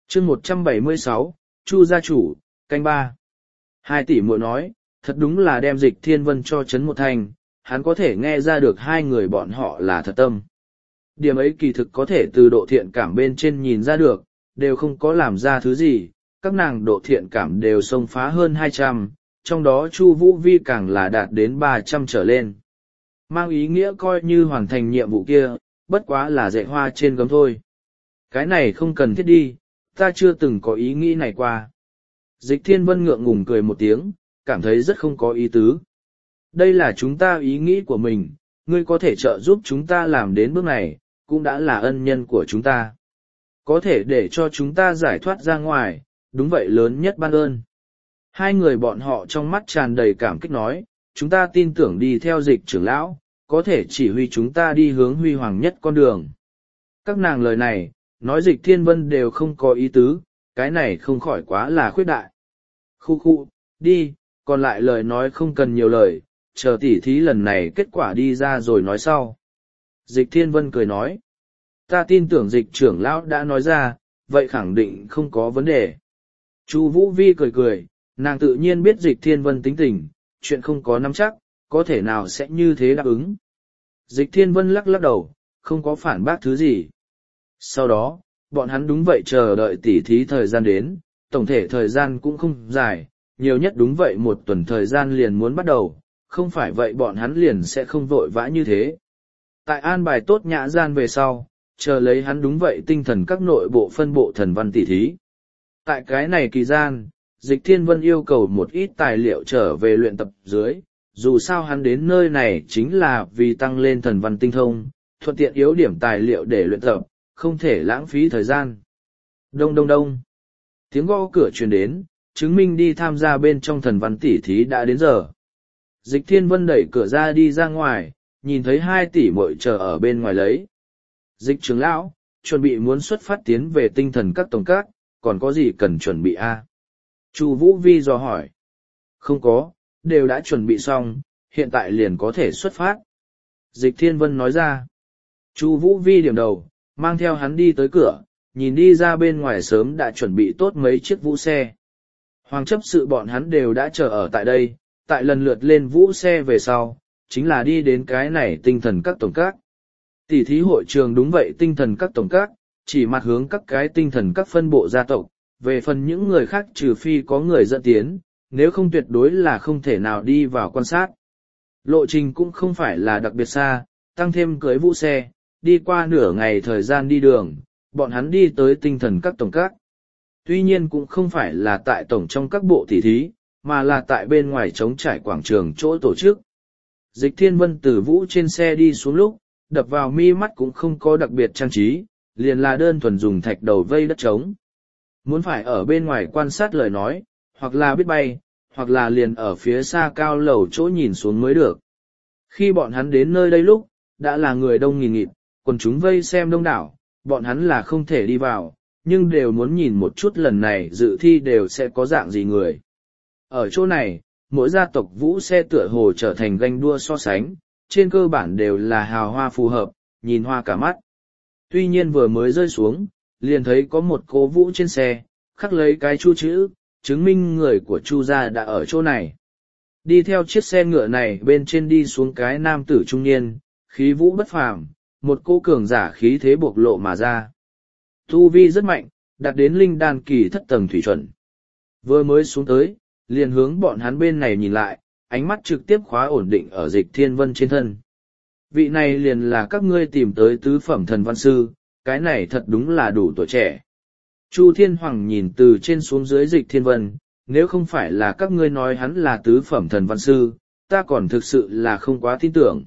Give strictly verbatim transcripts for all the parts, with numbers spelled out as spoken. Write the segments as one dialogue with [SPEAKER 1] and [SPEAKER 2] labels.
[SPEAKER 1] chương một trăm bảy mươi sáu, Chu gia chủ, canh ba. Hai tỷ muội nói, thật đúng là đem Dịch Thiên Vân cho chấn một thành, hắn có thể nghe ra được hai người bọn họ là thật tâm. Điểm ấy kỳ thực có thể từ độ thiện cảm bên trên nhìn ra được, đều không có làm ra thứ gì, các nàng độ thiện cảm đều xông phá hơn hai trăm, trong đó Chu Vũ Vi càng là đạt đến ba trăm trở lên. Mang ý nghĩa coi như hoàn thành nhiệm vụ kia, bất quá là dạy hoa trên gấm thôi. Cái này không cần thiết đi, ta chưa từng có ý nghĩ này qua. Dịch Thiên Vân ngượng ngùng cười một tiếng, cảm thấy rất không có ý tứ. Đây là chúng ta ý nghĩ của mình, ngươi có thể trợ giúp chúng ta làm đến bước này, cũng đã là ân nhân của chúng ta. Có thể để cho chúng ta giải thoát ra ngoài, đúng vậy lớn nhất ban ơn. Hai người bọn họ trong mắt tràn đầy cảm kích nói, chúng ta tin tưởng đi theo Dịch trưởng lão, có thể chỉ huy chúng ta đi hướng huy hoàng nhất con đường. Các nàng lời này, nói Dịch Thiên Vân đều không có ý tứ, cái này không khỏi quá là khuyết đại. Khu khu, đi, còn lại lời nói không cần nhiều lời, chờ tỉ thí lần này kết quả đi ra rồi nói sau. Dịch Thiên Vân cười nói, ta tin tưởng Dịch trưởng lão đã nói ra, vậy khẳng định không có vấn đề. Chu Vũ Vi cười cười, nàng tự nhiên biết Dịch Thiên Vân tính tình, chuyện không có nắm chắc, có thể nào sẽ như thế đáp ứng. Dịch Thiên Vân lắc lắc đầu, không có phản bác thứ gì. Sau đó, bọn hắn đúng vậy chờ đợi tỉ thí thời gian đến, tổng thể thời gian cũng không dài, nhiều nhất đúng vậy một tuần thời gian liền muốn bắt đầu, không phải vậy bọn hắn liền sẽ không vội vã như thế. Tại an bài tốt nhã gian về sau, chờ lấy hắn đúng vậy tinh thần các nội bộ phân bộ thần văn tỉ thí. Tại cái này kỳ gian, Dịch Thiên Vân yêu cầu một ít tài liệu trở về luyện tập dưới, dù sao hắn đến nơi này chính là vì tăng lên thần văn tinh thông, thuận tiện yếu điểm tài liệu để luyện tập, không thể lãng phí thời gian. Đông đông đông. Tiếng gõ cửa truyền đến, chứng minh đi tham gia bên trong thần văn tỉ thí đã đến giờ. Dịch Thiên Vân đẩy cửa ra đi ra ngoài, nhìn thấy hai tỷ muội chờ ở bên ngoài lấy. Dịch trưởng lão, chuẩn bị muốn xuất phát tiến về tinh thần các tổng các, còn có gì cần chuẩn bị a? À? Chu Vũ Vi dò hỏi. Không có, đều đã chuẩn bị xong, hiện tại liền có thể xuất phát. Dịch Thiên Vân nói ra. Chu Vũ Vi điểm đầu, mang theo hắn đi tới cửa, nhìn đi ra bên ngoài sớm đã chuẩn bị tốt mấy chiếc vũ xe. Hoàng chấp sự bọn hắn đều đã chờ ở tại đây, tại lần lượt lên vũ xe về sau, chính là đi đến cái này tinh thần các tổng các. Tỷ thí hội trường đúng vậy tinh thần các tổng các, chỉ mặt hướng các cái tinh thần các phân bộ gia tộc, về phần những người khác trừ phi có người dẫn tiến, nếu không tuyệt đối là không thể nào đi vào quan sát. Lộ trình cũng không phải là đặc biệt xa, tăng thêm cưới vũ xe, đi qua nửa ngày thời gian đi đường, bọn hắn đi tới tinh thần các tổng các. Tuy nhiên cũng không phải là tại tổng trong các bộ tỷ thí, mà là tại bên ngoài trống trải quảng trường chỗ tổ chức. Dịch Thiên Vân từ vũ trên xe đi xuống lúc, đập vào mi mắt cũng không có đặc biệt trang trí, liền là đơn thuần dùng thạch đầu vây đất trống. Muốn phải ở bên ngoài quan sát lời nói, hoặc là biết bay, hoặc là liền ở phía xa cao lầu chỗ nhìn xuống mới được. Khi bọn hắn đến nơi đây lúc, đã là người đông nghìn nghịt, quần chúng vây xem đông đảo, bọn hắn là không thể đi vào, nhưng đều muốn nhìn một chút lần này dự thi đều sẽ có dạng gì người. Ở chỗ này, mỗi gia tộc vũ xe tựa hồ trở thành ganh đua so sánh, trên cơ bản đều là hào hoa phù hợp, nhìn hoa cả mắt. Tuy nhiên vừa mới rơi xuống, liền thấy có một cố vũ trên xe, khắc lấy cái Chu chữ, chứng minh người của Chu gia đã ở chỗ này. Đi theo chiếc xe ngựa này bên trên đi xuống cái nam tử trung niên, khí vũ bất phàm, một cô cường giả khí thế bộc lộ mà ra. Tu vi rất mạnh, đạt đến linh đan kỳ thất tầng thủy chuẩn. Vừa mới xuống tới, liền hướng bọn hắn bên này nhìn lại, ánh mắt trực tiếp khóa ổn định ở Dịch Thiên Vân trên thân. Vị này liền là các ngươi tìm tới tứ phẩm thần văn sư, cái này thật đúng là đủ tuổi trẻ. Chu Thiên Hoàng nhìn từ trên xuống dưới Dịch Thiên Vân, nếu không phải là các ngươi nói hắn là tứ phẩm thần văn sư, ta còn thực sự là không quá tin tưởng.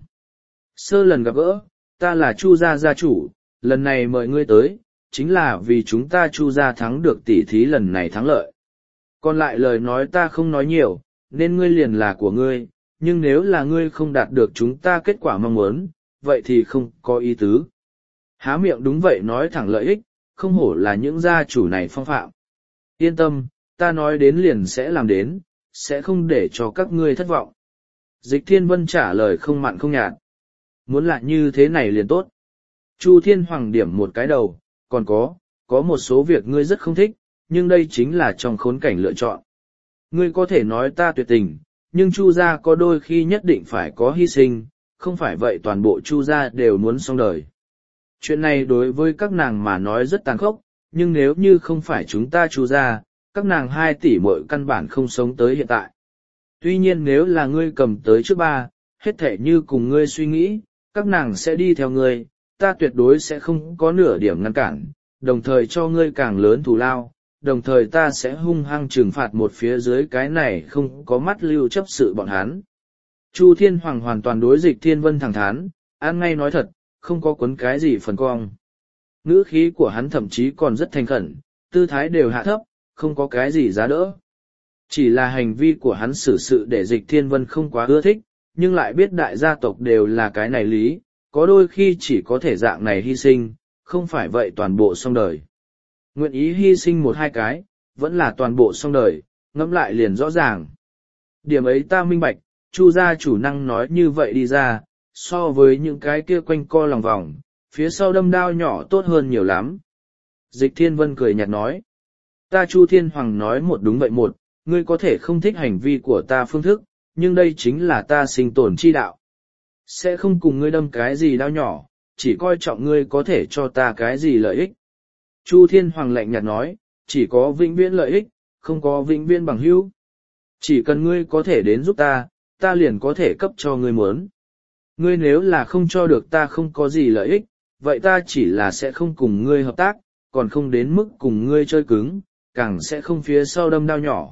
[SPEAKER 1] Sơ lần gặp gỡ, ta là Chu gia gia chủ, lần này mời ngươi tới, chính là vì chúng ta Chu gia thắng được tỷ thí lần này thắng lợi. Còn lại lời nói ta không nói nhiều, nên ngươi liền là của ngươi, nhưng nếu là ngươi không đạt được chúng ta kết quả mong muốn, vậy thì không có ý tứ. Há miệng đúng vậy nói thẳng lợi ích, không hổ là những gia chủ này phong phạm. Yên tâm, ta nói đến liền sẽ làm đến, sẽ không để cho các ngươi thất vọng. Dịch Thiên Vân trả lời không mặn không nhạt. Muốn lại như thế này liền tốt. Chu Thiên Hoàng điểm một cái đầu, còn có, có một số việc ngươi rất không thích, nhưng đây chính là trong khốn cảnh lựa chọn. Ngươi có thể nói ta tuyệt tình, nhưng Chu gia có đôi khi nhất định phải có hy sinh, không phải vậy toàn bộ Chu gia đều muốn xong đời. Chuyện này đối với các nàng mà nói rất tàn khốc, nhưng nếu như không phải chúng ta Chu gia, các nàng hai tỷ muội căn bản không sống tới hiện tại. Tuy nhiên nếu là ngươi cầm tới trước ba, hết thể như cùng ngươi suy nghĩ, các nàng sẽ đi theo ngươi, ta tuyệt đối sẽ không có nửa điểm ngăn cản, đồng thời cho ngươi càng lớn thù lao, đồng thời ta sẽ hung hăng trừng phạt một phía dưới cái này không có mắt lưu chấp sự bọn hắn. Chu Thiên Hoàng hoàn toàn đối Dịch Thiên Vân thẳng thắn, ăn ngay nói thật, không có cuốn cái gì phần cong. Ngữ khí của hắn thậm chí còn rất thành khẩn, tư thái đều hạ thấp, không có cái gì giá đỡ. Chỉ là hành vi của hắn xử sự để Dịch Thiên Vân không quá ưa thích, nhưng lại biết đại gia tộc đều là cái này lý, có đôi khi chỉ có thể dạng này hy sinh, không phải vậy toàn bộ xong đời. Nguyện ý hy sinh một hai cái, vẫn là toàn bộ xong đời, ngẫm lại liền rõ ràng. Điểm ấy ta minh bạch, Chu gia chủ năng nói như vậy đi ra, so với những cái kia quanh co lòng vòng, phía sau đâm đao nhỏ tốt hơn nhiều lắm. Dịch Thiên Vân cười nhạt nói, ta Chu Thiên Hoàng nói một đúng vậy một, ngươi có thể không thích hành vi của ta phương thức, nhưng đây chính là ta sinh tồn chi đạo. Sẽ không cùng ngươi đâm cái gì đao nhỏ, chỉ coi trọng ngươi có thể cho ta cái gì lợi ích. Chu Thiên Hoàng lạnh nhạt nói, chỉ có vĩnh viễn lợi ích, không có vĩnh viễn bằng hữu. Chỉ cần ngươi có thể đến giúp ta, ta liền có thể cấp cho ngươi muốn. Ngươi nếu là không cho được ta không có gì lợi ích, vậy ta chỉ là sẽ không cùng ngươi hợp tác, còn không đến mức cùng ngươi chơi cứng, càng sẽ không phía sau đâm đao nhỏ.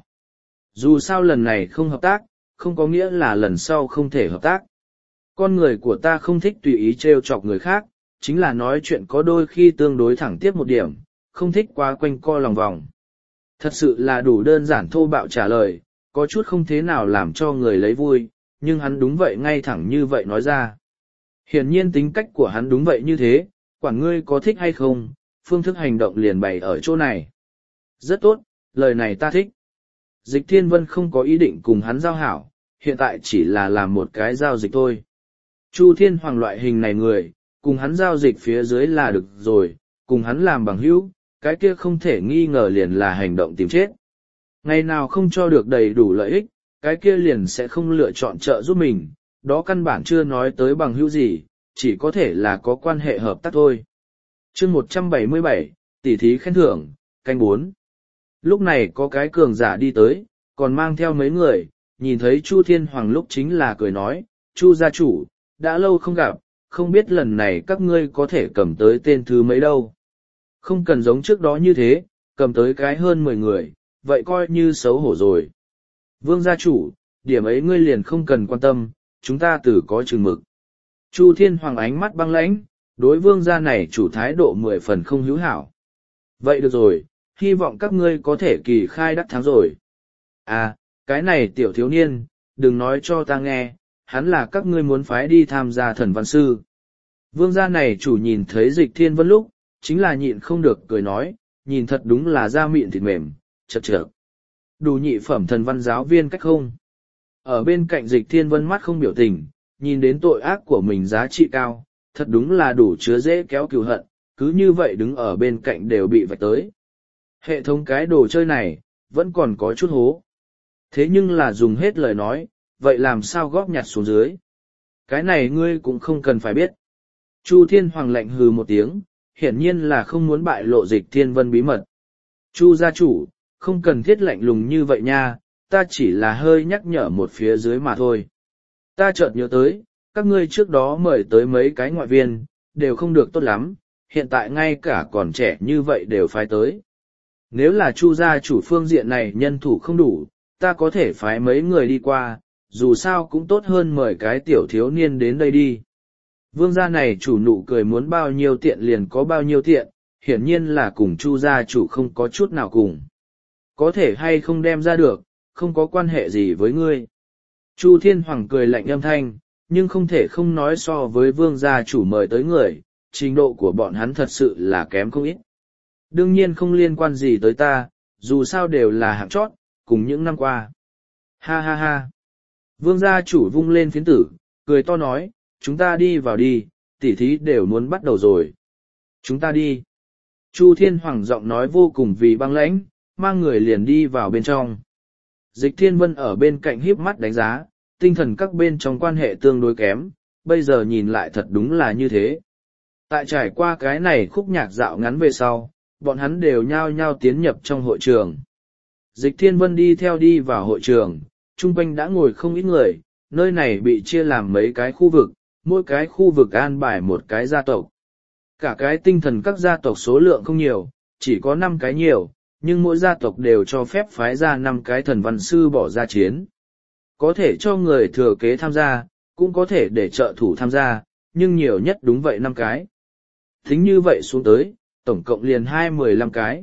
[SPEAKER 1] Dù sao lần này không hợp tác, không có nghĩa là lần sau không thể hợp tác. Con người của ta không thích tùy ý trêu chọc người khác, chính là nói chuyện có đôi khi tương đối thẳng tiếp một điểm, không thích quá quanh co lòng vòng. Thật sự là đủ đơn giản thô bạo trả lời, có chút không thế nào làm cho người lấy vui, nhưng hắn đúng vậy ngay thẳng như vậy nói ra. Hiển nhiên tính cách của hắn đúng vậy như thế, quản ngươi có thích hay không, phương thức hành động liền bày ở chỗ này. Rất tốt, lời này ta thích. Dịch Thiên Vân không có ý định cùng hắn giao hảo, hiện tại chỉ là làm một cái giao dịch thôi. Chu Thiên Hoàng loại hình này người, cùng hắn giao dịch phía dưới là được rồi, cùng hắn làm bằng hữu, cái kia không thể nghi ngờ liền là hành động tìm chết. Ngày nào không cho được đầy đủ lợi ích, cái kia liền sẽ không lựa chọn trợ giúp mình, đó căn bản chưa nói tới bằng hữu gì, chỉ có thể là có quan hệ hợp tác thôi. Chương một trăm bảy mươi bảy, tỷ thí khen thưởng, canh bốn. Lúc này có cái cường giả đi tới, còn mang theo mấy người, nhìn thấy Chu Thiên Hoàng lúc chính là cười nói, Chu gia chủ, đã lâu không gặp, không biết lần này các ngươi có thể cầm tới tên thứ mấy đâu. Không cần giống trước đó như thế, cầm tới cái hơn mười người, vậy coi như xấu hổ rồi. Vương gia chủ, điểm ấy ngươi liền không cần quan tâm, chúng ta tự có chừng mực. Chu Thiên Hoàng ánh mắt băng lãnh, đối vương gia này chủ thái độ mười phần không hữu hảo. Vậy được rồi, hy vọng các ngươi có thể kỳ khai đắc thắng rồi. À, cái này tiểu thiếu niên, đừng nói cho ta nghe, hắn là các ngươi muốn phái đi tham gia thần văn sư. Vương gia này chủ nhìn thấy Dịch Thiên Vân lúc, chính là nhịn không được cười nói, nhìn thật đúng là da mịn thịt mềm, chật chật. Đủ nhị phẩm thần văn giáo viên cách không. Ở bên cạnh Dịch Thiên Vân mắt không biểu tình, nhìn đến tội ác của mình giá trị cao, thật đúng là đủ chứa dễ kéo cừu hận, cứ như vậy đứng ở bên cạnh đều bị vạch tới. Hệ thống cái đồ chơi này, vẫn còn có chút hố. Thế nhưng là dùng hết lời nói, vậy làm sao góp nhặt xuống dưới? Cái này ngươi cũng không cần phải biết. Chu Thiên Hoàng lạnh hừ một tiếng, hiển nhiên là không muốn bại lộ Dịch Thiên Vân bí mật. Chu gia chủ, không cần thiết lạnh lùng như vậy nha, ta chỉ là hơi nhắc nhở một phía dưới mà thôi. Ta chợt nhớ tới, các ngươi trước đó mời tới mấy cái ngoại viên, đều không được tốt lắm, hiện tại ngay cả còn trẻ như vậy đều phái tới. Nếu là Chu gia chủ phương diện này nhân thủ không đủ, ta có thể phái mấy người đi qua, dù sao cũng tốt hơn mời cái tiểu thiếu niên đến đây đi. Vương gia này chủ nụ cười muốn bao nhiêu tiện liền có bao nhiêu tiện, hiển nhiên là cùng Chu gia chủ không có chút nào cùng. Có thể hay không đem ra được, không có quan hệ gì với ngươi. Chu Thiên Hoàng cười lạnh âm thanh, nhưng không thể không nói so với vương gia chủ mời tới người, trình độ của bọn hắn thật sự là kém không ít. Đương nhiên không liên quan gì tới ta, dù sao đều là hạng chót, cùng những năm qua. Ha ha ha. Vương gia chủ vung lên phiến tử, cười to nói, chúng ta đi vào đi, tỉ thí đều muốn bắt đầu rồi. Chúng ta đi. Chu Thiên Hoàng giọng nói vô cùng vì băng lãnh, mang người liền đi vào bên trong. Dịch Thiên Vân ở bên cạnh híp mắt đánh giá, tinh thần các bên trong quan hệ tương đối kém, bây giờ nhìn lại thật đúng là như thế. Tại trải qua cái này khúc nhạc dạo ngắn về sau, bọn hắn đều nhao nhao tiến nhập trong hội trường. Dịch Thiên Vân đi theo đi vào hội trường, chung quanh đã ngồi không ít người, nơi này bị chia làm mấy cái khu vực, mỗi cái khu vực an bài một cái gia tộc. Cả cái tinh thần các gia tộc số lượng không nhiều, chỉ có năm cái nhiều, nhưng mỗi gia tộc đều cho phép phái ra năm cái thần văn sư bỏ ra chiến. Có thể cho người thừa kế tham gia, cũng có thể để trợ thủ tham gia, nhưng nhiều nhất đúng vậy năm cái. Thính như vậy xuống tới, tổng cộng liền hai mười lăm cái.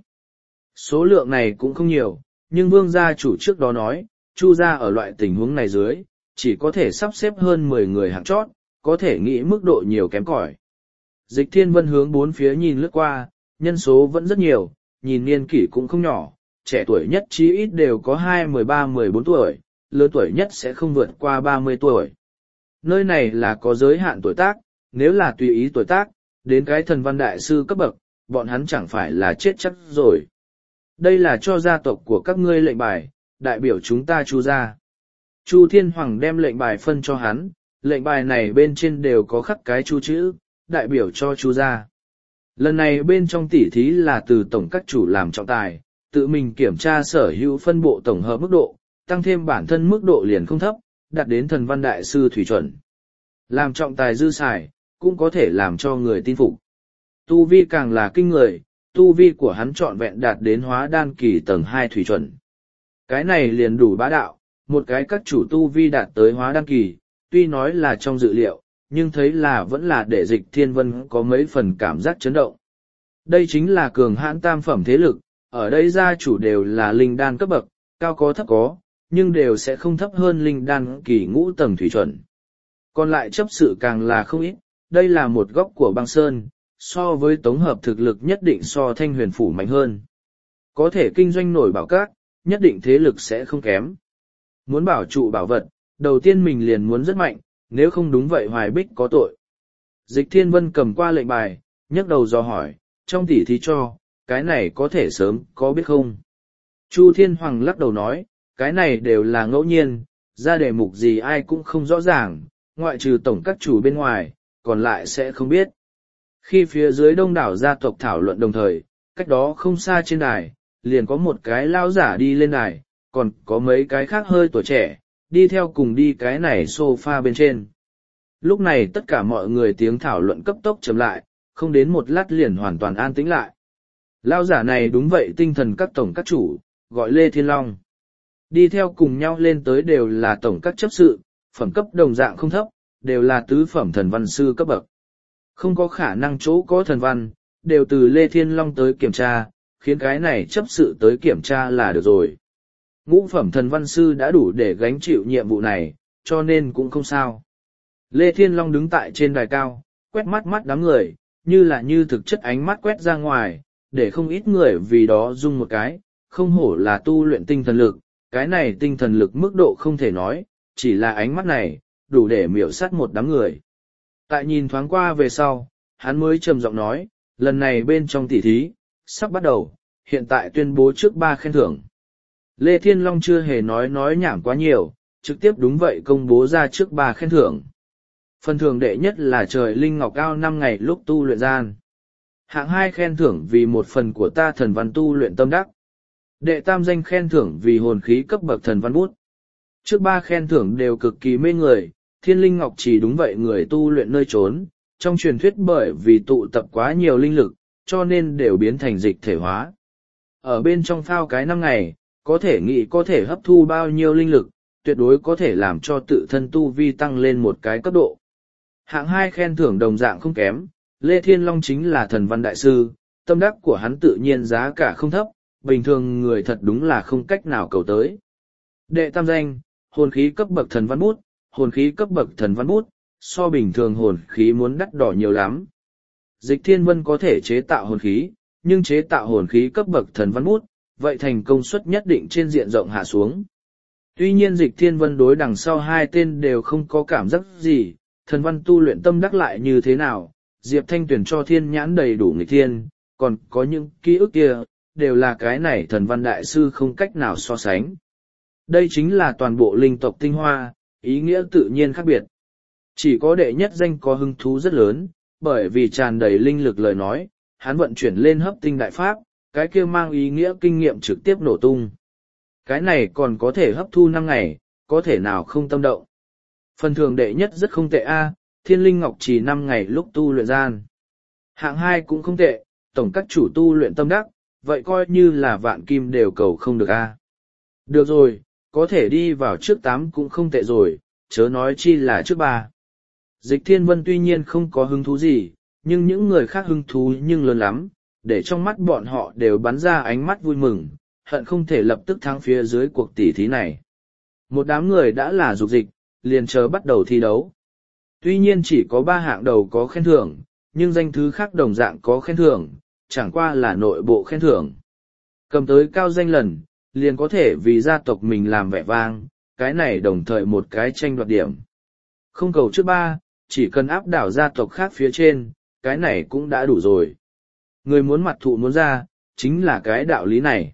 [SPEAKER 1] Số lượng này cũng không nhiều, nhưng vương gia chủ trước đó nói, Chu gia ở loại tình huống này dưới, chỉ có thể sắp xếp hơn mười người hạng chót, có thể nghĩ mức độ nhiều kém cỏi. Dịch Thiên Vân hướng bốn phía nhìn lướt qua, nhân số vẫn rất nhiều, nhìn niên kỷ cũng không nhỏ, trẻ tuổi nhất chí ít đều có hai mười ba mười bốn tuổi, lớn tuổi nhất sẽ không vượt qua ba mươi tuổi. Nơi này là có giới hạn tuổi tác, nếu là tùy ý tuổi tác, đến cái thần văn đại sư cấp bậc, bọn hắn chẳng phải là chết chắc rồi. Đây là cho gia tộc của các ngươi lệnh bài, đại biểu chúng ta Chu gia. Chu Thiên Hoàng đem lệnh bài phân cho hắn, lệnh bài này bên trên đều có khắc cái Chu chữ, đại biểu cho Chu gia. Lần này bên trong tỉ thí là từ tổng các chủ làm trọng tài, tự mình kiểm tra sở hữu phân bộ tổng hợp mức độ, tăng thêm bản thân mức độ liền không thấp, đạt đến thần văn đại sư thủy chuẩn. Làm trọng tài dư xài, cũng có thể làm cho người tin phục. Tu vi càng là kinh người, tu vi của hắn trọn vẹn đạt đến hóa đan kỳ tầng hai thủy chuẩn. Cái này liền đủ bá đạo, một cái các chủ tu vi đạt tới hóa đan kỳ, tuy nói là trong dự liệu, nhưng thấy là vẫn là để Dịch Thiên Vân có mấy phần cảm giác chấn động. Đây chính là cường hãn tam phẩm thế lực, ở đây gia chủ đều là linh đan cấp bậc, cao có thấp có, nhưng đều sẽ không thấp hơn linh đan kỳ ngũ tầng thủy chuẩn. Còn lại chấp sự càng là không ít, đây là một góc của băng sơn, so với tổng hợp thực lực nhất định so Thanh Huyền Phủ mạnh hơn. Có thể kinh doanh nổi bảo các, nhất định thế lực sẽ không kém. Muốn bảo trụ bảo vật, đầu tiên mình liền muốn rất mạnh, nếu không đúng vậy Hoài Bích có tội. Dịch Thiên Vân cầm qua lệnh bài, nhấc đầu dò hỏi, trong tỉ thí cho, cái này có thể sớm, có biết không? Chu Thiên Hoàng lắc đầu nói, cái này đều là ngẫu nhiên, ra đề mục gì ai cũng không rõ ràng, ngoại trừ tổng các chủ bên ngoài, còn lại sẽ không biết. Khi phía dưới đông đảo gia tộc thảo luận đồng thời, cách đó không xa trên đài, liền có một cái lao giả đi lên đài, còn có mấy cái khác hơi tuổi trẻ, đi theo cùng đi cái này sofa bên trên. Lúc này tất cả mọi người tiếng thảo luận cấp tốc chậm lại, không đến một lát liền hoàn toàn an tĩnh lại. Lao giả này đúng vậy tinh thần các tổng các chủ, gọi Lê Thiên Long. Đi theo cùng nhau lên tới đều là tổng các chấp sự, phẩm cấp đồng dạng không thấp, đều là tứ phẩm thần văn sư cấp bậc. Không có khả năng chỗ có thần văn, đều từ Lê Thiên Long tới kiểm tra, khiến cái này chấp sự tới kiểm tra là được rồi. Ngũ phẩm thần văn sư đã đủ để gánh chịu nhiệm vụ này, cho nên cũng không sao. Lê Thiên Long đứng tại trên đài cao, quét mắt mắt đám người, như là như thực chất ánh mắt quét ra ngoài, để không ít người vì đó rung một cái, không hổ là tu luyện tinh thần lực, cái này tinh thần lực mức độ không thể nói, chỉ là ánh mắt này, đủ để miểu sát một đám người. Tại nhìn thoáng qua về sau, hắn mới trầm giọng nói, lần này bên trong tỉ thí, sắp bắt đầu, hiện tại tuyên bố trước ba khen thưởng. Lê Thiên Long chưa hề nói nói nhảm quá nhiều, trực tiếp đúng vậy công bố ra trước ba khen thưởng. Phần thưởng đệ nhất là trời linh ngọc cao năm ngày lúc tu luyện gian. Hạng hai khen thưởng vì một phần của ta thần văn tu luyện tâm đắc. Đệ tam danh khen thưởng vì hồn khí cấp bậc thần văn bút. Trước ba khen thưởng đều cực kỳ mê người, thiên linh ngọc chỉ đúng vậy người tu luyện nơi trốn, trong truyền thuyết bởi vì tụ tập quá nhiều linh lực, cho nên đều biến thành dịch thể hóa. Ở bên trong phao cái năm ngày, có thể nghĩ có thể hấp thu bao nhiêu linh lực, tuyệt đối có thể làm cho tự thân tu vi tăng lên một cái cấp độ. Hạng hai khen thưởng đồng dạng không kém, Lê Thiên Long chính là thần văn đại sư, tâm đắc của hắn tự nhiên giá cả không thấp, bình thường người thật đúng là không cách nào cầu tới. Đệ tam danh, hồn khí cấp bậc thần văn bút, hồn khí cấp bậc thần văn bút, so bình thường hồn khí muốn đắt đỏ nhiều lắm. Dịch Thiên Vân có thể chế tạo hồn khí, nhưng chế tạo hồn khí cấp bậc thần văn bút, vậy thành công suất nhất định trên diện rộng hạ xuống. Tuy nhiên Dịch Thiên Vân đối đằng sau hai tên đều không có cảm giác gì, thần văn tu luyện tâm đắc lại như thế nào, Diệp Thanh tuyển cho thiên nhãn đầy đủ nghịch thiên, còn có những ký ức kia, đều là cái này thần văn đại sư không cách nào so sánh. Đây chính là toàn bộ linh tộc tinh hoa, ý nghĩa tự nhiên khác biệt. Chỉ có đệ nhất danh có hứng thú rất lớn, bởi vì tràn đầy linh lực lời nói, hắn vận chuyển lên hấp tinh đại pháp, cái kia mang ý nghĩa kinh nghiệm trực tiếp nổ tung. Cái này còn có thể hấp thu năm ngày, có thể nào không tâm động. Phần thường đệ nhất rất không tệ a, thiên linh ngọc chỉ năm ngày lúc tu luyện gian. Hạng hai cũng không tệ, tổng các chủ tu luyện tâm đắc, vậy coi như là vạn kim đều cầu không được a. Được rồi, có thể đi vào trước tám cũng không tệ rồi, chớ nói chi là trước ba. Dịch Thiên Vân tuy nhiên không có hứng thú gì, nhưng những người khác hứng thú nhưng lớn lắm, để trong mắt bọn họ đều bắn ra ánh mắt vui mừng, hận không thể lập tức thắng phía dưới cuộc tỉ thí này. Một đám người đã là dục dịch, liền chờ bắt đầu thi đấu. Tuy nhiên chỉ có ba hạng đầu có khen thưởng, nhưng danh thứ khác đồng dạng có khen thưởng, chẳng qua là nội bộ khen thưởng. Cầm tới cao danh lần, liền có thể vì gia tộc mình làm vẻ vang, cái này đồng thời một cái tranh đoạt điểm. Không cầu trước ba, chỉ cần áp đảo gia tộc khác phía trên, cái này cũng đã đủ rồi. Người muốn mặt thụ muốn ra, chính là cái đạo lý này.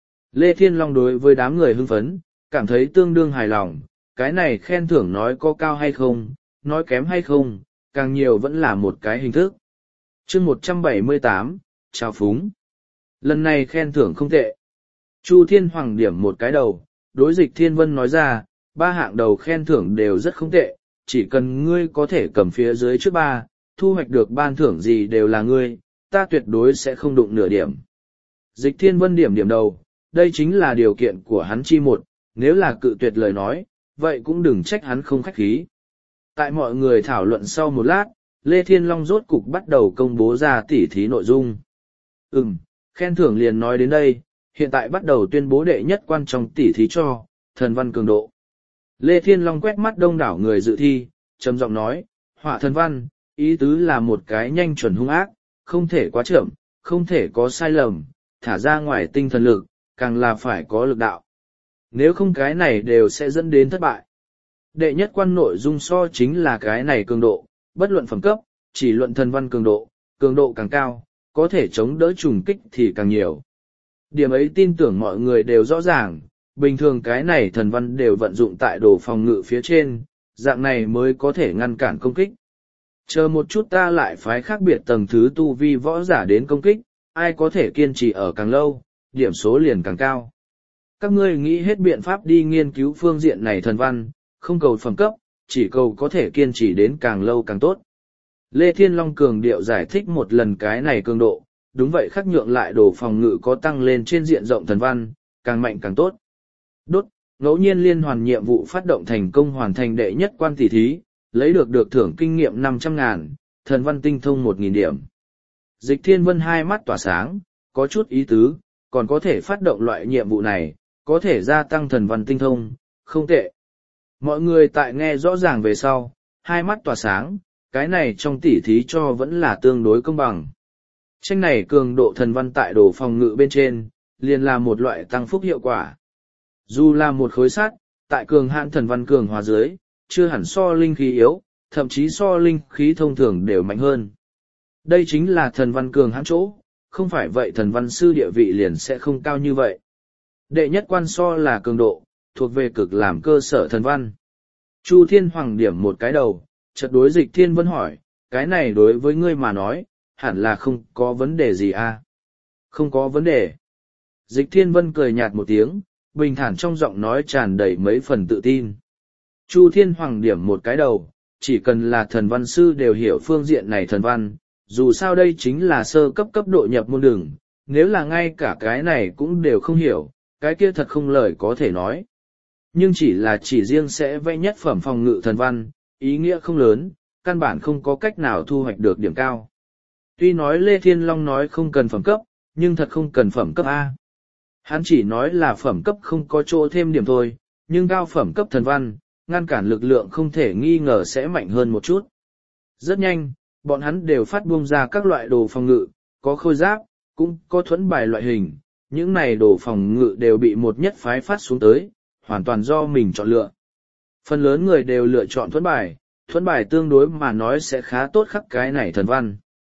[SPEAKER 1] Lê Thiên Long đối với đám người hưng phấn, cảm thấy tương đương hài lòng, cái này khen thưởng nói có cao hay không, nói kém hay không, càng nhiều vẫn là một cái hình thức. chương một trăm bảy mươi tám, Trao Phúng. Lần này khen thưởng không tệ. Chu Thiên Hoàng điểm một cái đầu, đối Dịch Thiên Vân nói ra, ba hạng đầu khen thưởng đều rất không tệ, chỉ cần ngươi có thể cầm phía dưới trước ba, thu hoạch được ban thưởng gì đều là ngươi, ta tuyệt đối sẽ không đụng nửa điểm. Dịch Thiên Vân điểm điểm đầu, đây chính là điều kiện của hắn chi một, nếu là cự tuyệt lời nói, vậy cũng đừng trách hắn không khách khí. Tại mọi người thảo luận sau một lát, Lê Thiên Long rốt cục bắt đầu công bố ra tỉ thí nội dung. Ừm, khen thưởng liền nói đến đây, hiện tại bắt đầu tuyên bố đệ nhất quan trong tỉ thí cho, thần văn cường độ. Lê Thiên Long quét mắt đông đảo người dự thi, trầm giọng nói, hỏa thần văn, ý tứ là một cái nhanh chuẩn hung ác, không thể quá chậm, không thể có sai lầm, thả ra ngoài tinh thần lực, càng là phải có lực đạo. Nếu không cái này đều sẽ dẫn đến thất bại. Đệ nhất quan nội dung so chính là cái này cường độ, bất luận phẩm cấp, chỉ luận thần văn cường độ, cường độ càng cao, có thể chống đỡ trùng kích thì càng nhiều. Điểm ấy tin tưởng mọi người đều rõ ràng, bình thường cái này thần văn đều vận dụng tại đồ phòng ngự phía trên, dạng này mới có thể ngăn cản công kích. Chờ một chút ta lại phái khác biệt tầng thứ tu vi võ giả đến công kích, ai có thể kiên trì ở càng lâu, điểm số liền càng cao. Các ngươi nghĩ hết biện pháp đi nghiên cứu phương diện này thần văn, không cầu phẩm cấp, chỉ cầu có thể kiên trì đến càng lâu càng tốt. Lê Thiên Long cường điệu giải thích một lần cái này cường độ, đúng vậy khắc nhượng lại đồ phòng ngự có tăng lên trên diện rộng thần văn, càng mạnh càng tốt. Đốt, ngẫu nhiên liên hoàn nhiệm vụ phát động thành công hoàn thành đệ nhất quan tỷ thí, lấy được được thưởng kinh nghiệm năm trăm ngàn, thần văn tinh thông một nghìn điểm. Dịch Thiên Vân hai mắt tỏa sáng, có chút ý tứ, còn có thể phát động loại nhiệm vụ này, có thể gia tăng thần văn tinh thông, không tệ. Mọi người tại nghe rõ ràng về sau, hai mắt tỏa sáng, cái này trong tỉ thí cho vẫn là tương đối công bằng. Tranh này cường độ thần văn tại đồ phòng ngự bên trên, liền là một loại tăng phúc hiệu quả. Dù là một khối sắt, tại cường hạn thần văn cường hóa dưới, chưa hẳn so linh khí yếu, thậm chí so linh khí thông thường đều mạnh hơn. Đây chính là thần văn cường hãn chỗ, không phải vậy thần văn sư địa vị liền sẽ không cao như vậy. Đệ nhất quan so là cường độ, thuộc về cực làm cơ sở thần văn. Chu Thiên Hoàng điểm một cái đầu, chợt đối Dịch Thiên Vân hỏi, cái này đối với ngươi mà nói, hẳn là không có vấn đề gì à? Không có vấn đề. Dịch Thiên Vân cười nhạt một tiếng, bình thản trong giọng nói tràn đầy mấy phần tự tin. Chu Thiên Hoàng điểm một cái đầu, chỉ cần là thần văn sư đều hiểu phương diện này thần văn, dù sao đây chính là sơ cấp cấp độ nhập môn đường, nếu là ngay cả cái này cũng đều không hiểu, cái kia thật không lời có thể nói. Nhưng chỉ là chỉ riêng sẽ vẽ nhất phẩm phòng ngự thần văn, ý nghĩa không lớn, căn bản không có cách nào thu hoạch được điểm cao. Tuy nói Lê Thiên Long nói không cần phẩm cấp, nhưng thật không cần phẩm cấp A. Hắn chỉ nói là phẩm cấp không có chỗ thêm điểm thôi, nhưng cao phẩm cấp thần văn, ngăn cản lực lượng không thể nghi ngờ sẽ mạnh hơn một chút. Rất nhanh, bọn hắn đều phát buông ra các loại đồ phòng ngự, có khôi giáp, cũng có thuẫn bài loại hình, những này đồ phòng ngự đều bị một nhất phái phát xuống tới, hoàn toàn do mình chọn lựa. Phần lớn người đều lựa chọn thuẫn bài, thuẫn bài tương đối mà nói sẽ khá tốt khắc cái này thần văn.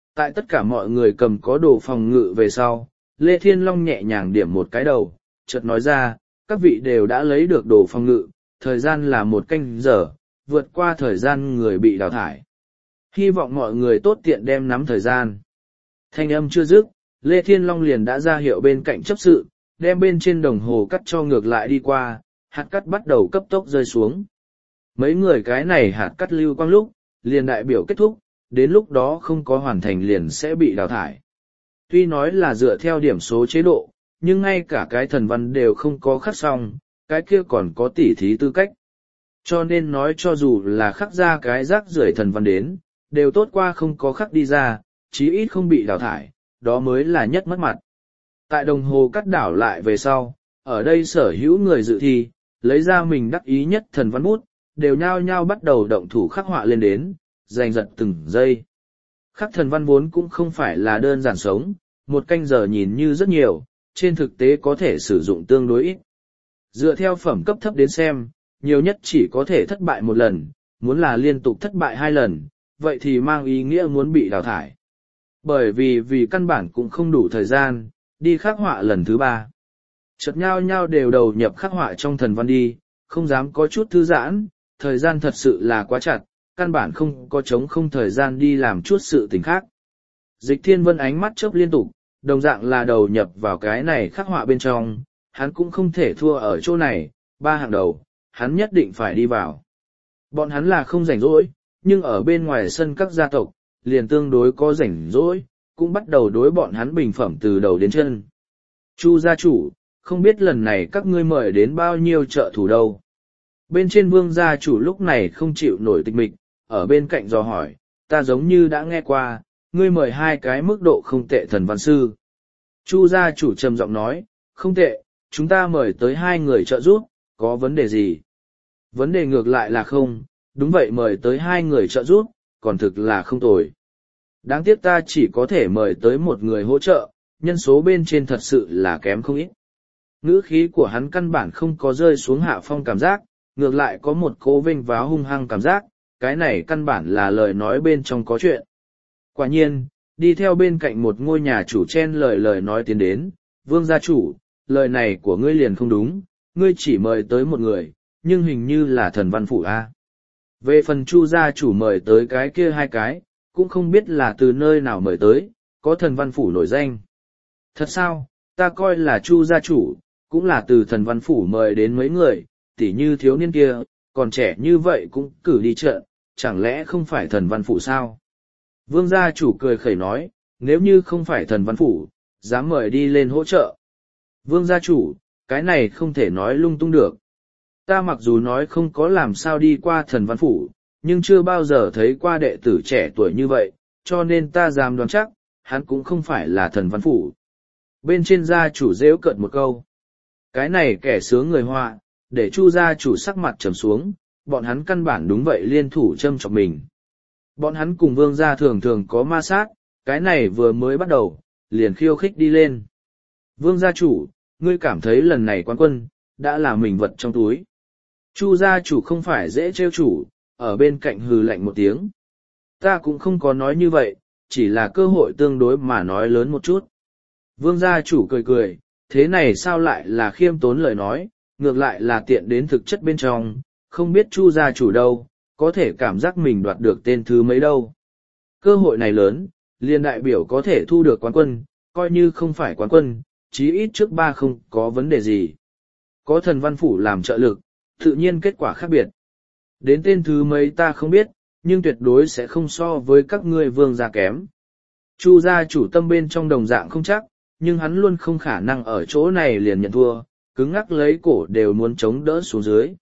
[SPEAKER 1] Tại tất cả mọi người cầm có đồ phòng ngự về sau, Lê Thiên Long nhẹ nhàng điểm một cái đầu, chợt nói ra, các vị đều đã lấy được đồ phòng ngự, thời gian là một canh giờ, vượt qua thời gian người bị đào thải. Hy vọng mọi người tốt tiện đem nắm thời gian. Thanh âm chưa dứt, Lê Thiên Long liền đã ra hiệu bên cạnh chấp sự, đem bên trên đồng hồ cắt cho ngược lại đi qua, hạt cắt bắt đầu cấp tốc rơi xuống. Mấy người cái này hạt cắt lưu quang lúc, liền đại biểu kết thúc, đến lúc đó không có hoàn thành liền sẽ bị đào thải. Tuy nói là dựa theo điểm số chế độ, nhưng ngay cả cái thần văn đều không có khắc xong, cái kia còn có tỉ thí tư cách. Cho nên nói cho dù là khắc ra cái rác rưởi thần văn đến, đều tốt qua không có khắc đi ra, chí ít không bị đào thải, đó mới là nhất mất mặt. Tại đồng hồ cắt đảo lại về sau, ở đây sở hữu người dự thi, lấy ra mình đắc ý nhất thần văn bút, đều nhao nhao bắt đầu động thủ khắc họa lên đến, giành giật từng giây. Khắc thần văn vốn cũng không phải là đơn giản sống, một canh giờ nhìn như rất nhiều, trên thực tế có thể sử dụng tương đối ít. Dựa theo phẩm cấp thấp đến xem, nhiều nhất chỉ có thể thất bại một lần, muốn là liên tục thất bại hai lần, vậy thì mang ý nghĩa muốn bị đào thải. Bởi vì vì căn bản cũng không đủ thời gian, đi khắc họa lần thứ ba. Chợt nhao nhao đều đầu nhập khắc họa trong thần văn đi, không dám có chút thư giãn, thời gian thật sự là quá chặt, căn bản không có trống không thời gian đi làm chút sự tình khác. Dịch Thiên Vân ánh mắt chớp liên tục, đồng dạng là đầu nhập vào cái này khắc họa bên trong, hắn cũng không thể thua ở chỗ này, ba hàng đầu, hắn nhất định phải đi vào. Bọn hắn là không rảnh rỗi, nhưng ở bên ngoài sân các gia tộc, liền tương đối có rảnh rỗi, cũng bắt đầu đối bọn hắn bình phẩm từ đầu đến chân. Chu gia chủ, không biết lần này các ngươi mời đến bao nhiêu trợ thủ đâu. Bên trên Vương gia chủ lúc này không chịu nổi tịch mịch, ở bên cạnh dò hỏi, ta giống như đã nghe qua, ngươi mời hai cái mức độ không tệ thần văn sư. Chu gia chủ trầm giọng nói, không tệ, chúng ta mời tới hai người trợ giúp, có vấn đề gì? Vấn đề ngược lại là không, đúng vậy mời tới hai người trợ giúp, còn thực là không tồi. Đáng tiếc ta chỉ có thể mời tới một người hỗ trợ, nhân số bên trên thật sự là kém không ít. Ngữ khí của hắn căn bản không có rơi xuống hạ phong cảm giác, ngược lại có một cố vênh váo hung hăng cảm giác, cái này căn bản là lời nói bên trong có chuyện. Quả nhiên, đi theo bên cạnh một ngôi nhà chủ chen lời lời nói tiến đến, Vương gia chủ, lời này của ngươi liền không đúng, ngươi chỉ mời tới một người, nhưng hình như là thần văn phủ A. Về phần Chu gia chủ mời tới cái kia hai cái, cũng không biết là từ nơi nào mời tới, có thần văn phủ nổi danh. Thật sao, ta coi là Chu gia chủ, cũng là từ thần văn phủ mời đến mấy người, tỉ như thiếu niên kia, còn trẻ như vậy cũng cử đi trận, chẳng lẽ không phải thần văn phủ sao? Vương gia chủ cười khẩy nói, nếu như không phải thần văn phủ, dám mời đi lên hỗ trợ. Vương gia chủ, cái này không thể nói lung tung được. Ta mặc dù nói không có làm sao đi qua thần văn phủ, nhưng chưa bao giờ thấy qua đệ tử trẻ tuổi như vậy, cho nên ta dám đoán chắc, hắn cũng không phải là thần văn phủ. Bên trên gia chủ rêu cợt một câu. Cái này kẻ sướng người họa, để Chu gia chủ sắc mặt trầm xuống, bọn hắn căn bản đúng vậy liên thủ châm chọc mình. Bọn hắn cùng Vương gia thường thường có ma sát, cái này vừa mới bắt đầu, liền khiêu khích đi lên. Vương gia chủ, ngươi cảm thấy lần này quán quân, đã là mình vật trong túi. Chu gia chủ không phải dễ trêu chủ, ở bên cạnh hừ lạnh một tiếng. Ta cũng không có nói như vậy, chỉ là cơ hội tương đối mà nói lớn một chút. Vương gia chủ cười cười, thế này sao lại là khiêm tốn lời nói, ngược lại là tiện đến thực chất bên trong, không biết Chu gia chủ đâu, có thể cảm giác mình đoạt được tên thứ mấy đâu. Cơ hội này lớn, liên đại biểu có thể thu được quán quân, coi như không phải quán quân, chí ít trước ba không có vấn đề gì. Có thần văn phủ làm trợ lực, tự nhiên kết quả khác biệt. Đến tên thứ mấy ta không biết, nhưng tuyệt đối sẽ không so với các ngươi Vương gia kém. Chu gia chủ tâm bên trong đồng dạng không chắc, nhưng hắn luôn không khả năng ở chỗ này liền nhận thua, cứng ngắc lấy cổ đều muốn chống đỡ xuống dưới.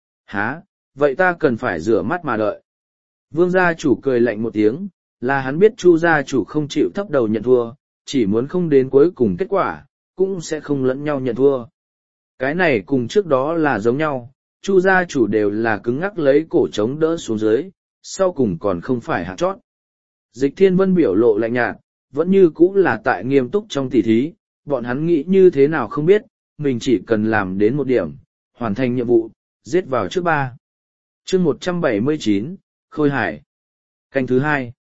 [SPEAKER 1] Hả, vậy ta cần phải rửa mắt mà đợi. Vương gia chủ cười lạnh một tiếng, là hắn biết Chu gia chủ không chịu thấp đầu nhận thua, chỉ muốn không đến cuối cùng kết quả, cũng sẽ không lẫn nhau nhận thua. Cái này cùng trước đó là giống nhau, Chu gia chủ đều là cứng ngắc lấy cổ chống đỡ xuống dưới, sau cùng còn không phải hạng chót. Dịch Thiên Vân biểu lộ lạnh nhạt, vẫn như cũ là tại nghiêm túc trong tỉ thí, bọn hắn nghĩ như thế nào không biết, mình chỉ cần làm đến một điểm, hoàn thành nhiệm vụ, giết vào trước ba. Chương một trăm bảy mươi chín, Khôi Hải. Canh thứ hai.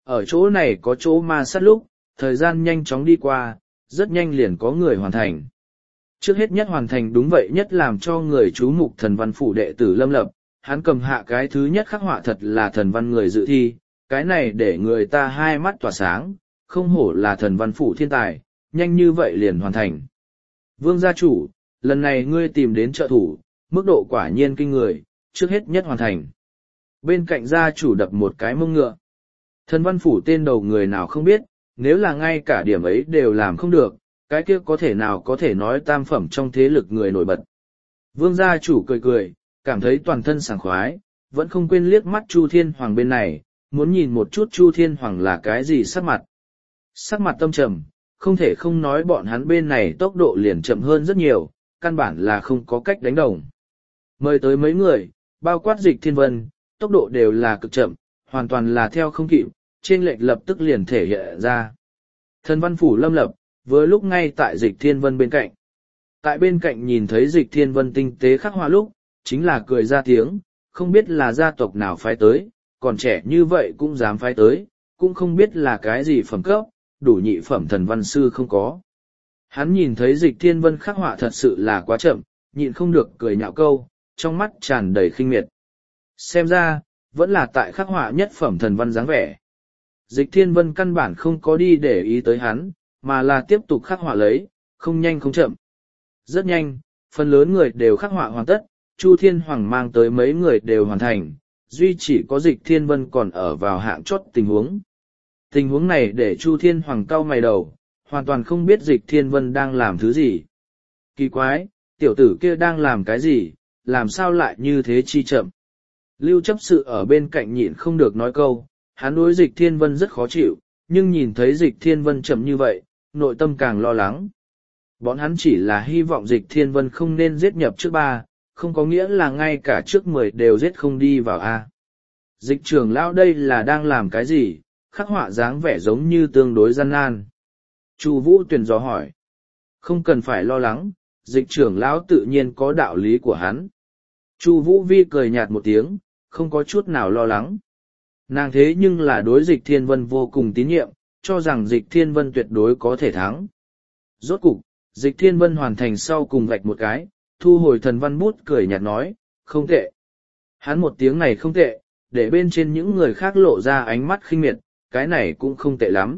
[SPEAKER 1] Ở chỗ này có chỗ ma sát lúc, thời gian nhanh chóng đi qua, rất nhanh liền có người hoàn thành. Trước hết nhất hoàn thành đúng vậy nhất làm cho người chú mục thần văn phủ đệ tử Lâm Lập, hắn cầm hạ cái thứ nhất khắc họa thật là thần văn người dự thi, cái này để người ta hai mắt tỏa sáng, không hổ là thần văn phủ thiên tài, nhanh như vậy liền hoàn thành. Vương gia chủ, lần này ngươi tìm đến trợ thủ, mức độ quả nhiên kinh người, trước hết nhất hoàn thành. Bên cạnh gia chủ đập một cái mông ngựa. Thần văn phủ tên đầu người nào không biết, nếu là ngay cả điểm ấy đều làm không được, cái kia có thể nào có thể nói tam phẩm trong thế lực người nổi bật. Vương gia chủ cười cười, cảm thấy toàn thân sảng khoái, vẫn không quên liếc mắt Chu Thiên Hoàng bên này, muốn nhìn một chút Chu Thiên Hoàng là cái gì sắc mặt. Sắc mặt tâm trầm, không thể không nói bọn hắn bên này tốc độ liền chậm hơn rất nhiều, căn bản là không có cách đánh đồng. Mời tới mấy người, bao quát Dịch Thiên Vân, tốc độ đều là cực chậm, hoàn toàn là theo không kịp, trên lệch lập tức liền thể hiện ra. Thần văn phủ Lâm Lập, vừa lúc ngay tại Dịch Thiên Vân bên cạnh. Tại bên cạnh nhìn thấy Dịch Thiên Vân tinh tế khắc họa lúc, chính là cười ra tiếng, không biết là gia tộc nào phái tới, còn trẻ như vậy cũng dám phái tới, cũng không biết là cái gì phẩm cấp, đủ nhị phẩm thần văn sư không có. Hắn nhìn thấy Dịch Thiên Vân khắc họa thật sự là quá chậm, nhịn không được cười nhạo câu, trong mắt tràn đầy khinh miệt. Xem ra, vẫn là tại khắc họa nhất phẩm thần văn dáng vẻ. Dịch Thiên Vân căn bản không có đi để ý tới hắn, mà là tiếp tục khắc họa lấy, không nhanh không chậm. Rất nhanh, phần lớn người đều khắc họa hoàn tất, Chu Thiên Hoàng mang tới mấy người đều hoàn thành, duy chỉ có Dịch Thiên Vân còn ở vào hạng chót tình huống. Tình huống này để Chu Thiên Hoàng cau mày đầu, hoàn toàn không biết Dịch Thiên Vân đang làm thứ gì. Kỳ quái, tiểu tử kia đang làm cái gì, làm sao lại như thế chi chậm. Lưu chấp sự ở bên cạnh nhịn không được nói câu, hắn đối Dịch Thiên Vân rất khó chịu, nhưng nhìn thấy Dịch Thiên Vân chậm như vậy, nội tâm càng lo lắng. Bọn hắn chỉ là hy vọng Dịch Thiên Vân không nên giết nhập trước ba, không có nghĩa là ngay cả trước mười đều giết không đi vào A. Dịch trưởng lão đây là đang làm cái gì, khắc họa dáng vẻ giống như tương đối gian nan. Chu Vũ Tuyền dò hỏi. Không cần phải lo lắng, dịch trưởng lão tự nhiên có đạo lý của hắn. Chu Vũ Vi cười nhạt một tiếng, không có chút nào lo lắng. Nàng thế nhưng là đối Dịch Thiên Vân vô cùng tín nhiệm, cho rằng Dịch Thiên Vân tuyệt đối có thể thắng. Rốt cục, Dịch Thiên Vân hoàn thành sau cùng vạch một cái, thu hồi thần văn bút cười nhạt nói, không tệ. Hắn một tiếng này không tệ, để bên trên những người khác lộ ra ánh mắt khinh miệt, cái này cũng không tệ lắm.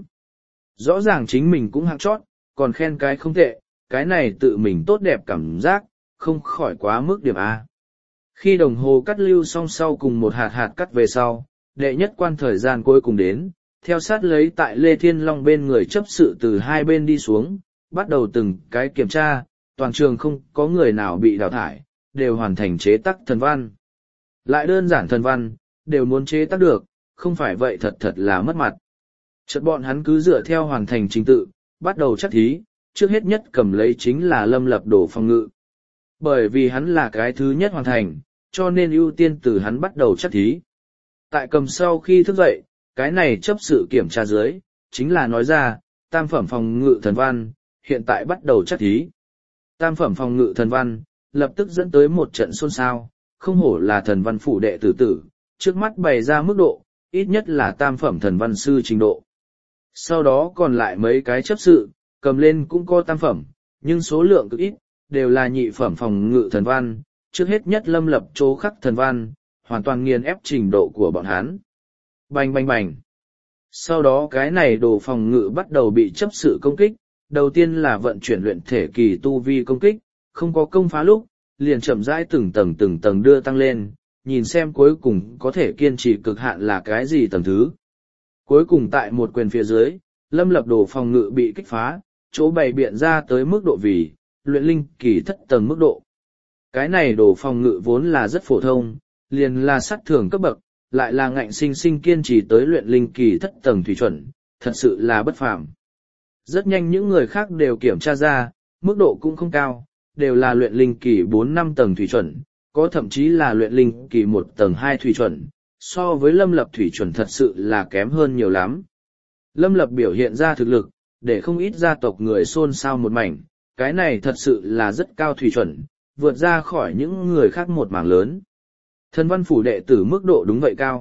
[SPEAKER 1] Rõ ràng chính mình cũng hạng chót, còn khen cái không tệ, cái này tự mình tốt đẹp cảm giác, không khỏi quá mức điểm A. Khi đồng hồ cắt lưu xong sau cùng một hạt hạt cắt về sau, đệ nhất quan thời gian cuối cùng đến, theo sát lấy tại Lê Thiên Long bên người chấp sự từ hai bên đi xuống, bắt đầu từng cái kiểm tra, toàn trường không có người nào bị đào thải, đều hoàn thành chế tác thần văn. Lại đơn giản thần văn, đều muốn chế tác được, không phải vậy thật thật là mất mặt. Chợt bọn hắn cứ dựa theo hoàn thành trình tự, bắt đầu chắc thí, trước hết nhất cầm lấy chính là Lâm Lập đồ phòng ngự. Bởi vì hắn là cái thứ nhất hoàn thành, cho nên ưu tiên từ hắn bắt đầu chắc thí. Tại cầm sau khi thức dậy, cái này chấp sự kiểm tra dưới, chính là nói ra, tam phẩm phòng ngự thần văn, hiện tại bắt đầu chắc thí. Tam phẩm phòng ngự thần văn, lập tức dẫn tới một trận xôn xao, không hổ là thần văn phủ đệ tử tử, trước mắt bày ra mức độ, ít nhất là tam phẩm thần văn sư trình độ. Sau đó còn lại mấy cái chấp sự, cầm lên cũng có tam phẩm, nhưng số lượng cực ít, đều là nhị phẩm phòng ngự thần văn, trước hết nhất Lâm Lập chỗ khắc thần văn, hoàn toàn nghiền ép trình độ của bọn hắn. Bành bành bành. Sau đó cái này đồ phòng ngự bắt đầu bị chấp sự công kích, đầu tiên là vận chuyển luyện thể kỳ tu vi công kích, không có công phá lúc, liền chậm rãi từng tầng từng tầng đưa tăng lên, nhìn xem cuối cùng có thể kiên trì cực hạn là cái gì tầng thứ. Cuối cùng tại một quyền phía dưới, Lâm Lập đồ phòng ngự bị kích phá, chỗ bày biện ra tới mức độ vì, luyện linh kỳ thất tầng mức độ. Cái này đồ phòng ngự vốn là rất phổ thông, liền là sát thường cấp bậc, lại là ngạnh sinh sinh kiên trì tới luyện linh kỳ thất tầng thủy chuẩn, thật sự là bất phàm. Rất nhanh những người khác đều kiểm tra ra, mức độ cũng không cao, đều là luyện linh kỳ bốn năm tầng thủy chuẩn, có thậm chí là luyện linh kỳ một tầng hai thủy chuẩn, so với Lâm Lập thủy chuẩn thật sự là kém hơn nhiều lắm. Lâm Lập biểu hiện ra thực lực, để không ít gia tộc người xôn xao một mảnh, cái này thật sự là rất cao thủy chuẩn, vượt ra khỏi những người khác một mảng lớn. Thần văn phủ đệ tử mức độ đúng vậy cao,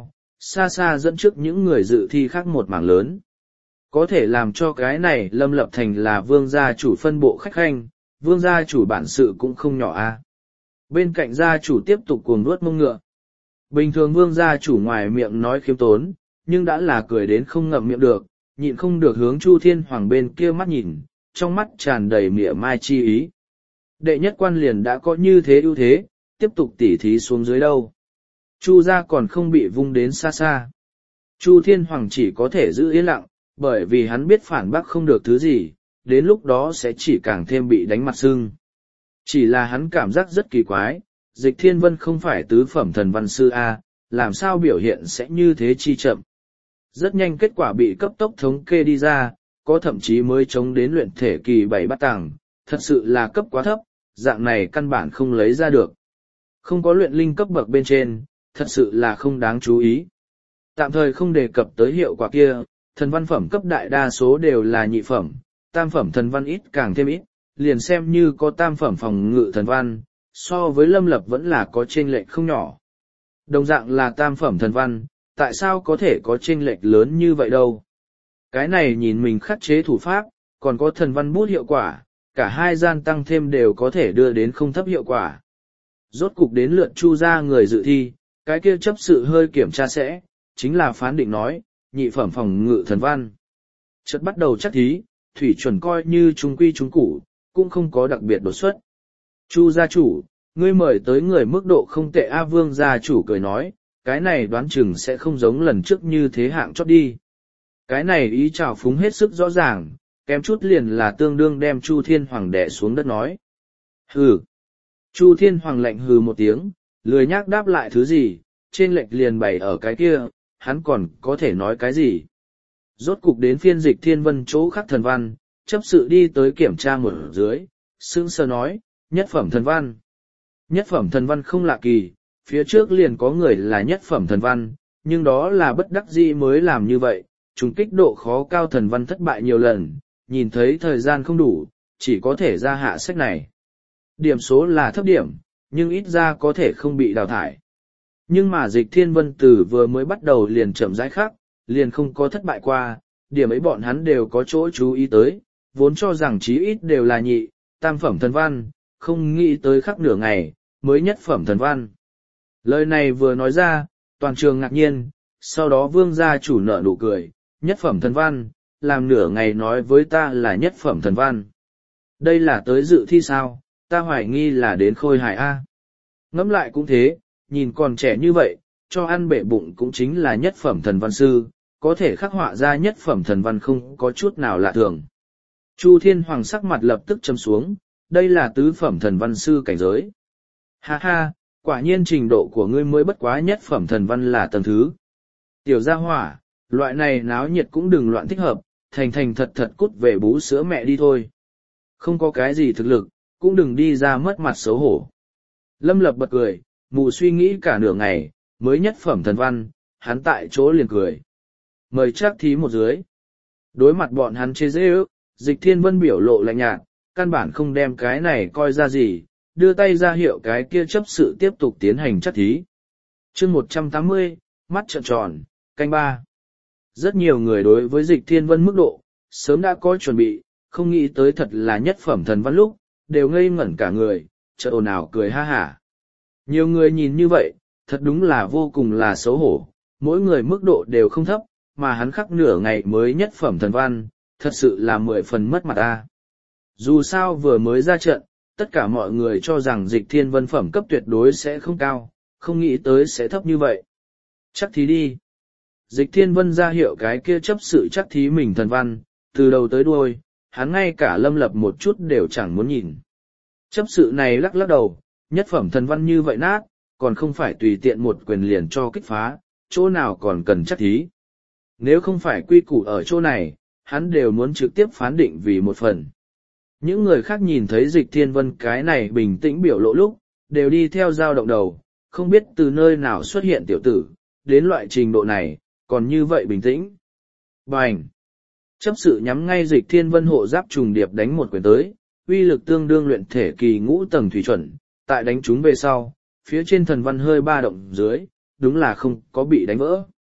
[SPEAKER 1] xa xa dẫn trước những người dự thi khác một mảng lớn. Có thể làm cho cái này Lâm Lập Thành là vương gia chủ phân bộ khách khanh, vương gia chủ bản sự cũng không nhỏ a. Bên cạnh gia chủ tiếp tục cuồng nuốt mông ngựa. Bình thường vương gia chủ ngoài miệng nói khiêm tốn, nhưng đã là cười đến không ngậm miệng được, nhịn không được hướng Chu Thiên Hoàng bên kia mắt nhìn, trong mắt tràn đầy mỉa mai chi ý. Đệ nhất quan liền đã có như thế ưu thế, tiếp tục tỉ thí xuống dưới đâu. Chu gia còn không bị vung đến xa xa. Chu Thiên Hoàng chỉ có thể giữ yên lặng, bởi vì hắn biết phản bác không được thứ gì, đến lúc đó sẽ chỉ càng thêm bị đánh mặt sưng. Chỉ là hắn cảm giác rất kỳ quái, Dịch Thiên Vân không phải tứ phẩm thần văn sư A, làm sao biểu hiện sẽ như thế chi chậm. Rất nhanh kết quả bị cấp tốc thống kê đi ra, có thậm chí mới chống đến luyện thể kỳ bảy bát tầng, thật sự là cấp quá thấp, dạng này căn bản không lấy ra được. Không có luyện linh cấp bậc bên trên, thật sự là không đáng chú ý. Tạm thời không đề cập tới hiệu quả kia, thần văn phẩm cấp đại đa số đều là nhị phẩm, tam phẩm thần văn ít càng thêm ít, liền xem như có tam phẩm phòng ngự thần văn, so với Lâm Lập vẫn là có chênh lệch không nhỏ. Đồng dạng là tam phẩm thần văn, tại sao có thể có chênh lệch lớn như vậy đâu? Cái này nhìn mình khắc chế thủ pháp, còn có thần văn bút hiệu quả, cả hai gian tăng thêm đều có thể đưa đến không thấp hiệu quả. Rốt cục đến lượt Chu gia người dự thi, cái kia chấp sự hơi kiểm tra sẽ, chính là phán định nói, nhị phẩm phòng ngự thần văn. Chợt bắt đầu chắc thí, thủy chuẩn coi như trung quy trung củ, cũng không có đặc biệt đột xuất. Chu gia chủ, ngươi mời tới người mức độ không tệ. A Vương gia chủ cười nói, cái này đoán chừng sẽ không giống lần trước như thế hạng chót đi. Cái này ý trào phúng hết sức rõ ràng, kém chút liền là tương đương đem Chu Thiên Hoàng đè xuống đất nói. Hừ. Chu Thiên Hoàng lạnh hừ một tiếng, lười nhác đáp lại thứ gì, trên lệch liền bày ở cái kia, hắn còn có thể nói cái gì. Rốt cục đến phiên Dịch Thiên Vân chỗ khắc thần văn, chấp sự đi tới kiểm tra một dưới, sững sờ nói, nhất phẩm thần văn. Nhất phẩm thần văn không lạ kỳ, phía trước liền có người là nhất phẩm thần văn, nhưng đó là bất đắc dĩ mới làm như vậy, trùng kích độ khó cao thần văn thất bại nhiều lần, nhìn thấy thời gian không đủ, chỉ có thể ra hạ sách này. Điểm số là thấp điểm, nhưng ít ra có thể không bị đào thải. Nhưng mà Dịch Thiên Vân từ vừa mới bắt đầu liền chậm rãi khắc, liền không có thất bại qua, điểm ấy bọn hắn đều có chỗ chú ý tới, vốn cho rằng chí ít đều là nhị, tam phẩm thần văn, không nghĩ tới khắc nửa ngày, mới nhất phẩm thần văn. Lời này vừa nói ra, toàn trường ngạc nhiên, sau đó Vương gia chủ nở nụ cười, nhất phẩm thần văn, làm nửa ngày nói với ta là nhất phẩm thần văn. Đây là tới dự thi sao, ta hoài nghi là đến khôi hài A. Ngẫm lại cũng thế, nhìn còn trẻ như vậy, cho ăn bể bụng cũng chính là nhất phẩm thần văn sư, có thể khắc họa ra nhất phẩm thần văn không có chút nào lạ thường. Chu Thiên Hoàng sắc mặt lập tức châm xuống, đây là tứ phẩm thần văn sư cảnh giới. Ha ha, quả nhiên trình độ của ngươi mới bất quá nhất phẩm thần văn là tầng thứ. Tiểu gia hỏa, loại này náo nhiệt cũng đừng loạn thích hợp, thành thành thật thật cút về bú sữa mẹ đi thôi. Không có cái gì thực lực, cũng đừng đi ra mất mặt xấu hổ. Lâm Lập bật cười, mù suy nghĩ cả nửa ngày, mới nhất phẩm thần văn, hắn tại chỗ liền cười. Mời chắc thí một dưới. Đối mặt bọn hắn chê dễ ước, Dịch Thiên Vân biểu lộ lạnh nhạt, căn bản không đem cái này coi ra gì, đưa tay ra hiệu cái kia chấp sự tiếp tục tiến hành chắc thí. chương một trăm tám mươi, mắt trợn tròn, canh ba. Rất nhiều người đối với Dịch Thiên Vân mức độ, sớm đã có chuẩn bị, không nghĩ tới thật là nhất phẩm thần văn lúc, đều ngây ngẩn cả người, chợt ồn ào cười ha hả. Nhiều người nhìn như vậy, thật đúng là vô cùng là xấu hổ, mỗi người mức độ đều không thấp, mà hắn khắc nửa ngày mới nhất phẩm thần văn, thật sự là mười phần mất mặt ta. Dù sao vừa mới ra trận, tất cả mọi người cho rằng Dịch Thiên Vân phẩm cấp tuyệt đối sẽ không cao, không nghĩ tới sẽ thấp như vậy. Chắc thí đi. Dịch Thiên Vân ra hiệu cái kia chấp sự chắc thí mình thần văn, từ đầu tới đuôi, hắn ngay cả Lâm Lập một chút đều chẳng muốn nhìn. Chấp sự này lắc lắc đầu, nhất phẩm thần văn như vậy nát, còn không phải tùy tiện một quyền liền cho kích phá, chỗ nào còn cần chắc thí. Nếu không phải quy củ ở chỗ này, hắn đều muốn trực tiếp phán định vì một phần. Những người khác nhìn thấy Dịch Thiên Vân cái này bình tĩnh biểu lộ lúc, đều đi theo dao động đầu, không biết từ nơi nào xuất hiện tiểu tử, đến loại trình độ này, còn như vậy bình tĩnh. Bành! Chấp sự nhắm ngay Dịch Thiên Vân hộ giáp trùng điệp đánh một quyền tới, uy lực tương đương luyện thể kỳ ngũ tầng thủy chuẩn, tại đánh chúng về sau, phía trên thần văn hơi ba động dưới, đúng là không có bị đánh vỡ.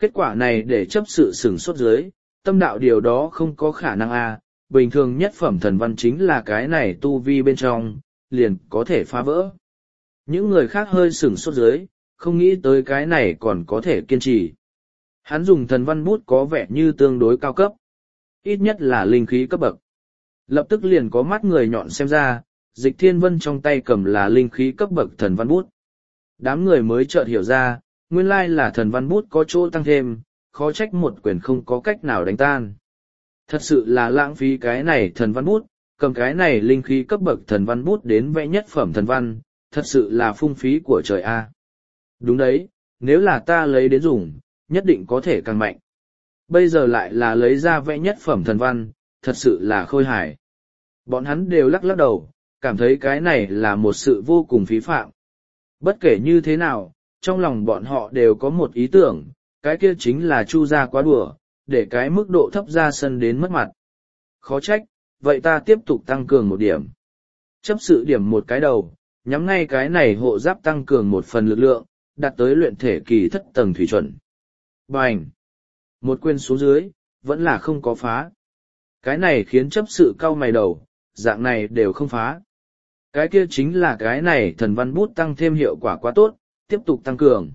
[SPEAKER 1] Kết quả này để chấp sự sửng sốt dưới, tâm đạo điều đó không có khả năng a, bình thường nhất phẩm thần văn chính là cái này tu vi bên trong, liền có thể phá vỡ. Những người khác hơi sửng sốt dưới, không nghĩ tới cái này còn có thể kiên trì. Hắn dùng thần văn bút có vẻ như tương đối cao cấp, ít nhất là linh khí cấp bậc. Lập tức liền có mắt người nhọn xem ra, Dịch Thiên Vân trong tay cầm là linh khí cấp bậc thần văn bút. Đám người mới chợt hiểu ra, nguyên lai là thần văn bút có chỗ tăng thêm, khó trách một quyền không có cách nào đánh tan. Thật sự là lãng phí cái này thần văn bút, cầm cái này linh khí cấp bậc thần văn bút đến vẽ nhất phẩm thần văn, thật sự là phung phí của trời a. Đúng đấy, nếu là ta lấy đến dùng, nhất định có thể càng mạnh. Bây giờ lại là lấy ra vẽ nhất phẩm thần văn, thật sự là khôi hài. Bọn hắn đều lắc lắc đầu, cảm thấy cái này là một sự vô cùng phí phạm. Bất kể như thế nào, trong lòng bọn họ đều có một ý tưởng, cái kia chính là Chu gia quá đùa, để cái mức độ thấp ra sân đến mất mặt. Khó trách, vậy ta tiếp tục tăng cường một điểm. Chấp sự điểm một cái đầu, nhắm ngay cái này hộ giáp tăng cường một phần lực lượng, đạt tới luyện thể kỳ thất tầng thủy chuẩn. Bành! Một quyền xuống dưới, vẫn là không có phá. Cái này khiến chấp sự cau mày đầu, dạng này đều không phá. Cái kia chính là cái này thần văn bút tăng thêm hiệu quả quá tốt, tiếp tục tăng cường.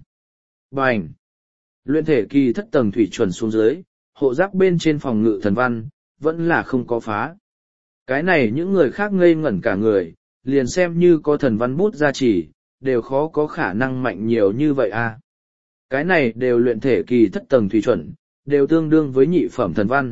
[SPEAKER 1] Bành! Luyện thể kỳ thất tầng thủy chuẩn xuống dưới, hộ giáp bên trên phòng ngự thần văn, vẫn là không có phá. Cái này những người khác ngây ngẩn cả người, liền xem như có thần văn bút gia trì, đều khó có khả năng mạnh nhiều như vậy à. Cái này đều luyện thể kỳ thất tầng thủy chuẩn, đều tương đương với nhị phẩm thần văn.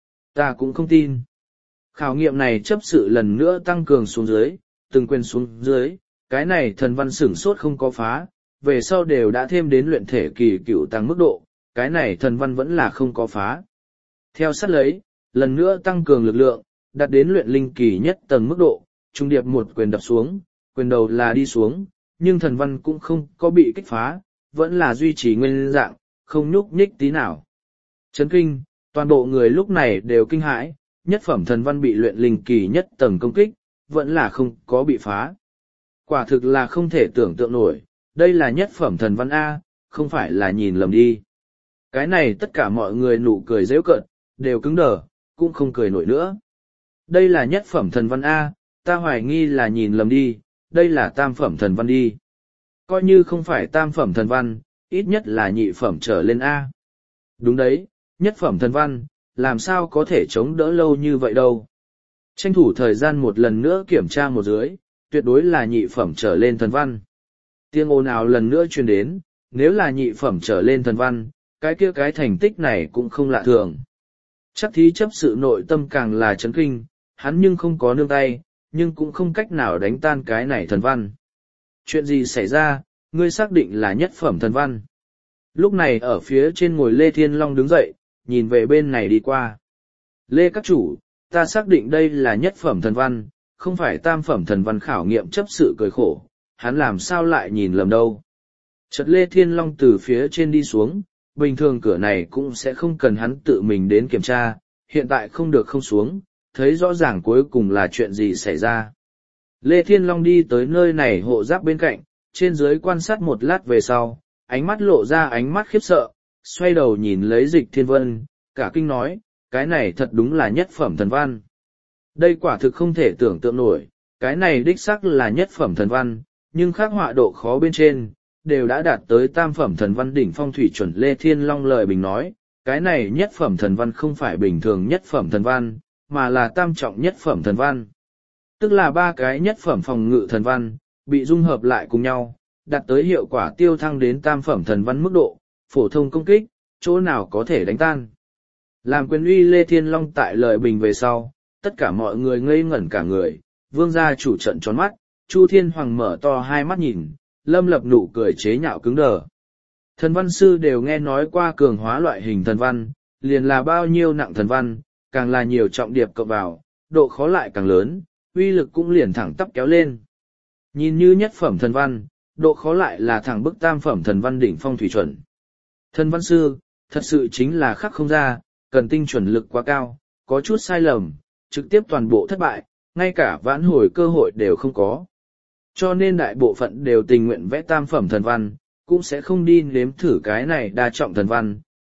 [SPEAKER 1] Ta cũng không tin. Khảo nghiệm này chấp sự lần nữa tăng cường xuống dưới, từng quên xuống dưới, cái này thần văn sửng sốt không có phá, về sau đều đã thêm đến luyện thể kỳ cựu tăng mức độ, cái này thần văn vẫn là không có phá. Theo sát lấy, lần nữa tăng cường lực lượng, đạt đến luyện linh kỳ nhất tầng mức độ, trung điệp một quyền đập xuống, quyền đầu là đi xuống, nhưng thần văn cũng không có bị kích phá, vẫn là duy trì nguyên dạng, không nhúc nhích tí nào. Chấn kinh, toàn bộ người lúc này đều kinh hãi, nhất phẩm thần văn bị luyện linh kỳ nhất tầng công kích, vẫn là không có bị phá. Quả thực là không thể tưởng tượng nổi, đây là nhất phẩm thần văn A, không phải là nhìn lầm đi. Cái này tất cả mọi người nụ cười giễu cợt, đều cứng đờ, cũng không cười nổi nữa. Đây là nhất phẩm thần văn A, ta hoài nghi là nhìn lầm đi, đây là tam phẩm thần văn đi. Coi như không phải tam phẩm thần văn, ít nhất là nhị phẩm trở lên A. Đúng đấy, nhất phẩm thần văn, làm sao có thể chống đỡ lâu như vậy đâu. Tranh thủ thời gian một lần nữa kiểm tra một dưới, tuyệt đối là nhị phẩm trở lên thần văn. Tiếng ồn ào lần nữa truyền đến, nếu là nhị phẩm trở lên thần văn, cái kia cái thành tích này cũng không lạ thường. Chắc thí chấp sự nội tâm càng là chấn kinh, hắn nhưng không có nương tay, nhưng cũng không cách nào đánh tan cái này thần văn. Chuyện gì xảy ra, ngươi xác định là nhất phẩm thần văn. Lúc này ở phía trên ngồi Lê Thiên Long đứng dậy, nhìn về bên này đi qua. Lê các chủ, ta xác định đây là nhất phẩm thần văn, không phải tam phẩm thần văn. Khảo nghiệm chấp sự cười khổ, hắn làm sao lại nhìn lầm đâu. Chợt Lê Thiên Long từ phía trên đi xuống, bình thường cửa này cũng sẽ không cần hắn tự mình đến kiểm tra, hiện tại không được không xuống, thấy rõ ràng cuối cùng là chuyện gì xảy ra. Lê Thiên Long đi tới nơi này hộ giáp bên cạnh, trên dưới quan sát một lát về sau, ánh mắt lộ ra ánh mắt khiếp sợ, xoay đầu nhìn lấy Dịch Thiên Vân, cả kinh nói, cái này thật đúng là nhất phẩm thần văn. Đây quả thực không thể tưởng tượng nổi, cái này đích xác là nhất phẩm thần văn, nhưng khắc họa độ khó bên trên, đều đã đạt tới tam phẩm thần văn đỉnh phong thủy chuẩn. Lê Thiên Long lời bình nói, cái này nhất phẩm thần văn không phải bình thường nhất phẩm thần văn, mà là tam trọng nhất phẩm thần văn. Tức là ba cái nhất phẩm phòng ngự thần văn, bị dung hợp lại cùng nhau, đạt tới hiệu quả tiêu thăng đến tam phẩm thần văn mức độ, phổ thông công kích, chỗ nào có thể đánh tan. Làm quyền uy Lê Thiên Long tại lời bình về sau, tất cả mọi người ngây ngẩn cả người, vương gia chủ trận tròn mắt, Chu Thiên Hoàng mở to hai mắt nhìn, Lâm Lập nụ cười chế nhạo cứng đờ. Thần văn sư đều nghe nói qua cường hóa loại hình thần văn, liền là bao nhiêu nặng thần văn, càng là nhiều trọng điệp cộng vào, độ khó lại càng lớn, uy lực cũng liền thẳng tắp kéo lên. Nhìn như nhất phẩm thần văn, độ khó lại là thẳng bức tam phẩm thần văn đỉnh phong thủy chuẩn. Thần văn sư, thật sự chính là khắc không ra, cần tinh chuẩn lực quá cao, có chút sai lầm, trực tiếp toàn bộ thất bại, ngay cả vãn hồi cơ hội đều không có. Cho nên đại bộ phận đều tình nguyện vẽ tam phẩm thần văn, cũng sẽ không đi nếm thử cái này đa trọng thần văn,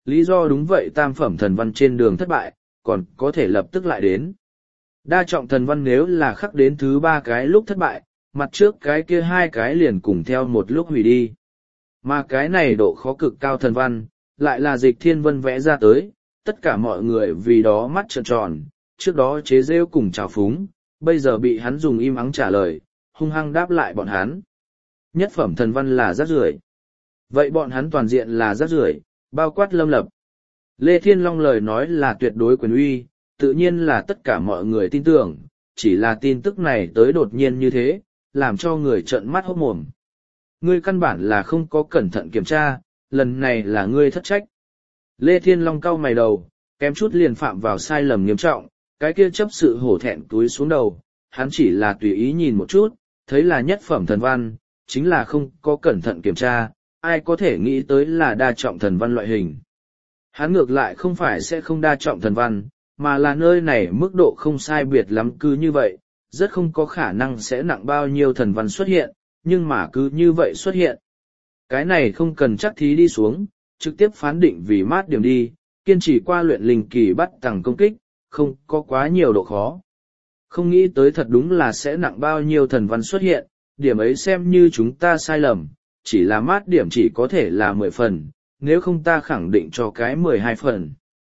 [SPEAKER 1] Lý do đúng vậy, tam phẩm thần văn trên đường thất bại, còn có thể lập tức lại đến. Đa trọng thần văn nếu là khắc đến thứ ba cái lúc thất bại, mặt trước cái kia hai cái liền cùng theo một lúc hủy đi. Mà cái này độ khó cực cao thần văn, lại là Dịch Thiên Vân vẽ ra tới, tất cả mọi người vì đó mắt trợn tròn, trước đó chế rêu cùng trào phúng, bây giờ bị hắn dùng im ắng trả lời, hung hăng đáp lại bọn hắn. Nhất phẩm thần văn là rác rưởi. Vậy bọn hắn toàn diện là rác rưởi, bao quát Lâm Lập. Lê Thiên Long lời nói là tuyệt đối quyền uy, tự nhiên là tất cả mọi người tin tưởng, chỉ là tin tức này tới đột nhiên như thế, làm cho người trợn mắt hốt mồm. Ngươi căn bản là không có cẩn thận kiểm tra, lần này là ngươi thất trách. Lê Thiên Long cau mày đầu, kém chút liền phạm vào sai lầm nghiêm trọng, cái kia chấp sự hổ thẹn túi xuống đầu, hắn chỉ là tùy ý nhìn một chút, thấy là nhất phẩm thần văn, chính là không có cẩn thận kiểm tra, ai có thể nghĩ tới là đa trọng thần văn loại hình. Hắn ngược lại không phải sẽ không đa trọng thần văn, mà là nơi này mức độ không sai biệt lắm cứ như vậy, rất không có khả năng sẽ nặng bao nhiêu thần văn xuất hiện, nhưng mà cứ như vậy xuất hiện. Cái này không cần chắc thí đi xuống, trực tiếp phán định vì mát điểm đi, kiên trì qua luyện linh kỳ bắt tầng công kích, không có quá nhiều độ khó. Không nghĩ tới thật đúng là sẽ nặng bao nhiêu thần văn xuất hiện, điểm ấy xem như chúng ta sai lầm, chỉ là mát điểm chỉ có thể là mười phần, nếu không ta khẳng định cho cái mười hai phần.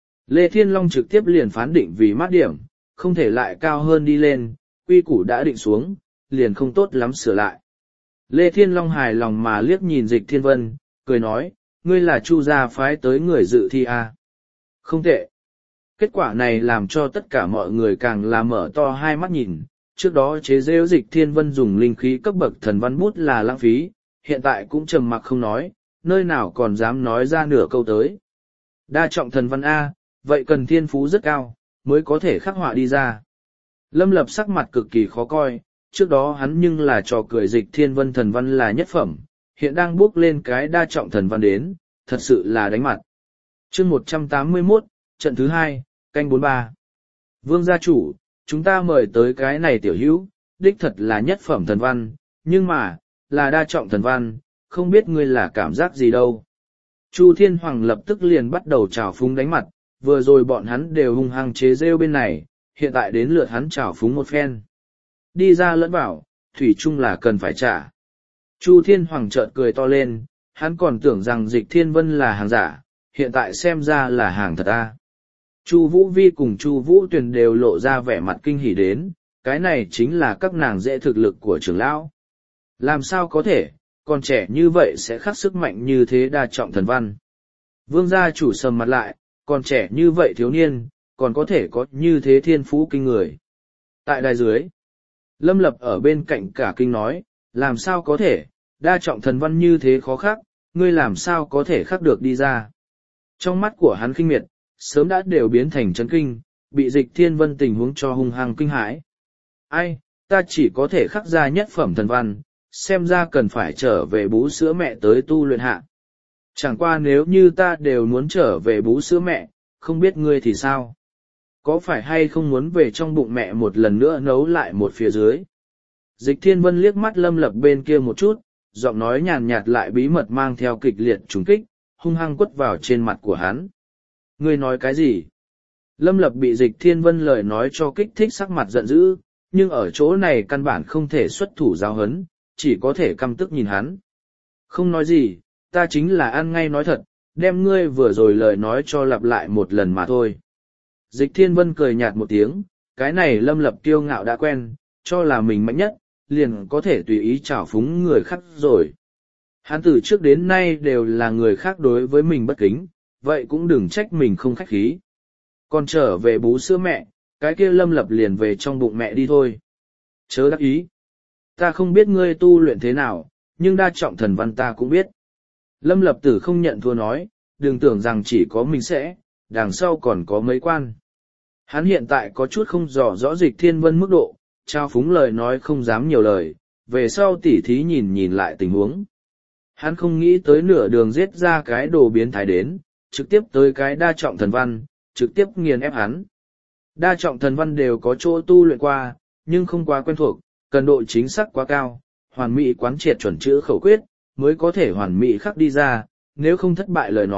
[SPEAKER 1] Lê Thiên Long trực tiếp liền phán định vì mát điểm, không thể lại cao hơn đi lên, quy củ đã định xuống, liền không tốt lắm sửa lại. Lê Thiên Long hài lòng mà liếc nhìn Dịch Thiên Vân, cười nói, ngươi là Chu gia phái tới người dự thi à? Không tệ. Kết quả này làm cho tất cả mọi người càng là mở to hai mắt nhìn, trước đó chế rêu Dịch Thiên Vân dùng linh khí cấp bậc thần văn bút là lãng phí, hiện tại cũng trầm mặc không nói, nơi nào còn dám nói ra nửa câu tới. Đa trọng thần văn A, vậy cần thiên phú rất cao, mới có thể khắc họa đi ra. Lâm Lập sắc mặt cực kỳ khó coi, trước đó hắn nhưng là trò cười Dịch Thiên Vân thần văn là nhất phẩm, hiện đang bước lên cái đa trọng thần văn đến, thật sự là đánh mặt. Chương một trăm tám mươi mốt, trận thứ hai, canh bốn ba. Vương gia chủ, chúng ta mời tới cái này tiểu hữu, đích thật là nhất phẩm thần văn, nhưng mà, là đa trọng thần văn, không biết ngươi là cảm giác gì đâu. Chu Thiên Hoàng lập tức liền bắt đầu trào phúng đánh mặt, vừa rồi bọn hắn đều hung hăng chế rêu bên này, hiện tại đến lượt hắn trào phúng một phen. Đi ra lẫn bảo, thủy chung là cần phải trả. Chu Thiên Hoàng chợt cười to lên, hắn còn tưởng rằng Dịch Thiên Vân là hàng giả, hiện tại xem ra là hàng thật a. Chu Vũ Vi cùng Chu Vũ Tuyền đều lộ ra vẻ mặt kinh hỉ đến, cái này chính là các nàng dễ thực lực của trưởng lão. Làm sao có thể, còn trẻ như vậy sẽ khắc sức mạnh như thế đa trọng thần văn. Vương gia chủ sầm mặt lại, còn trẻ như vậy thiếu niên, còn có thể có như thế thiên phú kinh người. Tại đài dưới, Lâm Lập ở bên cạnh cả kinh nói, làm sao có thể, đa trọng thần văn như thế khó khắc, ngươi làm sao có thể khắc được đi ra. Trong mắt của hắn khinh miệt, sớm đã đều biến thành chấn kinh, bị Dịch Thiên Vân tình huống cho hung hăng kinh hãi. Ai, ta chỉ có thể khắc ra nhất phẩm thần văn, xem ra cần phải trở về bú sữa mẹ tới tu luyện hạ. Chẳng qua nếu như ta đều muốn trở về bú sữa mẹ, không biết ngươi thì sao? Có phải hay không muốn về trong bụng mẹ một lần nữa nấu lại một phía dưới? Dịch Thiên Vân liếc mắt Lâm Lập bên kia một chút, giọng nói nhàn nhạt lại bí mật mang theo kịch liệt trùng kích, hung hăng quất vào trên mặt của hắn. Ngươi nói cái gì? Lâm Lập bị Dịch Thiên Vân lời nói cho kích thích sắc mặt giận dữ, nhưng ở chỗ này căn bản không thể xuất thủ giáo hấn, chỉ có thể căm tức nhìn hắn. Không nói gì, ta chính là ăn ngay nói thật, đem ngươi vừa rồi lời nói cho lặp lại một lần mà thôi. Dịch Thiên Vân cười nhạt một tiếng, cái này Lâm Lập kiêu ngạo đã quen, cho là mình mạnh nhất, liền có thể tùy ý trào phúng người khác rồi. Hắn từ trước đến nay đều là người khác đối với mình bất kính, vậy cũng đừng trách mình không khách khí. Còn trở về bú sữa mẹ, cái kia Lâm Lập liền về trong bụng mẹ đi thôi. Chớ đắc ý. Ta không biết ngươi tu luyện thế nào, nhưng đa trọng thần văn ta cũng biết. Lâm Lập Tử không nhận thua nói, đừng tưởng rằng chỉ có mình sẽ, đằng sau còn có mấy quan. Hắn hiện tại có chút không rõ rõ Dịch Thiên Vân mức độ, trao phúng lời nói không dám nhiều lời, về sau tỉ thí nhìn nhìn lại tình huống. Hắn không nghĩ tới nửa đường giết ra cái đồ biến thái đến, trực tiếp tới cái đa trọng thần văn, trực tiếp nghiền ép hắn. Đa trọng thần văn đều có chỗ tu luyện qua, nhưng không quá quen thuộc, cần độ chính xác quá cao, hoàn mỹ quán triệt chuẩn chữ khẩu quyết, mới có thể hoàn mỹ khắc đi ra, nếu không thất bại lời nói,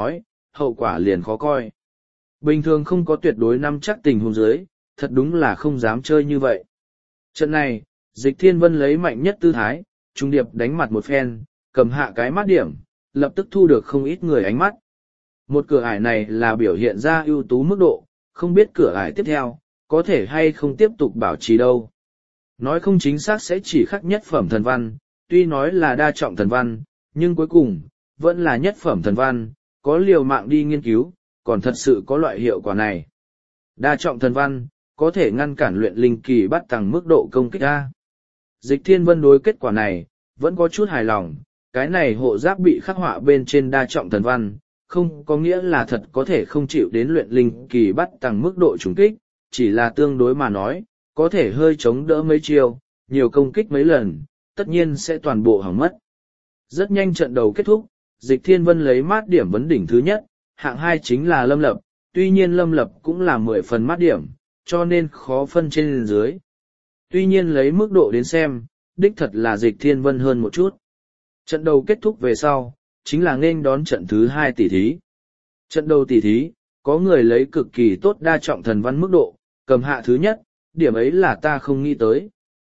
[SPEAKER 1] hậu quả liền khó coi. Bình thường không có tuyệt đối nắm chắc tình huống dưới, thật đúng là không dám chơi như vậy. Trận này, Dịch Thiên Vân lấy mạnh nhất tư thái, trung điệp đánh mặt một phen, cầm hạ cái mắt điểm, lập tức thu được không ít người ánh mắt. Một cửa ải này là biểu hiện ra ưu tú mức độ, không biết cửa ải tiếp theo, có thể hay không tiếp tục bảo trì đâu. Nói không chính xác sẽ chỉ khắc nhất phẩm thần văn, tuy nói là đa trọng thần văn, nhưng cuối cùng, vẫn là nhất phẩm thần văn, có liều mạng đi nghiên cứu, còn thật sự có loại hiệu quả này. Đa trọng thần văn, có thể ngăn cản luyện linh kỳ bắt tăng mức độ công kích A. Dịch Thiên Vân đối kết quả này, vẫn có chút hài lòng, cái này hộ giáp bị khắc họa bên trên đa trọng thần văn, không có nghĩa là thật có thể không chịu đến luyện linh kỳ bắt tăng mức độ trùng kích, chỉ là tương đối mà nói, có thể hơi chống đỡ mấy chiêu, nhiều công kích mấy lần, tất nhiên sẽ toàn bộ hỏng mất. Rất nhanh trận đầu kết thúc, Dịch Thiên Vân lấy mát điểm vấn đỉnh thứ nhất, hạng hai chính là Lâm Lập, tuy nhiên Lâm Lập cũng là mười phần mát điểm, cho nên khó phân trên dưới. Tuy nhiên lấy mức độ đến xem, đích thật là Dịch Thiên Vân hơn một chút. Trận đầu kết thúc về sau, chính là nghênh đón trận thứ hai tỷ thí. Trận đầu tỷ thí, có người lấy cực kỳ tốt đa trọng thần văn mức độ, cầm hạ thứ nhất, điểm ấy là ta không nghĩ tới.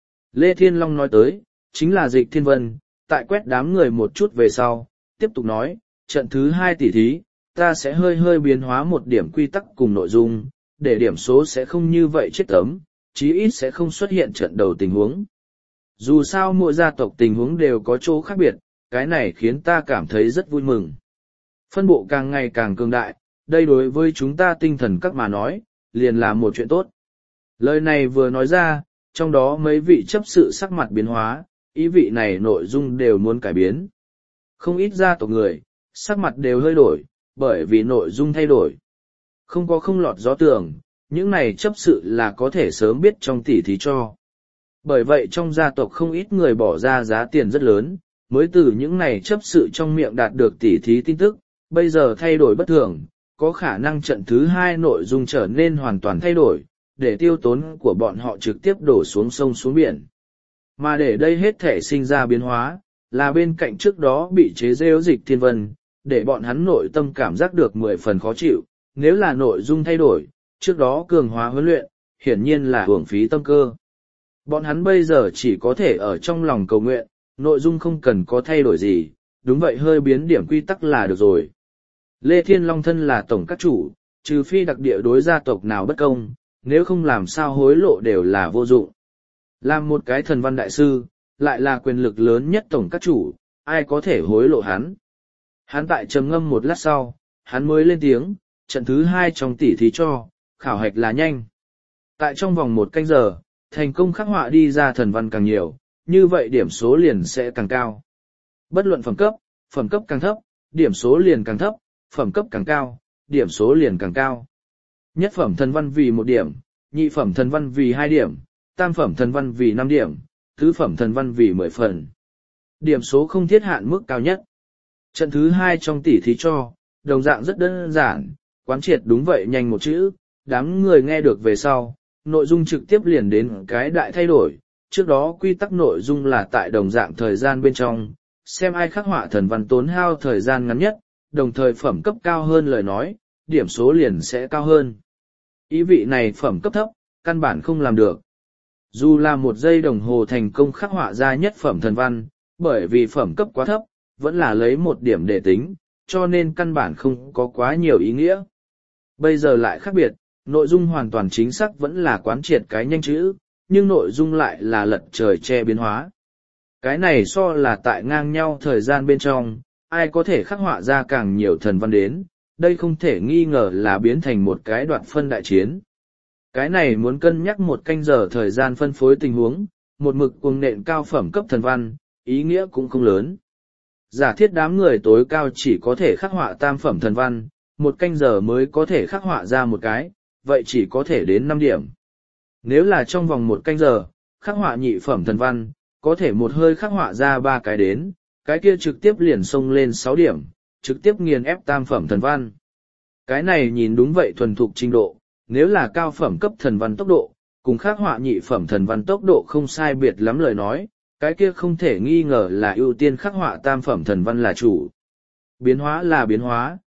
[SPEAKER 1] Lê Thiên Long nói tới, chính là Dịch Thiên Vân, tại quét đám người một chút về sau, tiếp tục nói, trận thứ hai tỷ thí, ta sẽ hơi hơi biến hóa một điểm quy tắc cùng nội dung, để điểm số sẽ không như vậy chết tấm, chí ít sẽ không xuất hiện trận đầu tình huống. Dù sao mỗi gia tộc tình huống đều có chỗ khác biệt, cái này khiến ta cảm thấy rất vui mừng. Phân bộ càng ngày càng cường đại, đây đối với chúng ta tinh thần các mà nói, liền là một chuyện tốt. Lời này vừa nói ra, trong đó mấy vị chấp sự sắc mặt biến hóa, ý vị này nội dung đều muốn cải biến. Không ít gia tộc người, sắc mặt đều hơi đổi, bởi vì nội dung thay đổi. Không có không lọt gió tường, những này chấp sự là có thể sớm biết trong tỉ thí cho. Bởi vậy trong gia tộc không ít người bỏ ra giá tiền rất lớn, mới từ những này chấp sự trong miệng đạt được tỉ thí tin tức, bây giờ thay đổi bất thường, có khả năng trận thứ hai nội dung trở nên hoàn toàn thay đổi, để tiêu tốn của bọn họ trực tiếp đổ xuống sông xuống biển. Mà để đây hết thể sinh ra biến hóa, là bên cạnh trước đó bị chế rêu Dịch Thiên Vân, để bọn hắn nội tâm cảm giác được mười phần khó chịu, nếu là nội dung thay đổi, trước đó cường hóa huấn luyện, hiển nhiên là hưởng phí tâm cơ. Bọn hắn bây giờ chỉ có thể ở trong lòng cầu nguyện, nội dung không cần có thay đổi gì, đúng vậy hơi biến điểm quy tắc là được rồi. Lê Thiên Long thân là tổng các chủ, trừ phi đặc địa đối gia tộc nào bất công, nếu không làm sao hối lộ đều là vô dụng. Làm một cái thần văn đại sư, lại là quyền lực lớn nhất tổng các chủ, ai có thể hối lộ hắn. Hắn tại trầm ngâm một lát sau, hắn mới lên tiếng, trận thứ hai trong tỷ thí cho, khảo hạch là nhanh. Tại trong vòng một canh giờ, thành công khắc họa đi ra thần văn càng nhiều, như vậy điểm số liền sẽ càng cao. Bất luận phẩm cấp, phẩm cấp càng thấp, điểm số liền càng thấp, phẩm cấp càng cao, điểm số liền càng cao. Nhất phẩm thần văn vì một điểm, nhị phẩm thần văn vì hai điểm, tam phẩm thần văn vì năm điểm, tứ phẩm thần văn vì mười phần. Điểm số không thiết hạn mức cao nhất. Trận thứ hai trong tỷ thí cho, đồng dạng rất đơn giản, quán triệt đúng vậy nhanh một chữ, đám người nghe được về sau, nội dung trực tiếp liền đến cái đại thay đổi, trước đó quy tắc nội dung là tại đồng dạng thời gian bên trong, xem ai khắc họa thần văn tốn hao thời gian ngắn nhất, đồng thời phẩm cấp cao hơn lời nói, điểm số liền sẽ cao hơn. Ý vị này phẩm cấp thấp, căn bản không làm được. Dù là một giây đồng hồ thành công khắc họa ra nhất phẩm thần văn, bởi vì phẩm cấp quá thấp, vẫn là lấy một điểm để tính, cho nên căn bản không có quá nhiều ý nghĩa. Bây giờ lại khác biệt, nội dung hoàn toàn chính xác vẫn là quán triệt cái nhanh chữ, nhưng nội dung lại là lật trời che biến hóa. Cái này so là tại ngang nhau thời gian bên trong, ai có thể khắc họa ra càng nhiều thần văn đến, đây không thể nghi ngờ là biến thành một cái đoạn phân đại chiến. Cái này muốn cân nhắc một canh giờ thời gian phân phối tình huống, một mực cuồng nện cao phẩm cấp thần văn, ý nghĩa cũng không lớn. Giả thiết đám người tối cao chỉ có thể khắc họa tam phẩm thần văn, một canh giờ mới có thể khắc họa ra một cái, vậy chỉ có thể đến năm điểm. Nếu là trong vòng một canh giờ, khắc họa nhị phẩm thần văn, có thể một hơi khắc họa ra ba cái đến, cái kia trực tiếp liền xông lên sáu điểm, trực tiếp nghiền ép tam phẩm thần văn. Cái này nhìn đúng vậy thuần thục trình độ, nếu là cao phẩm cấp thần văn tốc độ, cùng khắc họa nhị phẩm thần văn tốc độ không sai biệt lắm lời nói, cái kia không thể nghi ngờ là ưu tiên khắc họa tam phẩm thần văn là chủ. Biến hóa là biến hóa,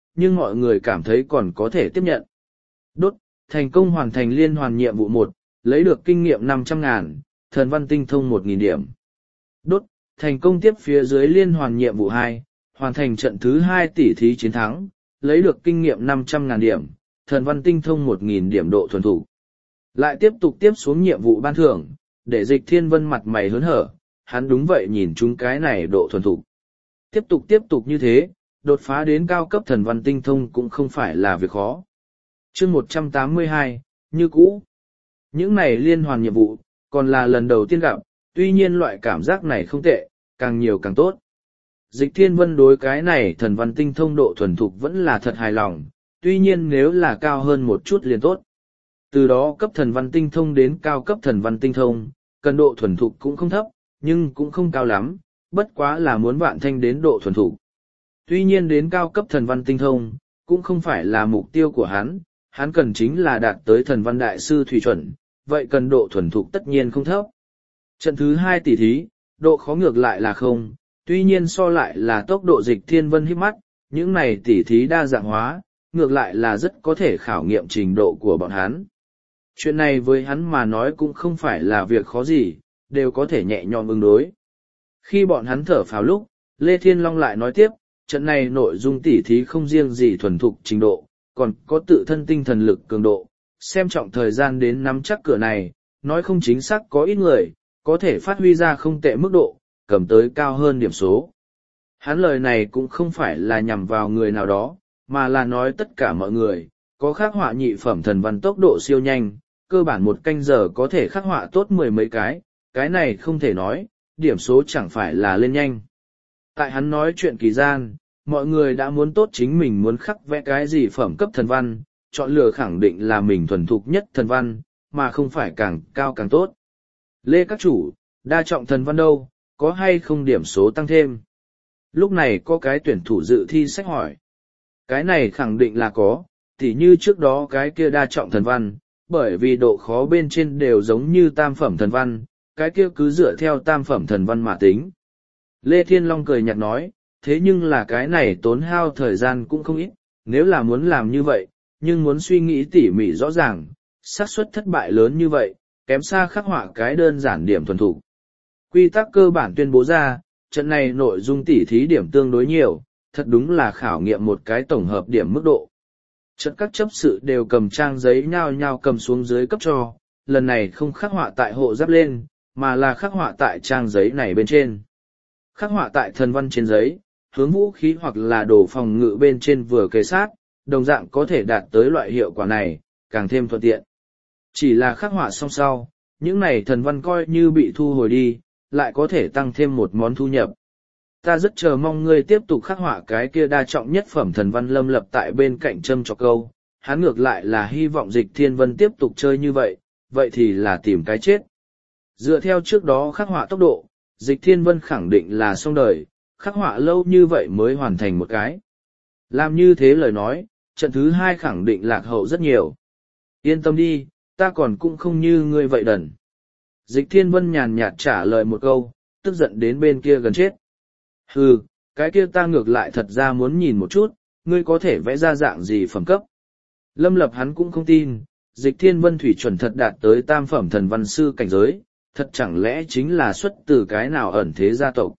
[SPEAKER 1] nhưng mọi người cảm thấy còn có thể tiếp nhận. Đốt, thành công hoàn thành liên hoàn nhiệm vụ một, lấy được kinh nghiệm năm trăm ngàn, thần văn tinh thông một nghìn điểm. Đốt, thành công tiếp phía dưới liên hoàn nhiệm vụ hai, hoàn thành trận thứ hai tỷ thí chiến thắng, lấy được kinh nghiệm năm trăm ngàn điểm, thần văn tinh thông một nghìn điểm độ thuần thủ. Lại tiếp tục tiếp xuống nhiệm vụ ban thưởng, để Dịch Thiên Vân mặt mày hớn hở, hắn đúng vậy nhìn chúng cái này độ thuần thủ. Tiếp tục tiếp tục như thế, đột phá đến cao cấp thần văn tinh thông cũng không phải là việc khó. Chương một trăm tám mươi hai, như cũ. Những này liên hoàn nhiệm vụ, còn là lần đầu tiên gặp, tuy nhiên loại cảm giác này không tệ, càng nhiều càng tốt. Dịch Thiên Vân đối cái này thần văn tinh thông độ thuần thục vẫn là thật hài lòng, tuy nhiên nếu là cao hơn một chút liền tốt. Từ đó cấp thần văn tinh thông đến cao cấp thần văn tinh thông, cần độ thuần thục cũng không thấp, nhưng cũng không cao lắm, bất quá là muốn vạn thanh đến độ thuần thục. Tuy nhiên đến cao cấp thần văn tinh thông, cũng không phải là mục tiêu của hắn, hắn cần chính là đạt tới thần văn đại sư thủy chuẩn, vậy cần độ thuần thục tất nhiên không thấp. Trận thứ hai tỷ thí, độ khó ngược lại là không, tuy nhiên so lại là tốc độ Dịch Thiên Vân hít mắt, những này tỷ thí đa dạng hóa, ngược lại là rất có thể khảo nghiệm trình độ của bọn hắn. Chuyện này với hắn mà nói cũng không phải là việc khó gì, đều có thể nhẹ nhõm ứng đối. Khi bọn hắn thở phào lúc, Lê Thiên Long lại nói tiếp, trận này nội dung tỉ thí không riêng gì thuần thục trình độ, còn có tự thân tinh thần lực cường độ, xem trọng thời gian đến nắm chắc cửa này, nói không chính xác có ít người, có thể phát huy ra không tệ mức độ, cầm tới cao hơn điểm số. Hắn lời này cũng không phải là nhằm vào người nào đó, mà là nói tất cả mọi người, có khắc họa nhị phẩm thần văn tốc độ siêu nhanh, cơ bản một canh giờ có thể khắc họa tốt mười mấy cái, cái này không thể nói, điểm số chẳng phải là lên nhanh. Tại hắn nói chuyện kỳ gian, mọi người đã muốn tốt chính mình muốn khắc vẽ cái gì phẩm cấp thần văn, chọn lựa khẳng định là mình thuần thục nhất thần văn, mà không phải càng cao càng tốt. Lê các chủ, đa trọng thần văn đâu, có hay không điểm số tăng thêm? Lúc này có cái tuyển thủ dự thi sách hỏi. Cái này khẳng định là có, tỉ như trước đó cái kia đa trọng thần văn, bởi vì độ khó bên trên đều giống như tam phẩm thần văn, cái kia cứ dựa theo tam phẩm thần văn mà tính. Lê Thiên Long cười nhạt nói, thế nhưng là cái này tốn hao thời gian cũng không ít, nếu là muốn làm như vậy, nhưng muốn suy nghĩ tỉ mỉ rõ ràng, xác suất thất bại lớn như vậy, kém xa khắc họa cái đơn giản điểm thuần thủ. Quy tắc cơ bản tuyên bố ra, trận này nội dung tỉ thí điểm tương đối nhiều, thật đúng là khảo nghiệm một cái tổng hợp điểm mức độ. Trận các chấp sự đều cầm trang giấy nhao nhao cầm xuống dưới cấp cho, lần này không khắc họa tại hộ giáp lên, mà là khắc họa tại trang giấy này bên trên. Khắc họa tại thần văn trên giấy, hướng vũ khí hoặc là đồ phòng ngự bên trên vừa kề sát, đồng dạng có thể đạt tới loại hiệu quả này, càng thêm thuận tiện. Chỉ là khắc họa song sau, những này thần văn coi như bị thu hồi đi, lại có thể tăng thêm một món thu nhập. Ta rất chờ mong ngươi tiếp tục khắc họa cái kia đa trọng nhất phẩm thần văn Lâm Lập tại bên cạnh châm cho câu, hắn ngược lại là hy vọng Dịch Thiên Vân tiếp tục chơi như vậy, vậy thì là tìm cái chết. Dựa theo trước đó khắc họa tốc độ, Dịch Thiên Vân khẳng định là xong đời, khắc họa lâu như vậy mới hoàn thành một cái. Làm như thế lời nói, trận thứ hai khẳng định lạc hậu rất nhiều. Yên tâm đi, ta còn cũng không như ngươi vậy đần. Dịch Thiên Vân nhàn nhạt trả lời một câu, tức giận đến bên kia gần chết. Hừ, cái kia ta ngược lại thật ra muốn nhìn một chút, ngươi có thể vẽ ra dạng gì phẩm cấp. Lâm Lập hắn cũng không tin, Dịch Thiên Vân thủy chuẩn thật đạt tới tam phẩm thần văn sư cảnh giới, thật chẳng lẽ chính là xuất từ cái nào ẩn thế gia tộc.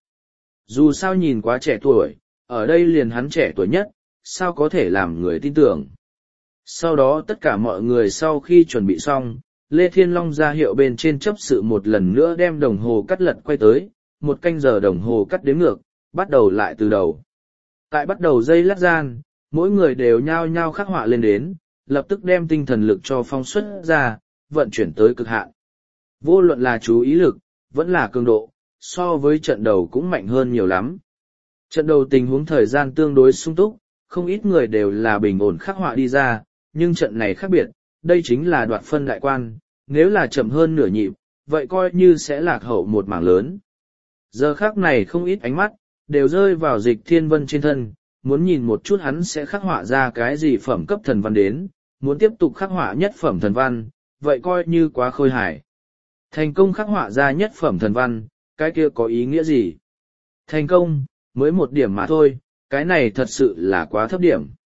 [SPEAKER 1] Dù sao nhìn quá trẻ tuổi, ở đây liền hắn trẻ tuổi nhất, sao có thể làm người tin tưởng. Sau đó tất cả mọi người sau khi chuẩn bị xong, Lê Thiên Long ra hiệu bên trên chấp sự một lần nữa đem đồng hồ cắt lật quay tới, một canh giờ đồng hồ cắt đếm ngược, bắt đầu lại từ đầu. Tại bắt đầu giây lát gian, mỗi người đều nhao nhao khắc họa lên đến, lập tức đem tinh thần lực cho phong xuất ra, vận chuyển tới cực hạn. Vô luận là chú ý lực, vẫn là cường độ, so với trận đầu cũng mạnh hơn nhiều lắm. Trận đầu tình huống thời gian tương đối sung túc, không ít người đều là bình ổn khắc họa đi ra, nhưng trận này khác biệt, đây chính là đoạt phân đại quan, nếu là chậm hơn nửa nhịp, vậy coi như sẽ lạc hậu một mảng lớn. Giờ khắc này không ít ánh mắt, đều rơi vào Dịch Thiên Vân trên thân, muốn nhìn một chút hắn sẽ khắc họa ra cái gì phẩm cấp thần văn đến, muốn tiếp tục khắc họa nhất phẩm thần văn, vậy coi như quá khôi hài. Thành công khắc họa ra nhất phẩm thần văn, cái kia có ý nghĩa gì? Thành công, mới một điểm mà thôi, cái này thật sự là quá thấp điểm.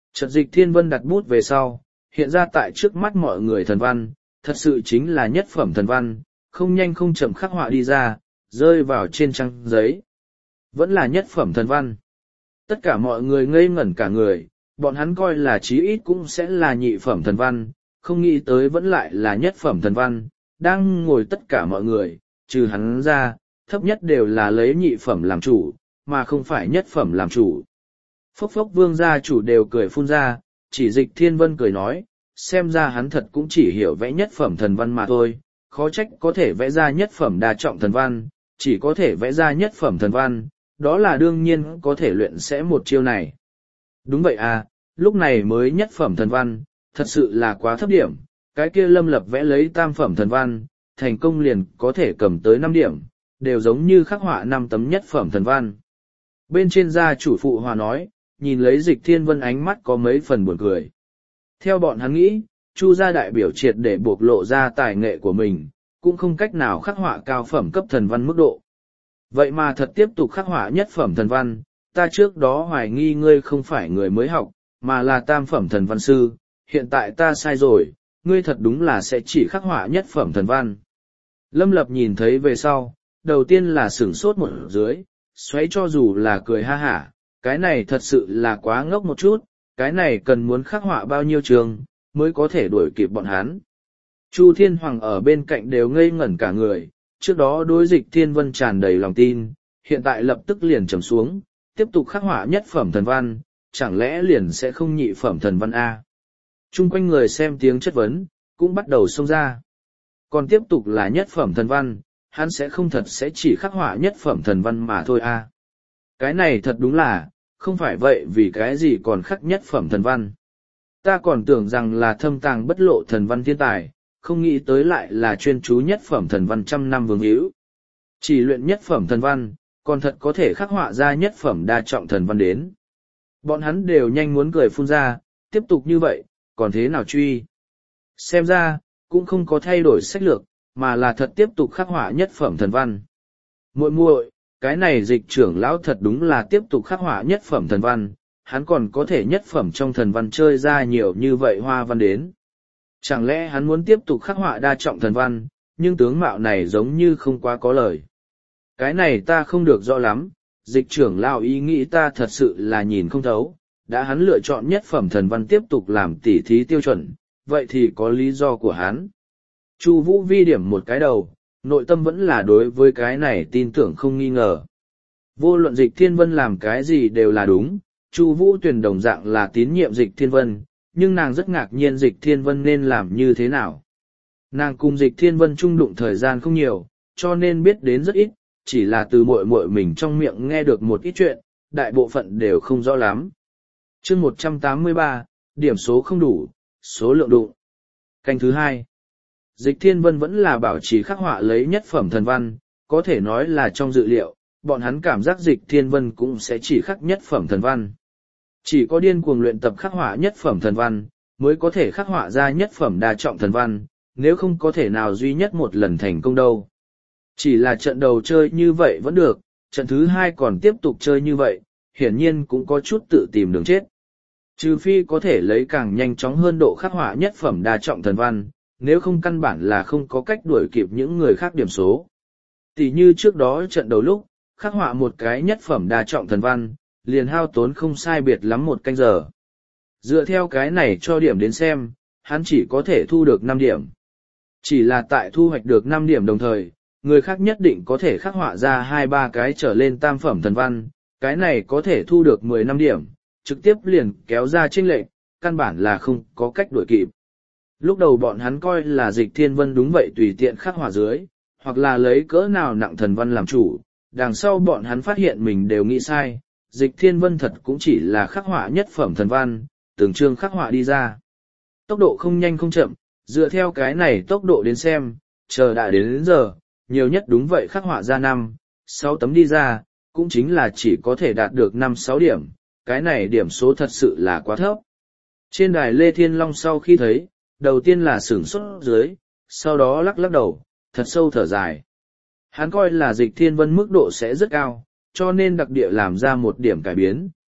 [SPEAKER 1] Chợt Dịch Thiên Vân đặt bút về sau, hiện ra tại trước mắt mọi người thần văn, thật sự chính là nhất phẩm thần văn, không nhanh không chậm khắc họa đi ra, rơi vào trên trang giấy. Vẫn là nhất phẩm thần văn. Tất cả mọi người ngây ngẩn cả người, bọn hắn coi là chí ít cũng sẽ là nhị phẩm thần văn, không nghĩ tới vẫn lại là nhất phẩm thần văn, đang ngồi tất cả mọi người, trừ hắn ra, thấp nhất đều là lấy nhị phẩm làm chủ, mà không phải nhất phẩm làm chủ. Phốc phốc vương gia chủ đều cười phun ra, chỉ Dịch Thiên Vân cười nói, xem ra hắn thật cũng chỉ hiểu vẽ nhất phẩm thần văn mà thôi, khó trách có thể vẽ ra nhất phẩm đa trọng thần văn, chỉ có thể vẽ ra nhất phẩm thần văn, đó là đương nhiên có thể luyện sẽ một chiêu này. Đúng vậy à, lúc này mới nhất phẩm thần văn, thật sự là quá thấp điểm, cái kia Lâm Lập vẽ lấy tam phẩm thần văn, thành công liền có thể cầm tới năm điểm, đều giống như khắc họa năm tấm nhất phẩm thần văn. Bên trên gia chủ phụ hòa nói, nhìn lấy Dịch Thiên Vân ánh mắt có mấy phần buồn cười. Theo bọn hắn nghĩ, Chu gia đại biểu triệt để bộc lộ ra tài nghệ của mình, cũng không cách nào khắc họa cao phẩm cấp thần văn mức độ. Vậy mà thật tiếp tục khắc họa nhất phẩm thần văn, ta trước đó hoài nghi ngươi không phải người mới học, mà là tam phẩm thần văn sư, hiện tại ta sai rồi, ngươi thật đúng là sẽ chỉ khắc họa nhất phẩm thần văn. Lâm Lập nhìn thấy về sau, đầu tiên là sửng sốt một dưới, xoáy cho dù là cười ha hả, cái này thật sự là quá ngốc một chút, cái này cần muốn khắc họa bao nhiêu trường, mới có thể đuổi kịp bọn hắn. Chu Thiên Hoàng ở bên cạnh đều ngây ngẩn cả người, trước đó đối Dịch Thiên Vân tràn đầy lòng tin, hiện tại lập tức liền trầm xuống, tiếp tục khắc họa nhất phẩm thần văn, chẳng lẽ liền sẽ không nhị phẩm thần văn A. Trung quanh người xem tiếng chất vấn, cũng bắt đầu xông ra. Còn tiếp tục là nhất phẩm thần văn, hắn sẽ không thật sẽ chỉ khắc họa nhất phẩm thần văn mà thôi A. Cái này thật đúng là, không phải vậy vì cái gì còn khắc nhất phẩm thần văn. Ta còn tưởng rằng là thâm tàng bất lộ thần văn thiên tài, không nghĩ tới lại là chuyên chú nhất phẩm thần văn trăm năm vương hữu. Chỉ luyện nhất phẩm thần văn, còn thật có thể khắc họa ra nhất phẩm đa trọng thần văn đến. Bọn hắn đều nhanh muốn cười phun ra, tiếp tục như vậy, còn thế nào truy. Xem ra, cũng không có thay đổi sách lược, mà là thật tiếp tục khắc họa nhất phẩm thần văn. Muội muội, cái này Dịch trưởng lão thật đúng là tiếp tục khắc họa nhất phẩm thần văn, hắn còn có thể nhất phẩm trong thần văn chơi ra nhiều như vậy hoa văn đến. Chẳng lẽ hắn muốn tiếp tục khắc họa đa trọng thần văn, nhưng tướng mạo này giống như không quá có lời. Cái này ta không được rõ lắm, Dịch trưởng lão ý nghĩ ta thật sự là nhìn không thấu, đã hắn lựa chọn nhất phẩm thần văn tiếp tục làm tỉ thí tiêu chuẩn, vậy thì có lý do của hắn. Chu Vũ Vi điểm một cái đầu, nội tâm vẫn là đối với cái này tin tưởng không nghi ngờ. Vô luận Dịch Thiên Vân làm cái gì đều là đúng, Chu Vũ Tuyền đồng dạng là tín nhiệm Dịch Thiên Vân, nhưng nàng rất ngạc nhiên Dịch Thiên Vân nên làm như thế nào. Nàng cùng Dịch Thiên Vân chung đụng thời gian không nhiều, cho nên biết đến rất ít, chỉ là từ muội muội mình trong miệng nghe được một ít chuyện, đại bộ phận đều không rõ lắm. Chương một trăm tám mươi ba, điểm số không đủ, số lượng đụng. Canh thứ hai. Dịch Thiên Vân vẫn là bảo trì khắc họa lấy nhất phẩm thần văn, có thể nói là trong dự liệu, bọn hắn cảm giác Dịch Thiên Vân cũng sẽ chỉ khắc nhất phẩm thần văn. Chỉ có điên cuồng luyện tập khắc họa nhất phẩm thần văn, mới có thể khắc họa ra nhất phẩm đa trọng thần văn, nếu không có thể nào duy nhất một lần thành công đâu. Chỉ là trận đầu chơi như vậy vẫn được, trận thứ hai còn tiếp tục chơi như vậy, hiển nhiên cũng có chút tự tìm đường chết. Trừ phi có thể lấy càng nhanh chóng hơn độ khắc họa nhất phẩm đa trọng thần văn, nếu không căn bản là không có cách đuổi kịp những người khác điểm số. Tỷ như trước đó trận đầu lúc, khắc họa một cái nhất phẩm đa trọng thần văn, liền hao tốn không sai biệt lắm một canh giờ. Dựa theo cái này cho điểm đến xem, hắn chỉ có thể thu được năm điểm. Chỉ là tại thu hoạch được năm điểm đồng thời, người khác nhất định có thể khắc họa ra hai ba cái trở lên tam phẩm thần văn, cái này có thể thu được mười lăm điểm, trực tiếp liền kéo ra chênh lệch, căn bản là không có cách đuổi kịp. Lúc đầu bọn hắn coi là Dịch Thiên Vân đúng vậy tùy tiện khắc họa dưới, hoặc là lấy cỡ nào nặng thần văn làm chủ, đằng sau bọn hắn phát hiện mình đều nghĩ sai, Dịch Thiên Vân thật cũng chỉ là khắc họa nhất phẩm thần văn, từng chương khắc họa đi ra. Tốc độ không nhanh không chậm, dựa theo cái này tốc độ đến xem, chờ đã đến, đến giờ, nhiều nhất đúng vậy khắc họa ra năm, sáu tấm đi ra, cũng chính là chỉ có thể đạt được năm sáu điểm, cái này điểm số thật sự là quá thấp. Trên đài Lê Thiên Long sau khi thấy, đầu tiên là sửng sốt dưới, sau đó lắc lắc đầu, thật sâu thở dài. Hắn coi là Dịch Thiên Vân mức độ sẽ rất cao, cho nên đặc địa làm ra một điểm cải biến,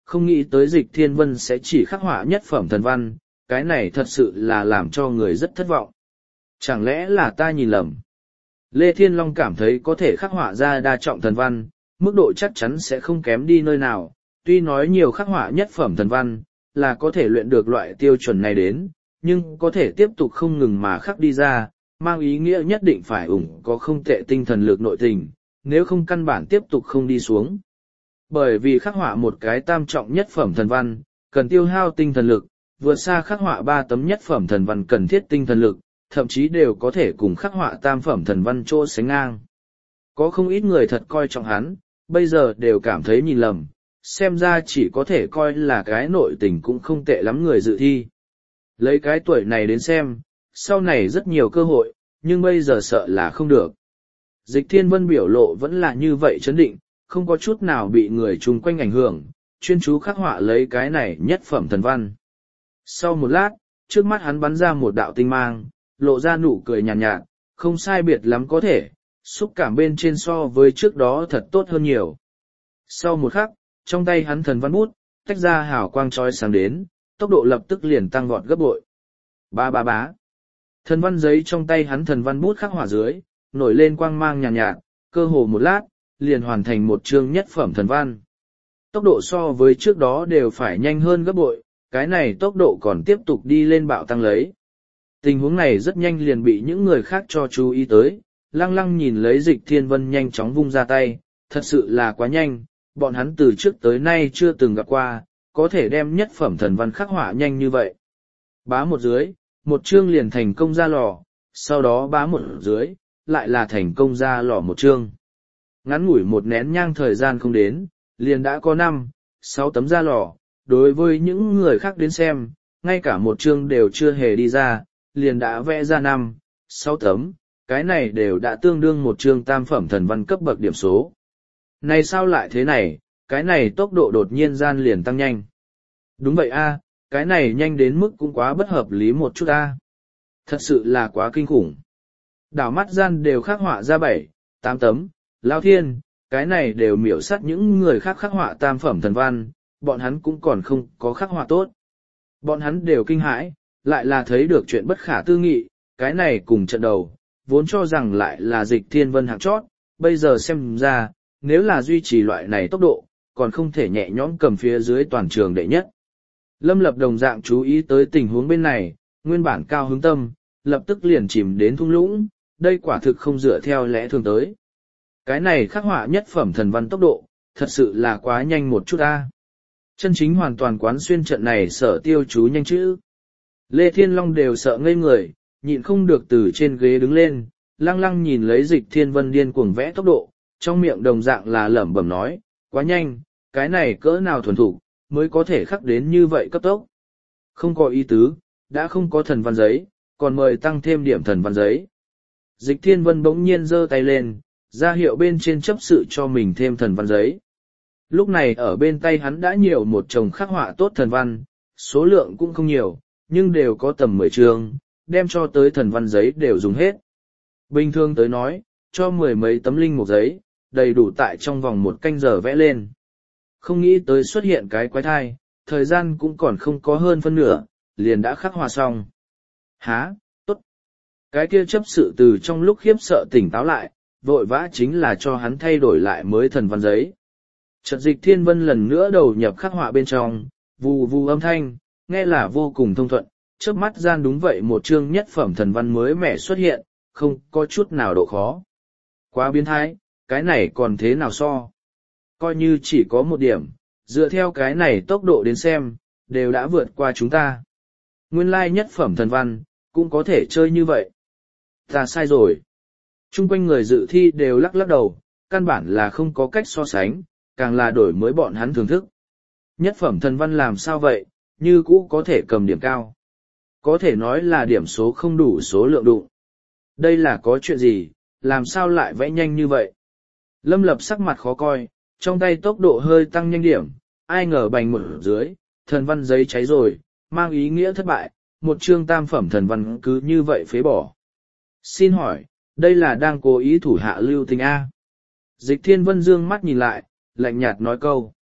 [SPEAKER 1] không nghĩ tới Dịch Thiên Vân sẽ chỉ khắc họa nhất phẩm thần văn, cái này thật sự là làm cho người rất thất vọng. Chẳng lẽ là ta nhìn lầm? Lê Thiên Long cảm thấy có thể khắc họa ra đa trọng thần văn, mức độ chắc chắn sẽ không kém đi nơi nào, tuy nói nhiều khắc họa nhất phẩm thần văn, là có thể luyện được loại tiêu chuẩn này đến, nhưng có thể tiếp tục không ngừng mà khắc đi ra, mang ý nghĩa nhất định phải ủng có không tệ tinh thần lực nội tình, nếu không căn bản tiếp tục không đi xuống. Bởi vì khắc họa một cái tam trọng nhất phẩm thần văn, cần tiêu hao tinh thần lực, vượt xa khắc họa ba tấm nhất phẩm thần văn cần thiết tinh thần lực, thậm chí đều có thể cùng khắc họa tam phẩm thần văn chỗ sánh ngang. Có không ít người thật coi trọng hắn, bây giờ đều cảm thấy nhìn lầm, xem ra chỉ có thể coi là cái nội tình cũng không tệ lắm người dự thi. Lấy cái tuổi này đến xem, sau này rất nhiều cơ hội, nhưng bây giờ sợ là không được. Dịch Thiên Vân biểu lộ vẫn là như vậy chấn định, không có chút nào bị người chung quanh ảnh hưởng, chuyên chú khắc họa lấy cái này nhất phẩm thần văn. Sau một lát, trước mắt hắn bắn ra một đạo tinh mang, lộ ra nụ cười nhàn nhạt, nhạt, không sai biệt lắm có thể, xúc cảm bên trên so với trước đó thật tốt hơn nhiều. Sau một khắc, trong tay hắn thần văn bút, tách ra hào quang chói sáng đến, tốc độ lập tức liền tăng vọt gấp bội. Ba ba bá. Thần văn giấy trong tay hắn thần văn bút khắc hỏa dưới, nổi lên quang mang nhàn nhạt, nhạt, cơ hồ một lát, liền hoàn thành một chương nhất phẩm thần văn. Tốc độ so với trước đó đều phải nhanh hơn gấp bội, cái này tốc độ còn tiếp tục đi lên bạo tăng lấy. Tình huống này rất nhanh liền bị những người khác cho chú ý tới, lăng lăng nhìn lấy Dịch Thiên Vân nhanh chóng vung ra tay, thật sự là quá nhanh, bọn hắn từ trước tới nay chưa từng gặp qua, có thể đem nhất phẩm thần văn khắc họa nhanh như vậy. Bá một dưới, một chương liền thành công ra lò, sau đó bá một dưới, lại là thành công ra lò một chương. Ngắn ngủi một nén nhang thời gian không đến, liền đã có năm, sáu tấm ra lò, đối với những người khác đến xem, ngay cả một chương đều chưa hề đi ra, liền đã vẽ ra năm, sáu tấm, cái này đều đã tương đương một chương tam phẩm thần văn cấp bậc điểm số. Này sao lại thế này, cái này tốc độ đột nhiên gian liền tăng nhanh. Đúng vậy a, cái này nhanh đến mức cũng quá bất hợp lý một chút a. Thật sự là quá kinh khủng. Đảo mắt gian đều khắc họa ra bảy, tám tấm, lao thiên, cái này đều miểu sát những người khác khắc họa tam phẩm thần văn, bọn hắn cũng còn không có khắc họa tốt. Bọn hắn đều kinh hãi, lại là thấy được chuyện bất khả tư nghị, cái này cùng trận đầu, vốn cho rằng lại là Dịch Thiên Vân hạng chót, bây giờ xem ra, nếu là duy trì loại này tốc độ, còn không thể nhẹ nhõm cầm phía dưới toàn trường đệ nhất. Lâm Lập đồng dạng chú ý tới tình huống bên này, nguyên bản cao hứng tâm, lập tức liền chìm đến thung lũng, đây quả thực không dựa theo lẽ thường tới. Cái này khắc họa nhất phẩm thần văn tốc độ, thật sự là quá nhanh một chút a. Chân chính hoàn toàn quán xuyên trận này sở tiêu chú nhanh chữ. Lê Thiên Long đều sợ ngây người, nhịn không được từ trên ghế đứng lên, lăng lăng nhìn lấy Dịch Thiên Vân điên cuồng vẽ tốc độ, trong miệng đồng dạng là lẩm bẩm nói, quá nhanh, cái này cỡ nào thuần thủ, mới có thể khắc đến như vậy cấp tốc. Không có ý tứ, đã không có thần văn giấy, còn mời tăng thêm điểm thần văn giấy. Dịch Thiên Vân bỗng nhiên giơ tay lên, ra hiệu bên trên chấp sự cho mình thêm thần văn giấy. Lúc này ở bên tay hắn đã nhiều một chồng khắc họa tốt thần văn, số lượng cũng không nhiều, nhưng đều có tầm mười chương, đem cho tới thần văn giấy đều dùng hết. Bình thường tới nói, cho mười mấy tấm linh một giấy, đầy đủ tại trong vòng một canh giờ vẽ lên. Không nghĩ tới xuất hiện cái quái thai, thời gian cũng còn không có hơn phân nửa, liền đã khắc họa xong. Há, tốt. Cái kia chấp sự từ trong lúc khiếp sợ tỉnh táo lại, vội vã chính là cho hắn thay đổi lại mới thần văn giấy. Chợt Dịch Thiên Vân lần nữa đầu nhập khắc họa bên trong, vù vù âm thanh, nghe là vô cùng thông thuận, chớp mắt gian đúng vậy một chương nhất phẩm thần văn mới mẻ xuất hiện, không có chút nào độ khó. Quá biến thái, cái này còn thế nào so? Coi như chỉ có một điểm, dựa theo cái này tốc độ đến xem, đều đã vượt qua chúng ta. Nguyên lai nhất phẩm thần văn, cũng có thể chơi như vậy. Ta sai rồi. Trung quanh người dự thi đều lắc lắc đầu, căn bản là không có cách so sánh, càng là đổi mới bọn hắn thưởng thức. Nhất phẩm thần văn làm sao vậy, như cũ có thể cầm điểm cao. Có thể nói là điểm số không đủ số lượng đụng. Đây là có chuyện gì, làm sao lại vẽ nhanh như vậy? Lâm Lập sắc mặt khó coi, trong tay tốc độ hơi tăng nhanh điểm, ai ngờ bành một dưới, thần văn giấy cháy rồi, mang ý nghĩa thất bại, một chương tam phẩm thần văn cứ như vậy phế bỏ. Xin hỏi, đây là đang cố ý thủ hạ lưu tình A. Dịch Thiên Vân dương mắt nhìn lại, lạnh nhạt nói câu.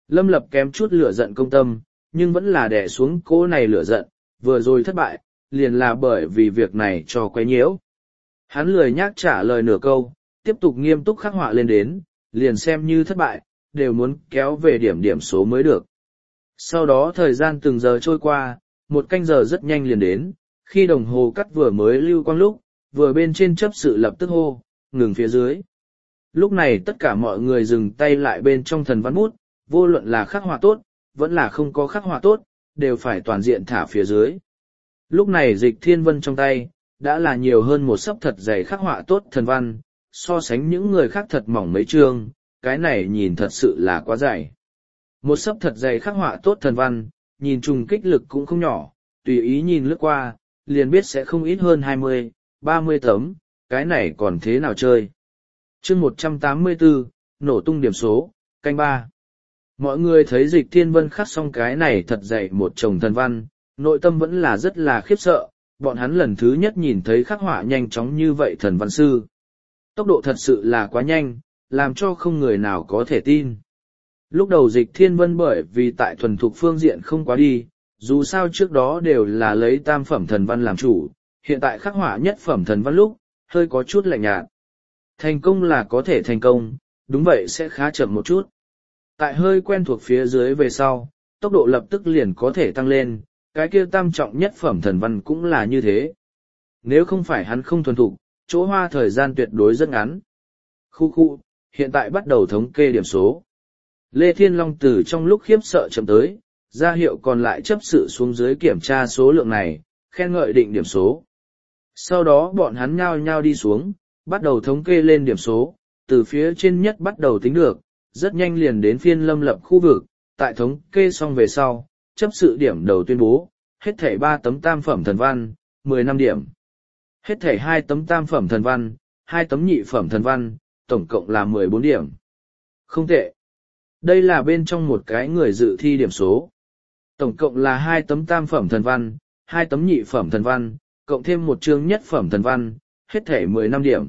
[SPEAKER 1] Lâm Lập kém chút lửa giận công tâm, nhưng vẫn là đè xuống cỗ này lửa giận, vừa rồi thất bại, liền là bởi vì việc này cho quấy nhiễu. Hắn lười nhác trả lời nửa câu, tiếp tục nghiêm túc khắc họa lên đến, liền xem như thất bại, đều muốn kéo về điểm điểm số mới được. Sau đó thời gian từng giờ trôi qua, một canh giờ rất nhanh liền đến, khi đồng hồ cắt vừa mới lưu quang lúc, vừa bên trên chấp sự lập tức hô, ngừng phía dưới. Lúc này tất cả mọi người dừng tay lại bên trong thần văn bút, vô luận là khắc họa tốt, vẫn là không có khắc họa tốt, đều phải toàn diện thả phía dưới. Lúc này Dịch Thiên Vân trong tay, đã là nhiều hơn một sấp thật dày khắc họa tốt thần văn, so sánh những người khác thật mỏng mấy chương, cái này nhìn thật sự là quá dày. Một sấp thật dày khắc họa tốt thần văn, nhìn trùng kích lực cũng không nhỏ, tùy ý nhìn lướt qua, liền biết sẽ không ít hơn hai mươi, ba mươi tấm, cái này còn thế nào chơi. Chương một trăm tám mươi bốn, nổ tung điểm số, canh ba. Mọi người thấy Dịch Thiên Vân khắc xong cái này thật dày một chồng thần văn, nội tâm vẫn là rất là khiếp sợ, bọn hắn lần thứ nhất nhìn thấy khắc họa nhanh chóng như vậy thần văn sư. Tốc độ thật sự là quá nhanh, làm cho không người nào có thể tin. Lúc đầu Dịch Thiên Vân bởi vì tại thuần thục phương diện không quá đi, dù sao trước đó đều là lấy tam phẩm thần văn làm chủ, hiện tại khắc họa nhất phẩm thần văn lúc, hơi có chút lạnh nhạt. Thành công là có thể thành công, đúng vậy sẽ khá chậm một chút. Tại hơi quen thuộc phía dưới về sau, tốc độ lập tức liền có thể tăng lên, cái kia tam trọng nhất phẩm thần văn cũng là như thế. Nếu không phải hắn không thuần thục, chỗ hoa thời gian tuyệt đối rất ngắn. Khu khu, hiện tại bắt đầu thống kê điểm số. Lê Thiên Long từ trong lúc khiếp sợ chậm tới, ra hiệu còn lại chấp sự xuống dưới kiểm tra số lượng này, khen ngợi định điểm số. Sau đó bọn hắn nhao nhao đi xuống, bắt đầu thống kê lên điểm số, từ phía trên nhất bắt đầu tính được, rất nhanh liền đến phiên Lâm Lập khu vực, tại thống kê xong về sau, chấp sự điểm đầu tuyên bố, hết thảy ba tấm tam phẩm thần văn, mười lăm điểm. Hết thảy hai tấm tam phẩm thần văn, hai tấm nhị phẩm thần văn, tổng cộng là mười bốn điểm. Không tệ. Đây là bên trong một cái người dự thi điểm số. Tổng cộng là hai tấm tam phẩm thần văn, hai tấm nhị phẩm thần văn, cộng thêm một chương nhất phẩm thần văn, hết thảy mười lăm điểm.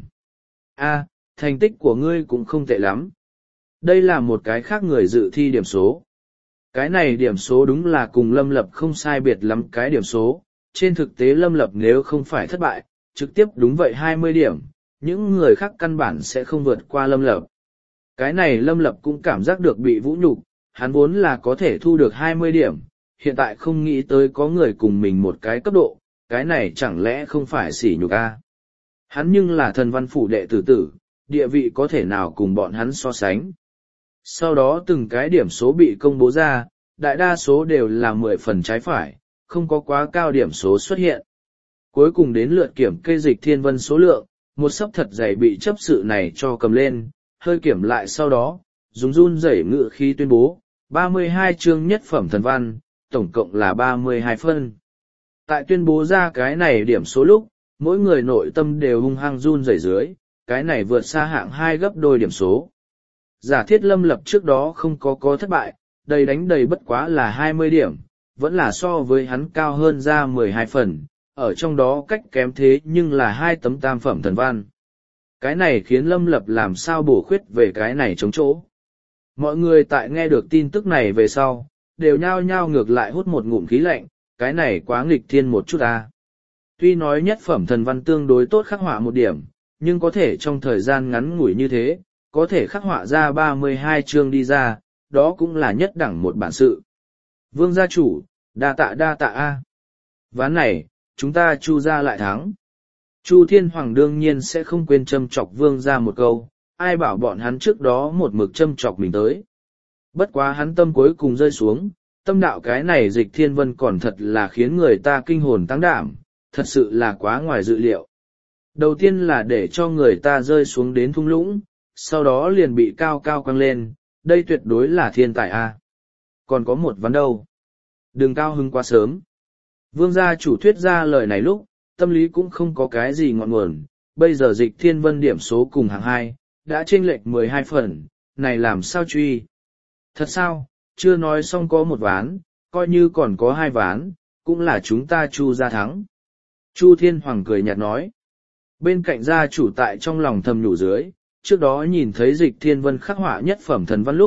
[SPEAKER 1] A, thành tích của ngươi cũng không tệ lắm. Đây là một cái khác người dự thi điểm số. Cái này điểm số đúng là cùng Lâm Lập không sai biệt lắm cái điểm số. Trên thực tế Lâm Lập nếu không phải thất bại, trực tiếp đúng vậy hai mươi điểm, những người khác căn bản sẽ không vượt qua Lâm Lập. Cái này Lâm Lập cũng cảm giác được bị vũ nhục, hắn vốn là có thể thu được hai mươi điểm, hiện tại không nghĩ tới có người cùng mình một cái cấp độ, cái này chẳng lẽ không phải sỉ nhục a? Hắn nhưng là thần văn phủ đệ tử tử, địa vị có thể nào cùng bọn hắn so sánh. Sau đó từng cái điểm số bị công bố ra, đại đa số đều là mười phần trái phải, không có quá cao điểm số xuất hiện. Cuối cùng đến lượt kiểm kê Dịch Thiên Vân số lượng, một sấp thật dày bị chấp sự này cho cầm lên, hơi kiểm lại sau đó, dùng run rẩy ngự khí tuyên bố, ba mươi hai chương nhất phẩm thần văn, tổng cộng là ba mươi hai phân. Tại tuyên bố ra cái này điểm số lúc, mỗi người nội tâm đều hung hăng run rẩy dưới, cái này vượt xa hạng hai gấp đôi điểm số. Giả thiết Lâm Lập trước đó không có có thất bại, đầy đánh đầy bất quá là hai mươi điểm, vẫn là so với hắn cao hơn ra mười hai phần, ở trong đó cách kém thế nhưng là hai tấm tam phẩm thần văn. Cái này khiến Lâm Lập làm sao bổ khuyết về cái này chống chỗ. Mọi người tại nghe được tin tức này về sau, đều nhao nhao ngược lại hút một ngụm khí lạnh, cái này quá nghịch thiên một chút à. Tuy nói nhất phẩm thần văn tương đối tốt khắc họa một điểm, nhưng có thể trong thời gian ngắn ngủi như thế, có thể khắc họa ra ba mươi hai chương đi ra, đó cũng là nhất đẳng một bản sự. Vương gia chủ, đa tạ đa tạ a. Ván này, chúng ta Chu gia lại thắng. Chu Thiên Hoàng đương nhiên sẽ không quên châm chọc Vương gia một câu, ai bảo bọn hắn trước đó một mực châm chọc mình tới. Bất quá hắn tâm cuối cùng rơi xuống, tâm đạo cái này Dịch Thiên Vân còn thật là khiến người ta kinh hồn tăng đảm, thật sự là quá ngoài dự liệu. Đầu tiên là để cho người ta rơi xuống đến thung lũng, sau đó liền bị cao cao quăng lên, đây tuyệt đối là thiên tài a. Còn có một vấn đâu. Đừng cao hứng quá sớm. Vương gia chủ thuyết ra lời này lúc, tâm lý cũng không có cái gì ngọn nguồn, bây giờ Dịch Thiên Vân điểm số cùng hàng hai, đã chênh lệch mười hai phần, này làm sao truy. Thật sao, chưa nói xong có một ván, coi như còn có hai ván, cũng là chúng ta Chu gia thắng. Chu Thiên Hoàng cười nhạt nói. Bên cạnh gia chủ tại trong lòng thầm nhủ dưới, trước đó nhìn thấy Dịch Thiên Vân khắc họa nhất phẩm thần văn lúc,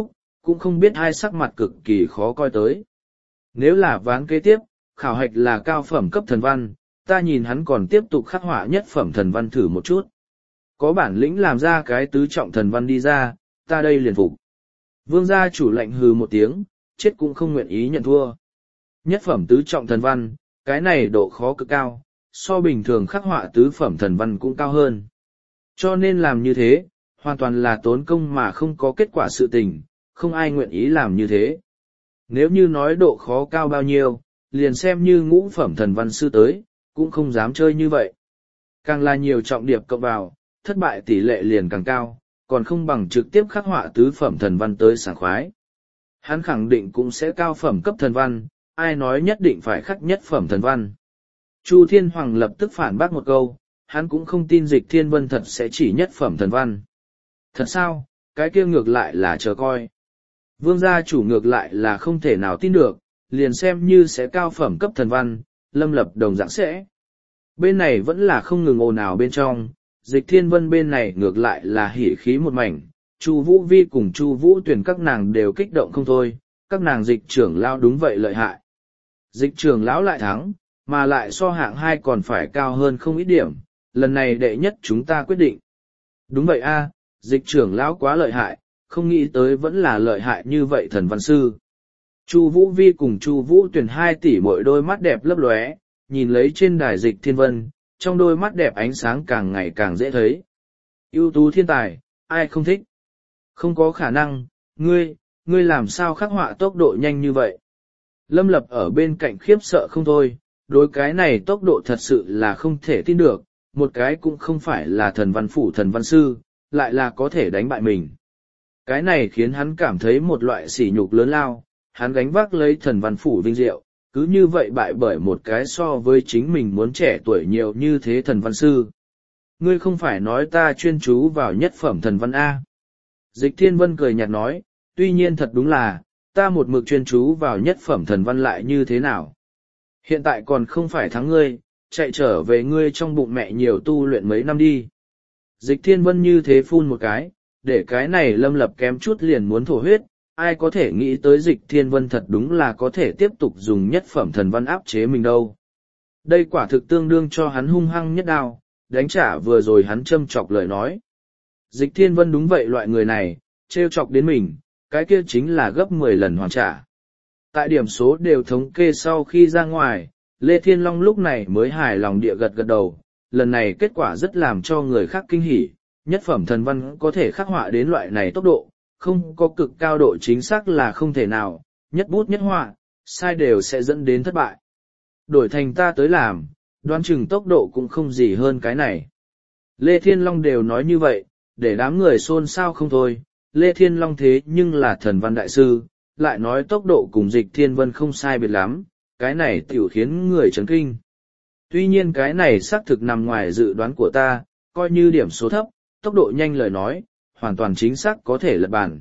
[SPEAKER 1] cũng không biết hai sắc mặt cực kỳ khó coi tới. Nếu là ván kế tiếp, khảo hạch là cao phẩm cấp thần văn, ta nhìn hắn còn tiếp tục khắc họa nhất phẩm thần văn thử một chút. Có bản lĩnh làm ra cái tứ trọng thần văn đi ra, ta đây liền phục. Vương gia chủ lệnh hừ một tiếng, chết cũng không nguyện ý nhận thua. Nhất phẩm tứ trọng thần văn, cái này độ khó cực cao, so bình thường khắc họa tứ phẩm thần văn cũng cao hơn. Cho nên làm như thế, hoàn toàn là tốn công mà không có kết quả sự tình, không ai nguyện ý làm như thế. Nếu như nói độ khó cao bao nhiêu, liền xem như ngũ phẩm thần văn sư tới, cũng không dám chơi như vậy. Càng là nhiều trọng điệp cộng vào, thất bại tỷ lệ liền càng cao, còn không bằng trực tiếp khắc họa tứ phẩm thần văn tới sảng khoái. Hắn khẳng định cũng sẽ cao phẩm cấp thần văn, ai nói nhất định phải khắc nhất phẩm thần văn. Chu Thiên Hoàng lập tức phản bác một câu, hắn cũng không tin Dịch Thiên Vân thật sẽ chỉ nhất phẩm thần văn. Thật sao, cái kia ngược lại là chờ coi. Vương gia chủ ngược lại là không thể nào tin được, liền xem như sẽ cao phẩm cấp thần văn, Lâm Lập đồng dạng sẽ. Bên này vẫn là không ngừng ồn ào bên trong, Dịch Thiên Vân bên này ngược lại là hỉ khí một mảnh, Chu Vũ Vi cùng Chu Vũ Tuyền các nàng đều kích động không thôi, các nàng Dịch trưởng lão đúng vậy lợi hại. Dịch trưởng lão lại thắng, mà lại so hạng hai còn phải cao hơn không ít điểm, lần này đệ nhất chúng ta quyết định. Đúng vậy a, Dịch trưởng lão quá lợi hại, không nghĩ tới vẫn là lợi hại như vậy thần văn sư. Chu Vũ Vi cùng Chu Vũ Tuyền hai tỷ mỗi đôi mắt đẹp lấp lóe, nhìn lấy trên đài Dịch Thiên Vân, trong đôi mắt đẹp ánh sáng càng ngày càng dễ thấy. Ưu tú thiên tài, ai không thích? Không có khả năng, ngươi, ngươi làm sao khắc họa tốc độ nhanh như vậy? Lâm Lập ở bên cạnh khiếp sợ không thôi, đối cái này tốc độ thật sự là không thể tin được, một cái cũng không phải là thần văn phủ thần văn sư, lại là có thể đánh bại mình. Cái này khiến hắn cảm thấy một loại sỉ nhục lớn lao, hắn gánh vác lấy thần văn phủ vinh diệu, cứ như vậy bại bởi một cái so với chính mình muốn trẻ tuổi nhiều như thế thần văn sư. Ngươi không phải nói ta chuyên chú vào nhất phẩm thần văn A. Dịch Thiên Vân cười nhạt nói, tuy nhiên thật đúng là, ta một mực chuyên chú vào nhất phẩm thần văn lại như thế nào. Hiện tại còn không phải thắng ngươi, chạy trở về ngươi trong bụng mẹ nhiều tu luyện mấy năm đi. Dịch Thiên Vân như thế phun một cái, để cái này Lâm Lập kém chút liền muốn thổ huyết, ai có thể nghĩ tới Dịch Thiên Vân thật đúng là có thể tiếp tục dùng nhất phẩm thần văn áp chế mình đâu. Đây quả thực tương đương cho hắn hung hăng nhất đao, đánh trả vừa rồi hắn châm chọc lời nói. Dịch Thiên Vân đúng vậy loại người này, trêu chọc đến mình, cái kia chính là gấp mười lần hoàn trả. Tại điểm số đều thống kê sau khi ra ngoài, Lê Thiên Long lúc này mới hài lòng địa gật gật đầu, lần này kết quả rất làm cho người khác kinh hỉ, nhất phẩm thần văn có thể khắc họa đến loại này tốc độ, không có cực cao độ chính xác là không thể nào, nhất bút nhất họa, sai đều sẽ dẫn đến thất bại. Đổi thành ta tới làm, đoán chừng tốc độ cũng không gì hơn cái này. Lê Thiên Long đều nói như vậy, để đám người xôn xao không thôi, Lê Thiên Long thế nhưng là thần văn đại sư, lại nói tốc độ cùng Dịch Thiên Vân không sai biệt lắm, cái này tiểu khiến người chấn kinh. Tuy nhiên cái này xác thực nằm ngoài dự đoán của ta, coi như điểm số thấp, tốc độ nhanh lời nói, hoàn toàn chính xác có thể lật bàn.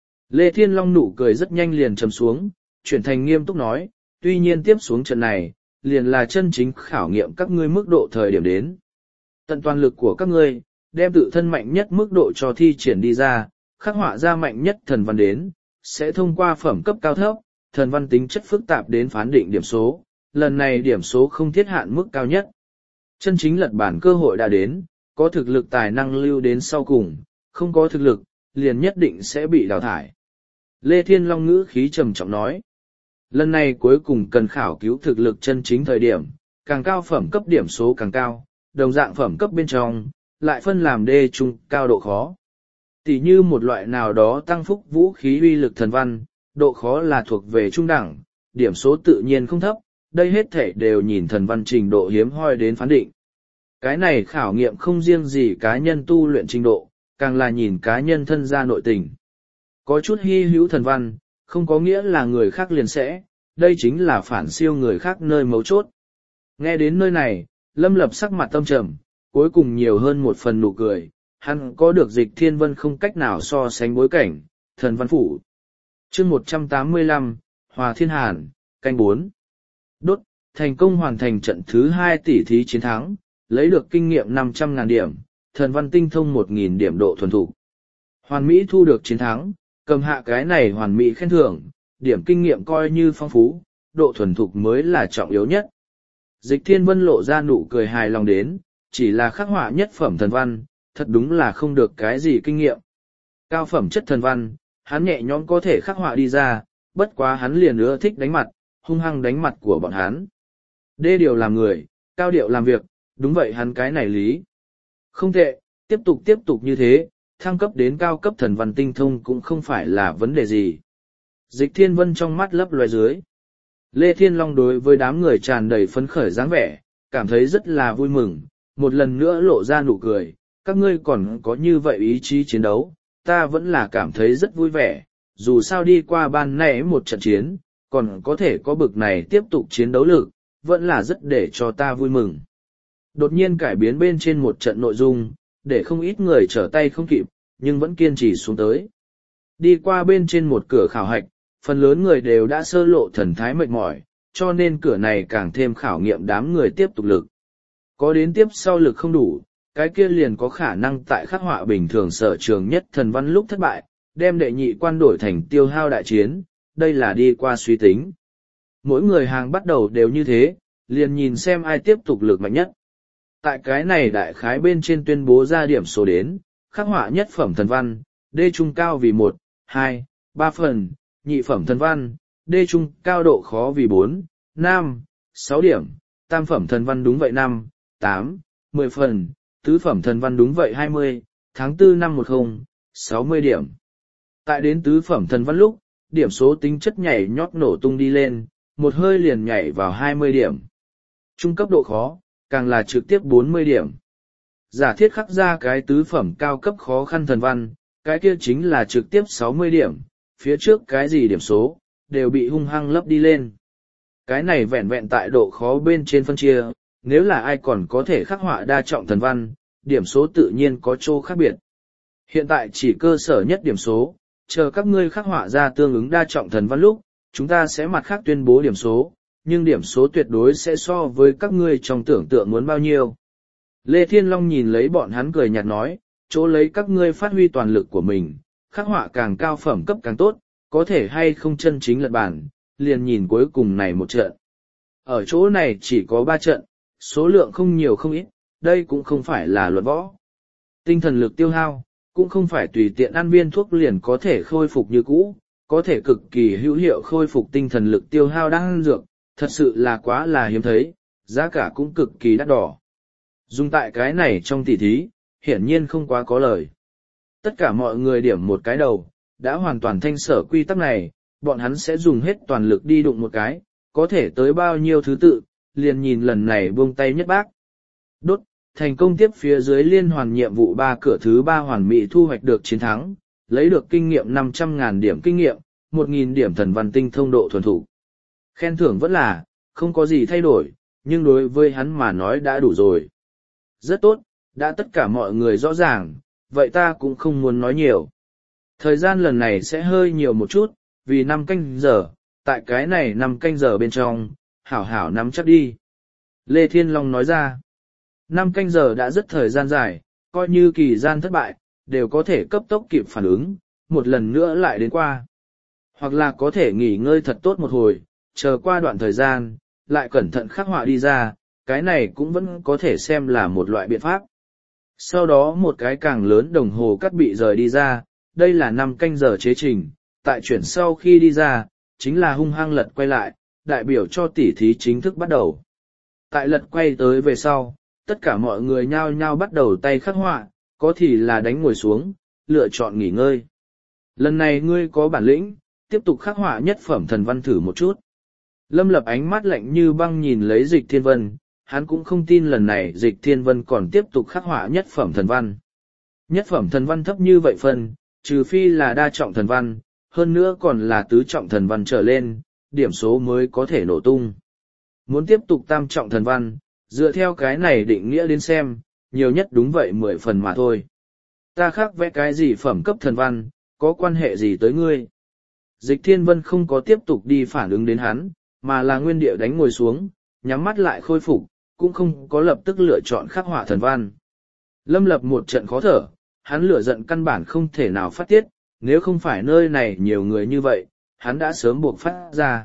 [SPEAKER 1] Lê Thiên Long nụ cười rất nhanh liền trầm xuống, chuyển thành nghiêm túc nói, tuy nhiên tiếp xuống trận này, liền là chân chính khảo nghiệm các ngươi mức độ thời điểm đến. Tận toàn lực của các ngươi, đem tự thân mạnh nhất mức độ cho thi triển đi ra, khắc họa ra mạnh nhất thần văn đến, sẽ thông qua phẩm cấp cao thấp, thần văn tính chất phức tạp đến phán định điểm số, lần này điểm số không thiết hạn mức cao nhất. Chân chính lật bản cơ hội đã đến, có thực lực tài năng lưu đến sau cùng, không có thực lực, liền nhất định sẽ bị đào thải. Lê Thiên Long ngữ khí trầm trọng nói, lần này cuối cùng cần khảo cứu thực lực chân chính thời điểm, càng cao phẩm cấp điểm số càng cao, đồng dạng phẩm cấp bên trong, lại phân làm đê trung cao độ khó. Tỷ như một loại nào đó tăng phúc vũ khí uy lực thần văn, độ khó là thuộc về trung đẳng, điểm số tự nhiên không thấp, đây hết thể đều nhìn thần văn trình độ hiếm hoi đến phán định. Cái này khảo nghiệm không riêng gì cá nhân tu luyện trình độ, càng là nhìn cá nhân thân gia nội tình. Có chút hy hữu thần văn, không có nghĩa là người khác liền sẽ, đây chính là phản siêu người khác nơi mấu chốt. Nghe đến nơi này, Lâm Lập sắc mặt tâm trầm, cuối cùng nhiều hơn một phần nụ cười, hắn có được Dịch Thiên Vân không cách nào so sánh bối cảnh, thần văn phủ. Chương một trăm tám mươi lăm, Hòa Thiên Hàn, canh bốn. Đốt, thành công hoàn thành trận thứ hai tỷ thí chiến thắng, lấy được kinh nghiệm năm trăm ngàn điểm, thần văn tinh thông một nghìn điểm độ thuần thục. Hoàn Mỹ thu được chiến thắng, Cầm hạ cái này hoàn mỹ khen thưởng, điểm kinh nghiệm coi như phong phú, độ thuần thục mới là trọng yếu nhất. Dịch Thiên Vân lộ ra nụ cười hài lòng đến, chỉ là khắc họa nhất phẩm thần văn, thật đúng là không được cái gì kinh nghiệm. Cao phẩm chất thần văn, hắn nhẹ nhõm có thể khắc họa đi ra, bất quá hắn liền ưa thích đánh mặt, hung hăng đánh mặt của bọn hắn. Đê điều làm người, cao điệu làm việc, đúng vậy hắn cái này lý. Không tệ, tiếp tục tiếp tục như thế, thăng cấp đến cao cấp thần văn tinh thông cũng không phải là vấn đề gì. Dịch Thiên Vân trong mắt lấp loé dưới. Lê Thiên Long đối với đám người tràn đầy phấn khởi dáng vẻ, cảm thấy rất là vui mừng, một lần nữa lộ ra nụ cười, các ngươi còn có như vậy ý chí chiến đấu, ta vẫn là cảm thấy rất vui vẻ, dù sao đi qua ban nãy một trận chiến, còn có thể có bực này tiếp tục chiến đấu lực, vẫn là rất để cho ta vui mừng. Đột nhiên cải biến bên trên một trận nội dung, để không ít người trở tay không kịp, nhưng vẫn kiên trì xuống tới. Đi qua bên trên một cửa khảo hạch, phần lớn người đều đã sơ lộ thần thái mệt mỏi, cho nên cửa này càng thêm khảo nghiệm đám người tiếp tục lực. Có đến tiếp sau lực không đủ, cái kia liền có khả năng tại khắc họa bình thường sở trường nhất thần văn lúc thất bại, đem đệ nhị quan đổi thành tiêu hao đại chiến, đây là đi qua suy tính. Mỗi người hàng bắt đầu đều như thế, liền nhìn xem ai tiếp tục lực mạnh nhất. Tại cái này đại khái bên trên tuyên bố ra điểm số đến, khắc họa nhất phẩm thần văn, đê trung cao vì một, hai, ba phần, nhị phẩm thần văn, đê trung cao độ khó vì bốn, năm, sáu điểm, tam phẩm thần văn đúng vậy năm, tám, mười phần, tứ phẩm thần văn đúng vậy hai mươi, tháng tư năm một không, sáu mươi điểm. Tại đến tứ phẩm thần văn lúc, điểm số tính chất nhảy nhót nổ tung đi lên, một hơi liền nhảy vào hai mươi điểm. Trung cấp độ khó, càng là trực tiếp bốn mươi điểm. Giả thiết khắc ra cái tứ phẩm cao cấp khó khăn thần văn, cái kia chính là trực tiếp sáu mươi điểm, phía trước cái gì điểm số, đều bị hung hăng lấp đi lên. Cái này vẹn vẹn tại độ khó bên trên phân chia, nếu là ai còn có thể khắc họa đa trọng thần văn, điểm số tự nhiên có chỗ khác biệt. Hiện tại chỉ cơ sở nhất điểm số, chờ các ngươi khắc họa ra tương ứng đa trọng thần văn lúc, chúng ta sẽ mặt khác tuyên bố điểm số, nhưng điểm số tuyệt đối sẽ so với các ngươi trong tưởng tượng muốn bao nhiêu. Lê Thiên Long nhìn lấy bọn hắn cười nhạt nói, chỗ lấy các ngươi phát huy toàn lực của mình, khắc họa càng cao phẩm cấp càng tốt, có thể hay không chân chính lật bản, liền nhìn cuối cùng này một trận. Ở chỗ này chỉ có ba trận, số lượng không nhiều không ít, đây cũng không phải là luận võ. Tinh thần lực tiêu hao, cũng không phải tùy tiện ăn viên thuốc liền có thể khôi phục như cũ, có thể cực kỳ hữu hiệu khôi phục tinh thần lực tiêu hao đang ăn dược, thật sự là quá là hiếm thấy, giá cả cũng cực kỳ đắt đỏ. Dùng tại cái này trong tỉ thí, hiển nhiên không quá có lời. Tất cả mọi người điểm một cái đầu, đã hoàn toàn thanh sở quy tắc này, bọn hắn sẽ dùng hết toàn lực đi đụng một cái, có thể tới bao nhiêu thứ tự, liền nhìn lần này buông tay nhất bác. Đốt, thành công tiếp phía dưới liên hoàn nhiệm vụ ba cửa thứ ba hoàn mỹ thu hoạch được chiến thắng, lấy được kinh nghiệm năm trăm ngàn điểm kinh nghiệm, một nghìn điểm thần văn tinh thông độ thuần thủ. Khen thưởng vẫn là, không có gì thay đổi, nhưng đối với hắn mà nói đã đủ rồi. Rất tốt, đã tất cả mọi người rõ ràng, vậy ta cũng không muốn nói nhiều. Thời gian lần này sẽ hơi nhiều một chút, vì năm canh giờ, tại cái này năm canh giờ bên trong, hảo hảo nắm chắc đi. Lê Thiên Long nói ra, năm canh giờ đã rất thời gian dài, coi như kỳ gian thất bại, đều có thể cấp tốc kịp phản ứng, một lần nữa lại đến qua. Hoặc là có thể nghỉ ngơi thật tốt một hồi, chờ qua đoạn thời gian, lại cẩn thận khắc họa đi ra, cái này cũng vẫn có thể xem là một loại biện pháp. Sau đó một cái càng lớn đồng hồ cắt bị rời đi ra, đây là năm canh giờ chế trình, tại chuyển sau khi đi ra, chính là hung hăng lật quay lại, đại biểu cho tỉ thí chính thức bắt đầu. Tại lật quay tới về sau, tất cả mọi người nhao nhao bắt đầu tay khắc họa, có thì là đánh ngồi xuống, lựa chọn nghỉ ngơi. Lần này ngươi có bản lĩnh, tiếp tục khắc họa nhất phẩm thần văn thử một chút. Lâm Lập ánh mắt lạnh như băng nhìn lấy Dịch Thiên Vân, hắn cũng không tin lần này Dịch Thiên Vân còn tiếp tục khắc họa nhất phẩm thần văn. Nhất phẩm thần văn thấp như vậy phân, trừ phi là đa trọng thần văn, hơn nữa còn là tứ trọng thần văn trở lên, điểm số mới có thể nổ tung. Muốn tiếp tục tam trọng thần văn, dựa theo cái này định nghĩa đến xem, nhiều nhất đúng vậy mười phần mà thôi. Ta khắc vẽ cái gì phẩm cấp thần văn, có quan hệ gì tới ngươi? Dịch Thiên Vân không có tiếp tục đi phản ứng đến hắn, mà là nguyên địa đánh ngồi xuống, nhắm mắt lại khôi phục, cũng không có lập tức lựa chọn khắc họa thần văn. Lâm Lập một trận khó thở, hắn lửa giận căn bản không thể nào phát tiết, nếu không phải nơi này nhiều người như vậy, hắn đã sớm buộc phát ra.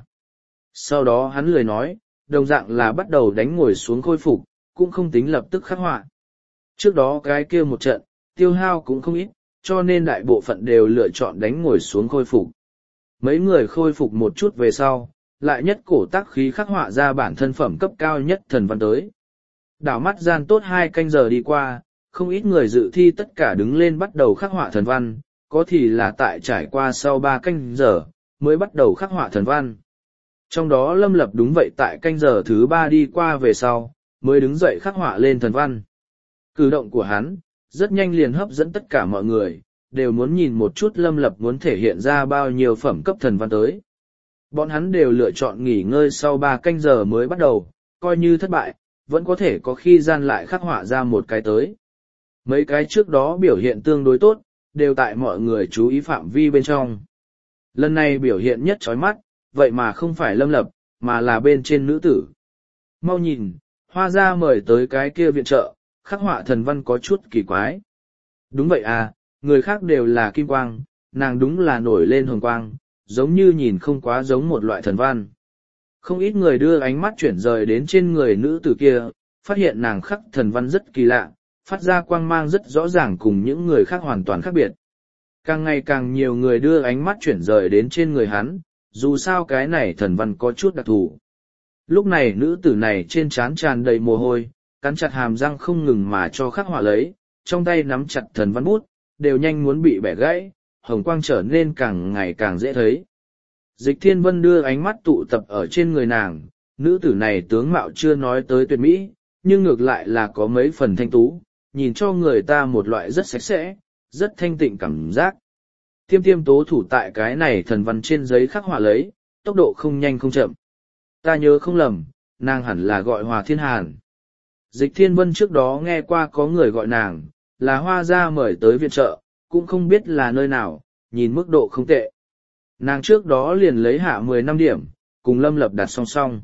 [SPEAKER 1] Sau đó hắn lười nói, đồng dạng là bắt đầu đánh ngồi xuống khôi phục, cũng không tính lập tức khắc họa. Trước đó cái kia một trận, tiêu hao cũng không ít, cho nên đại bộ phận đều lựa chọn đánh ngồi xuống khôi phục. Mấy người khôi phục một chút về sau, lại nhất cổ tác khí khắc họa ra bản thân phẩm cấp cao nhất thần văn tới. Đảo mắt gian tốt hai canh giờ đi qua, không ít người dự thi tất cả đứng lên bắt đầu khắc họa thần văn, có thì là tại trải qua sau ba canh giờ, mới bắt đầu khắc họa thần văn. Trong đó Lâm Lập đúng vậy tại canh giờ thứ ba đi qua về sau, mới đứng dậy khắc họa lên thần văn. Cử động của hắn, rất nhanh liền hấp dẫn tất cả mọi người, đều muốn nhìn một chút Lâm Lập muốn thể hiện ra bao nhiêu phẩm cấp thần văn tới. Bọn hắn đều lựa chọn nghỉ ngơi sau ba canh giờ mới bắt đầu, coi như thất bại, vẫn có thể có khi gian lại khắc họa ra một cái tới. Mấy cái trước đó biểu hiện tương đối tốt, đều tại mọi người chú ý phạm vi bên trong. Lần này biểu hiện nhất chói mắt, vậy mà không phải Lâm Lập, mà là bên trên nữ tử. Mau nhìn, Hoa gia mời tới cái kia viện trợ, khắc họa thần văn có chút kỳ quái. Đúng vậy à, người khác đều là kim quang, nàng đúng là nổi lên hồng quang, giống như nhìn không quá giống một loại thần văn. Không ít người đưa ánh mắt chuyển rời đến trên người nữ tử kia, phát hiện nàng khắc thần văn rất kỳ lạ, phát ra quang mang rất rõ ràng cùng những người khác hoàn toàn khác biệt. Càng ngày càng nhiều người đưa ánh mắt chuyển rời đến trên người hắn, dù sao cái này thần văn có chút đặc thù. Lúc này nữ tử này trên trán tràn đầy mồ hôi, cắn chặt hàm răng không ngừng mà cho khắc họa lấy, trong tay nắm chặt thần văn bút, đều nhanh muốn bị bẻ gãy, hồng quang trở nên càng ngày càng dễ thấy. Dịch Thiên Vân đưa ánh mắt tụ tập ở trên người nàng, nữ tử này tướng mạo chưa nói tới tuyệt mỹ, nhưng ngược lại là có mấy phần thanh tú, nhìn cho người ta một loại rất sạch sẽ, rất thanh tịnh cảm giác. Tiêm tiêm tố thủ tại cái này thần văn trên giấy khắc họa lấy, tốc độ không nhanh không chậm. Ta nhớ không lầm, nàng hẳn là gọi Hòa Thiên Hàn. Dịch Thiên Vân trước đó nghe qua có người gọi nàng, là Hoa gia mời tới viện trợ, cũng không biết là nơi nào, nhìn mức độ không tệ. Nàng trước đó liền lấy hạ mười năm điểm, cùng Lâm Lập đặt song song.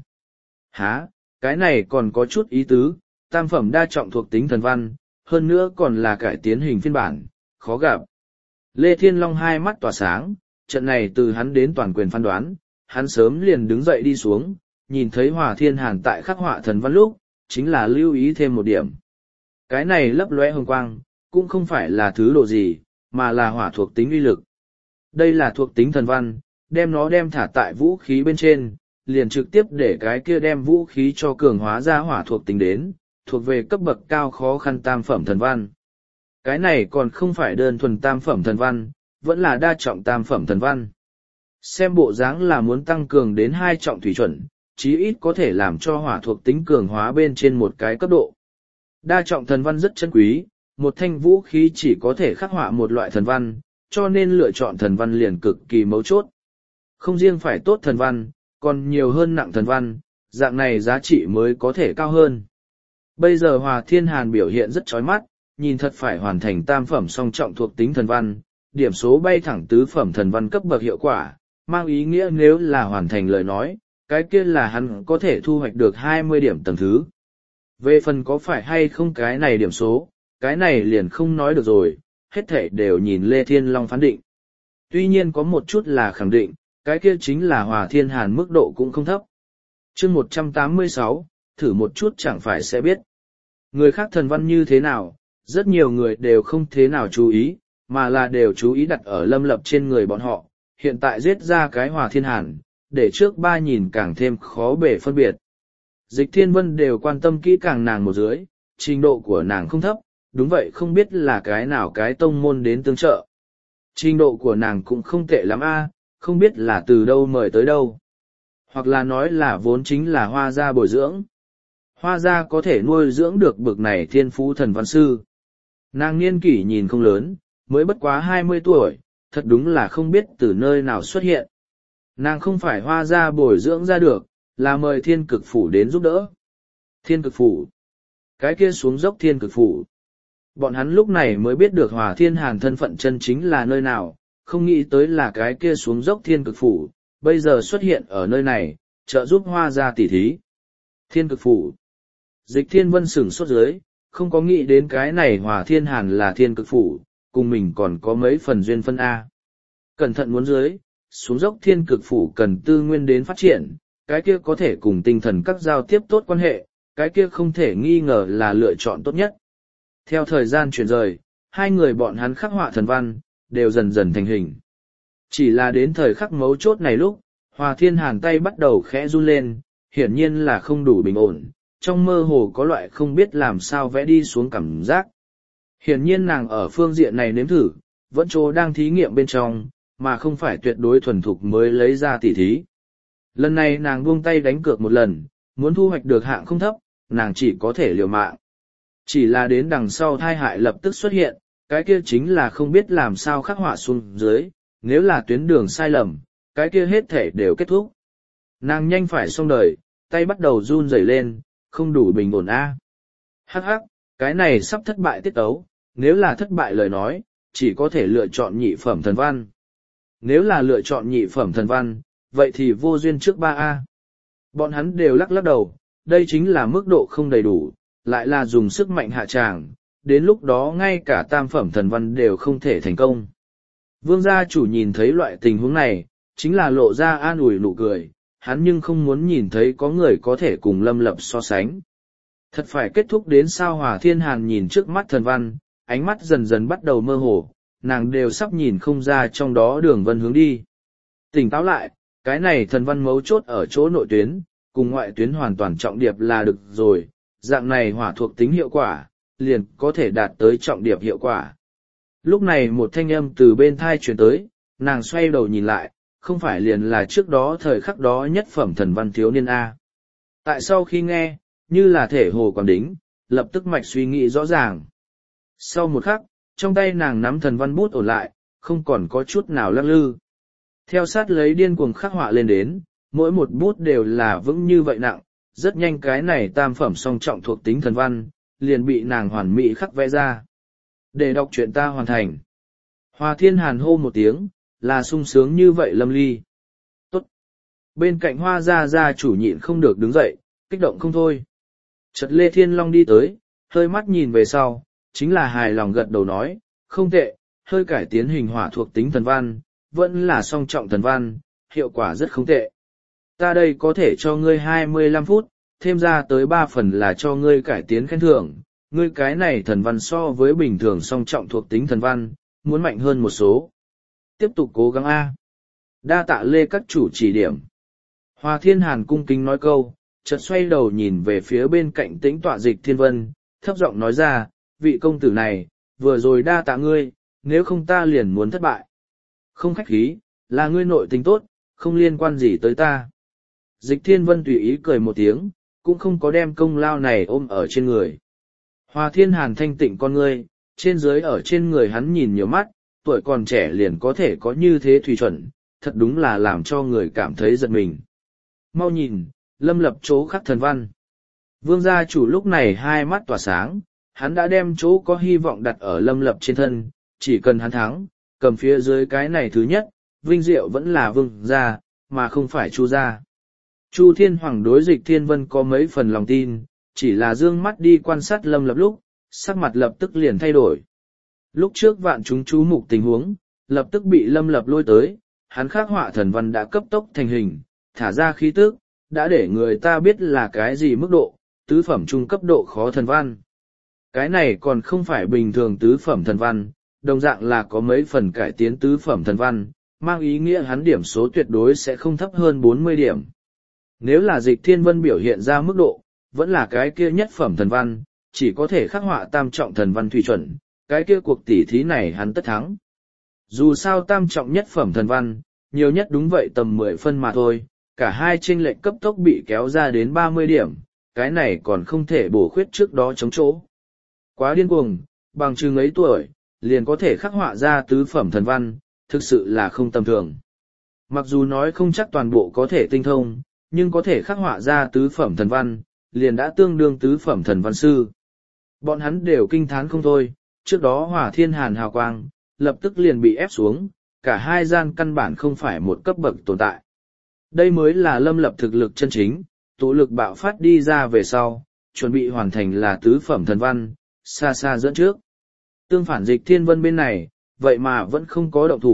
[SPEAKER 1] Hả, cái này còn có chút ý tứ, tam phẩm đa trọng thuộc tính thần văn, hơn nữa còn là cải tiến hình phiên bản, khó gặp. Lê Thiên Long hai mắt tỏa sáng, trận này từ hắn đến toàn quyền phán đoán, hắn sớm liền đứng dậy đi xuống, nhìn thấy Hòa Thiên Hàn tại khắc họa thần văn lúc, chính là lưu ý thêm một điểm. Cái này lấp lóe hồng quang, cũng không phải là thứ độ gì, mà là hỏa thuộc tính uy lực. Đây là thuộc tính thần văn, đem nó đem thả tại vũ khí bên trên, liền trực tiếp để cái kia đem vũ khí cho cường hóa ra hỏa thuộc tính đến, thuộc về cấp bậc cao khó khăn tam phẩm thần văn. Cái này còn không phải đơn thuần tam phẩm thần văn, vẫn là đa trọng tam phẩm thần văn. Xem bộ dáng là muốn tăng cường đến hai trọng thủy chuẩn, chí ít có thể làm cho hỏa thuộc tính cường hóa bên trên một cái cấp độ. Đa trọng thần văn rất chân quý, một thanh vũ khí chỉ có thể khắc họa một loại thần văn, cho nên lựa chọn thần văn liền cực kỳ mấu chốt. Không riêng phải tốt thần văn, còn nhiều hơn nặng thần văn, dạng này giá trị mới có thể cao hơn. Bây giờ Hòa Thiên Hàn biểu hiện rất chói mắt, nhìn thật phải hoàn thành tam phẩm song trọng thuộc tính thần văn, điểm số bay thẳng tứ phẩm thần văn cấp bậc hiệu quả, mang ý nghĩa nếu là hoàn thành lời nói, cái kia là hắn có thể thu hoạch được hai mươi điểm tầng thứ. Về phần có phải hay không cái này điểm số, cái này liền không nói được rồi, hết thể đều nhìn Lê Thiên Long phán định. Tuy nhiên có một chút là khẳng định, cái kia chính là Hòa Thiên Hàn mức độ cũng không thấp. Chương một trăm tám mươi sáu, thử một chút chẳng phải sẽ biết. Người khác thần văn như thế nào, rất nhiều người đều không thế nào chú ý, mà là đều chú ý đặt ở Lâm Lập trên người bọn họ, hiện tại giết ra cái Hòa Thiên Hàn, để trước ba nhìn càng thêm khó bể phân biệt. Dịch Thiên Vân đều quan tâm kỹ càng nàng một dưới, trình độ của nàng không thấp, đúng vậy không biết là cái nào cái tông môn đến tương trợ. Trình độ của nàng cũng không tệ lắm a, không biết là từ đâu mời tới đâu. Hoặc là nói là vốn chính là Hoa gia bồi dưỡng. Hoa gia có thể nuôi dưỡng được bực này thiên phú thần văn sư. Nàng niên kỷ nhìn không lớn, mới bất quá hai mươi tuổi, thật đúng là không biết từ nơi nào xuất hiện. Nàng không phải Hoa gia bồi dưỡng ra được, là mời thiên cực phủ đến giúp đỡ. Thiên cực phủ. Cái kia xuống dốc thiên cực phủ. Bọn hắn lúc này mới biết được Hòa Thiên Hàn thân phận chân chính là nơi nào, không nghĩ tới là cái kia xuống dốc thiên cực phủ, bây giờ xuất hiện ở nơi này, trợ giúp Hoa gia tỉ thí. Thiên cực phủ. Dịch Thiên Vân sửng sốt dưới, không có nghĩ đến cái này Hòa Thiên Hàn là thiên cực phủ, cùng mình còn có mấy phần duyên phân A. Cẩn thận muốn dưới, xuống dốc thiên cực phủ cần tư nguyên đến phát triển, cái kia có thể cùng tinh thần các giao tiếp tốt quan hệ, cái kia không thể nghi ngờ là lựa chọn tốt nhất. Theo thời gian chuyển rời, hai người bọn hắn khắc họa thần văn, đều dần dần thành hình. Chỉ là đến thời khắc mấu chốt này lúc, Hòa Thiên Hàn tay bắt đầu khẽ run lên, hiển nhiên là không đủ bình ổn, trong mơ hồ có loại không biết làm sao vẽ đi xuống cảm giác. Hiển nhiên nàng ở phương diện này nếm thử, vẫn chỗ đang thí nghiệm bên trong, mà không phải tuyệt đối thuần thục mới lấy ra tỉ thí. Lần này nàng buông tay đánh cược một lần, muốn thu hoạch được hạng không thấp, nàng chỉ có thể liều mạng. Chỉ là đến đằng sau thai hại lập tức xuất hiện, cái kia chính là không biết làm sao khắc họa xuống dưới, nếu là tuyến đường sai lầm, cái kia hết thể đều kết thúc. Nàng nhanh phải xong đời, tay bắt đầu run rẩy lên, không đủ bình ổn a. Hắc hắc, cái này sắp thất bại tiết tấu, nếu là thất bại lời nói, chỉ có thể lựa chọn nhị phẩm thần văn. Nếu là lựa chọn nhị phẩm thần văn, vậy thì vô duyên trước ba a. Bọn hắn đều lắc lắc đầu, đây chính là mức độ không đầy đủ, lại là dùng sức mạnh hạ tràng, đến lúc đó ngay cả tam phẩm thần văn đều không thể thành công. Vương gia chủ nhìn thấy loại tình huống này, chính là lộ ra an ủi nụ cười, hắn nhưng không muốn nhìn thấy có người có thể cùng Lâm Lập so sánh. Thật phải kết thúc đến sao Hòa Thiên Hàn nhìn trước mắt thần văn, ánh mắt dần dần bắt đầu mơ hồ, nàng đều sắp nhìn không ra trong đó đường vân hướng đi. Tỉnh táo lại, cái này thần văn mấu chốt ở chỗ nội tuyến, cùng ngoại tuyến hoàn toàn trọng điệp là được rồi, dạng này hỏa thuộc tính hiệu quả, liền có thể đạt tới trọng điệp hiệu quả. Lúc này một thanh âm từ bên thai truyền tới, nàng xoay đầu nhìn lại, không phải liền là trước đó thời khắc đó nhất phẩm thần văn thiếu niên A. Tại sau khi nghe, như là thể hồ quảng đính, lập tức mạch suy nghĩ rõ ràng. Sau một khắc, trong tay nàng nắm thần văn bút ổn lại, không còn có chút nào lắc lư. Theo sát lấy điên cuồng khắc họa lên đến, mỗi một bút đều là vững như vậy nặng, rất nhanh cái này tam phẩm song trọng thuộc tính thần văn, liền bị nàng hoàn mỹ khắc vẽ ra. Để đọc truyện ta hoàn thành. Hòa Thiên Hàn hô một tiếng, là sung sướng như vậy Lâm Ly. Tốt. Bên cạnh Hoa gia gia chủ nhịn không được đứng dậy, kích động không thôi. Chợt Lê Thiên Long đi tới, hơi mắt nhìn về sau, chính là hài lòng gật đầu nói, không tệ, hơi cải tiến hình hỏa thuộc tính thần văn, vẫn là song trọng thần văn, hiệu quả rất không tệ. Ta đây có thể cho ngươi hai mươi lăm phút, thêm ra tới ba phần là cho ngươi cải tiến khen thưởng, ngươi cái này thần văn so với bình thường song trọng thuộc tính thần văn, muốn mạnh hơn một số. Tiếp tục cố gắng A. Đa tạ Lê các chủ chỉ điểm. Hòa Thiên Hàn cung kính nói câu, chợt xoay đầu nhìn về phía bên cạnh tĩnh tọa Dịch Thiên Vân, thấp giọng nói ra, vị công tử này, vừa rồi đa tạ ngươi, nếu không ta liền muốn thất bại. Không khách khí, là ngươi nội tình tốt, không liên quan gì tới ta. Dịch Thiên Vân tùy ý cười một tiếng, cũng không có đem công lao này ôm ở trên người. Hòa Thiên Hàn thanh tịnh con ngươi, trên dưới ở trên người hắn nhìn nhiều mắt, tuổi còn trẻ liền có thể có như thế thủy chuẩn, thật đúng là làm cho người cảm thấy giật mình. Mau nhìn, Lâm Lập chỗ khắc thần văn. Vương gia chủ lúc này hai mắt tỏa sáng, hắn đã đem chỗ có hy vọng đặt ở Lâm Lập trên thân, chỉ cần hắn thắng, cầm phía dưới cái này thứ nhất, vinh diệu vẫn là vương gia, mà không phải Chu gia. Chu Thiên Hoàng đối Dịch Thiên Vân có mấy phần lòng tin, chỉ là dương mắt đi quan sát Lâm Lập lúc, sắc mặt lập tức liền thay đổi. Lúc trước vạn chúng chú mục tình huống, lập tức bị Lâm Lập lôi tới, hắn khắc họa thần văn đã cấp tốc thành hình, thả ra khí tức, đã để người ta biết là cái gì mức độ, tứ phẩm trung cấp độ khó thần văn. Cái này còn không phải bình thường tứ phẩm thần văn, đồng dạng là có mấy phần cải tiến tứ phẩm thần văn, mang ý nghĩa hắn điểm số tuyệt đối sẽ không thấp hơn bốn mươi điểm. Nếu là Dịch Thiên Vân biểu hiện ra mức độ, vẫn là cái kia nhất phẩm thần văn, chỉ có thể khắc họa tam trọng thần văn thủy chuẩn, cái kia cuộc tỉ thí này hắn tất thắng. Dù sao tam trọng nhất phẩm thần văn, nhiều nhất đúng vậy tầm mười phân mà thôi, cả hai chênh lệch cấp tốc bị kéo ra đến ba mươi điểm, cái này còn không thể bổ khuyết trước đó chống chỗ. Quá điên cuồng, bằng chừng ấy tuổi, liền có thể khắc họa ra tứ phẩm thần văn, thực sự là không tầm thường. Mặc dù nói không chắc toàn bộ có thể tinh thông, nhưng có thể khắc họa ra tứ phẩm thần văn, liền đã tương đương tứ phẩm thần văn sư. Bọn hắn đều kinh thán không thôi, trước đó Hỏa Thiên Hàn hào quang, lập tức liền bị ép xuống, cả hai gian căn bản không phải một cấp bậc tồn tại. Đây mới là Lâm Lập thực lực chân chính, tụ lực bạo phát đi ra về sau, chuẩn bị hoàn thành là tứ phẩm thần văn, xa xa dẫn trước. Tương phản Dịch Thiên Vân bên này, vậy mà vẫn không có động thủ,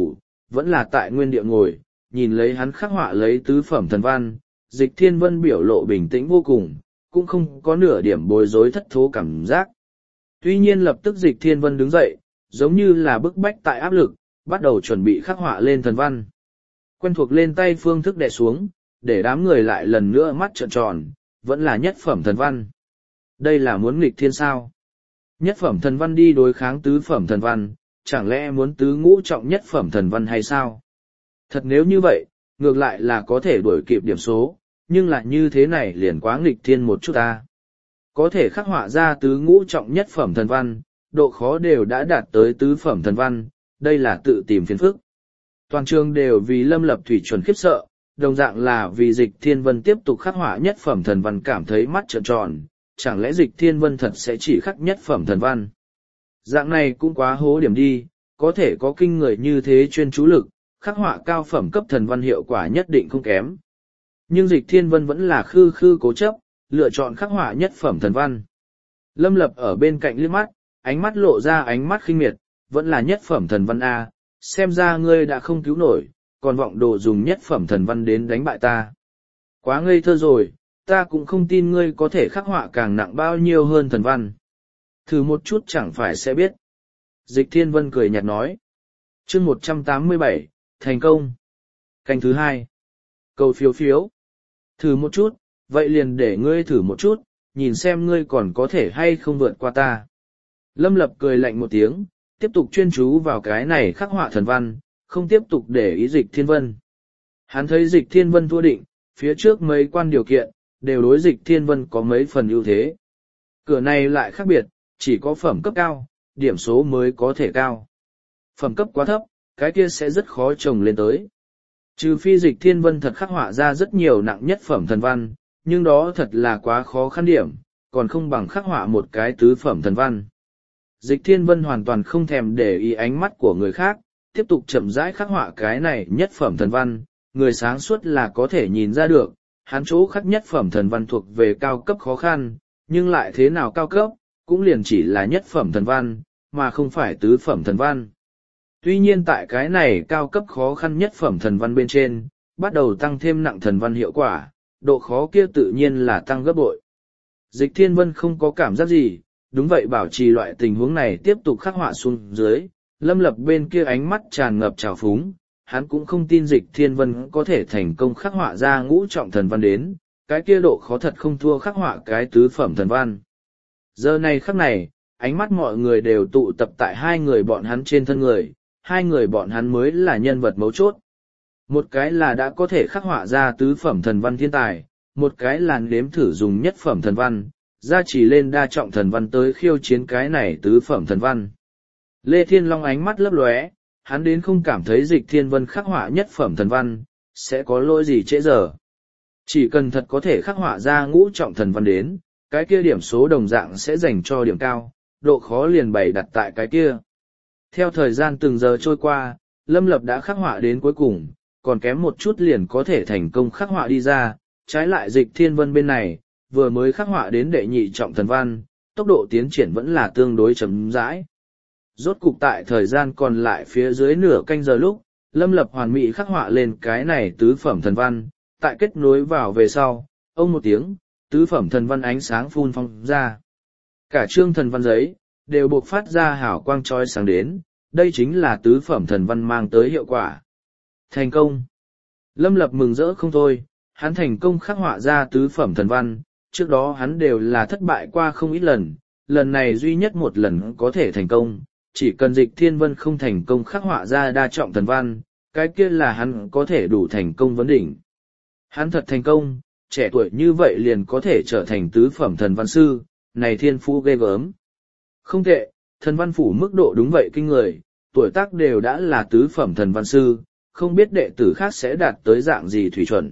[SPEAKER 1] vẫn là tại nguyên địa ngồi, nhìn lấy hắn khắc họa lấy tứ phẩm thần văn, Dịch Thiên Vân biểu lộ bình tĩnh vô cùng, cũng không có nửa điểm bối rối thất thố cảm giác. Tuy nhiên lập tức Dịch Thiên Vân đứng dậy, giống như là bức bách tại áp lực, bắt đầu chuẩn bị khắc họa lên thần văn. Quen thuộc lên tay phương thức đè xuống, để đám người lại lần nữa mắt trợn tròn, vẫn là nhất phẩm thần văn. Đây là muốn nghịch thiên sao? Nhất phẩm thần văn đi đối kháng tứ phẩm thần văn, chẳng lẽ muốn tứ ngũ trọng nhất phẩm thần văn hay sao? Thật nếu như vậy, ngược lại là có thể đuổi kịp điểm số, nhưng lại như thế này liền quá nghịch thiên một chút ta. Có thể khắc họa ra tứ ngũ trọng nhất phẩm thần văn, độ khó đều đã đạt tới tứ phẩm thần văn, đây là tự tìm phiền phức. Toàn trường đều vì Lâm Lập Thủy chuẩn khiếp sợ, đồng dạng là vì Dịch Thiên Vân tiếp tục khắc họa nhất phẩm thần văn cảm thấy mắt trợn tròn, chẳng lẽ Dịch Thiên Vân thật sẽ chỉ khắc nhất phẩm thần văn. Dạng này cũng quá hố điểm đi, có thể có kinh người như thế chuyên chú lực, khắc họa cao phẩm cấp thần văn hiệu quả nhất định không kém. Nhưng Dịch Thiên Vân vẫn là khư khư cố chấp, lựa chọn khắc họa nhất phẩm thần văn. Lâm Lập ở bên cạnh liếc mắt, ánh mắt lộ ra ánh mắt khinh miệt, vẫn là nhất phẩm thần văn A, xem ra ngươi đã không cứu nổi, còn vọng đồ dùng nhất phẩm thần văn đến đánh bại ta. Quá ngây thơ rồi, ta cũng không tin ngươi có thể khắc họa càng nặng bao nhiêu hơn thần văn. Thử một chút chẳng phải sẽ biết. Dịch Thiên Vân cười nhạt nói. Chương một trăm tám mươi bảy, thành công. Canh thứ hai. Cầu phiếu phiếu. Thử một chút, vậy liền để ngươi thử một chút, nhìn xem ngươi còn có thể hay không vượt qua ta. Lâm Lập cười lạnh một tiếng, tiếp tục chuyên chú vào cái này khắc họa thần văn, không tiếp tục để ý Dịch Thiên Vân. Hắn thấy Dịch Thiên Vân thua định, phía trước mấy quan điều kiện, đều đối Dịch Thiên Vân có mấy phần ưu thế. Cửa này lại khác biệt, chỉ có phẩm cấp cao, điểm số mới có thể cao. Phẩm cấp quá thấp, cái kia sẽ rất khó trồng lên tới. Trừ phi Dịch Thiên Vân thật khắc họa ra rất nhiều nặng nhất phẩm thần văn, nhưng đó thật là quá khó khăn điểm, còn không bằng khắc họa một cái tứ phẩm thần văn. Dịch Thiên Vân hoàn toàn không thèm để ý ánh mắt của người khác, tiếp tục chậm rãi khắc họa cái này nhất phẩm thần văn, người sáng suốt là có thể nhìn ra được, hắn chỗ khắc nhất phẩm thần văn thuộc về cao cấp khó khăn, nhưng lại thế nào cao cấp, cũng liền chỉ là nhất phẩm thần văn, mà không phải tứ phẩm thần văn. Tuy nhiên tại cái này cao cấp khó khăn nhất phẩm thần văn bên trên, bắt đầu tăng thêm nặng thần văn hiệu quả, độ khó kia tự nhiên là tăng gấp bội. Dịch Thiên Vân không có cảm giác gì, đúng vậy bảo trì loại tình huống này tiếp tục khắc họa xuống dưới, Lâm Lập bên kia ánh mắt tràn ngập trào phúng, hắn cũng không tin Dịch Thiên Vân có thể thành công khắc họa ra ngũ trọng thần văn đến, cái kia độ khó thật không thua khắc họa cái tứ phẩm thần văn. Giờ này khắc này, ánh mắt mọi người đều tụ tập tại hai người bọn hắn trên thân người, hai người bọn hắn mới là nhân vật mấu chốt. Một cái là đã có thể khắc họa ra tứ phẩm thần văn thiên tài, một cái là nếm thử dùng nhất phẩm thần văn, gia trì lên đa trọng thần văn tới khiêu chiến cái này tứ phẩm thần văn. Lê Thiên Long ánh mắt lấp lóe, hắn đến không cảm thấy Dịch Thiên Vân khắc họa nhất phẩm thần văn, sẽ có lỗi gì trễ giờ. Chỉ cần thật có thể khắc họa ra ngũ trọng thần văn đến, cái kia điểm số đồng dạng sẽ dành cho điểm cao, độ khó liền bày đặt tại cái kia. Theo thời gian từng giờ trôi qua, Lâm Lập đã khắc họa đến cuối cùng, còn kém một chút liền có thể thành công khắc họa đi ra, trái lại Dịch Thiên Vân bên này, vừa mới khắc họa đến đệ nhị trọng thần văn, tốc độ tiến triển vẫn là tương đối chậm rãi. Rốt cục tại thời gian còn lại phía dưới nửa canh giờ lúc, Lâm Lập hoàn mỹ khắc họa lên cái này tứ phẩm thần văn, tại kết nối vào về sau, ông một tiếng, tứ phẩm thần văn ánh sáng phun phong ra. Cả chương thần văn giấy, đều buộc phát ra hào quang chói sáng đến, đây chính là tứ phẩm thần văn mang tới hiệu quả. Thành công! Lâm Lập mừng rỡ không thôi, hắn thành công khắc họa ra tứ phẩm thần văn, trước đó hắn đều là thất bại qua không ít lần, lần này duy nhất một lần có thể thành công, chỉ cần Dịch Thiên Vân không thành công khắc họa ra đa trọng thần văn, cái kia là hắn có thể đủ thành công vấn đỉnh. Hắn thật thành công, trẻ tuổi như vậy liền có thể trở thành tứ phẩm thần văn sư, này thiên phú ghê gớm. Không tệ, thần văn phủ mức độ đúng vậy kinh người, tuổi tác đều đã là tứ phẩm thần văn sư, không biết đệ tử khác sẽ đạt tới dạng gì thủy chuẩn.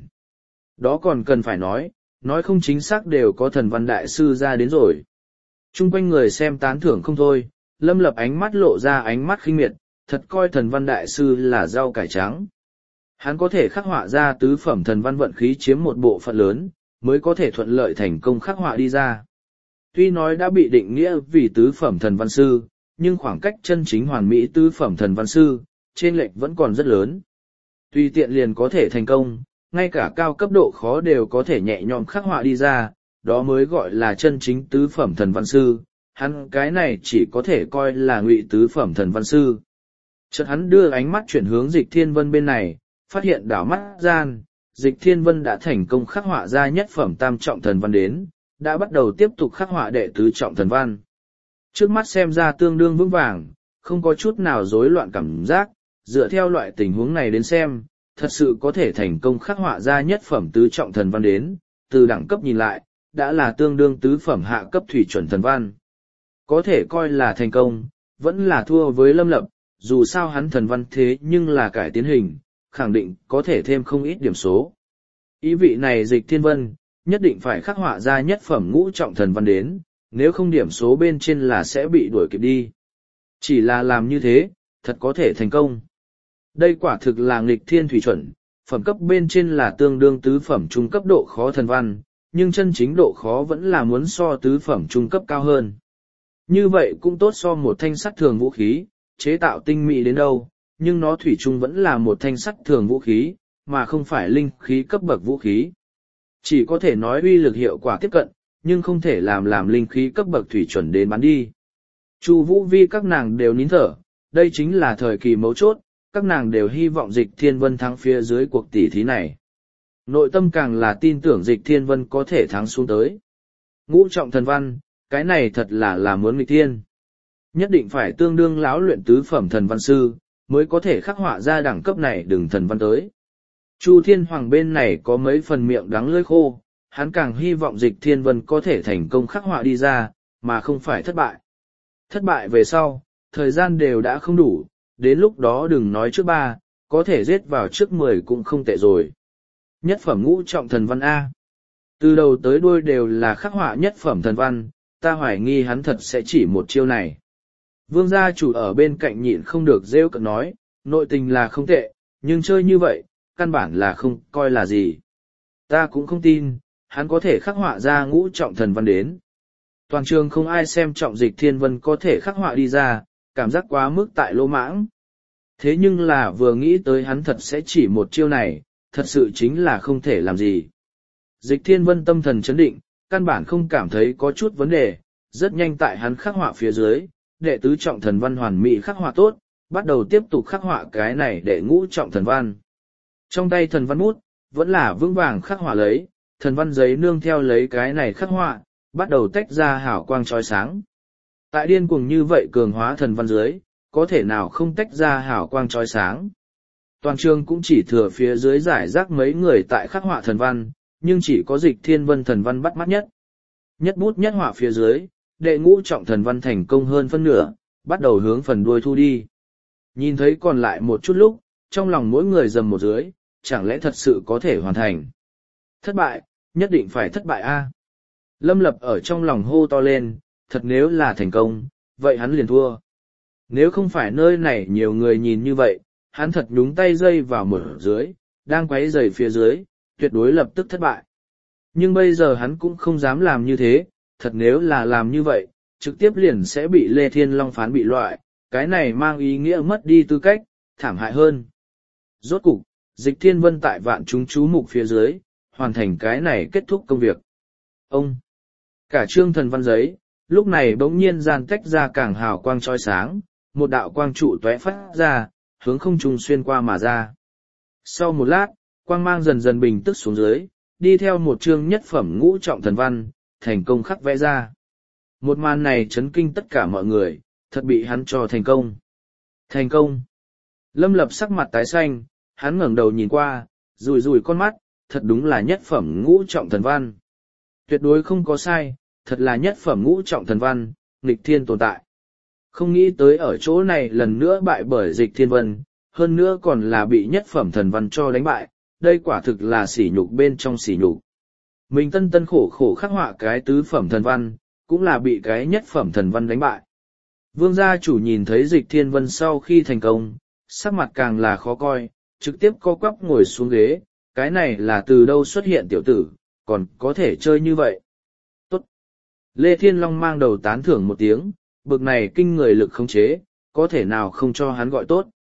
[SPEAKER 1] Đó còn cần phải nói, nói không chính xác đều có thần văn đại sư ra đến rồi. Trung quanh người xem tán thưởng không thôi, Lâm Lập ánh mắt lộ ra ánh mắt khinh miệt, thật coi thần văn đại sư là rau cải trắng. Hắn có thể khắc họa ra tứ phẩm thần văn vận khí chiếm một bộ phận lớn, mới có thể thuận lợi thành công khắc họa đi ra. Tuy nói đã bị định nghĩa vì tứ phẩm thần văn sư, nhưng khoảng cách chân chính hoàn mỹ tứ phẩm thần văn sư, trên lệch vẫn còn rất lớn. Tùy tiện liền có thể thành công, ngay cả cao cấp độ khó đều có thể nhẹ nhõm khắc họa đi ra, đó mới gọi là chân chính tứ phẩm thần văn sư, hắn cái này chỉ có thể coi là ngụy tứ phẩm thần văn sư. Chợt hắn đưa ánh mắt chuyển hướng Dịch Thiên Vân bên này, phát hiện đảo mắt gian, Dịch Thiên Vân đã thành công khắc họa ra nhất phẩm tam trọng thần văn đến, đã bắt đầu tiếp tục khắc họa đệ tứ trọng thần văn. Trước mắt xem ra tương đương vững vàng, không có chút nào rối loạn cảm giác, dựa theo loại tình huống này đến xem, thật sự có thể thành công khắc họa ra nhất phẩm tứ trọng thần văn đến, từ đẳng cấp nhìn lại, đã là tương đương tứ phẩm hạ cấp thủy chuẩn thần văn. Có thể coi là thành công, vẫn là thua với Lâm Lập, dù sao hắn thần văn thế nhưng là cải tiến hình, khẳng định có thể thêm không ít điểm số. Ý vị này Dịch Thiên Vân, nhất định phải khắc họa ra nhất phẩm ngũ trọng thần văn đến, nếu không điểm số bên trên là sẽ bị đuổi kịp đi. Chỉ là làm như thế, thật có thể thành công. Đây quả thực là nghịch thiên thủy chuẩn, phẩm cấp bên trên là tương đương tứ phẩm trung cấp độ khó thần văn, nhưng chân chính độ khó vẫn là muốn so tứ phẩm trung cấp cao hơn. Như vậy cũng tốt so một thanh sắt thường vũ khí, chế tạo tinh mỹ đến đâu, nhưng nó thủy chung vẫn là một thanh sắt thường vũ khí, mà không phải linh khí cấp bậc vũ khí. Chỉ có thể nói uy lực hiệu quả tiếp cận, nhưng không thể làm làm linh khí cấp bậc thủy chuẩn đến bán đi. Chu Vũ Vi các nàng đều nín thở, đây chính là thời kỳ mấu chốt, các nàng đều hy vọng Dịch Thiên Vân thắng phía dưới cuộc tỷ thí này. Nội tâm càng là tin tưởng Dịch Thiên Vân có thể thắng xuống tới. Ngũ trọng thần văn, cái này thật là là muốn nghịch thiên. Nhất định phải tương đương lão luyện tứ phẩm thần văn sư, mới có thể khắc họa ra đẳng cấp này đừng thần văn tới. Chu Thiên Hoàng bên này có mấy phần miệng đắng lưỡi khô, hắn càng hy vọng Dịch Thiên Vân có thể thành công khắc họa đi ra, mà không phải thất bại. Thất bại về sau, thời gian đều đã không đủ, đến lúc đó đừng nói trước ba, có thể giết vào trước mười cũng không tệ rồi. Nhất phẩm ngũ trọng thần văn A. Từ đầu tới đuôi đều là khắc họa nhất phẩm thần văn, ta hoài nghi hắn thật sẽ chỉ một chiêu này. Vương gia chủ ở bên cạnh nhịn không được rêu cợt nói, nội tình là không tệ, nhưng chơi như vậy, căn bản là không coi là gì. Ta cũng không tin, hắn có thể khắc họa ra ngũ trọng thần văn đến. Toàn trường không ai xem trọng Dịch Thiên Vân có thể khắc họa đi ra, cảm giác quá mức tại lỗ mãng. Thế nhưng là vừa nghĩ tới hắn thật sẽ chỉ một chiêu này, thật sự chính là không thể làm gì. Dịch Thiên Vân tâm thần chấn định, căn bản không cảm thấy có chút vấn đề, rất nhanh tại hắn khắc họa phía dưới, đệ tứ trọng thần văn hoàn mỹ khắc họa tốt, bắt đầu tiếp tục khắc họa cái này đệ ngũ trọng thần văn. Trong tay thần văn bút, vẫn là vững vàng khắc họa lấy, thần văn giấy nương theo lấy cái này khắc họa, bắt đầu tách ra hào quang chói sáng. Tại điên cuồng như vậy cường hóa thần văn dưới, có thể nào không tách ra hào quang chói sáng. Toàn trường cũng chỉ thừa phía dưới giải rác mấy người tại khắc họa thần văn, nhưng chỉ có Dịch Thiên Vân thần văn bắt mắt nhất. Nhất bút nhất họa phía dưới, đệ ngũ trọng thần văn thành công hơn phân nửa, bắt đầu hướng phần đuôi thu đi. Nhìn thấy còn lại một chút lúc, trong lòng mỗi người dầm một dưới, chẳng lẽ thật sự có thể hoàn thành. Thất bại, nhất định phải thất bại a. Lâm Lập ở trong lòng hô to lên, thật nếu là thành công, vậy hắn liền thua. Nếu không phải nơi này nhiều người nhìn như vậy, hắn thật nhúng tay dây vào mở dưới, đang quấy rầy phía dưới, tuyệt đối lập tức thất bại. Nhưng bây giờ hắn cũng không dám làm như thế, thật nếu là làm như vậy, trực tiếp liền sẽ bị Lê Thiên Long phán bị loại, cái này mang ý nghĩa mất đi tư cách, thảm hại hơn. Rốt cục, Dịch Thiên Vân tại vạn chúng chú mục phía dưới, hoàn thành cái này kết thúc công việc. Ông, cả trương thần văn giấy, lúc này bỗng nhiên gian tách ra càng hào quang chói sáng, một đạo quang trụ tóe phát ra, hướng không trung xuyên qua mà ra. Sau một lát, quang mang dần dần bình tức xuống dưới, đi theo một chương nhất phẩm ngũ trọng thần văn, thành công khắc vẽ ra. Một màn này chấn kinh tất cả mọi người, thật bị hắn cho thành công. Thành công. Lâm Lập sắc mặt tái xanh, hắn ngẩng đầu nhìn qua, rùi rùi con mắt, thật đúng là nhất phẩm ngũ trọng thần văn. Tuyệt đối không có sai, thật là nhất phẩm ngũ trọng thần văn, nghịch thiên tồn tại. Không nghĩ tới ở chỗ này lần nữa bại bởi Dịch Thiên Vân, hơn nữa còn là bị nhất phẩm thần văn cho đánh bại, đây quả thực là sỉ nhục bên trong sỉ nhục. Mình tân tân khổ khổ khắc họa cái tứ phẩm thần văn, cũng là bị cái nhất phẩm thần văn đánh bại. Vương gia chủ nhìn thấy Dịch Thiên Vân sau khi thành công, sắc mặt càng là khó coi, trực tiếp co quắp ngồi xuống ghế, cái này là từ đâu xuất hiện tiểu tử, còn có thể chơi như vậy. Tốt. Lê Thiên Long mang đầu tán thưởng một tiếng, bực này kinh người lực khống chế, có thể nào không cho hắn gọi tốt.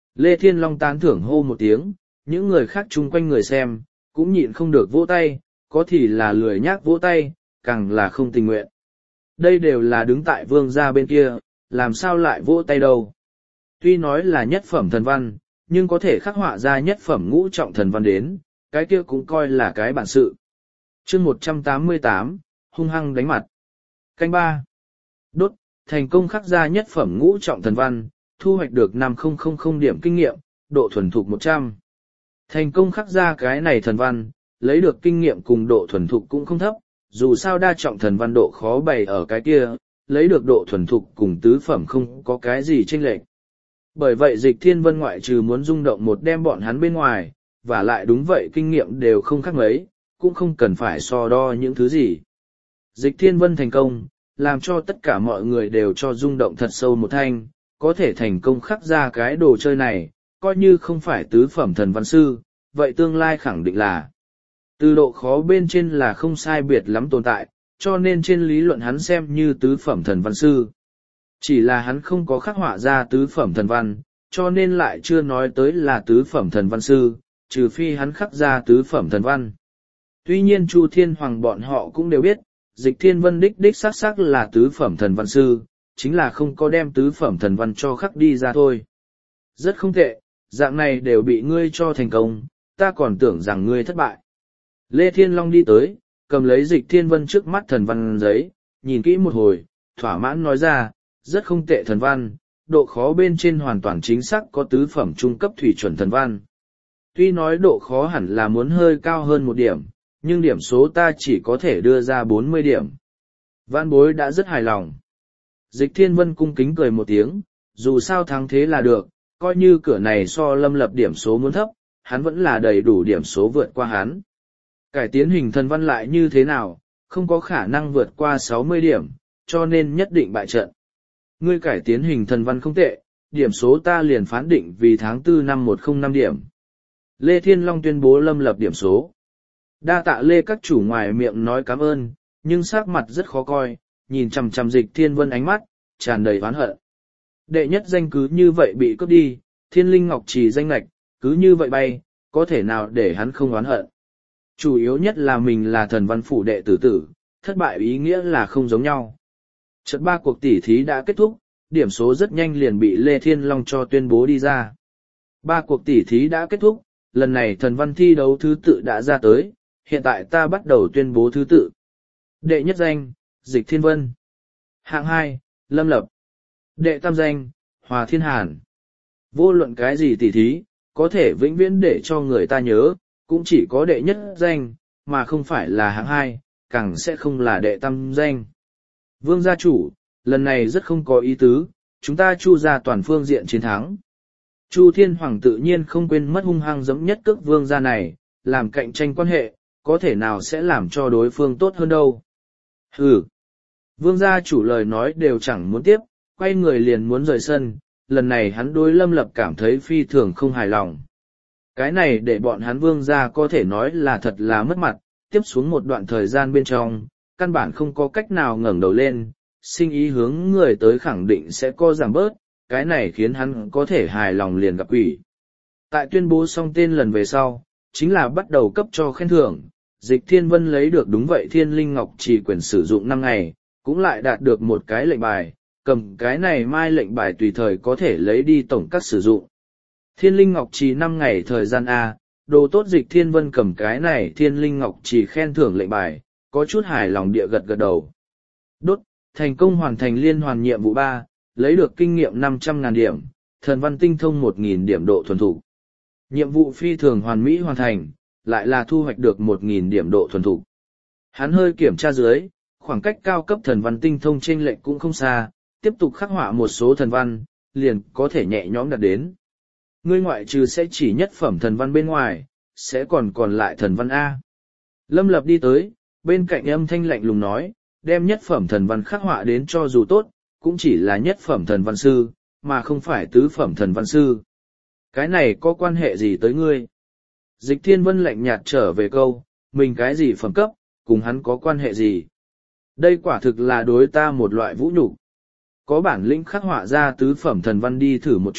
[SPEAKER 1] Lê Thiên Long tán thưởng hô một tiếng, những người khác chung quanh người xem, cũng nhịn không được vỗ tay, có thì là lười nhác vỗ tay, càng là không tình nguyện. Đây đều là đứng tại vương gia bên kia, làm sao lại vỗ tay đâu. Tuy nói là nhất phẩm thần văn, nhưng có thể khắc họa ra nhất phẩm ngũ trọng thần văn đến, cái kia cũng coi là cái bản sự. chương một trăm tám mươi tám, hung hăng đánh mặt. Canh ba. Đốt, thành công khắc ra nhất phẩm ngũ trọng thần văn, thu hoạch được năm nghìn điểm kinh nghiệm, độ thuần thục một trăm. Thành công khắc ra cái này thần văn, lấy được kinh nghiệm cùng độ thuần thục cũng không thấp, dù sao đa trọng thần văn độ khó bày ở cái kia, lấy được độ thuần thục cùng tứ phẩm không có cái gì chênh lệch. Bởi vậy Dịch Thiên Vân ngoại trừ muốn rung động một đem bọn hắn bên ngoài, và lại đúng vậy kinh nghiệm đều không khác mấy, cũng không cần phải so đo những thứ gì. Dịch Thiên Vân thành công, làm cho tất cả mọi người đều cho rung động thật sâu một thanh, có thể thành công khắc ra cái đồ chơi này, coi như không phải tứ phẩm thần văn sư, vậy tương lai khẳng định là từ độ khó bên trên là không sai biệt lắm tồn tại, cho nên trên lý luận hắn xem như tứ phẩm thần văn sư. Chỉ là hắn không có khắc họa ra tứ phẩm thần văn, cho nên lại chưa nói tới là tứ phẩm thần văn sư, trừ phi hắn khắc ra tứ phẩm thần văn. Tuy nhiên Chu Thiên Hoàng bọn họ cũng đều biết, Dịch Thiên Vân đích đích xác xác là tứ phẩm thần văn sư, chính là không có đem tứ phẩm thần văn cho khắc đi ra thôi. Rất không tệ, dạng này đều bị ngươi cho thành công, ta còn tưởng rằng ngươi thất bại. Lê Thiên Long đi tới, cầm lấy Dịch Thiên Vân trước mắt thần văn giấy, nhìn kỹ một hồi, thỏa mãn nói ra, rất không tệ thần văn, độ khó bên trên hoàn toàn chính xác có tứ phẩm trung cấp thủy chuẩn thần văn. Tuy nói độ khó hẳn là muốn hơi cao hơn một điểm, nhưng điểm số ta chỉ có thể đưa ra bốn mươi điểm. Vãn bối đã rất hài lòng. Dịch Thiên Vân cung kính cười một tiếng, dù sao thắng thế là được, coi như cửa này so Lâm Lập điểm số muốn thấp, hắn vẫn là đầy đủ điểm số vượt qua hắn. Cải tiến hình thần văn lại như thế nào, không có khả năng vượt qua sáu mươi điểm, cho nên nhất định bại trận. Ngươi cải tiến hình thần văn không tệ, điểm số ta liền phán định vì tháng tư năm một không năm điểm. Lê Thiên Long tuyên bố Lâm Lập điểm số. Đa tạ Lê các chủ ngoài miệng nói cảm ơn, nhưng sắc mặt rất khó coi, nhìn chằm chằm Dịch Thiên Vân ánh mắt, tràn đầy oán hận. Đệ nhất danh cứ như vậy bị cướp đi, Thiên Linh Ngọc Trì danh lạch, cứ như vậy bay, có thể nào để hắn không oán hận. Chủ yếu nhất là mình là thần văn phủ đệ tử tử, thất bại ý nghĩa là không giống nhau. Trận ba cuộc tỉ thí đã kết thúc, điểm số rất nhanh liền bị Lê Thiên Long cho tuyên bố đi ra. Ba cuộc tỉ thí đã kết thúc, lần này thần văn thi đấu thứ tự đã ra tới, hiện tại ta bắt đầu tuyên bố thứ tự. Đệ nhất danh, Dịch Thiên Vân. Hạng hai, Lâm Lập. Đệ tam danh, Hòa Thiên Hàn. Vô luận cái gì tỉ thí, có thể vĩnh viễn để cho người ta nhớ, cũng chỉ có đệ nhất danh, mà không phải là hạng hai, càng sẽ không là đệ tam danh. Vương gia chủ, lần này rất không có ý tứ, chúng ta Chu gia toàn phương diện chiến thắng. Chu Thiên Hoàng tự nhiên không quên mất hung hăng giẫm nhất cước vương gia này, làm cạnh tranh quan hệ, có thể nào sẽ làm cho đối phương tốt hơn đâu. Hừ. Vương gia chủ lời nói đều chẳng muốn tiếp, quay người liền muốn rời sân, lần này hắn đối Lâm Lập cảm thấy phi thường không hài lòng. Cái này để bọn hắn vương gia có thể nói là thật là mất mặt, tiếp xuống một đoạn thời gian bên trong, căn bản không có cách nào ngẩng đầu lên, sinh ý hướng người tới khẳng định sẽ co giảm bớt, cái này khiến hắn có thể hài lòng liền gặp quỷ. Tại tuyên bố xong tên lần về sau, chính là bắt đầu cấp cho khen thưởng, Dịch Thiên Vân lấy được đúng vậy Thiên Linh Ngọc Trì quyền sử dụng năm ngày, cũng lại đạt được một cái lệnh bài, cầm cái này mai lệnh bài tùy thời có thể lấy đi tổng các sử dụng. Thiên Linh Ngọc Trì năm ngày thời gian A, đồ tốt Dịch Thiên Vân cầm cái này Thiên Linh Ngọc Trì khen thưởng lệnh bài, có chút hài lòng địa gật gật đầu. Đốt, thành công hoàn thành liên hoàn nhiệm vụ ba, lấy được kinh nghiệm năm trăm ngàn điểm, thần văn tinh thông một nghìn điểm độ thuần thục. Nhiệm vụ phi thường hoàn mỹ hoàn thành, lại là thu hoạch được một nghìn điểm độ thuần thục. Hắn hơi kiểm tra dưới, khoảng cách cao cấp thần văn tinh thông chênh lệch cũng không xa, tiếp tục khắc họa một số thần văn, liền có thể nhẹ nhõm đạt đến. Ngươi ngoại trừ sẽ chỉ nhất phẩm thần văn bên ngoài, sẽ còn còn lại thần văn A. Lâm Lập đi tới, bên cạnh âm thanh lạnh lùng nói, đem nhất phẩm thần văn khắc họa đến cho dù tốt, cũng chỉ là nhất phẩm thần văn sư, mà không phải tứ phẩm thần văn sư. Cái này có quan hệ gì tới ngươi? Dịch Thiên Vân lạnh nhạt trở về câu, mình cái gì phẩm cấp, cùng hắn có quan hệ gì? Đây quả thực là đối ta một loại vũ nhục. Có bản lĩnh khắc họa ra tứ phẩm thần văn đi thử một chút,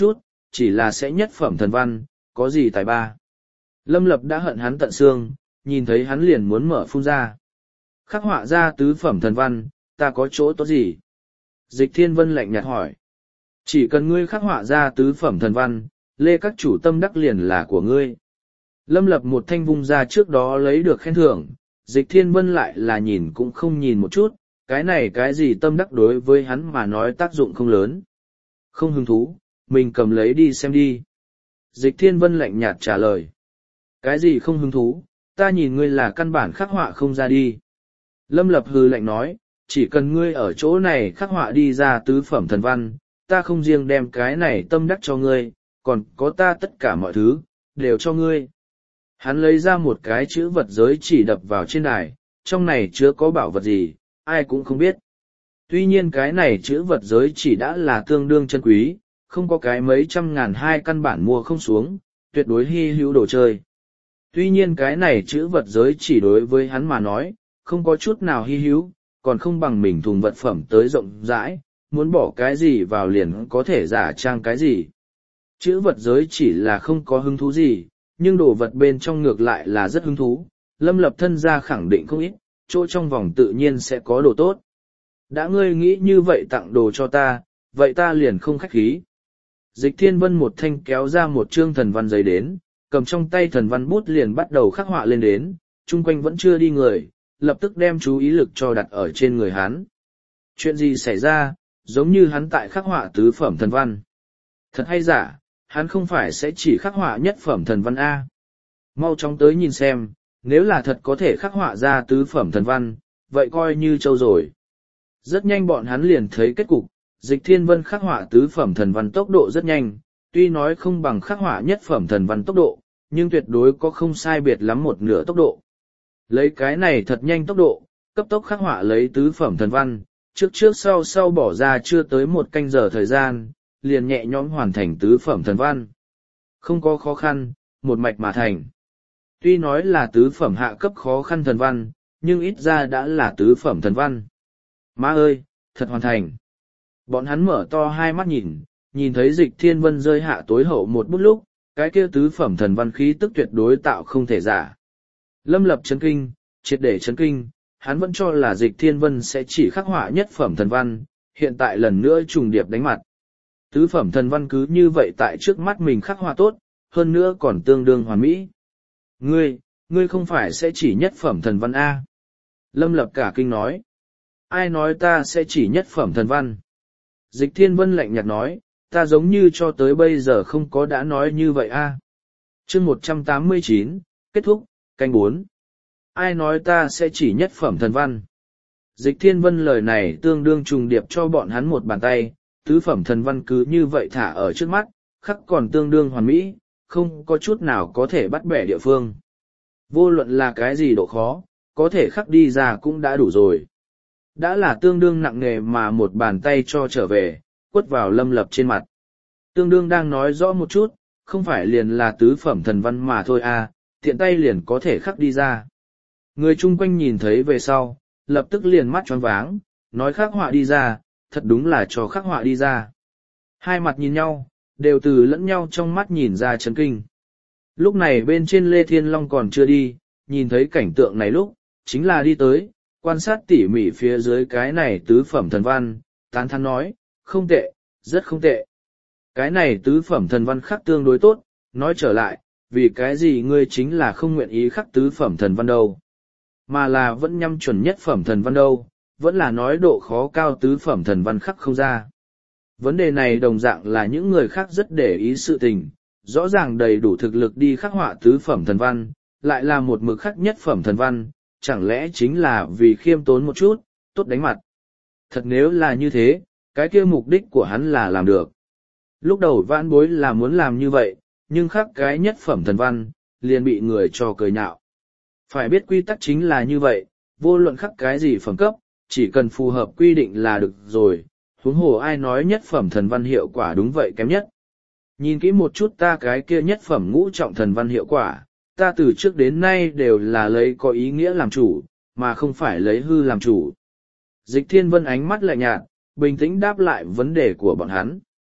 [SPEAKER 1] chỉ là sẽ nhất phẩm thần văn, có gì tài ba. Lâm Lập đã hận hắn tận xương, nhìn thấy hắn liền muốn mở phun ra. Khắc họa ra tứ phẩm thần văn, ta có chỗ tốt gì? Dịch Thiên Vân lạnh nhạt hỏi. Chỉ cần ngươi khắc họa ra tứ phẩm thần văn, lê các chủ tâm đắc liền là của ngươi. Lâm Lập một thanh vung ra trước đó lấy được khen thưởng, Dịch Thiên Vân lại là nhìn cũng không nhìn một chút, cái này cái gì tâm đắc đối với hắn mà nói tác dụng không lớn. Không hứng thú, mình cầm lấy đi xem đi. Dịch Thiên Vân lạnh nhạt trả lời. Cái gì không hứng thú, ta nhìn ngươi là căn bản khắc họa không ra đi. Lâm Lập hừ lạnh nói, chỉ cần ngươi ở chỗ này khắc họa đi ra tứ phẩm thần văn, ta không riêng đem cái này tâm đắc cho ngươi, còn có ta tất cả mọi thứ, đều cho ngươi. Hắn lấy ra một cái chữ vật giới chỉ đập vào trên đài, trong này chứa có bảo vật gì, ai cũng không biết. Tuy nhiên cái này chữ vật giới chỉ đã là tương đương chân quý, không có cái mấy trăm ngàn hai căn bản mua không xuống, tuyệt đối hy hữu đồ chơi. Tuy nhiên cái này chữ vật giới chỉ đối với hắn mà nói, không có chút nào hy hữu, còn không bằng mình thùng vật phẩm tới rộng rãi, muốn bỏ cái gì vào liền có thể giả trang cái gì. Chữ vật giới chỉ là không có hứng thú gì, nhưng đồ vật bên trong ngược lại là rất hứng thú, Lâm Lập thân ra khẳng định không ít, chỗ trong vòng tự nhiên sẽ có đồ tốt. Đã ngươi nghĩ như vậy tặng đồ cho ta, vậy ta liền không khách khí. Dịch Thiên Vân một thanh kéo ra một chương thần văn giấy đến, cầm trong tay thần văn bút liền bắt đầu khắc họa lên đến, chung quanh vẫn chưa đi người, lập tức đem chú ý lực cho đặt ở trên người hắn. Chuyện gì xảy ra, giống như hắn tại khắc họa tứ phẩm thần văn. Thật hay giả, hắn không phải sẽ chỉ khắc họa nhất phẩm thần văn A. Mau chóng tới nhìn xem, nếu là thật có thể khắc họa ra tứ phẩm thần văn, vậy coi như trâu rồi. Rất nhanh bọn hắn liền thấy kết cục, Dịch Thiên Vân khắc họa tứ phẩm thần văn tốc độ rất nhanh, tuy nói không bằng khắc họa nhất phẩm thần văn tốc độ, nhưng tuyệt đối có không sai biệt lắm một nửa tốc độ. Lấy cái này thật nhanh tốc độ, cấp tốc khắc họa lấy tứ phẩm thần văn, trước trước sau sau bỏ ra chưa tới một canh giờ thời gian, liền nhẹ nhõm hoàn thành tứ phẩm thần văn. Không có khó khăn, một mạch mà thành. Tuy nói là tứ phẩm hạ cấp khó khăn thần văn, nhưng ít ra đã là tứ phẩm thần văn. Má ơi, thật hoàn thành. Bọn hắn mở to hai mắt nhìn, nhìn thấy Dịch Thiên Vân rơi hạ tối hậu một bút lúc, cái kia tứ phẩm thần văn khí tức tuyệt đối tạo không thể giả. Lâm Lập chấn kinh, triệt để chấn kinh, hắn vẫn cho là Dịch Thiên Vân sẽ chỉ khắc họa nhất phẩm thần văn, hiện tại lần nữa trùng điệp đánh mặt. Tứ phẩm thần văn cứ như vậy tại trước mắt mình khắc họa tốt, hơn nữa còn tương đương hoàn mỹ. Ngươi, ngươi không phải sẽ chỉ nhất phẩm thần văn A. Lâm Lập cả kinh nói. Ai nói ta sẽ chỉ nhất phẩm thần văn? Dịch Thiên Vân lạnh nhạt nói, ta giống như cho tới bây giờ không có đã nói như vậy A. Chương một trăm tám mươi chín, kết thúc, canh bốn. Ai nói ta sẽ chỉ nhất phẩm thần văn? Dịch Thiên Vân lời này tương đương trùng điệp cho bọn hắn một bàn tay, tứ phẩm thần văn cứ như vậy thả ở trước mắt, khắc còn tương đương hoàn mỹ, không có chút nào có thể bắt bẻ địa phương. Vô luận là cái gì độ khó, có thể khắc đi ra cũng đã đủ rồi. Đã là tương đương nặng nề mà một bàn tay cho trở về, quất vào Lâm Lập trên mặt. Tương đương đang nói rõ một chút, không phải liền là tứ phẩm thần văn mà thôi à, tiện tay liền có thể khắc đi ra. Người chung quanh nhìn thấy về sau, lập tức liền mắt choáng váng, nói khắc họa đi ra, thật đúng là cho khắc họa đi ra. Hai mặt nhìn nhau, đều từ lẫn nhau trong mắt nhìn ra chấn kinh. Lúc này bên trên Lê Thiên Long còn chưa đi, nhìn thấy cảnh tượng này lúc, chính là đi tới, quan sát tỉ mỉ phía dưới cái này tứ phẩm thần văn, tán thán nói, không tệ, rất không tệ. Cái này tứ phẩm thần văn khắc tương đối tốt, nói trở lại, vì cái gì ngươi chính là không nguyện ý khắc tứ phẩm thần văn đâu, mà là vẫn nhắm chuẩn nhất phẩm thần văn đâu, vẫn là nói độ khó cao tứ phẩm thần văn khắc không ra. Vấn đề này đồng dạng là những người khác rất để ý sự tình, rõ ràng đầy đủ thực lực đi khắc họa tứ phẩm thần văn, lại là một mực khắc nhất phẩm thần văn, chẳng lẽ chính là vì khiêm tốn một chút, tốt đánh mặt. Thật nếu là như thế, cái kia mục đích của hắn là làm được. Lúc đầu vãn bối là muốn làm như vậy, nhưng khắc cái nhất phẩm thần văn, liền bị người cho cười nhạo. Phải biết quy tắc chính là như vậy, vô luận khắc cái gì phẩm cấp, chỉ cần phù hợp quy định là được rồi, huống hồ ai nói nhất phẩm thần văn hiệu quả đúng vậy kém nhất. Nhìn kỹ một chút ta cái kia nhất phẩm ngũ trọng thần văn hiệu quả, ta từ trước đến nay đều là lấy có ý nghĩa làm chủ, mà không phải lấy hư làm chủ. Dịch Thiên Vân ánh mắt lạnh nhạt, bình tĩnh đáp lại vấn đề của bọn hắn.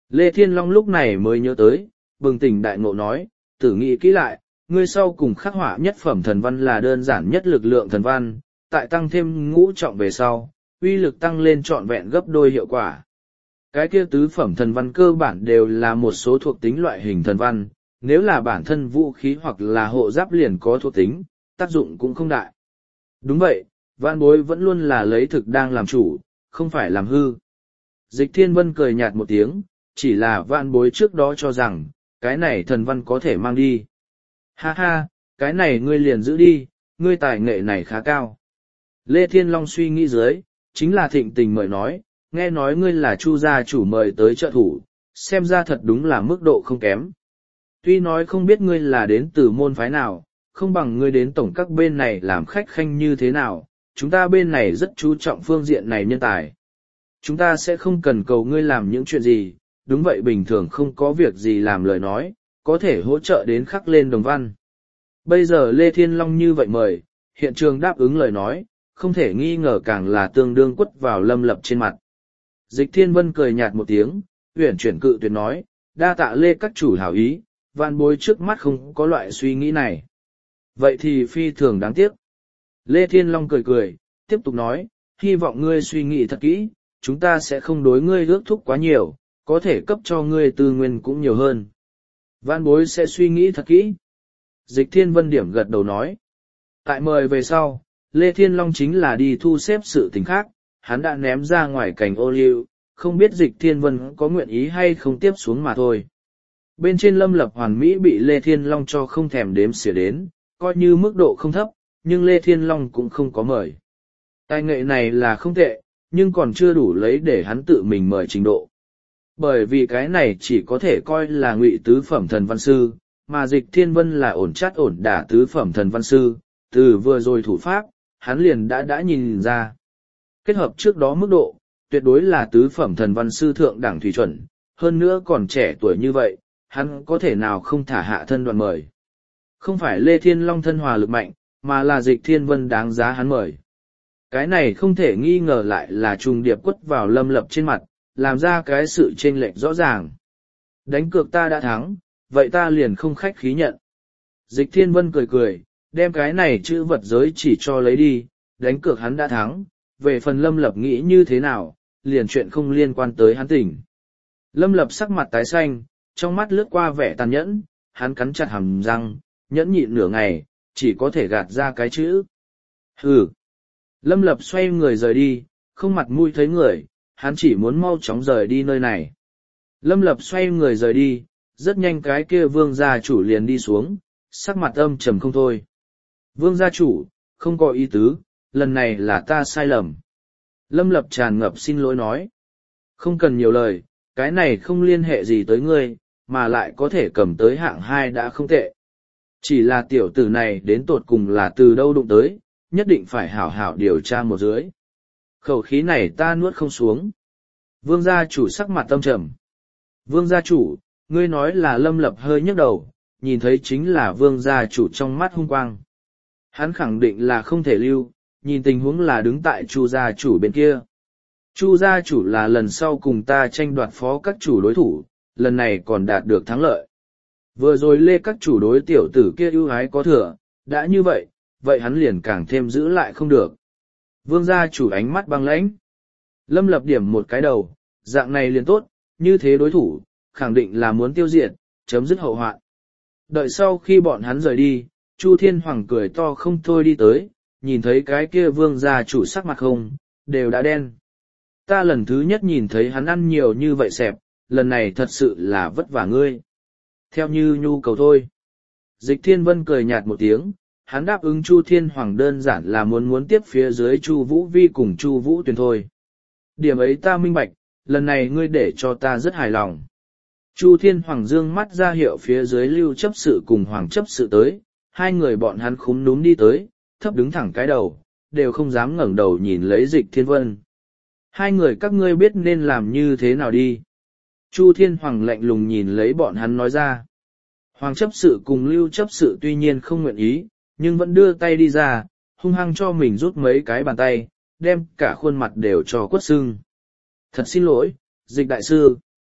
[SPEAKER 1] Lê Thiên Long lúc này mới nhớ tới, bừng tỉnh đại ngộ nói, tử nghĩ kỹ lại, ngươi sau cùng khắc họa nhất phẩm thần văn là đơn giản nhất lực lượng thần văn, tại tăng thêm ngũ trọng về sau, uy lực tăng lên trọn vẹn gấp đôi hiệu quả. Cái kia tứ phẩm thần văn cơ bản đều là một số thuộc tính loại hình thần văn, nếu là bản thân vũ khí hoặc là hộ giáp liền có thuộc tính, tác dụng cũng không đại. Đúng vậy, vạn bối vẫn luôn là lấy thực đang làm chủ, không phải làm hư. Dịch Thiên Vân cười nhạt một tiếng, chỉ là vạn bối trước đó cho rằng, cái này thần văn có thể mang đi. Ha ha, cái này ngươi liền giữ đi, ngươi tài nghệ này khá cao. Lê Thiên Long suy nghĩ dưới, chính là thịnh tình mời nói, nghe nói ngươi là Chu gia chủ mời tới trợ thủ, xem ra thật đúng là mức độ không kém. Tuy nói không biết ngươi là đến từ môn phái nào, không bằng ngươi đến tổng các bên này làm khách khanh như thế nào, chúng ta bên này rất chú trọng phương diện này nhân tài. Chúng ta sẽ không cần cầu ngươi làm những chuyện gì, đúng vậy bình thường không có việc gì làm lời nói, có thể hỗ trợ đến khắc lên đồng văn. Bây giờ Lê Thiên Long như vậy mời, hiện trường đáp ứng lời nói, không thể nghi ngờ càng là tương đương quất vào Lâm Lập trên mặt. Dịch Thiên Vân cười nhạt một tiếng, uyển chuyển cự tuyệt nói, đa tạ Lê các chủ hảo ý, vạn bối trước mắt không có loại suy nghĩ này. Vậy thì phi thường đáng tiếc. Lê Thiên Long cười cười, tiếp tục nói, hy vọng ngươi suy nghĩ thật kỹ, chúng ta sẽ không đối ngươi ước thúc quá nhiều, có thể cấp cho ngươi tư nguyên cũng nhiều hơn. Vạn bối sẽ suy nghĩ thật kỹ. Dịch Thiên Vân điểm gật đầu nói. Tại mời về sau, Lê Thiên Long chính là đi thu xếp sự tình khác, hắn đã ném ra ngoài cành ô liu, không biết Dịch Thiên Vân có nguyện ý hay không tiếp xuống mà thôi. Bên trên Lâm Lập hoàn mỹ bị Lê Thiên Long cho không thèm đếm xỉa đến, coi như mức độ không thấp, nhưng Lê Thiên Long cũng không có mời. Tài nghệ này là không tệ, nhưng còn chưa đủ lấy để hắn tự mình mời trình độ. Bởi vì cái này chỉ có thể coi là ngụy tứ phẩm thần văn sư, mà Dịch Thiên Vân là ổn chát ổn đả tứ phẩm thần văn sư, từ vừa rồi thủ pháp, hắn liền đã đã nhìn ra. Kết hợp trước đó mức độ, tuyệt đối là tứ phẩm thần văn sư thượng đẳng thủy chuẩn, hơn nữa còn trẻ tuổi như vậy, hắn có thể nào không thả hạ thân đoạn mời. Không phải Lê Thiên Long thân hòa lực mạnh, mà là Dịch Thiên Vân đáng giá hắn mời. Cái này không thể nghi ngờ lại là trùng điệp quất vào Lâm Lập trên mặt, làm ra cái sự chênh lệch rõ ràng. Đánh cược ta đã thắng, vậy ta liền không khách khí nhận. Dịch Thiên Vân cười cười, đem cái này chữ vật giới chỉ cho lấy đi, đánh cược hắn đã thắng, về phần Lâm Lập nghĩ như thế nào, liền chuyện không liên quan tới hắn tỉnh. Lâm Lập sắc mặt tái xanh, trong mắt lướt qua vẻ tàn nhẫn, hắn cắn chặt hàm răng, nhẫn nhịn nửa ngày, chỉ có thể gạt ra cái chữ. Hừ. Lâm Lập xoay người rời đi, không mặt mũi thấy người, hắn chỉ muốn mau chóng rời đi nơi này. Lâm Lập xoay người rời đi, rất nhanh cái kia vương gia chủ liền đi xuống, sắc mặt âm trầm không thôi. Vương gia chủ, không có ý tứ, lần này là ta sai lầm. Lâm Lập tràn ngập xin lỗi nói. Không cần nhiều lời, cái này không liên hệ gì tới ngươi, mà lại có thể cầm tới hạng hai đã không tệ. Chỉ là tiểu tử này đến tột cùng là từ đâu đụng tới, nhất định phải hảo hảo điều tra một dưới. Khẩu khí này ta nuốt không xuống. Vương gia chủ sắc mặt tâm trầm. Vương gia chủ, ngươi nói là Lâm Lập hơi nhức đầu, nhìn thấy chính là vương gia chủ trong mắt hung quang. Hắn khẳng định là không thể lưu, nhìn tình huống là đứng tại Chu gia chủ bên kia. Chu gia chủ là lần sau cùng ta tranh đoạt phó các chủ đối thủ, lần này còn đạt được thắng lợi. Vừa rồi Lê các chủ đối tiểu tử kia ưu ái có thừa, đã như vậy, vậy hắn liền càng thêm giữ lại không được. Vương gia chủ ánh mắt băng lãnh. Lâm Lập điểm một cái đầu, dạng này liền tốt, như thế đối thủ, khẳng định là muốn tiêu diệt, chấm dứt hậu hoạn. Đợi sau khi bọn hắn rời đi, Chu Thiên Hoàng cười to không thôi đi tới, nhìn thấy cái kia vương gia chủ sắc mặt không, đều đã đen. Ta lần thứ nhất nhìn thấy hắn ăn nhiều như vậy xẹp, lần này thật sự là vất vả ngươi. Theo như nhu cầu thôi. Dịch Thiên Vân cười nhạt một tiếng, hắn đáp ứng Chu Thiên Hoàng đơn giản là muốn muốn tiếp phía dưới Chu Vũ Vi cùng Chu Vũ Tuyền thôi. Điểm ấy ta minh bạch, lần này ngươi để cho ta rất hài lòng. Chu Thiên Hoàng dương mắt ra hiệu phía dưới Lưu chấp sự cùng Hoàng chấp sự tới, hai người bọn hắn khúm núm đi tới, thấp đứng thẳng cái đầu, đều không dám ngẩng đầu nhìn lấy Dịch Thiên Vân. Hai người các ngươi biết nên làm như thế nào đi. Chu Thiên Hoàng lạnh lùng nhìn lấy bọn hắn nói ra. Hoàng chấp sự cùng Lưu chấp sự tuy nhiên không nguyện ý, nhưng vẫn đưa tay đi ra, hung hăng cho mình rút mấy cái bàn tay, đem cả khuôn mặt đều cho quất sưng. Thật xin lỗi, Dịch đại sư.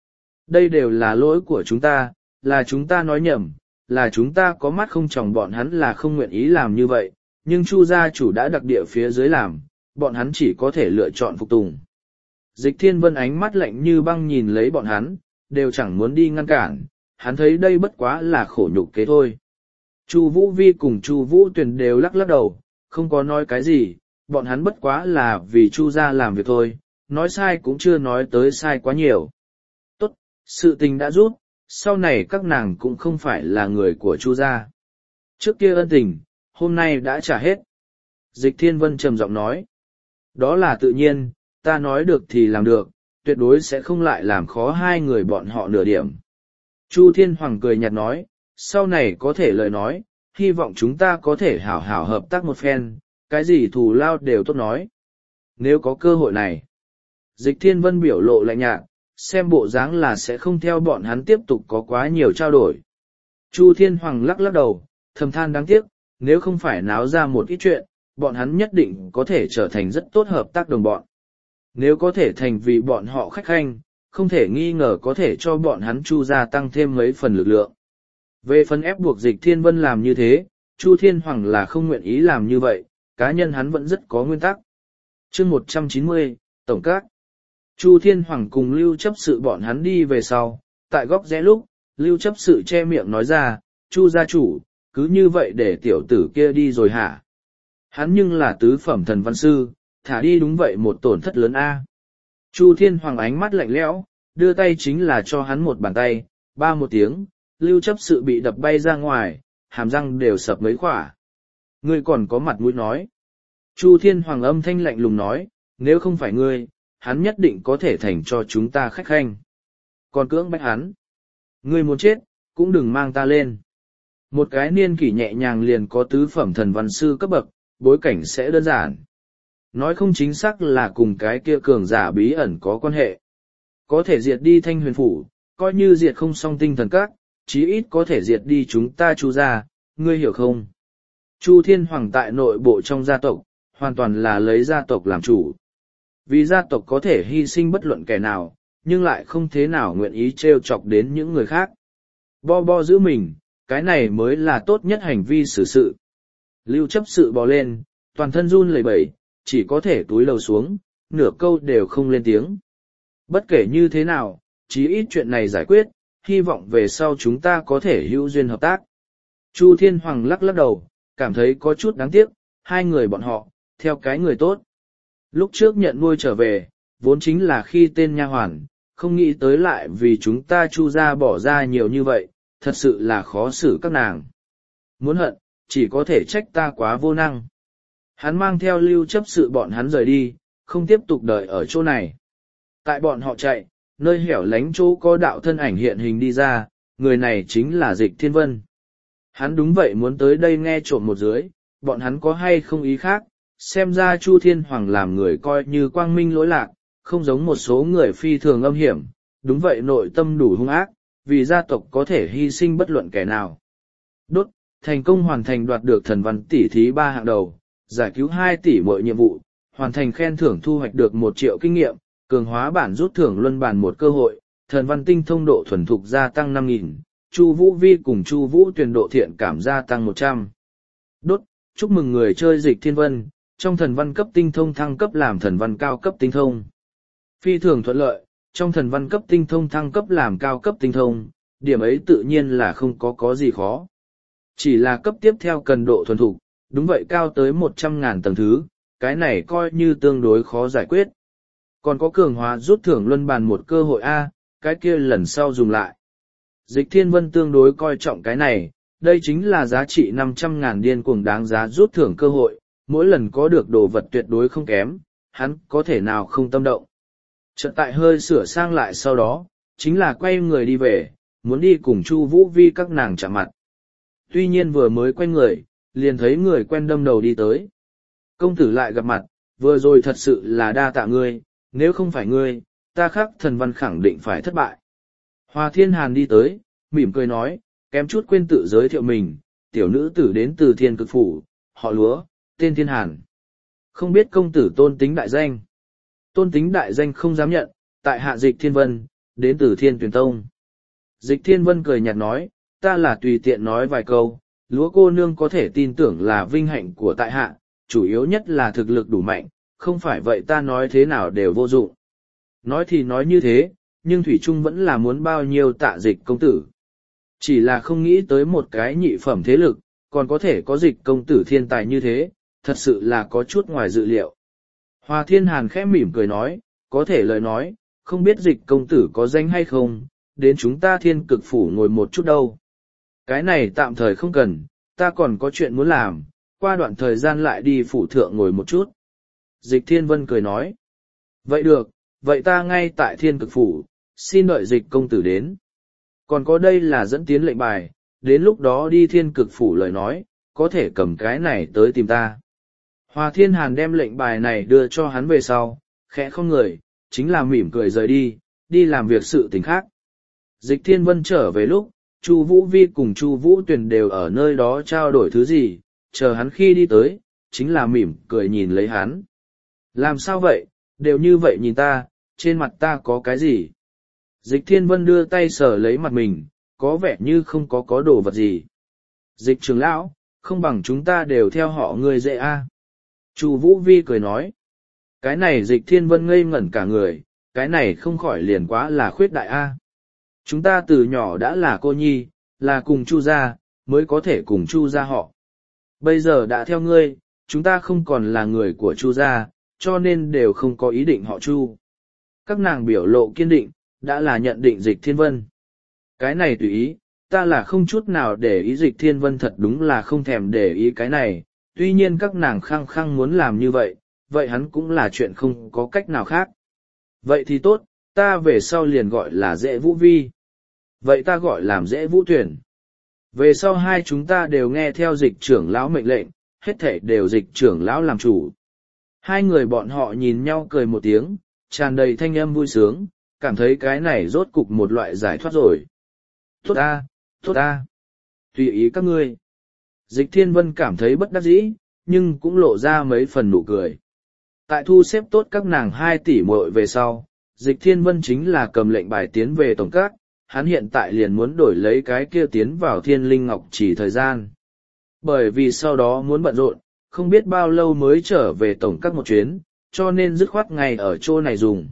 [SPEAKER 1] Đây đều là lỗi của chúng ta, là chúng ta nói nhầm, là chúng ta có mắt không tròng, bọn hắn là không nguyện ý làm như vậy, nhưng Chu gia chủ đã đặc địa phía dưới làm, bọn hắn chỉ có thể lựa chọn phục tùng. Dịch Thiên Vân ánh mắt lạnh như băng nhìn lấy bọn hắn, đều chẳng muốn đi ngăn cản, hắn thấy đây bất quá là khổ nhục kế thôi. Chu Vũ Vi cùng Chu Vũ Tuyền đều lắc lắc đầu, không có nói cái gì, bọn hắn bất quá là vì Chu gia làm việc thôi, nói sai cũng chưa nói tới sai quá nhiều. Tốt, sự tình đã rút, sau này các nàng cũng không phải là người của Chu gia. Trước kia ân tình, hôm nay đã trả hết. Dịch Thiên Vân trầm giọng nói. Đó là tự nhiên, ta nói được thì làm được, tuyệt đối sẽ không lại làm khó hai người bọn họ nửa điểm. Chu Thiên Hoàng cười nhạt nói, sau này có thể lời nói, hy vọng chúng ta có thể hảo hảo hợp tác một phen, cái gì thù lao đều tốt nói. Nếu có cơ hội này, Dịch Thiên Vân biểu lộ lạnh nhạt, xem bộ dáng là sẽ không theo bọn hắn tiếp tục có quá nhiều trao đổi. Chu Thiên Hoàng lắc lắc đầu, thầm than đáng tiếc, nếu không phải náo ra một ít chuyện, bọn hắn nhất định có thể trở thành rất tốt hợp tác đồng bọn. Nếu có thể thành vì bọn họ khách khanh, không thể nghi ngờ có thể cho bọn hắn Chu gia tăng thêm mấy phần lực lượng. Về phần ép buộc Dịch Thiên Vân làm như thế, Chu Thiên Hoàng là không nguyện ý làm như vậy, cá nhân hắn vẫn rất có nguyên tắc. Chương một trăm chín mươi, Tổng các. Chu Thiên Hoàng cùng Lưu chấp sự bọn hắn đi về sau, tại góc rẽ lúc, Lưu chấp sự che miệng nói ra, Chu gia chủ, cứ như vậy để tiểu tử kia đi rồi hả? Hắn nhưng là tứ phẩm thần văn sư, thả đi đúng vậy một tổn thất lớn a. Chu Thiên Hoàng ánh mắt lạnh lẽo, đưa tay chính là cho hắn một bàn tay, ba một tiếng, Lưu chấp sự bị đập bay ra ngoài, hàm răng đều sập mấy khỏa. Ngươi còn có mặt mũi nói. Chu Thiên Hoàng âm thanh lạnh lùng nói, nếu không phải ngươi, hắn nhất định có thể thành cho chúng ta khách khanh. Còn cưỡng bách hắn. Ngươi muốn chết, cũng đừng mang ta lên. Một cái niên kỷ nhẹ nhàng liền có tứ phẩm thần văn sư cấp bậc, bối cảnh sẽ đơn giản. Nói không chính xác là cùng cái kia cường giả bí ẩn có quan hệ. Có thể diệt đi Thanh Huyền Phủ, coi như diệt không xong Tinh Thần Các, chí ít có thể diệt đi chúng ta Chu gia, ngươi hiểu không? Chu Thiên Hoàng tại nội bộ trong gia tộc, hoàn toàn là lấy gia tộc làm chủ. Vì gia tộc có thể hy sinh bất luận kẻ nào, nhưng lại không thế nào nguyện ý trêu chọc đến những người khác. Bo bo giữ mình, cái này mới là tốt nhất hành vi xử sự. Lưu chấp sự bò lên, toàn thân run lẩy bẩy, chỉ có thể túi lầu xuống, nửa câu đều không lên tiếng. Bất kể như thế nào, chí ít chuyện này giải quyết, hy vọng về sau chúng ta có thể hữu duyên hợp tác. Chu Thiên Hoàng lắc lắc đầu, cảm thấy có chút đáng tiếc, hai người bọn họ, theo cái người tốt. Lúc trước nhận nuôi trở về, vốn chính là khi tên nha hoàn, không nghĩ tới lại vì chúng ta Chu gia bỏ ra nhiều như vậy, thật sự là khó xử các nàng. Muốn hận, chỉ có thể trách ta quá vô năng. Hắn mang theo Lưu chấp sự bọn hắn rời đi, không tiếp tục đợi ở chỗ này. Tại bọn họ chạy, nơi hẻo lánh chỗ có đạo thân ảnh hiện hình đi ra, người này chính là Dịch Thiên Vân. Hắn đúng vậy muốn tới đây nghe trộm một dưới, bọn hắn có hay không ý khác, xem ra Chu Thiên Hoàng làm người coi như quang minh lỗi lạc, không giống một số người phi thường âm hiểm, đúng vậy nội tâm đủ hung ác, vì gia tộc có thể hy sinh bất luận kẻ nào. Đốt, thành công hoàn thành đoạt được thần văn tỷ thí ba hạng đầu, giải cứu hai tỷ mọi nhiệm vụ, hoàn thành khen thưởng thu hoạch được một triệu kinh nghiệm, cường hóa bản rút thưởng luân bản một cơ hội, thần văn tinh thông độ thuần thục gia tăng năm nghìn, Chu Vũ Vi cùng Chu Vũ Tuyền độ thiện cảm gia tăng một trăm. Đốt, chúc mừng người chơi Dịch Thiên Vân, trong thần văn cấp tinh thông thăng cấp làm thần văn cao cấp tinh thông. Phi thường thuận lợi, trong thần văn cấp tinh thông thăng cấp làm cao cấp tinh thông, điểm ấy tự nhiên là không có có gì khó. Chỉ là cấp tiếp theo cần độ thuần thục, đúng vậy cao tới một trăm ngàn tầng thứ, cái này coi như tương đối khó giải quyết. Còn có cường hóa rút thưởng luân bàn một cơ hội A, cái kia lần sau dùng lại. Dịch Thiên Vân tương đối coi trọng cái này, đây chính là giá trị năm trăm ngàn điên cuồng đáng giá rút thưởng cơ hội, mỗi lần có được đồ vật tuyệt đối không kém, hắn có thể nào không tâm động. Chợt tại hơi sửa sang lại sau đó, chính là quay người đi về, muốn đi cùng Chu Vũ Vi các nàng chạm mặt. Tuy nhiên vừa mới quay người, liền thấy người quen đâm đầu đi tới. Công tử lại gặp mặt, vừa rồi thật sự là đa tạ ngươi, nếu không phải ngươi, ta khắc thần văn khẳng định phải thất bại. Hoa Thiên Hàn đi tới, mỉm cười nói, kém chút quên tự giới thiệu mình, tiểu nữ tử đến từ Thiên Cực Phủ, họ Lúa, tên Thiên Hàn. Không biết công tử tôn tính đại danh. Tôn tính đại danh không dám nhận, tại hạ Dịch Thiên Vân, đến từ Thiên Tuyền Tông. Dịch Thiên Vân cười nhạt nói, ta là tùy tiện nói vài câu, lúa cô nương có thể tin tưởng là vinh hạnh của tại hạ, chủ yếu nhất là thực lực đủ mạnh, không phải vậy ta nói thế nào đều vô dụng. Nói thì nói như thế, nhưng Thủy Trung vẫn là muốn bao nhiêu tạ Dịch công tử. Chỉ là không nghĩ tới một cái nhị phẩm thế lực, còn có thể có Dịch công tử thiên tài như thế, thật sự là có chút ngoài dự liệu. Hoa Thiên Hàn khẽ mỉm cười nói, có thể lời nói, không biết Dịch công tử có danh hay không, đến chúng ta Thiên Cực Phủ ngồi một chút đâu. Cái này tạm thời không cần, ta còn có chuyện muốn làm, qua đoạn thời gian lại đi phủ thượng ngồi một chút. Dịch Thiên Vân cười nói, vậy được, vậy ta ngay tại Thiên Cực Phủ, xin đợi Dịch công tử đến. Còn có đây là dẫn tiến lệnh bài, đến lúc đó đi Thiên Cực Phủ lời nói, có thể cầm cái này tới tìm ta. Hoa Thiên Hàn đem lệnh bài này đưa cho hắn về sau, khẽ không người, chính là mỉm cười rời đi, đi làm việc sự tình khác. Dịch Thiên Vân trở về lúc, Chu Vũ Vi cùng Chu Vũ Tuyền đều ở nơi đó trao đổi thứ gì, chờ hắn khi đi tới, chính là mỉm cười nhìn lấy hắn. Làm sao vậy, đều như vậy nhìn ta, trên mặt ta có cái gì? Dịch Thiên Vân đưa tay sờ lấy mặt mình, có vẻ như không có có đồ vật gì. Dịch trưởng lão, không bằng chúng ta đều theo họ người dễ a. Chu Vũ Vi cười nói. Cái này Dịch Thiên Vân ngây ngẩn cả người, cái này không khỏi liền quá là khuyết đại a. Chúng ta từ nhỏ đã là cô nhi, là cùng Chu gia, mới có thể cùng Chu gia họ. Bây giờ đã theo ngươi, chúng ta không còn là người của Chu gia, cho nên đều không có ý định họ Chu. Các nàng biểu lộ kiên định, đã là nhận định Dịch Thiên Vân. Cái này tùy ý, ta là không chút nào để ý. Dịch Thiên Vân thật đúng là không thèm để ý cái này, tuy nhiên các nàng khăng khăng muốn làm như vậy, vậy hắn cũng là chuyện không có cách nào khác. Vậy thì tốt, ta về sau liền gọi là Dễ Vũ Vi. Vậy ta gọi làm Dễ Vũ Tuyển. Về sau hai chúng ta đều nghe theo Dịch trưởng lão mệnh lệnh, hết thảy đều Dịch trưởng lão làm chủ. Hai người bọn họ nhìn nhau cười một tiếng, tràn đầy thanh âm vui sướng, cảm thấy cái này rốt cục một loại giải thoát rồi. Tốt ta, tốt ta. Tùy ý các ngươi. Dịch Thiên Vân cảm thấy bất đắc dĩ, nhưng cũng lộ ra mấy phần nụ cười. Tại thu xếp tốt các nàng hai tỷ muội về sau, Dịch Thiên Vân chính là cầm lệnh bài tiến về tổng các, hắn hiện tại liền muốn đổi lấy cái kia tiến vào Thiên Linh Ngọc chỉ thời gian. Bởi vì sau đó muốn bận rộn, không biết bao lâu mới trở về tổng các một chuyến, cho nên dứt khoát ngày ở chỗ này dùng.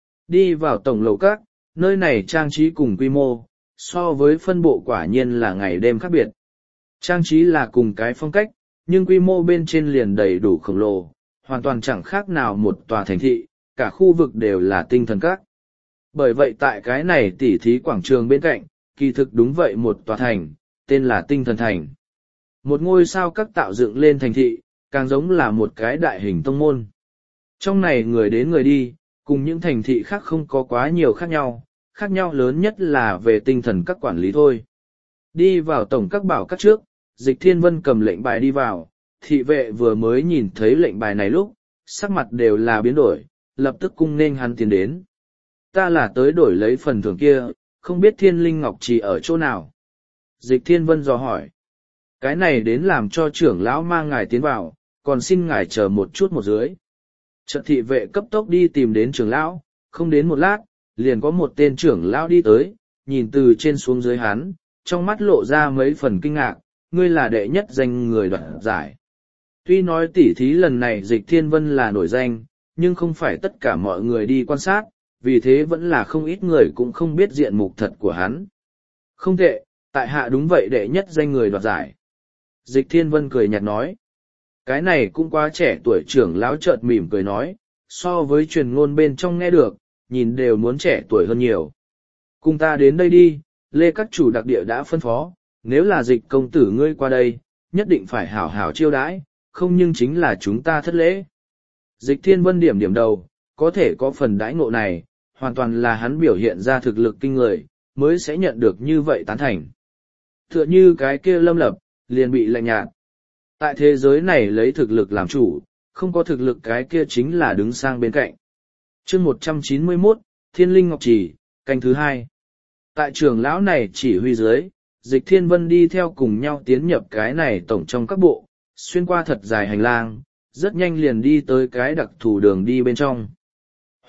[SPEAKER 1] Đi vào tổng lầu các, nơi này trang trí cùng quy mô, so với phân bộ quả nhiên là ngày đêm khác biệt. Trang trí là cùng cái phong cách, nhưng quy mô bên trên liền đầy đủ khổng lồ, hoàn toàn chẳng khác nào một tòa thành thị, cả khu vực đều là tinh thần các. Bởi vậy tại cái này tỉ thí quảng trường bên cạnh, kỳ thực đúng vậy một tòa thành, tên là Tinh Thần Thành. Một ngôi sao các tạo dựng lên thành thị, càng giống là một cái đại hình tông môn. Trong này người đến người đi, cùng những thành thị khác không có quá nhiều khác nhau, khác nhau lớn nhất là về tinh thần các quản lý thôi. Đi vào tổng các bảo các trước, Dịch Thiên Vân cầm lệnh bài đi vào, thị vệ vừa mới nhìn thấy lệnh bài này lúc, sắc mặt đều là biến đổi, lập tức cung nên hắn tiến đến. Ta là tới đổi lấy phần thưởng kia, không biết Thiên Linh Ngọc chỉ ở chỗ nào. Dịch Thiên Vân dò hỏi. Cái này đến làm cho trưởng lão mang ngài tiến vào, còn xin ngài chờ một chút một dưới. Chợt thị vệ cấp tốc đi tìm đến trưởng lão, không đến một lát, liền có một tên trưởng lão đi tới, nhìn từ trên xuống dưới hắn, trong mắt lộ ra mấy phần kinh ngạc, ngươi là đệ nhất danh người đoạt giải. Tuy nói tỉ thí lần này Dịch Thiên Vân là nổi danh, nhưng không phải tất cả mọi người đi quan sát, vì thế vẫn là không ít người cũng không biết diện mục thật của hắn. Không tệ, tại hạ đúng vậy đệ nhất danh người đoạt giải. Dịch Thiên Vân cười nhạt nói. Cái này cũng quá trẻ tuổi, trưởng lão chợt mỉm cười nói, so với truyền ngôn bên trong nghe được, nhìn đều muốn trẻ tuổi hơn nhiều. Cùng ta đến đây đi, Lê các chủ đặc địa đã phân phó, nếu là Dịch công tử ngươi qua đây, nhất định phải hảo hảo chiêu đãi, không nhưng chính là chúng ta thất lễ. Dịch Thiên Vân điểm điểm đầu, có thể có phần đãi ngộ này, hoàn toàn là hắn biểu hiện ra thực lực kinh người, mới sẽ nhận được như vậy tán thành. Tựa như cái kia Lâm Lập, liền bị lạnh nhạt. Tại thế giới này lấy thực lực làm chủ, không có thực lực cái kia chính là đứng sang bên cạnh. Chương một trăm chín mươi mốt, Thiên Linh Ngọc Chỉ, canh thứ hai. Tại trường lão này chỉ huy dưới, Dịch Thiên Vân đi theo cùng nhau tiến nhập cái này tổng trong các bộ, xuyên qua thật dài hành lang, rất nhanh liền đi tới cái đặc thù đường đi bên trong.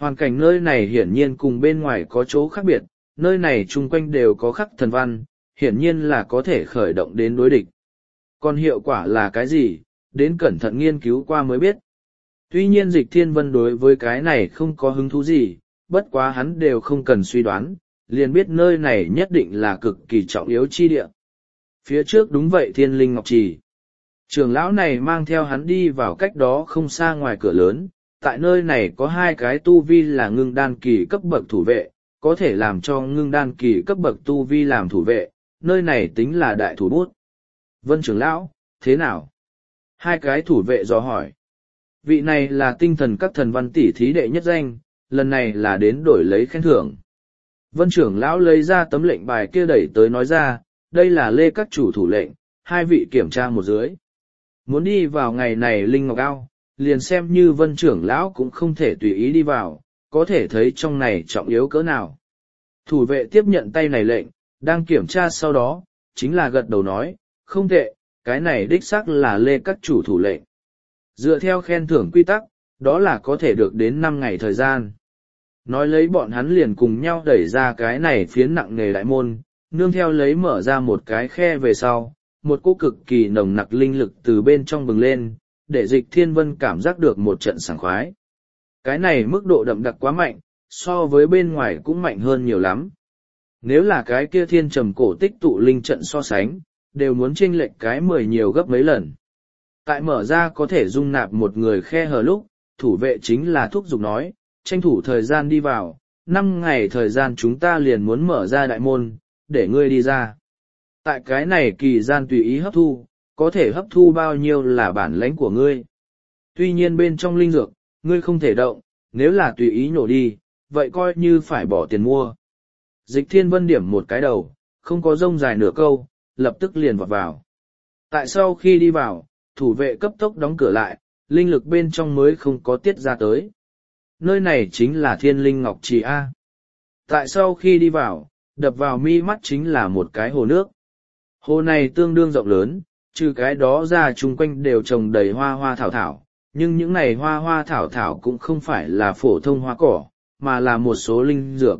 [SPEAKER 1] Hoàn cảnh nơi này hiển nhiên cùng bên ngoài có chỗ khác biệt, nơi này chung quanh đều có khắc thần văn, hiển nhiên là có thể khởi động đến đối địch. Còn hiệu quả là cái gì, đến cẩn thận nghiên cứu qua mới biết. Tuy nhiên Dịch Thiên Vân đối với cái này không có hứng thú gì, bất quá hắn đều không cần suy đoán, liền biết nơi này nhất định là cực kỳ trọng yếu chi địa. Phía trước đúng vậy Thiên Linh Ngọc Trì. Trưởng lão này mang theo hắn đi vào cách đó không xa ngoài cửa lớn, tại nơi này có hai cái tu vi là ngưng đan kỳ cấp bậc thủ vệ, có thể làm cho ngưng đan kỳ cấp bậc tu vi làm thủ vệ, nơi này tính là đại thủ bút. Vân trưởng lão, thế nào? Hai cái thủ vệ dò hỏi. Vị này là tinh thần các thần văn tỷ thí đệ nhất danh, lần này là đến đổi lấy khen thưởng. Vân trưởng lão lấy ra tấm lệnh bài kia đẩy tới nói ra, đây là lê các chủ thủ lệnh, hai vị kiểm tra một dưới. Muốn đi vào ngày này Linh Ngọc Ao, liền xem như vân trưởng lão cũng không thể tùy ý đi vào, có thể thấy trong này trọng yếu cỡ nào. Thủ vệ tiếp nhận tay này lệnh, đang kiểm tra sau đó, chính là gật đầu nói, không tệ, cái này đích xác là lê các chủ thủ lệnh. Dựa theo khen thưởng quy tắc, đó là có thể được đến năm ngày thời gian. Nói lấy bọn hắn liền cùng nhau đẩy ra cái này phiến nặng nề đại môn, nương theo lấy mở ra một cái khe về sau, một cỗ cực kỳ nồng nặc linh lực từ bên trong bừng lên, để Dịch Thiên Vân cảm giác được một trận sảng khoái. Cái này mức độ đậm đặc quá mạnh, so với bên ngoài cũng mạnh hơn nhiều lắm. Nếu là cái kia thiên trầm cổ tích tụ linh trận so sánh, đều muốn chênh lệch cái mười nhiều gấp mấy lần. Tại mở ra có thể dung nạp một người khe hở lúc, thủ vệ chính là thúc giục nói, tranh thủ thời gian đi vào, năm ngày thời gian chúng ta liền muốn mở ra đại môn, để ngươi đi ra. Tại cái này kỳ gian tùy ý hấp thu, có thể hấp thu bao nhiêu là bản lãnh của ngươi. Tuy nhiên bên trong linh dược, ngươi không thể động, nếu là tùy ý nhổ đi, vậy coi như phải bỏ tiền mua. Dịch Thiên Vân điểm một cái đầu, không có rông dài nửa câu, lập tức liền vọt vào. Tại sau khi đi vào, thủ vệ cấp tốc đóng cửa lại, linh lực bên trong mới không có tiết ra tới. Nơi này chính là Thiên Linh Ngọc Trì A. Tại sau khi đi vào, đập vào mi mắt chính là một cái hồ nước. Hồ này tương đương rộng lớn, trừ cái đó ra chung quanh đều trồng đầy hoa hoa thảo thảo, nhưng những này hoa hoa thảo thảo cũng không phải là phổ thông hoa cỏ, mà là một số linh dược.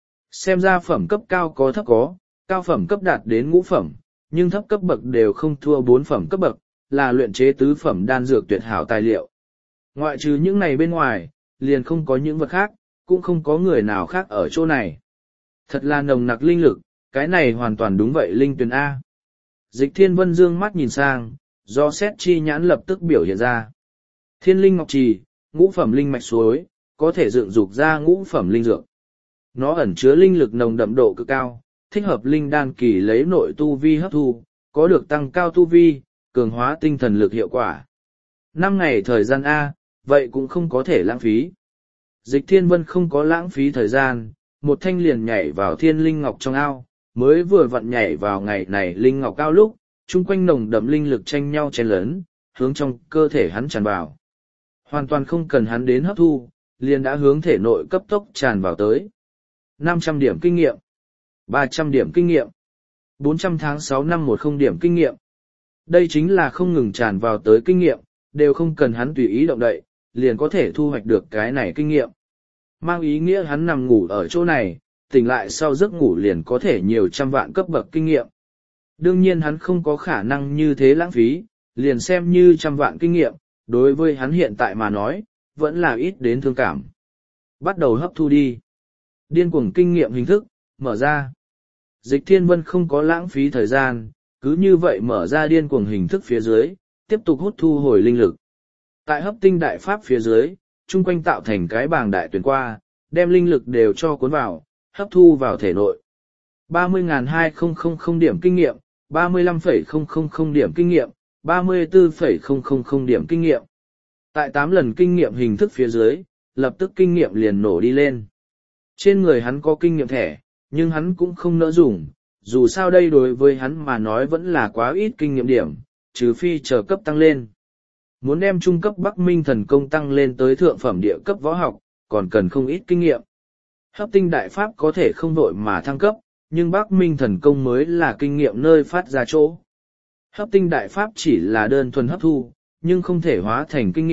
[SPEAKER 1] Xem ra phẩm cấp cao có thấp có, cao phẩm cấp đạt đến ngũ phẩm, nhưng thấp cấp bậc đều không thua bốn phẩm cấp bậc, là luyện chế tứ phẩm đan dược tuyệt hảo tài liệu. Ngoại trừ những này bên ngoài, liền không có những vật khác, cũng không có người nào khác ở chỗ này. Thật là nồng nặc linh lực, cái này hoàn toàn đúng vậy linh tuyển A. Dịch Thiên Vân dương mắt nhìn sang, do xét chi nhãn lập tức biểu hiện ra. Thiên Linh Ngọc Trì, ngũ phẩm linh mạch suối, có thể dựng dục ra ngũ phẩm linh dược. Nó ẩn chứa linh lực nồng đậm độ cực cao, thích hợp linh đan kỳ lấy nội tu vi hấp thu, có được tăng cao tu vi, cường hóa tinh thần lực hiệu quả. Năm ngày thời gian A, vậy cũng không có thể lãng phí. Dịch Thiên Vân không có lãng phí thời gian, một thanh liền nhảy vào Thiên Linh Ngọc trong ao, mới vừa vặn nhảy vào ngày này Linh Ngọc ao lúc, chung quanh nồng đậm linh lực tranh nhau chen lớn, hướng trong cơ thể hắn tràn vào. Hoàn toàn không cần hắn đến hấp thu, liền đã hướng thể nội cấp tốc tràn vào tới. năm trăm điểm kinh nghiệm, ba trăm điểm kinh nghiệm, bốn trăm tháng sáu năm một không điểm kinh nghiệm. Đây chính là không ngừng tràn vào tới kinh nghiệm, đều không cần hắn tùy ý động đậy, liền có thể thu hoạch được cái này kinh nghiệm. Mang ý nghĩa hắn nằm ngủ ở chỗ này, tỉnh lại sau giấc ngủ liền có thể nhiều trăm vạn cấp bậc kinh nghiệm. Đương nhiên hắn không có khả năng như thế lãng phí, liền xem như trăm vạn kinh nghiệm, đối với hắn hiện tại mà nói, vẫn là ít đến thương cảm. Bắt đầu hấp thu đi. Điên cuồng kinh nghiệm hình thức, mở ra. Dịch Thiên Vân không có lãng phí thời gian, cứ như vậy mở ra điên cuồng hình thức phía dưới, tiếp tục hút thu hồi linh lực. Tại hấp tinh đại pháp phía dưới, chung quanh tạo thành cái bảng đại tuyển qua, đem linh lực đều cho cuốn vào, hấp thu vào thể nội. ba mươi nghìn hai trăm điểm kinh nghiệm, ba mươi lăm phẩy không không không điểm kinh nghiệm, ba mươi tư phẩy không không không điểm kinh nghiệm. Tại tám lần kinh nghiệm hình thức phía dưới, lập tức kinh nghiệm liền nổ đi lên. Trên người hắn có kinh nghiệm thẻ, nhưng hắn cũng không nỡ dùng, dù sao đây đối với hắn mà nói vẫn là quá ít kinh nghiệm điểm, trừ phi chờ cấp tăng lên. Muốn đem trung cấp Bắc Minh thần công tăng lên tới thượng phẩm địa cấp võ học, còn cần không ít kinh nghiệm. Hấp tinh đại pháp có thể không vội mà thăng cấp, nhưng Bắc Minh thần công mới là kinh nghiệm nơi phát ra chỗ. Hấp tinh đại pháp chỉ là đơn thuần hấp thu, nhưng không thể hóa thành kinh nghiệm,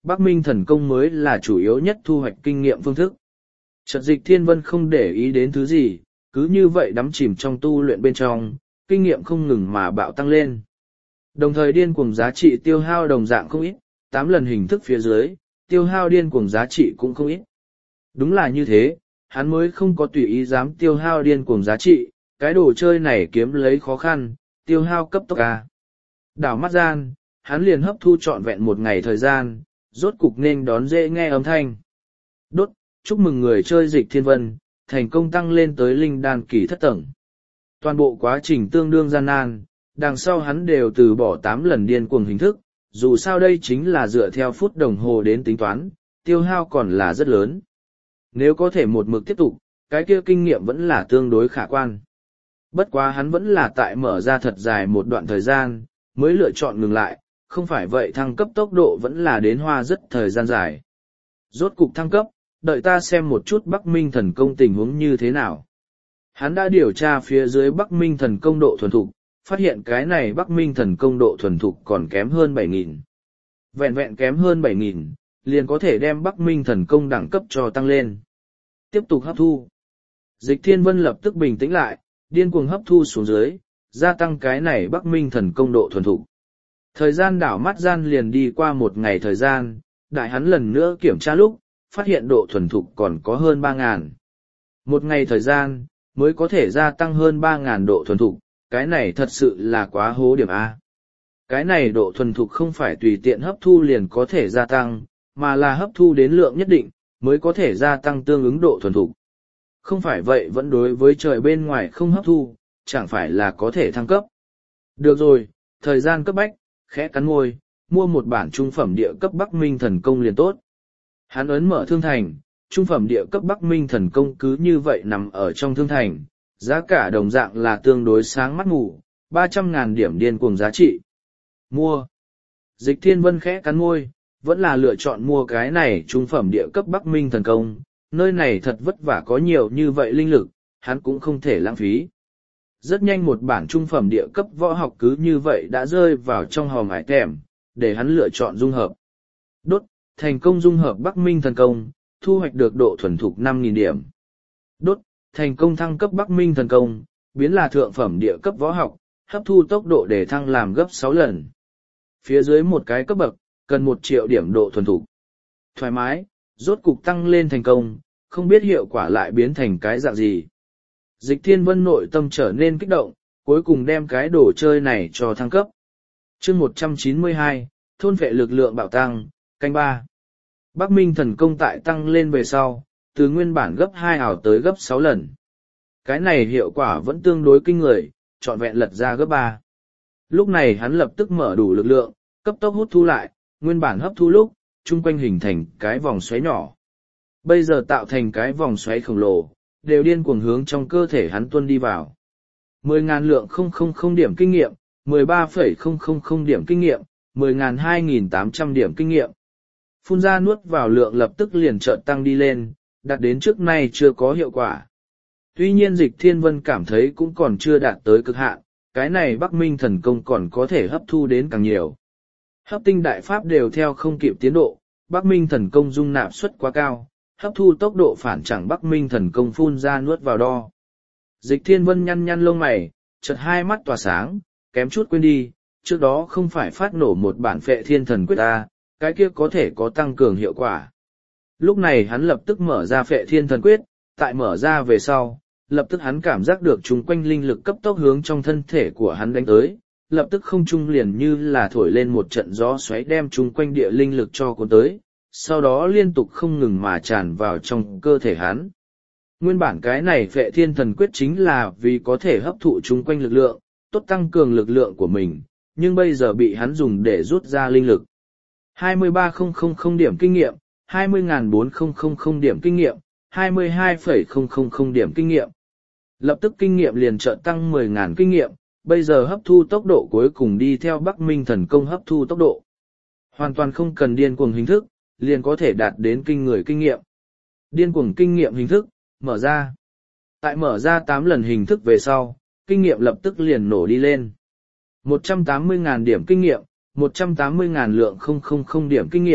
[SPEAKER 1] Bắc Minh thần công mới là chủ yếu nhất thu hoạch kinh nghiệm phương thức. Chợt Dịch Thiên Vân không để ý đến thứ gì, cứ như vậy đắm chìm trong tu luyện bên trong, kinh nghiệm không ngừng mà bạo tăng lên. Đồng thời điên cuồng giá trị tiêu hao đồng dạng không ít, tám lần hình thức phía dưới, tiêu hao điên cuồng giá trị cũng không ít. Đúng là như thế, hắn mới không có tùy ý dám tiêu hao điên cuồng giá trị, cái đồ chơi này kiếm lấy khó khăn, tiêu hao cấp tốc ca. Đảo mắt gian, hắn liền hấp thu trọn vẹn một ngày thời gian, rốt cục nên đón dễ nghe âm thanh. Đốt, chúc mừng người chơi Dịch Thiên Vân, thành công tăng lên tới linh đan kỳ thất tầng. Toàn bộ quá trình tương đương gian nan, đằng sau hắn đều từ bỏ tám lần điên cuồng hình thức, dù sao đây chính là dựa theo phút đồng hồ đến tính toán, tiêu hao còn là rất lớn. Nếu có thể một mực tiếp tục, cái kia kinh nghiệm vẫn là tương đối khả quan. Bất quá hắn vẫn là tại mở ra thật dài một đoạn thời gian, mới lựa chọn ngừng lại, không phải vậy thăng cấp tốc độ vẫn là đến hoa rất thời gian dài. Rốt cục thăng cấp, đợi ta xem một chút Bắc Minh thần công tình huống như thế nào. Hắn đã điều tra phía dưới Bắc Minh thần công độ thuần thục, phát hiện cái này Bắc Minh thần công độ thuần thục còn kém hơn bảy nghìn. Vẹn vẹn kém hơn bảy nghìn, liền có thể đem Bắc Minh thần công đẳng cấp cho tăng lên. Tiếp tục hấp thu. Dịch Thiên Vân lập tức bình tĩnh lại, điên cuồng hấp thu xuống dưới, gia tăng cái này Bắc Minh thần công độ thuần thục. Thời gian đảo mắt gian liền đi qua một ngày thời gian, đại hắn lần nữa kiểm tra lúc, phát hiện độ thuần thục còn có hơn ba ngàn. Một ngày thời gian, mới có thể gia tăng hơn ba ngàn độ thuần thục, cái này thật sự là quá hố điểm A. Cái này độ thuần thục không phải tùy tiện hấp thu liền có thể gia tăng, mà là hấp thu đến lượng nhất định, mới có thể gia tăng tương ứng độ thuần thục. Không phải vậy vẫn đối với trời bên ngoài không hấp thu, chẳng phải là có thể thăng cấp. Được rồi, thời gian cấp bách, khẽ cắn môi, mua một bản trung phẩm địa cấp Bắc Minh thần công liền tốt. Hắn ấn mở thương thành, trung phẩm địa cấp Bắc Minh thần công cứ như vậy nằm ở trong thương thành, giá cả đồng dạng là tương đối sáng mắt ngủ, ba trăm ngàn điểm điên cuồng giá trị. Mua. Dịch Thiên Vân khẽ cắn môi, vẫn là lựa chọn mua cái này trung phẩm địa cấp Bắc Minh thần công, nơi này thật vất vả có nhiều như vậy linh lực, hắn cũng không thể lãng phí. Rất nhanh một bản trung phẩm địa cấp võ học cứ như vậy đã rơi vào trong hòm hải thèm, để hắn lựa chọn dung hợp. Đốt, thành công dung hợp Bắc Minh thần công, thu hoạch được độ thuần thục năm nghìn điểm. Đốt, thành công thăng cấp Bắc Minh thần công, biến là thượng phẩm địa cấp võ học, hấp thu tốc độ để thăng làm gấp sáu lần. Phía dưới một cái cấp bậc, cần một triệu điểm độ thuần thục. Thoải mái, rốt cục tăng lên thành công, không biết hiệu quả lại biến thành cái dạng gì. Dịch Thiên Vân nội tâm trở nên kích động, cuối cùng đem cái đồ chơi này cho thăng cấp. chương một trăm chín mươi hai, thôn vệ lực lượng bạo tăng, canh ba. Bắc Minh thần công tại tăng lên về sau, từ nguyên bản gấp hai ảo tới gấp sáu lần. Cái này hiệu quả vẫn tương đối kinh người, trọn vẹn lật ra gấp ba. Lúc này hắn lập tức mở đủ lực lượng, cấp tốc hút thu lại, nguyên bản hấp thu lúc, chung quanh hình thành cái vòng xoáy nhỏ. Bây giờ tạo thành cái vòng xoáy khổng lồ, đều điên cuồng hướng trong cơ thể hắn tuôn đi vào. mười ngàn lượng không không không điểm kinh nghiệm, mười ba phẩy không không không điểm kinh nghiệm, mười ngàn hai nghìn tám trăm điểm kinh nghiệm. Phun ra nuốt vào lượng lập tức liền chợt tăng đi lên, đạt đến trước nay chưa có hiệu quả. Tuy nhiên Dịch Thiên Vân cảm thấy cũng còn chưa đạt tới cực hạn, cái này Bắc Minh thần công còn có thể hấp thu đến càng nhiều. Hấp tinh đại pháp đều theo không kịp tiến độ, Bắc Minh thần công dung nạp suất quá cao, hấp thu tốc độ phản chẳng Bắc Minh thần công phun ra nuốt vào đo. Dịch Thiên Vân nhăn nhăn lông mày, chợt hai mắt tỏa sáng, kém chút quên đi, trước đó không phải phát nổ một bản Phệ Thiên Thần Quyết ta, cái kia có thể có tăng cường hiệu quả. Lúc này hắn lập tức mở ra Phệ Thiên Thần Quyết, tại mở ra về sau, lập tức hắn cảm giác được chung quanh linh lực cấp tốc hướng trong thân thể của hắn đánh tới, lập tức không trung liền như là thổi lên một trận gió xoáy đem chung quanh địa linh lực cho cuốn tới, sau đó liên tục không ngừng mà tràn vào trong cơ thể hắn. Nguyên bản cái này Phệ Thiên Thần Quyết chính là vì có thể hấp thụ chung quanh lực lượng, tốt tăng cường lực lượng của mình, nhưng bây giờ bị hắn dùng để rút ra linh lực. hai mươi ba nghìn điểm kinh nghiệm, hai mươi nghìn bốn trăm điểm kinh nghiệm, hai mươi hai phẩy không không không điểm kinh nghiệm. Lập tức kinh nghiệm liền chợt tăng mười nghìn kinh nghiệm, bây giờ hấp thu tốc độ cuối cùng đi theo Bắc Minh thần công hấp thu tốc độ. Hoàn toàn không cần điên cuồng hình thức, liền có thể đạt đến kinh người kinh nghiệm. Điên cuồng kinh nghiệm hình thức, mở ra. Tại mở ra tám lần hình thức về sau, kinh nghiệm lập tức liền nổ đi lên. một trăm tám mươi nghìn điểm kinh nghiệm, một trăm tám mươi nghìn lượng không không không điểm kinh nghiệm,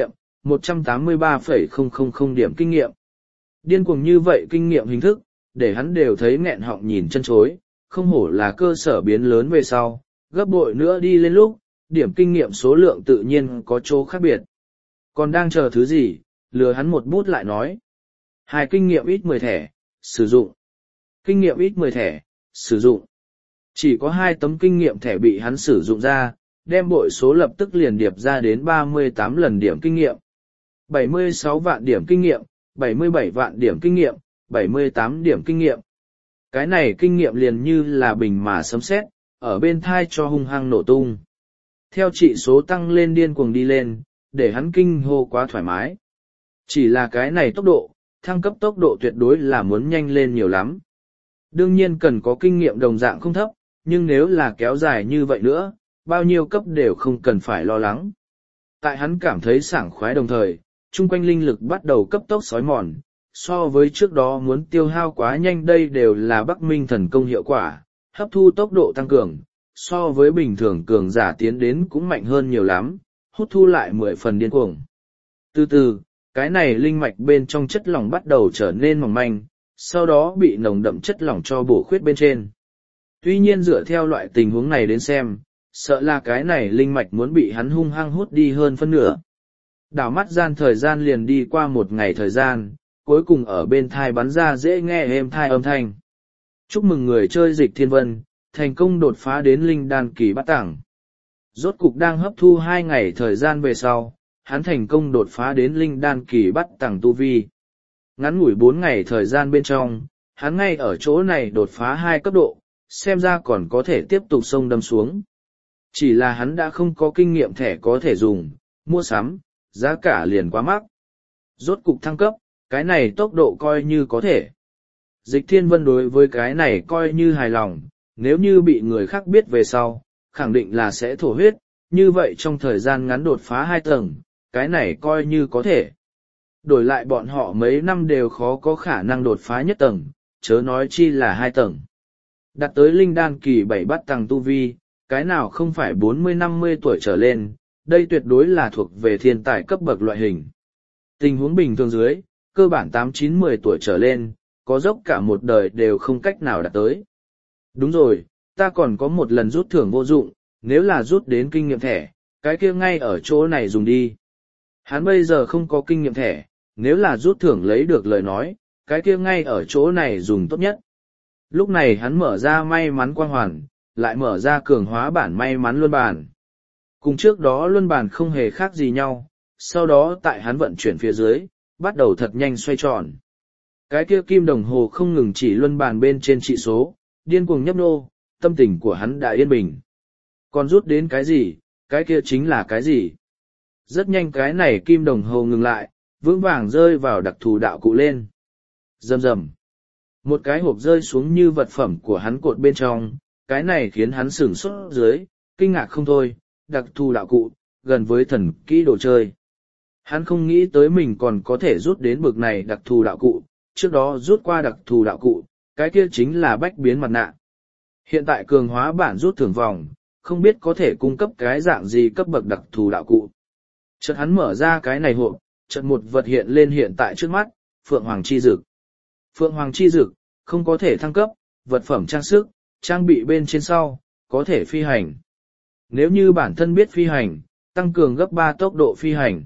[SPEAKER 1] một trăm tám mươi ba phẩy không không không điểm kinh nghiệm. Điên cuồng như vậy kinh nghiệm hình thức, để hắn đều thấy nghẹn họng nhìn chân chối, không hổ là cơ sở biến lớn về sau, gấp bội nữa đi lên lúc, điểm kinh nghiệm số lượng tự nhiên có chỗ khác biệt. Còn đang chờ thứ gì, lừa hắn một bút lại nói. Hai kinh nghiệm ít mười thẻ, sử dụng. Kinh nghiệm ít mười thẻ, sử dụng. Chỉ có hai tấm kinh nghiệm thẻ bị hắn sử dụng ra, đem bội số lập tức liền điệp ra đến ba mươi tám lần điểm kinh nghiệm. bảy mươi sáu vạn điểm kinh nghiệm, bảy mươi bảy vạn điểm kinh nghiệm, bảy mươi tám điểm kinh nghiệm. Cái này kinh nghiệm liền như là bình mà sấm sét, ở bên thai cho hung hăng nổ tung. Theo trị số tăng lên điên cuồng đi lên, để hắn kinh hô quá thoải mái. Chỉ là cái này tốc độ, thăng cấp tốc độ tuyệt đối là muốn nhanh lên nhiều lắm. Đương nhiên cần có kinh nghiệm đồng dạng không thấp, nhưng nếu là kéo dài như vậy nữa, bao nhiêu cấp đều không cần phải lo lắng. Tại hắn cảm thấy sảng khoái đồng thời, chung quanh linh lực bắt đầu cấp tốc xói mòn, so với trước đó muốn tiêu hao quá nhanh đây đều là Bắc Minh thần công hiệu quả, hấp thu tốc độ tăng cường, so với bình thường cường giả tiến đến cũng mạnh hơn nhiều lắm, hút thu lại mười phần điên cuồng. Từ từ, cái này linh mạch bên trong chất lỏng bắt đầu trở nên mỏng manh, sau đó bị nồng đậm chất lỏng cho bổ khuyết bên trên. Tuy nhiên dựa theo loại tình huống này đến xem, sợ là cái này linh mạch muốn bị hắn hung hăng hút đi hơn phân nửa. Đảo mắt gian thời gian liền đi qua một ngày thời gian, cuối cùng ở bên thai bắn ra dễ nghe êm thai âm thanh. Chúc mừng người chơi Dịch Thiên Vân, thành công đột phá đến linh đan kỳ bát tầng. Rốt cục đang hấp thu hai ngày thời gian về sau, hắn thành công đột phá đến linh đan kỳ bát tầng tu vi. Ngắn ngủi bốn ngày thời gian bên trong, hắn ngay ở chỗ này đột phá hai cấp độ, xem ra còn có thể tiếp tục xông đâm xuống. Chỉ là hắn đã không có kinh nghiệm thẻ có thể dùng, mua sắm, giá cả liền quá mắc. Rốt cục thăng cấp, cái này tốc độ coi như có thể. Dịch Thiên Vân đối với cái này coi như hài lòng, nếu như bị người khác biết về sau, khẳng định là sẽ thổ huyết, như vậy trong thời gian ngắn đột phá hai tầng, cái này coi như có thể. Đổi lại bọn họ mấy năm đều khó có khả năng đột phá nhất tầng, chớ nói chi là hai tầng. Đặt tới linh đan kỳ bảy bát tầng tu vi, cái nào không phải bốn mươi năm mươi tuổi trở lên, đây tuyệt đối là thuộc về thiên tài cấp bậc loại hình. Tình huống bình thường dưới, cơ bản tám chín mười tuổi trở lên, có dốc cả một đời đều không cách nào đạt tới. Đúng rồi, ta còn có một lần rút thưởng vô dụng, nếu là rút đến kinh nghiệm thẻ, cái kia ngay ở chỗ này dùng đi. Hắn bây giờ không có kinh nghiệm thẻ, nếu là rút thưởng lấy được lời nói, cái kia ngay ở chỗ này dùng tốt nhất. Lúc này hắn mở ra may mắn quang hoàn, lại mở ra cường hóa bản may mắn luân bàn. Cùng trước đó luân bàn không hề khác gì nhau, sau đó tại hắn vận chuyển phía dưới, bắt đầu thật nhanh xoay tròn. Cái kia kim đồng hồ không ngừng chỉ luân bàn bên trên trị số, điên cuồng nhấp nô, tâm tình của hắn đã yên bình. Còn rút đến cái gì, cái kia chính là cái gì. Rất nhanh cái này kim đồng hồ ngừng lại, vững vàng rơi vào đặc thù đạo cụ lên. Rầm rầm. Một cái hộp rơi xuống như vật phẩm của hắn cột bên trong, cái này khiến hắn sửng sốt dưới, kinh ngạc không thôi, đặc thù đạo cụ, gần với thần kỹ đồ chơi. Hắn không nghĩ tới mình còn có thể rút đến bực này đặc thù đạo cụ, trước đó rút qua đặc thù đạo cụ, cái kia chính là bách biến mặt nạ. Hiện tại cường hóa bản rút thưởng vòng, không biết có thể cung cấp cái dạng gì cấp bậc đặc thù đạo cụ. Chợt hắn mở ra cái này hộp, chợt một vật hiện lên hiện tại trước mắt, Phượng Hoàng Chi Dực. Phượng Hoàng Chi Dực, không có thể thăng cấp, vật phẩm trang sức, trang bị bên trên sau, có thể phi hành. Nếu như bản thân biết phi hành, tăng cường gấp ba tốc độ phi hành.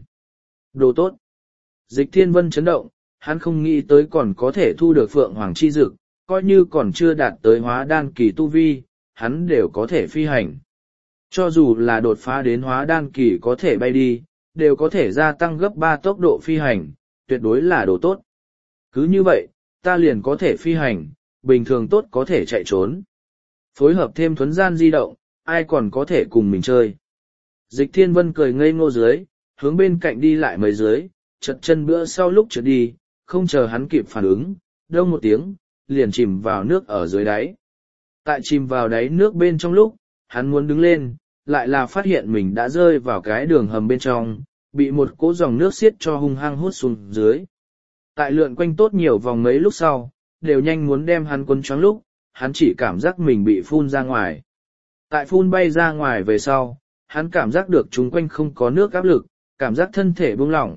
[SPEAKER 1] Đồ tốt. Dịch Thiên Vân chấn động, hắn không nghĩ tới còn có thể thu được Phượng Hoàng Chi Dực, coi như còn chưa đạt tới hóa đan kỳ tu vi, hắn đều có thể phi hành. Cho dù là đột phá đến hóa đan kỳ có thể bay đi, đều có thể gia tăng gấp ba tốc độ phi hành, tuyệt đối là đồ tốt. Cứ như vậy, ta liền có thể phi hành, bình thường tốt có thể chạy trốn. Phối hợp thêm thuấn gian di động, ai còn có thể cùng mình chơi. Dịch Thiên Vân cười ngây ngô dưới, hướng bên cạnh đi lại mấy dưới, chật chân bữa sau lúc trượt đi, không chờ hắn kịp phản ứng, đông một tiếng, liền chìm vào nước ở dưới đáy. Tại chìm vào đáy nước bên trong lúc, hắn muốn đứng lên, lại là phát hiện mình đã rơi vào cái đường hầm bên trong, bị một cỗ dòng nước xiết cho hung hăng hút xuống dưới. Tại lượn quanh tốt nhiều vòng mấy lúc sau, đều nhanh muốn đem hắn cuốn choáng lúc, hắn chỉ cảm giác mình bị phun ra ngoài. Tại phun bay ra ngoài về sau, hắn cảm giác được chúng quanh không có nước áp lực, cảm giác thân thể buông lỏng,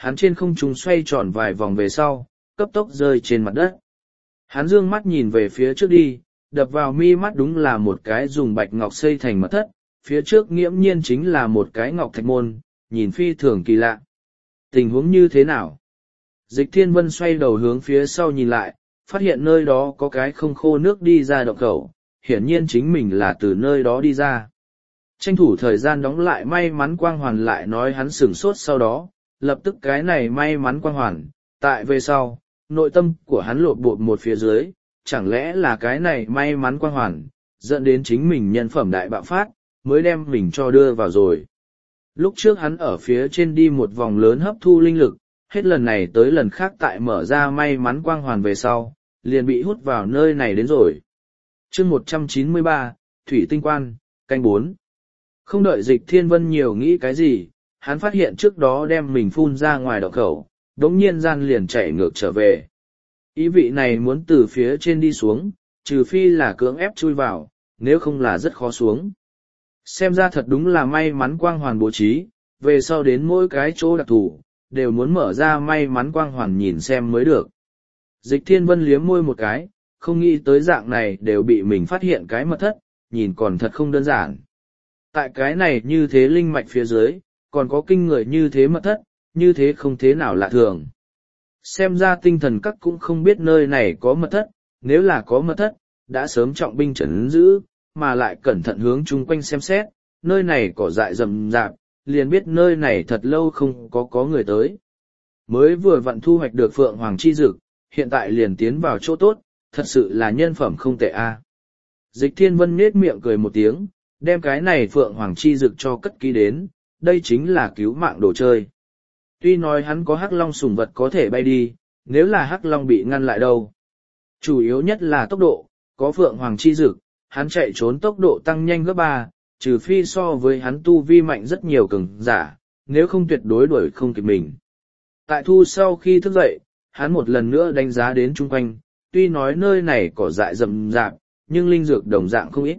[SPEAKER 1] hắn trên không trung xoay tròn vài vòng về sau, cấp tốc rơi trên mặt đất. Hắn dương mắt nhìn về phía trước đi, đập vào mi mắt đúng là một cái dùng bạch ngọc xây thành mật thất, phía trước nghiễm nhiên chính là một cái ngọc thạch môn, nhìn phi thường kỳ lạ. Tình huống như thế nào? Dịch Thiên Vân xoay đầu hướng phía sau nhìn lại, phát hiện nơi đó có cái không khô nước đi ra động khẩu, hiển nhiên chính mình là từ nơi đó đi ra. Tranh thủ thời gian đóng lại may mắn quang hoàn lại nói hắn sửng sốt sau đó, lập tức cái này may mắn quang hoàn, tại về sau, nội tâm của hắn lột bột một phía dưới, chẳng lẽ là cái này may mắn quang hoàn, dẫn đến chính mình nhân phẩm đại bạo phát, mới đem mình cho đưa vào rồi. Lúc trước hắn ở phía trên đi một vòng lớn hấp thu linh lực, hết lần này tới lần khác tại mở ra may mắn quang hoàn về sau, liền bị hút vào nơi này đến rồi. chương một trăm chín mươi ba, Thủy Tinh Quan, canh bốn. Không đợi Dịch Thiên Vân nhiều nghĩ cái gì, hắn phát hiện trước đó đem mình phun ra ngoài đậu khẩu, đống nhiên gian liền chạy ngược trở về. Ý vị này muốn từ phía trên đi xuống, trừ phi là cưỡng ép chui vào, nếu không là rất khó xuống. Xem ra thật đúng là may mắn quang hoàn bố trí, về sau đến mỗi cái chỗ đặc thù, đều muốn mở ra may mắn quang hoàn nhìn xem mới được. Dịch Thiên Vân liếm môi một cái, không nghĩ tới dạng này đều bị mình phát hiện cái mật thất, nhìn còn thật không đơn giản. Tại cái này như thế linh mạch phía dưới, còn có kinh người như thế mật thất, như thế không thế nào lạ thường. Xem ra tinh thần các cũng không biết nơi này có mật thất, nếu là có mật thất, đã sớm trọng binh trấn giữ, mà lại cẩn thận hướng chung quanh xem xét, nơi này cỏ dại rậm rạp, liền biết nơi này thật lâu không có có người tới. Mới vừa vặn thu hoạch được Phượng Hoàng Chi Dực, hiện tại liền tiến vào chỗ tốt, thật sự là nhân phẩm không tệ a. Dịch Thiên Vân nhếch miệng cười một tiếng, đem cái này Phượng Hoàng Chi Dực cho cất kỹ đến, đây chính là cứu mạng đồ chơi. Tuy nói hắn có hắc long sủng vật có thể bay đi, nếu là hắc long bị ngăn lại đâu. Chủ yếu nhất là tốc độ, có Phượng Hoàng Chi Dực, hắn chạy trốn tốc độ tăng nhanh gấp ba, trừ phi so với hắn tu vi mạnh rất nhiều cường giả, nếu không tuyệt đối đuổi không kịp mình. Tại thu sau khi thức dậy, hắn một lần nữa đánh giá đến chung quanh, tuy nói nơi này cỏ dại rậm rạp, nhưng linh dược đồng dạng không ít.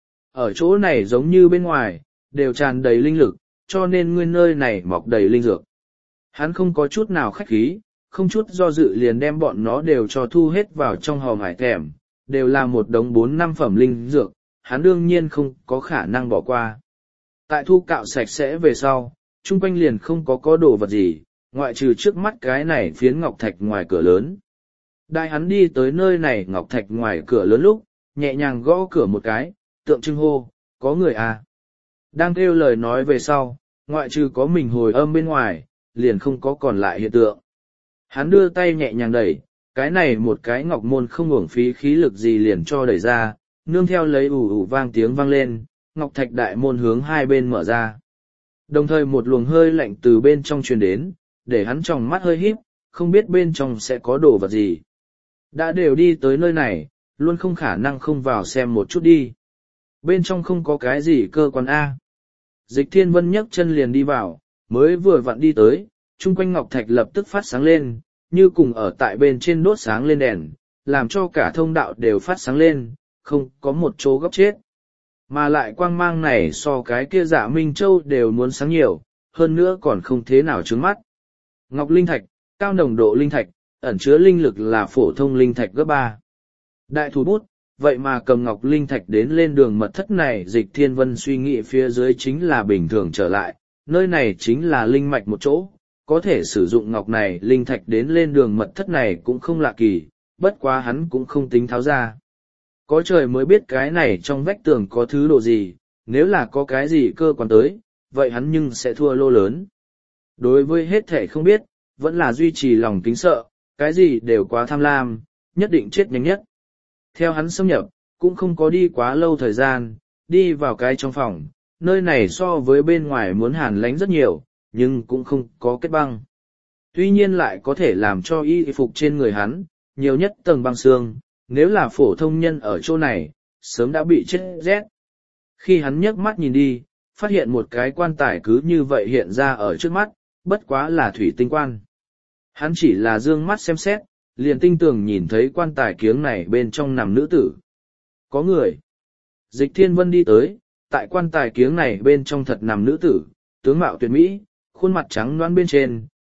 [SPEAKER 1] Ở chỗ này giống như bên ngoài, đều tràn đầy linh lực, cho nên nguyên nơi này mọc đầy linh dược. Hắn không có chút nào khách khí, không chút do dự liền đem bọn nó đều cho thu hết vào trong hòm hải thèm, đều là một đống bốn năm phẩm linh dược, hắn đương nhiên không có khả năng bỏ qua. Tại thu cạo sạch sẽ về sau, chung quanh liền không có có đồ vật gì, ngoại trừ trước mắt cái này phiến ngọc thạch ngoài cửa lớn. Đại hắn đi tới nơi này ngọc thạch ngoài cửa lớn lúc, nhẹ nhàng gõ cửa một cái, tượng trưng hô, có người à. Đang kêu lời nói về sau, ngoại trừ có mình hồi âm bên ngoài, liền không có còn lại hiện tượng. Hắn đưa tay nhẹ nhàng đẩy, cái này một cái ngọc môn không uổng phí khí lực gì liền cho đẩy ra, nương theo lấy ủ ủ vang tiếng vang lên, ngọc thạch đại môn hướng hai bên mở ra. Đồng thời một luồng hơi lạnh từ bên trong truyền đến, để hắn tròng mắt hơi híp, không biết bên trong sẽ có đồ vật gì. Đã đều đi tới nơi này, luôn không khả năng không vào xem một chút đi. Bên trong không có cái gì cơ quan A. Dịch Thiên Vân nhấc chân liền đi vào, mới vừa vặn đi tới, chung quanh ngọc thạch lập tức phát sáng lên, như cùng ở tại bên trên đốt sáng lên đèn, làm cho cả thông đạo đều phát sáng lên, không có một chỗ góc chết. Mà lại quang mang này so cái kia Dạ Minh Châu đều muốn sáng nhiều, hơn nữa còn không thế nào trướng mắt. Ngọc linh thạch, cao nồng độ linh thạch, ẩn chứa linh lực là phổ thông linh thạch gấp ba. Đại thủ bút, vậy mà cầm ngọc linh thạch đến lên đường mật thất này. Dịch Thiên Vân suy nghĩ phía dưới chính là bình thường trở lại, nơi này chính là linh mạch một chỗ, có thể sử dụng ngọc này linh thạch đến lên đường mật thất này cũng không lạ kỳ, bất quá hắn cũng không tính tháo ra. Có trời mới biết cái này trong vách tường có thứ độ gì, nếu là có cái gì cơ quan tới, vậy hắn nhưng sẽ thua lô lớn. Đối với hết thể không biết, vẫn là duy trì lòng kính sợ, cái gì đều quá tham lam, nhất định chết nhanh nhất. Theo hắn xâm nhập, cũng không có đi quá lâu thời gian, đi vào cái trong phòng, nơi này so với bên ngoài muốn hàn lánh rất nhiều, nhưng cũng không có kết băng. Tuy nhiên lại có thể làm cho y phục trên người hắn, nhiều nhất tầng băng xương, nếu là phổ thông nhân ở chỗ này, sớm đã bị chết rét. Khi hắn nhấc mắt nhìn đi, phát hiện một cái quan tài cứ như vậy hiện ra ở trước mắt, bất quá là thủy tinh quan. Hắn chỉ là dương mắt xem xét, liền tinh tường nhìn thấy quan tài kiếng này bên trong nằm nữ tử. Có người. Dịch Thiên Vân đi tới, tại quan tài kiếng này bên trong thật nằm nữ tử, tướng mạo tuyệt mỹ, khuôn mặt trắng nõn bên trên,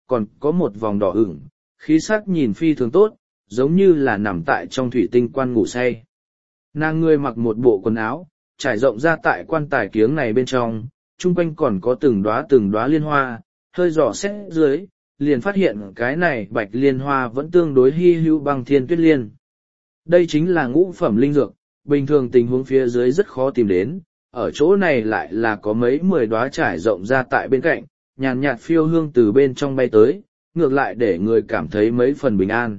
[SPEAKER 1] còn có một vòng đỏ ửng, khí sắc nhìn phi thường tốt, giống như là nằm tại trong thủy tinh quan ngủ say. Nàng người mặc một bộ quần áo, trải rộng ra tại quan tài kiếng này bên trong, chung quanh còn có từng đóa từng đóa liên hoa, hơi dò xét dưới, liền phát hiện cái này bạch liên hoa vẫn tương đối hy hữu băng thiên tuyết liên. Đây chính là ngũ phẩm linh dược, bình thường tình huống phía dưới rất khó tìm đến, ở chỗ này lại là có mấy mười đóa trải rộng ra tại bên cạnh, nhàn nhạt phiêu hương từ bên trong bay tới, ngược lại để người cảm thấy mấy phần bình an.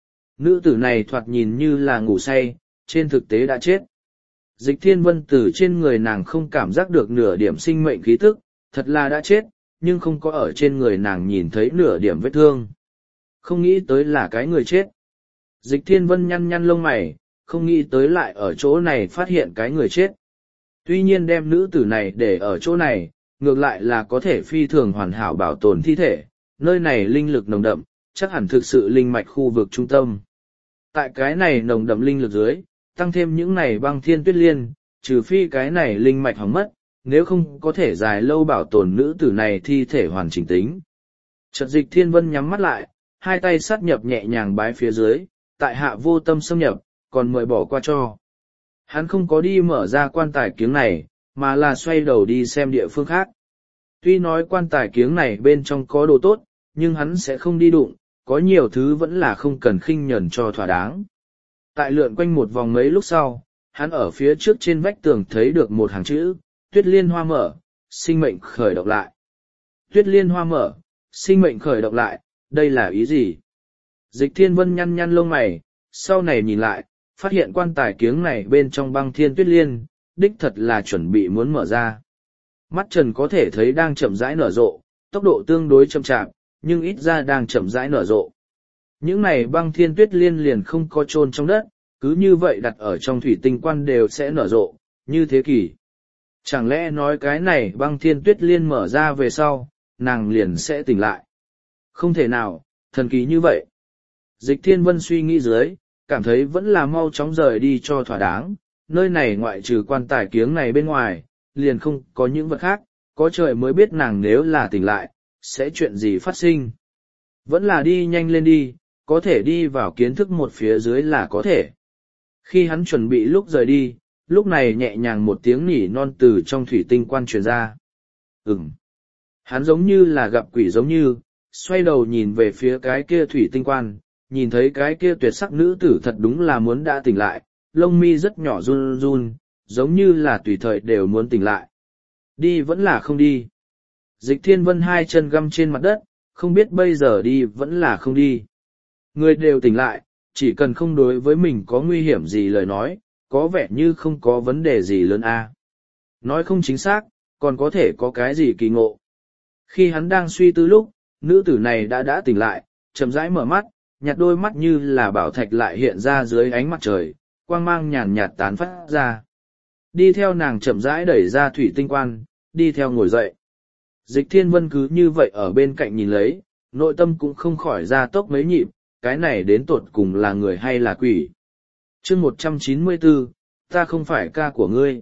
[SPEAKER 1] Nữ tử này thoạt nhìn như là ngủ say, trên thực tế đã chết. Dịch Thiên Vân từ trên người nàng không cảm giác được nửa điểm sinh mệnh khí tức, thật là đã chết, nhưng không có ở trên người nàng nhìn thấy nửa điểm vết thương. Không nghĩ tới là cái người chết. Dịch Thiên Vân nhăn nhăn lông mày, không nghĩ tới lại ở chỗ này phát hiện cái người chết. Tuy nhiên đem nữ tử này để ở chỗ này, ngược lại là có thể phi thường hoàn hảo bảo tồn thi thể, nơi này linh lực nồng đậm, chắc hẳn thực sự linh mạch khu vực trung tâm. Tại cái này nồng đậm linh lực dưới, tăng thêm những này băng thiên tuyết liên, trừ phi cái này linh mạch hỏng mất, nếu không có thể dài lâu bảo tồn nữ tử này thi thể hoàn chỉnh tính. Chợt Dịch Thiên Vân nhắm mắt lại, hai tay sát nhập nhẹ nhàng bái phía dưới, tại hạ vô tâm xâm nhập, còn mời bỏ qua cho. Hắn không có đi mở ra quan tài kiếng này, mà là xoay đầu đi xem địa phương khác. Tuy nói quan tài kiếng này bên trong có đồ tốt, nhưng hắn sẽ không đi đụng, có nhiều thứ vẫn là không cần khinh nhẫn cho thỏa đáng. Tại lượn quanh một vòng mấy lúc sau, hắn ở phía trước trên vách tường thấy được một hàng chữ, tuyết liên hoa mở, sinh mệnh khởi động lại. Tuyết liên hoa mở, sinh mệnh khởi động lại, đây là ý gì? Dịch Thiên Vân nhăn nhăn lông mày, sau này nhìn lại, phát hiện quan tài kiếng này bên trong băng thiên tuyết liên, đích thật là chuẩn bị muốn mở ra. Mắt trần có thể thấy đang chậm rãi nở rộ, tốc độ tương đối chậm chạp, nhưng ít ra đang chậm rãi nở rộ. Những này băng thiên tuyết liên liền không có chôn trong đất, cứ như vậy đặt ở trong thủy tinh quan đều sẽ nở rộ, như thế kỷ. Chẳng lẽ nói cái này băng thiên tuyết liên mở ra về sau, nàng liền sẽ tỉnh lại? Không thể nào, thần kỳ như vậy. Dịch Thiên Vân suy nghĩ dưới, cảm thấy vẫn là mau chóng rời đi cho thỏa đáng, nơi này ngoại trừ quan tài kiếng này bên ngoài, liền không có những vật khác, có trời mới biết nàng nếu là tỉnh lại, sẽ chuyện gì phát sinh. Vẫn là đi nhanh lên đi, có thể đi vào kiến thức một phía dưới là có thể. Khi hắn chuẩn bị lúc rời đi, lúc này nhẹ nhàng một tiếng nỉ non từ trong thủy tinh quan truyền ra. Ừm. Hắn giống như là gặp quỷ giống như, xoay đầu nhìn về phía cái kia thủy tinh quan, nhìn thấy cái kia tuyệt sắc nữ tử thật đúng là muốn đã tỉnh lại, lông mi rất nhỏ run run, giống như là tùy thời đều muốn tỉnh lại. Đi vẫn là không đi. Dịch Thiên Vân hai chân găm trên mặt đất, không biết bây giờ đi vẫn là không đi. Người đều tỉnh lại, chỉ cần không đối với mình có nguy hiểm gì lời nói, có vẻ như không có vấn đề gì lớn a. Nói không chính xác, còn có thể có cái gì kỳ ngộ. Khi hắn đang suy tư lúc, nữ tử này đã đã tỉnh lại, chậm rãi mở mắt, nhạt đôi mắt như là bảo thạch lại hiện ra dưới ánh mặt trời, quang mang nhàn nhạt tán phát ra. Đi theo nàng chậm rãi đẩy ra thủy tinh quan, đi theo ngồi dậy. Dịch Thiên Vân cứ như vậy ở bên cạnh nhìn lấy, nội tâm cũng không khỏi ra tốc mấy nhịp, cái này đến tột cùng là người hay là quỷ. Chương một trăm chín mươi bốn, ta không phải ca của ngươi.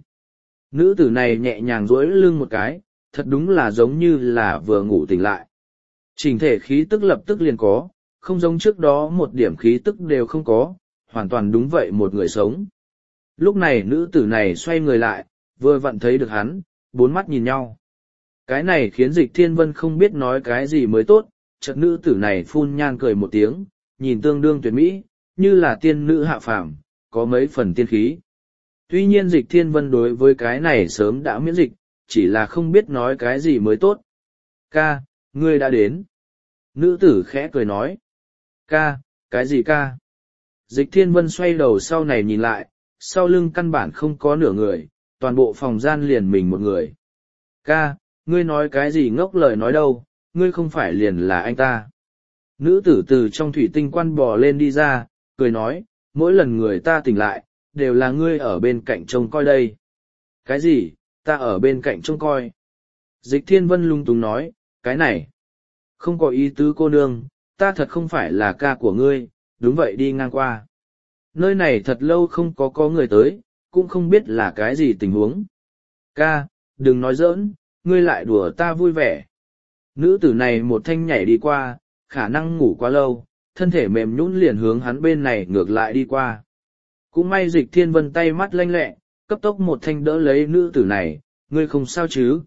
[SPEAKER 1] Nữ tử này nhẹ nhàng duỗi lưng một cái, thật đúng là giống như là vừa ngủ tỉnh lại. Chỉnh thể khí tức lập tức liền có, không giống trước đó một điểm khí tức đều không có, hoàn toàn đúng vậy một người sống. Lúc này nữ tử này xoay người lại, vừa vặn thấy được hắn, bốn mắt nhìn nhau. Cái này khiến Dịch Thiên Vân không biết nói cái gì mới tốt, chợt nữ tử này phun nhan cười một tiếng, nhìn tương đương tuyệt mỹ, như là tiên nữ hạ phàm, có mấy phần tiên khí. Tuy nhiên Dịch Thiên Vân đối với cái này sớm đã miễn dịch, chỉ là không biết nói cái gì mới tốt. Ca, ngươi đã đến. Nữ tử khẽ cười nói. Ca, cái gì ca? Dịch Thiên Vân xoay đầu sau này nhìn lại, sau lưng căn bản không có nửa người, toàn bộ phòng gian liền mình một người. Ca, ngươi nói cái gì ngốc lời nói đâu, ngươi không phải liền là anh ta. Nữ tử từ trong thủy tinh quan bò lên đi ra, cười nói, mỗi lần người ta tỉnh lại, đều là ngươi ở bên cạnh trông coi đây. Cái gì, ta ở bên cạnh trông coi? Dịch Thiên Vân lung túng nói, cái này, không có ý tứ cô nương, ta thật không phải là ca của ngươi, đúng vậy đi ngang qua. Nơi này thật lâu không có có người tới, cũng không biết là cái gì tình huống. Ca, đừng nói giỡn, ngươi lại đùa ta vui vẻ. Nữ tử này một thanh nhảy đi qua, khả năng ngủ quá lâu, thân thể mềm nhũn liền hướng hắn bên này ngược lại đi qua. Cũng may Dịch Thiên Vân tay mắt lanh lẹ, cấp tốc một thanh đỡ lấy nữ tử này, ngươi không sao chứ?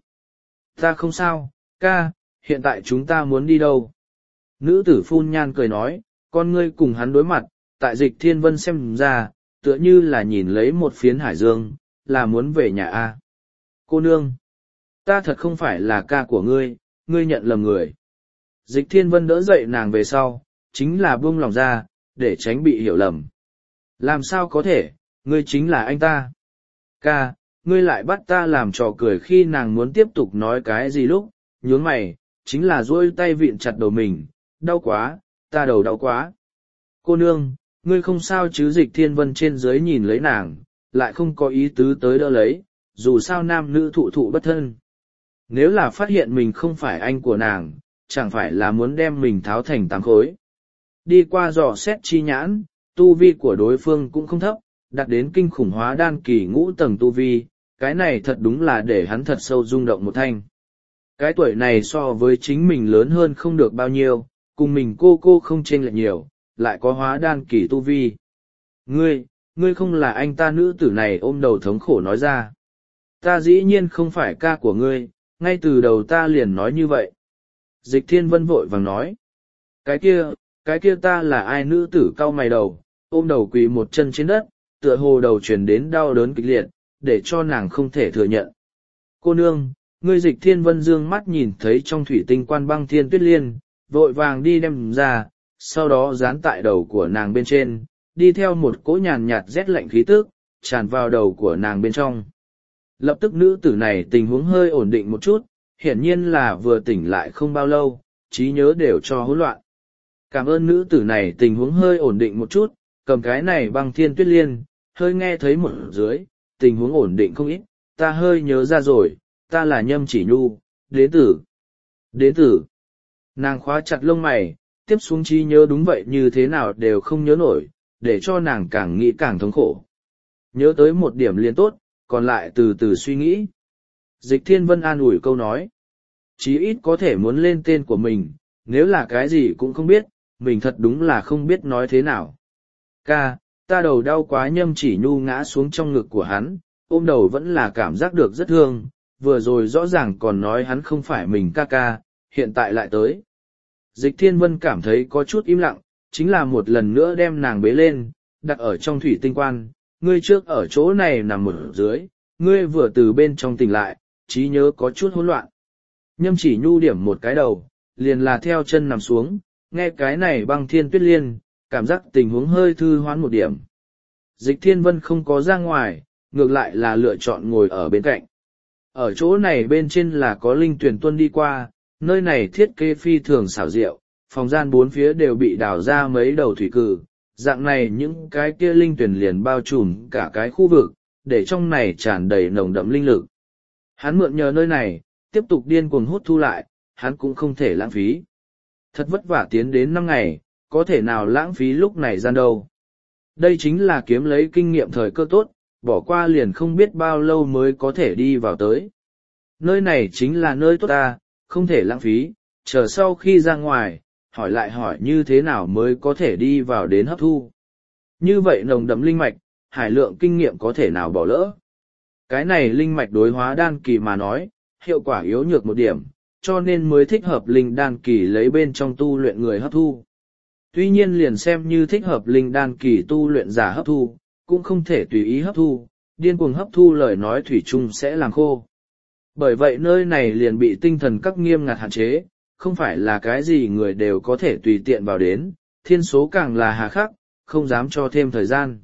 [SPEAKER 1] Ta không sao, ca, hiện tại chúng ta muốn đi đâu? Nữ tử phun nhan cười nói, con ngươi cùng hắn đối mặt, tại Dịch Thiên Vân xem ra, tựa như là nhìn lấy một phiến hải dương, là muốn về nhà A. Cô nương, ta thật không phải là ca của ngươi, ngươi nhận lầm người. Dịch Thiên Vân đỡ dậy nàng về sau, chính là buông lòng ra, để tránh bị hiểu lầm. Làm sao có thể, ngươi chính là anh ta. Ca, ngươi lại bắt ta làm trò cười khi nàng muốn tiếp tục nói cái gì lúc, nhướng mày, chính là duỗi tay vịn chặt đầu mình, đau quá, ta đầu đau quá. Cô nương, ngươi không sao chứ? Dịch Thiên Vân trên dưới nhìn lấy nàng, lại không có ý tứ tới đỡ lấy, dù sao nam nữ thụ thụ bất thân. Nếu là phát hiện mình không phải anh của nàng, chẳng phải là muốn đem mình tháo thành tám khối. Đi qua dò xét chi nhãn, tu vi của đối phương cũng không thấp, đạt đến kinh khủng hóa đan kỳ ngũ tầng tu vi, cái này thật đúng là để hắn thật sâu rung động một thanh. Cái tuổi này so với chính mình lớn hơn không được bao nhiêu, cùng mình cô cô không chênh lệch nhiều, lại có hóa đan kỳ tu vi. Ngươi, ngươi không là anh ta? Nữ tử này ôm đầu thống khổ nói ra. Ta dĩ nhiên không phải ca của ngươi, ngay từ đầu ta liền nói như vậy. Dịch Thiên Vân vội vàng nói. Cái kia, cái kia ta là ai? Nữ tử cau mày đầu, ôm đầu quỳ một chân trên đất, tựa hồ đầu truyền đến đau đớn kịch liệt, để cho nàng không thể thừa nhận. Cô nương, ngươi! Dịch Thiên Vân dương mắt nhìn thấy trong thủy tinh quan băng thiên tuyết liên, vội vàng đi đem ra, sau đó dán tại đầu của nàng bên trên, đi theo một cỗ nhàn nhạt rét lạnh khí tức, tràn vào đầu của nàng bên trong. Lập tức nữ tử này tình huống hơi ổn định một chút, hiển nhiên là vừa tỉnh lại không bao lâu, trí nhớ đều cho hỗn loạn. Cảm ơn. Nữ tử này tình huống hơi ổn định một chút, cầm cái này băng thiên tuyết liên, hơi nghe thấy một dưới, tình huống ổn định không ít, ta hơi nhớ ra rồi, ta là Nhâm Chỉ Nhu, đến tử. Đến tử. Nàng khóa chặt lông mày, tiếp xuống trí nhớ đúng vậy như thế nào đều không nhớ nổi, để cho nàng càng nghĩ càng thống khổ. Nhớ tới một điểm liền tốt, còn lại từ từ suy nghĩ. Dịch Thiên Vân an ủi câu nói. Chí ít có thể muốn lên tên của mình, nếu là cái gì cũng không biết, mình thật đúng là không biết nói thế nào. Ca, ta đầu đau quá. Nhâm Chỉ Nhu ngã xuống trong ngực của hắn, ôm đầu vẫn là cảm giác được rất thương, vừa rồi rõ ràng còn nói hắn không phải mình ca ca, hiện tại lại tới. Dịch Thiên Vân cảm thấy có chút im lặng, chính là một lần nữa đem nàng bế lên, đặt ở trong thủy tinh quan, ngươi trước ở chỗ này nằm ở dưới, ngươi vừa từ bên trong tỉnh lại, trí nhớ có chút hỗn loạn. Nhâm Chỉ Nhu điểm một cái đầu, liền là theo chân nằm xuống, nghe cái này băng thiên tuyết liên, cảm giác tình huống hơi thư hoán một điểm. Dịch Thiên Vân không có ra ngoài, ngược lại là lựa chọn ngồi ở bên cạnh. Ở chỗ này bên trên là có linh tuyển tuân đi qua, nơi này thiết kế phi thường xảo diệu, phòng gian bốn phía đều bị đào ra mấy đầu thủy cử, dạng này những cái kia linh tuyển liền bao trùm cả cái khu vực, để trong này tràn đầy nồng đậm linh lực. Hắn mượn nhờ nơi này, tiếp tục điên cuồng hút thu lại, hắn cũng không thể lãng phí. Thật vất vả tiến đến năm ngày, có thể nào lãng phí lúc này gian đâu. Đây chính là kiếm lấy kinh nghiệm thời cơ tốt, bỏ qua liền không biết bao lâu mới có thể đi vào tới. Nơi này chính là nơi tốt ta, không thể lãng phí, chờ sau khi ra ngoài, hỏi lại hỏi như thế nào mới có thể đi vào đến hấp thu. Như vậy nồng đậm linh mạch, hải lượng kinh nghiệm có thể nào bỏ lỡ. Cái này linh mạch đối hóa đan kỳ mà nói, hiệu quả yếu nhược một điểm, cho nên mới thích hợp linh đan kỳ lấy bên trong tu luyện người hấp thu. Tuy nhiên liền xem như thích hợp linh đan kỳ tu luyện giả hấp thu, cũng không thể tùy ý hấp thu, điên cuồng hấp thu lời nói thủy chung sẽ làm khô. Bởi vậy nơi này liền bị tinh thần các nghiêm ngặt hạn chế, không phải là cái gì người đều có thể tùy tiện vào đến, thiên số càng là hà khắc, không dám cho thêm thời gian.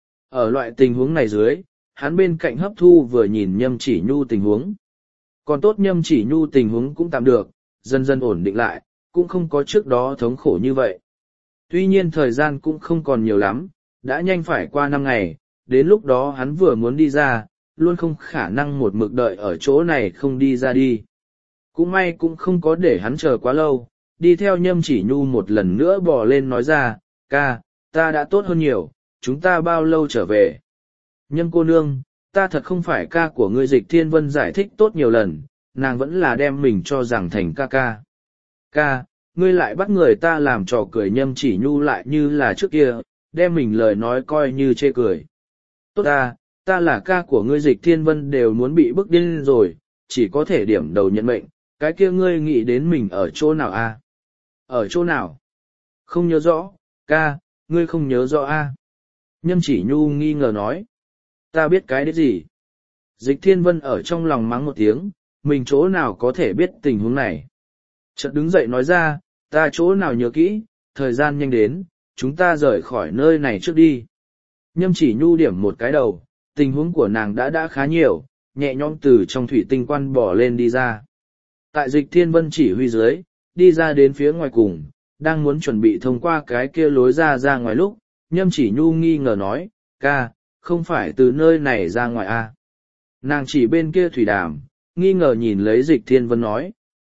[SPEAKER 1] Ở loại tình huống này dưới, hắn bên cạnh hấp thu vừa nhìn Nhâm Chỉ Nhu tình huống. Còn tốt Nhâm Chỉ Nhu tình huống cũng tạm được, dần dần ổn định lại, cũng không có trước đó thống khổ như vậy. Tuy nhiên thời gian cũng không còn nhiều lắm, đã nhanh phải qua năm ngày, đến lúc đó hắn vừa muốn đi ra, luôn không khả năng một mực đợi ở chỗ này không đi ra đi. Cũng may cũng không có để hắn chờ quá lâu, đi theo Nhâm Chỉ Nhu một lần nữa bò lên nói ra, ca, ta đã tốt hơn nhiều, chúng ta bao lâu trở về. Nhâm cô nương, ta thật không phải ca của ngươi. Dịch Thiên Vân giải thích tốt nhiều lần, nàng vẫn là đem mình cho rằng thành ca ca. Ca, ngươi lại bắt người ta làm trò cười. Nhâm chỉ nhu lại như là trước kia, đem mình lời nói coi như chê cười. Tốt ta, ta là ca của ngươi. Dịch Thiên Vân đều muốn bị bức điên rồi, chỉ có thể điểm đầu nhận mệnh. Cái kia ngươi nghĩ đến mình ở chỗ nào a? Ở chỗ nào? Không nhớ rõ, ca, ngươi không nhớ rõ a? Nhâm chỉ nhu nghi ngờ nói. Ta biết cái đấy gì? Dịch Thiên Vân ở trong lòng mắng một tiếng, mình chỗ nào có thể biết tình huống này. Chợt đứng dậy nói ra, ta chỗ nào nhớ kỹ, thời gian nhanh đến, chúng ta rời khỏi nơi này trước đi. Nhâm chỉ nhu điểm một cái đầu, tình huống của nàng đã đã khá nhiều, nhẹ nhõm từ trong thủy tinh quan bỏ lên đi ra. Tại Dịch Thiên Vân chỉ huy dưới, đi ra đến phía ngoài cùng, đang muốn chuẩn bị thông qua cái kia lối ra ra ngoài lúc, Nhâm chỉ nhu nghi ngờ nói, ca, không phải từ nơi này ra ngoài à? Nàng chỉ bên kia thủy đàm, nghi ngờ nhìn lấy Dịch Thiên Vân nói,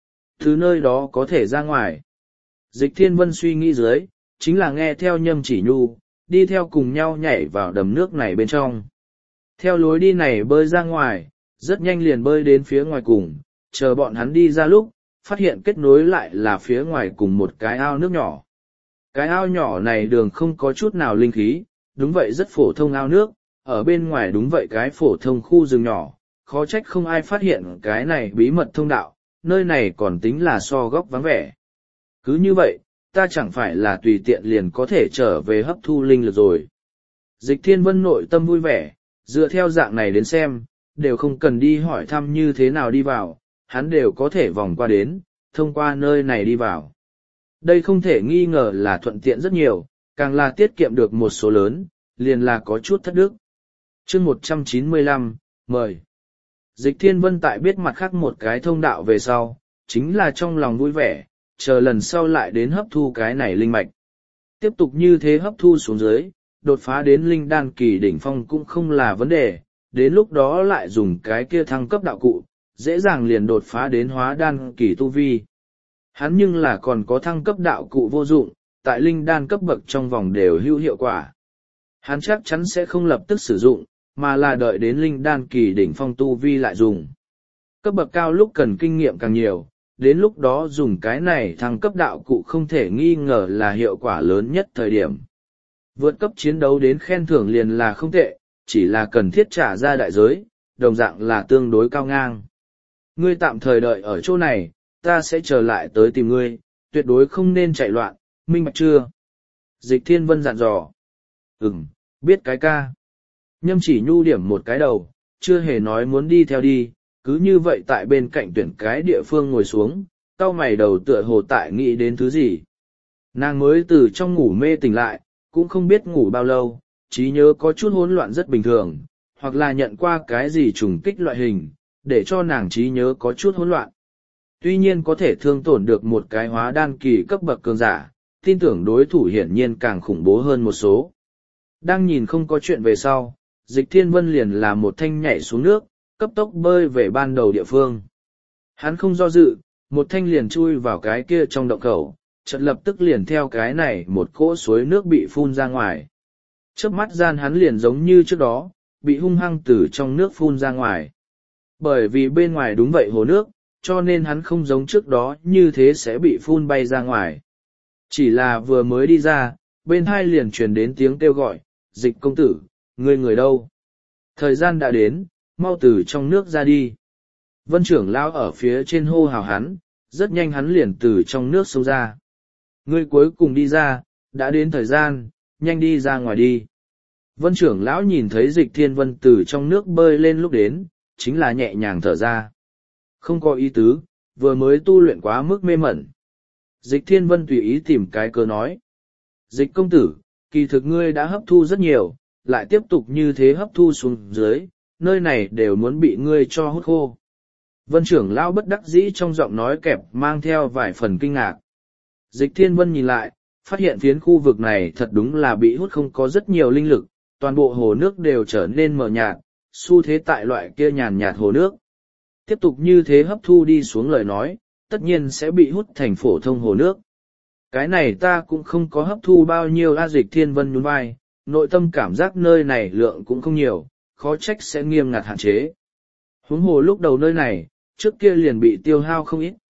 [SPEAKER 1] từ nơi đó có thể ra ngoài. Dịch Thiên Vân suy nghĩ dưới, chính là nghe theo Nhâm chỉ nhu, đi theo cùng nhau nhảy vào đầm nước này bên trong. Theo lối đi này bơi ra ngoài, rất nhanh liền bơi đến phía ngoài cùng, chờ bọn hắn đi ra lúc, phát hiện kết nối lại là phía ngoài cùng một cái ao nước nhỏ. Cái ao nhỏ này đường không có chút nào linh khí, đúng vậy rất phổ thông ao nước, ở bên ngoài đúng vậy cái phổ thông khu rừng nhỏ, khó trách không ai phát hiện cái này bí mật thông đạo, nơi này còn tính là so góc vắng vẻ. Cứ như vậy, ta chẳng phải là tùy tiện liền có thể trở về hấp thu linh lực rồi. Dịch Thiên Vân nội tâm vui vẻ, dựa theo dạng này đến xem, đều không cần đi hỏi thăm như thế nào đi vào, hắn đều có thể vòng qua đến, thông qua nơi này đi vào. Đây không thể nghi ngờ là thuận tiện rất nhiều, càng là tiết kiệm được một số lớn, liền là có chút thất đức. Chương một trăm chín mươi lăm, mời. Dịch Thiên Vân tại biết mặt khác một cái thông đạo về sau, chính là trong lòng vui vẻ, chờ lần sau lại đến hấp thu cái này linh mạch. Tiếp tục như thế hấp thu xuống dưới, đột phá đến linh đan kỳ đỉnh phong cũng không là vấn đề, đến lúc đó lại dùng cái kia thăng cấp đạo cụ, dễ dàng liền đột phá đến hóa đan kỳ tu vi. Hắn nhưng là còn có thăng cấp đạo cụ vô dụng, tại linh đan cấp bậc trong vòng đều hữu hiệu quả. Hắn chắc chắn sẽ không lập tức sử dụng, mà là đợi đến linh đan kỳ đỉnh phong tu vi lại dùng. Cấp bậc cao lúc cần kinh nghiệm càng nhiều, đến lúc đó dùng cái này thăng cấp đạo cụ không thể nghi ngờ là hiệu quả lớn nhất thời điểm. Vượt cấp chiến đấu đến khen thưởng liền là không tệ, chỉ là cần thiết trả ra đại giới, đồng dạng là tương đối cao ngang. Ngươi tạm thời đợi ở chỗ này, ta sẽ trở lại tới tìm ngươi, tuyệt đối không nên chạy loạn, minh bạch chưa? Dịch Thiên Vân dặn dò. Ừm, biết cái ca. Nhâm chỉ nhu điểm một cái đầu, chưa hề nói muốn đi theo đi, cứ như vậy tại bên cạnh tuyển cái địa phương ngồi xuống, cau mày đầu tựa hồ tại nghĩ đến thứ gì. Nàng mới từ trong ngủ mê tỉnh lại, cũng không biết ngủ bao lâu, trí nhớ có chút hỗn loạn rất bình thường, hoặc là nhận qua cái gì trùng kích loại hình, để cho nàng trí nhớ có chút hỗn loạn. Tuy nhiên có thể thương tổn được một cái hóa đan kỳ cấp bậc cường giả, tin tưởng đối thủ hiển nhiên càng khủng bố hơn một số. Đang nhìn không có chuyện về sau, Dịch Thiên Vân liền là một thanh nhảy xuống nước, cấp tốc bơi về ban đầu địa phương. Hắn không do dự, một thanh liền chui vào cái kia trong động khẩu, chợt lập tức liền theo cái này một cỗ suối nước bị phun ra ngoài. Chớp mắt gian hắn liền giống như trước đó, bị hung hăng từ trong nước phun ra ngoài. Bởi vì bên ngoài đúng vậy hồ nước, cho nên hắn không giống trước đó như thế sẽ bị phun bay ra ngoài. Chỉ là vừa mới đi ra, bên hai liền truyền đến tiếng kêu gọi, Dịch công tử, ngươi người đâu? Thời gian đã đến, mau từ trong nước ra đi. Vân trưởng lão ở phía trên hô hào hắn, rất nhanh hắn liền từ trong nước xông ra. Ngươi cuối cùng đi ra, đã đến thời gian, nhanh đi ra ngoài đi. Vân trưởng lão nhìn thấy Dịch Thiên Vân từ trong nước bơi lên lúc đến, chính là nhẹ nhàng thở ra. Không có ý tứ, vừa mới tu luyện quá mức mê mẩn. Dịch Thiên Vân tùy ý tìm cái cơ nói. Dịch công tử, kỳ thực ngươi đã hấp thu rất nhiều, lại tiếp tục như thế hấp thu xuống dưới, nơi này đều muốn bị ngươi cho hút khô. Vân trưởng lão bất đắc dĩ trong giọng nói kẹp mang theo vài phần kinh ngạc. Dịch Thiên Vân nhìn lại, phát hiện phiến khu vực này thật đúng là bị hút không có rất nhiều linh lực, toàn bộ hồ nước đều trở nên mờ nhạt, xu thế tại loại kia nhàn nhạt hồ nước. Tiếp tục như thế hấp thu đi xuống lời nói, tất nhiên sẽ bị hút thành phổ thông hồ nước. Cái này ta cũng không có hấp thu bao nhiêu. A Dịch Thiên Vân nhún vai, nội tâm cảm giác nơi này lượng cũng không nhiều, khó trách sẽ nghiêm ngặt hạn chế. Huống hồ lúc đầu nơi này, trước kia liền bị tiêu hao không ít,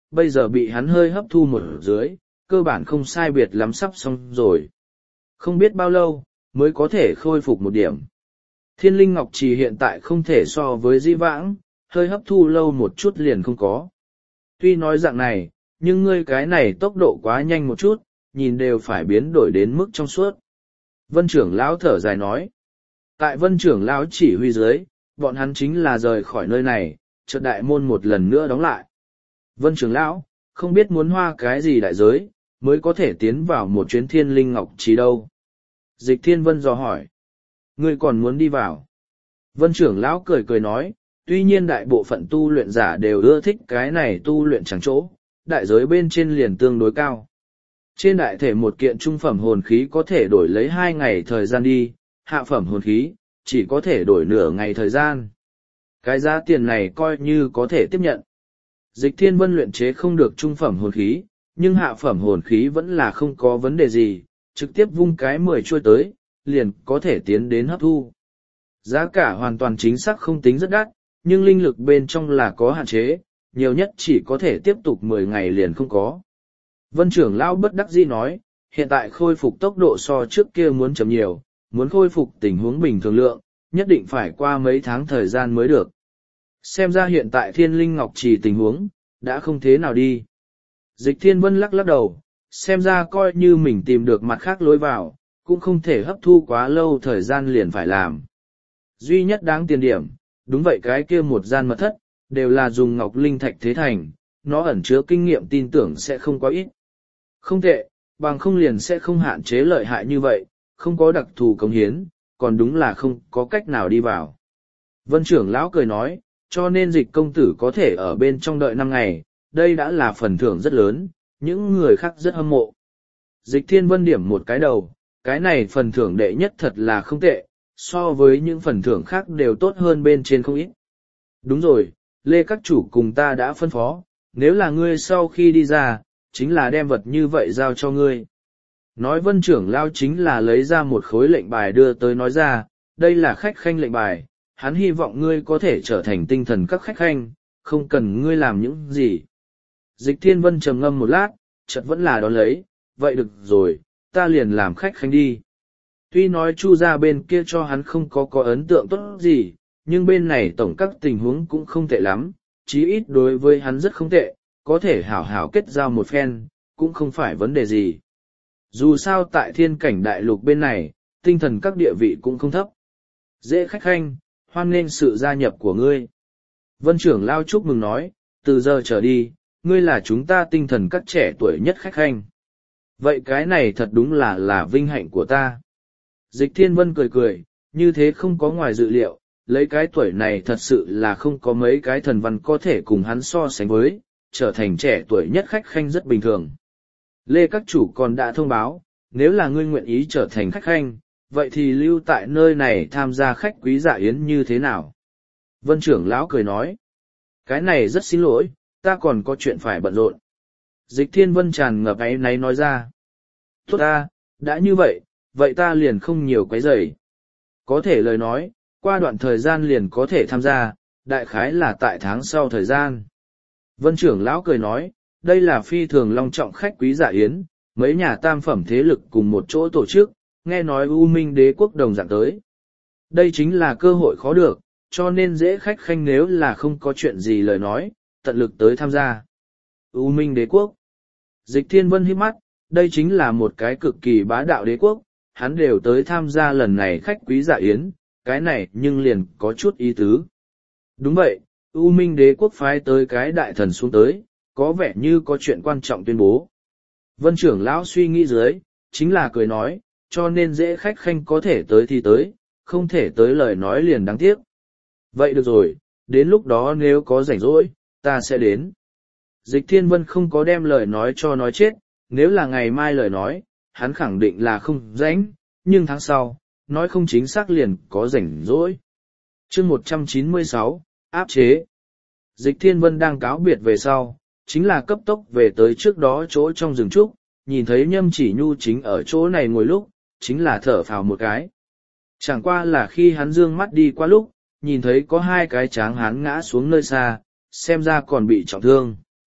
[SPEAKER 1] bây giờ bị hắn hơi hấp thu một dưới, cơ bản không sai biệt lắm sắp xong rồi. Không biết bao lâu, mới có thể khôi phục một điểm. Thiên linh ngọc trì hiện tại không thể so với di vãng, hơi hấp thu lâu một chút liền không có. Tuy nói dạng này, nhưng ngươi cái này tốc độ quá nhanh một chút, nhìn đều phải biến đổi đến mức trong suốt. Vân trưởng lão thở dài nói. Tại vân trưởng lão chỉ huy dưới, bọn hắn chính là rời khỏi nơi này, chợt đại môn một lần nữa đóng lại. Vân trưởng lão, không biết muốn hoa cái gì đại giới, mới có thể tiến vào một chuyến thiên linh ngọc trì đâu. Dịch thiên vân dò hỏi. Ngươi còn muốn đi vào? Vân trưởng lão cười cười nói, tuy nhiên đại bộ phận tu luyện giả đều ưa thích cái này tu luyện chẳng chỗ, đại giới bên trên liền tương đối cao. Trên đại thể một kiện trung phẩm hồn khí có thể đổi lấy hai ngày thời gian đi, hạ phẩm hồn khí, chỉ có thể đổi nửa ngày thời gian. Cái giá tiền này coi như có thể tiếp nhận. Dịch thiên vân luyện chế không được trung phẩm hồn khí, nhưng hạ phẩm hồn khí vẫn là không có vấn đề gì, trực tiếp vung cái mười chuôi tới, liền có thể tiến đến hấp thu. Giá cả hoàn toàn chính xác không tính rất đắt, nhưng linh lực bên trong là có hạn chế, nhiều nhất chỉ có thể tiếp tục mười ngày liền không có. Vân trưởng lão bất đắc dĩ nói, hiện tại khôi phục tốc độ so trước kia muốn chậm nhiều, muốn khôi phục tình huống bình thường lượng, nhất định phải qua mấy tháng thời gian mới được. Xem ra hiện tại thiên linh ngọc trì tình huống, đã không thế nào đi. Dịch thiên vân lắc lắc đầu, xem ra coi như mình tìm được mặt khác lối vào, cũng không thể hấp thu quá lâu thời gian liền phải làm. Duy nhất đáng tiền điểm, đúng vậy cái kia một gian mật thất, đều là dùng ngọc linh thạch thế thành, nó ẩn chứa kinh nghiệm tin tưởng sẽ không quá ít. Không tệ, bằng không liền sẽ không hạn chế lợi hại như vậy, không có đặc thù cống hiến, còn đúng là không có cách nào đi vào. Vân trưởng lão cười nói, cho nên dịch công tử có thể ở bên trong đợi năm ngày, đây đã là phần thưởng rất lớn, những người khác rất hâm mộ. Dịch thiên vân điểm một cái đầu, cái này phần thưởng đệ nhất thật là không tệ, so với những phần thưởng khác đều tốt hơn bên trên không ít. Đúng rồi, Lê các chủ cùng ta đã phân phó, nếu là ngươi sau khi đi ra, chính là đem vật như vậy giao cho ngươi. Nói vân trưởng lao chính là lấy ra một khối lệnh bài đưa tới nói ra, đây là khách khanh lệnh bài, hắn hy vọng ngươi có thể trở thành tinh thần các khách khanh, không cần ngươi làm những gì. Dịch thiên vân trầm ngâm một lát, chợt vẫn là đón lấy, vậy được rồi, ta liền làm khách khanh đi. Tuy nói Chu gia bên kia cho hắn không có có ấn tượng tốt gì, nhưng bên này tổng các tình huống cũng không tệ lắm, chí ít đối với hắn rất không tệ, có thể hảo hảo kết giao một phen, cũng không phải vấn đề gì. Dù sao tại thiên cảnh đại lục bên này, tinh thần các địa vị cũng không thấp. Dễ khách khanh, hoan nghênh sự gia nhập của ngươi. Vân trưởng lao chúc mừng nói, từ giờ trở đi, ngươi là chúng ta tinh thần các trẻ tuổi nhất khách khanh. Vậy cái này thật đúng là là vinh hạnh của ta. Dịch thiên vân cười cười, như thế không có ngoài dự liệu, lấy cái tuổi này thật sự là không có mấy cái thần văn có thể cùng hắn so sánh với, trở thành trẻ tuổi nhất khách khanh rất bình thường. Lê các chủ còn đã thông báo, nếu là ngươi nguyện ý trở thành khách khanh, vậy thì lưu tại nơi này tham gia khách quý dạ yến như thế nào? Vân trưởng lão cười nói, cái này rất xin lỗi, ta còn có chuyện phải bận rộn. Dịch thiên vân tràn ngập áy náy nói ra, tốt ta, đã như vậy, vậy ta liền không nhiều quấy rầy. Có thể lời nói, qua đoạn thời gian liền có thể tham gia, đại khái là tại tháng sau thời gian. Vân trưởng lão cười nói, đây là phi thường long trọng khách quý dạ yến, mấy nhà tam phẩm thế lực cùng một chỗ tổ chức, nghe nói U Minh đế quốc đồng dạng tới. Đây chính là cơ hội khó được, cho nên dễ khách khanh nếu là không có chuyện gì lời nói, tận lực tới tham gia. U Minh đế quốc. Dịch thiên vân hít mắt, đây chính là một cái cực kỳ bá đạo đế quốc, hắn đều tới tham gia lần này khách quý dạ yến, cái này nhưng liền có chút ý tứ. Đúng vậy, U Minh đế quốc phái tới cái đại thần xuống tới, có vẻ như có chuyện quan trọng tuyên bố. Vân trưởng lão suy nghĩ dưới, chính là cười nói, cho nên dễ khách khanh có thể tới thì tới, không thể tới lời nói liền đáng tiếc. Vậy được rồi, đến lúc đó nếu có rảnh rỗi, ta sẽ đến. Dịch thiên vân không có đem lời nói cho nói chết, nếu là ngày mai lời nói, hắn khẳng định là không rảnh, nhưng tháng sau, nói không chính xác liền có rảnh rỗi. Chương một trăm chín mươi sáu, áp chế. Dịch thiên vân đang cáo biệt về sau, chính là cấp tốc về tới trước đó chỗ trong rừng trúc, nhìn thấy nhâm chỉ nhu chính ở chỗ này ngồi lúc, chính là thở phào một cái. Chẳng qua là khi hắn dương mắt đi qua lúc, nhìn thấy có hai cái tráng hán ngã xuống nơi xa, xem ra còn bị trọng thương.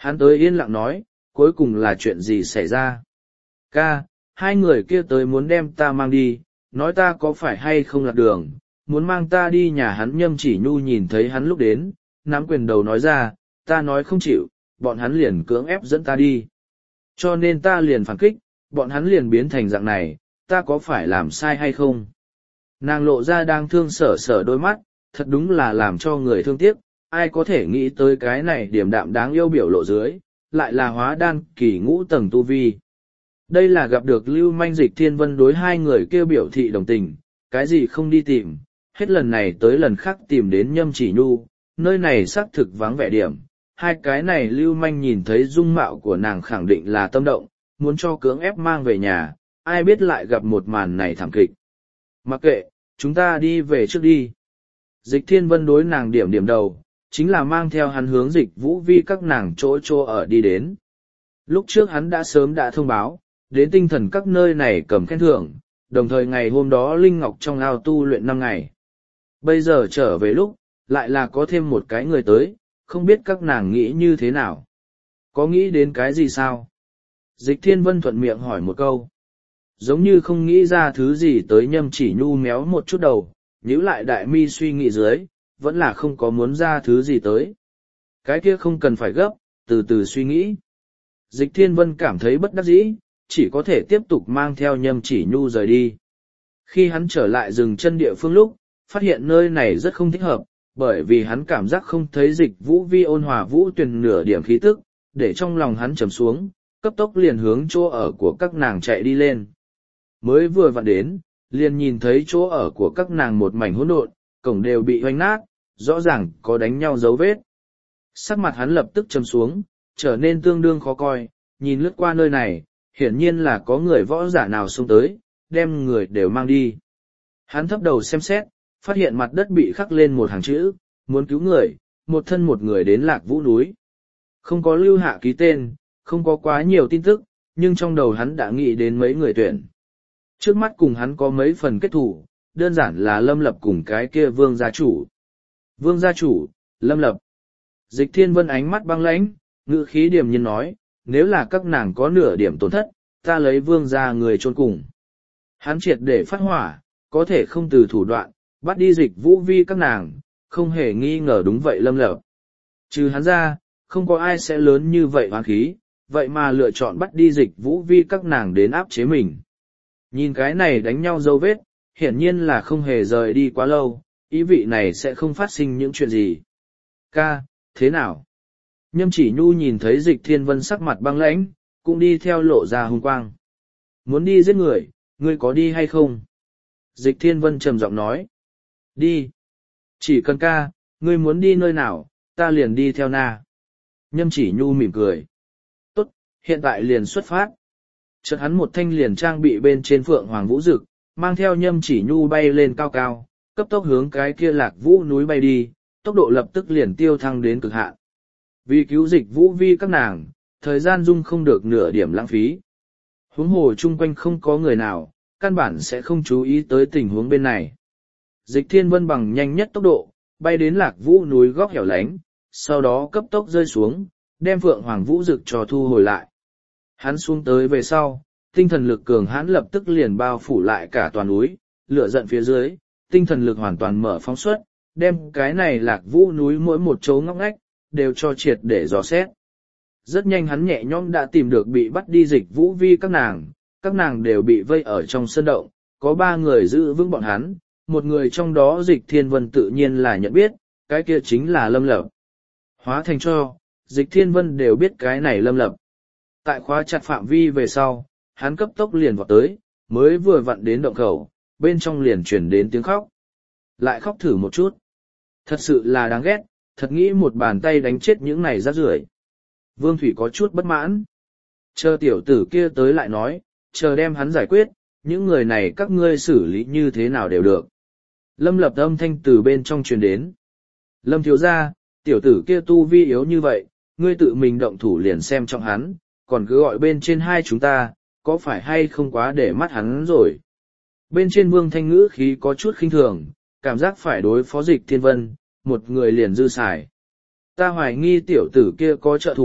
[SPEAKER 1] Hắn tới yên lặng nói, cuối cùng là chuyện gì xảy ra? Ca, hai người kia tới muốn đem ta mang đi, nói ta có phải hay không lạc đường, muốn mang ta đi nhà hắn. Nhâm Chỉ Nhu nhìn thấy hắn lúc đến, nắm quyền đầu nói ra, ta nói không chịu, bọn hắn liền cưỡng ép dẫn ta đi. Cho nên ta liền phản kích, bọn hắn liền biến thành dạng này, ta có phải làm sai hay không? Nàng lộ ra đang thương sở sở đôi mắt, thật đúng là làm cho người thương tiếc, ai có thể nghĩ tới cái này điểm đạm đáng yêu biểu lộ dưới, lại là hóa đan kỳ ngũ tầng tu vi. Đây là gặp được Lưu Manh Dịch Thiên Vân đối hai người kêu biểu thị đồng tình, cái gì không đi tìm, hết lần này tới lần khác tìm đến Nhâm Chỉ Nhu, nơi này xác thực vắng vẻ điểm. Hai cái này Lưu Manh nhìn thấy dung mạo của nàng khẳng định là tâm động, muốn cho cưỡng ép mang về nhà, ai biết lại gặp một màn này thảm kịch. Mặc kệ, chúng ta đi về trước đi. Dịch Thiên Vân đối nàng điểm điểm đầu, chính là mang theo hắn hướng Dịch Vũ Vi các nàng chỗ chỗ ở đi đến. Lúc trước hắn đã sớm đã thông báo, đến tinh thần các nơi này cầm khen thưởng, đồng thời ngày hôm đó Linh Ngọc trong ao tu luyện năm ngày. Bây giờ trở về lúc, lại là có thêm một cái người tới, không biết các nàng nghĩ như thế nào. Có nghĩ đến cái gì sao? Dịch Thiên Vân thuận miệng hỏi một câu. Giống như không nghĩ ra thứ gì tới. Nhâm Chỉ Nhu méo một chút đầu, nhíu lại đại mi suy nghĩ dưới, vẫn là không có muốn ra thứ gì tới. Cái kia không cần phải gấp, từ từ suy nghĩ. Dịch Thiên Vân cảm thấy bất đắc dĩ, chỉ có thể tiếp tục mang theo Nhâm Chỉ Nhu rời đi. Khi hắn trở lại dừng chân địa phương lúc, phát hiện nơi này rất không thích hợp, bởi vì hắn cảm giác không thấy Dịch Vũ Vi ôn hòa vũ tuyền nửa điểm khí tức, để trong lòng hắn trầm xuống, cấp tốc liền hướng chỗ ở của các nàng chạy đi lên. Mới vừa vặn đến, liền nhìn thấy chỗ ở của các nàng một mảnh hỗn độn, cổng đều bị hoành nát, rõ ràng có đánh nhau dấu vết. Sắc mặt hắn lập tức trầm xuống, trở nên tương đương khó coi, nhìn lướt qua nơi này, hiển nhiên là có người võ giả nào xông tới, đem người đều mang đi. Hắn thấp đầu xem xét, phát hiện mặt đất bị khắc lên một hàng chữ, muốn cứu người, một thân một người đến Lạc Vũ núi. Không có lưu hạ ký tên, không có quá nhiều tin tức, nhưng trong đầu hắn đã nghĩ đến mấy người tuyển. Trước mắt cùng hắn có mấy phần kết thủ, đơn giản là Lâm Lập cùng cái kia Vương gia chủ. Vương gia chủ, Lâm Lập. Dịch Thiên Vân ánh mắt băng lãnh, ngữ khí điềm nhiên nói, nếu là các nàng có nửa điểm tổn thất, ta lấy Vương gia người chôn cùng. Hắn triệt để phát hỏa, có thể không từ thủ đoạn, bắt đi Dịch Vũ Vi các nàng, không hề nghi ngờ đúng vậy Lâm Lập. Trừ hắn ra, không có ai sẽ lớn như vậy hoán khí, vậy mà lựa chọn bắt đi Dịch Vũ Vi các nàng đến áp chế mình. Nhìn cái này đánh nhau dấu vết, hiển nhiên là không hề rời đi quá lâu, ý vị này sẽ không phát sinh những chuyện gì. Ca, thế nào? Nhâm Chỉ Nhu nhìn thấy Dịch Thiên Vân sắc mặt băng lãnh, cũng đi theo lộ ra hung quang. Muốn đi giết người, ngươi có đi hay không? Dịch Thiên Vân trầm giọng nói. Đi. Chỉ cần ca, ngươi muốn đi nơi nào, ta liền đi theo na. Nhâm Chỉ Nhu mỉm cười. Tốt, hiện tại liền xuất phát. Chợt hắn một thanh liền trang bị bên trên Phượng Hoàng Vũ Dực, mang theo Nhâm Chỉ Nhu bay lên cao cao, cấp tốc hướng cái kia Lạc Vũ núi bay đi, tốc độ lập tức liền tiêu thăng đến cực hạn. Vì cứu Dịch Vũ Vi các nàng, thời gian dung không được nửa điểm lãng phí. Huống hồ chung quanh không có người nào, căn bản sẽ không chú ý tới tình huống bên này. Dịch Thiên Vân bằng nhanh nhất tốc độ, bay đến Lạc Vũ núi góc hẻo lánh, sau đó cấp tốc rơi xuống, đem Phượng Hoàng Vũ Dực cho thu hồi lại. Hắn xuống tới về sau, tinh thần lực cường hãn lập tức liền bao phủ lại cả toàn núi, lửa giận phía dưới, tinh thần lực hoàn toàn mở phóng xuất, đem cái này Lạc Vũ núi mỗi một chỗ ngóc ngách, đều cho triệt để dò xét. Rất nhanh hắn nhẹ nhõm đã tìm được bị bắt đi Dịch Vũ Vi các nàng, các nàng đều bị vây ở trong sân động, có ba người giữ vững bọn hắn, một người trong đó Dịch Thiên Vân tự nhiên là nhận biết, cái kia chính là Lâm Lập. Hóa thành cho, Dịch Thiên Vân đều biết cái này Lâm Lập. Tại khóa chặt phạm vi về sau, hắn cấp tốc liền vọt tới, mới vừa vặn đến động khẩu, bên trong liền chuyển đến tiếng khóc. Lại khóc thử một chút. Thật sự là đáng ghét, thật nghĩ một bàn tay đánh chết những này rác rưởi. Vương Thủy có chút bất mãn. Chờ tiểu tử kia tới lại nói, chờ đem hắn giải quyết, những người này các ngươi xử lý như thế nào đều được. Lâm Lập âm thanh từ bên trong truyền đến. Lâm thiếu gia, tiểu tử kia tu vi yếu như vậy, ngươi tự mình động thủ liền xem trọng hắn, còn cứ gọi bên trên hai chúng ta, có phải hay không quá để mắt hắn rồi. Bên trên Vương Thanh ngữ khí có chút khinh thường, cảm giác phải đối phó Dịch Thiên Vân, một người liền dư xài. Ta hoài nghi tiểu tử kia có trợ thủ,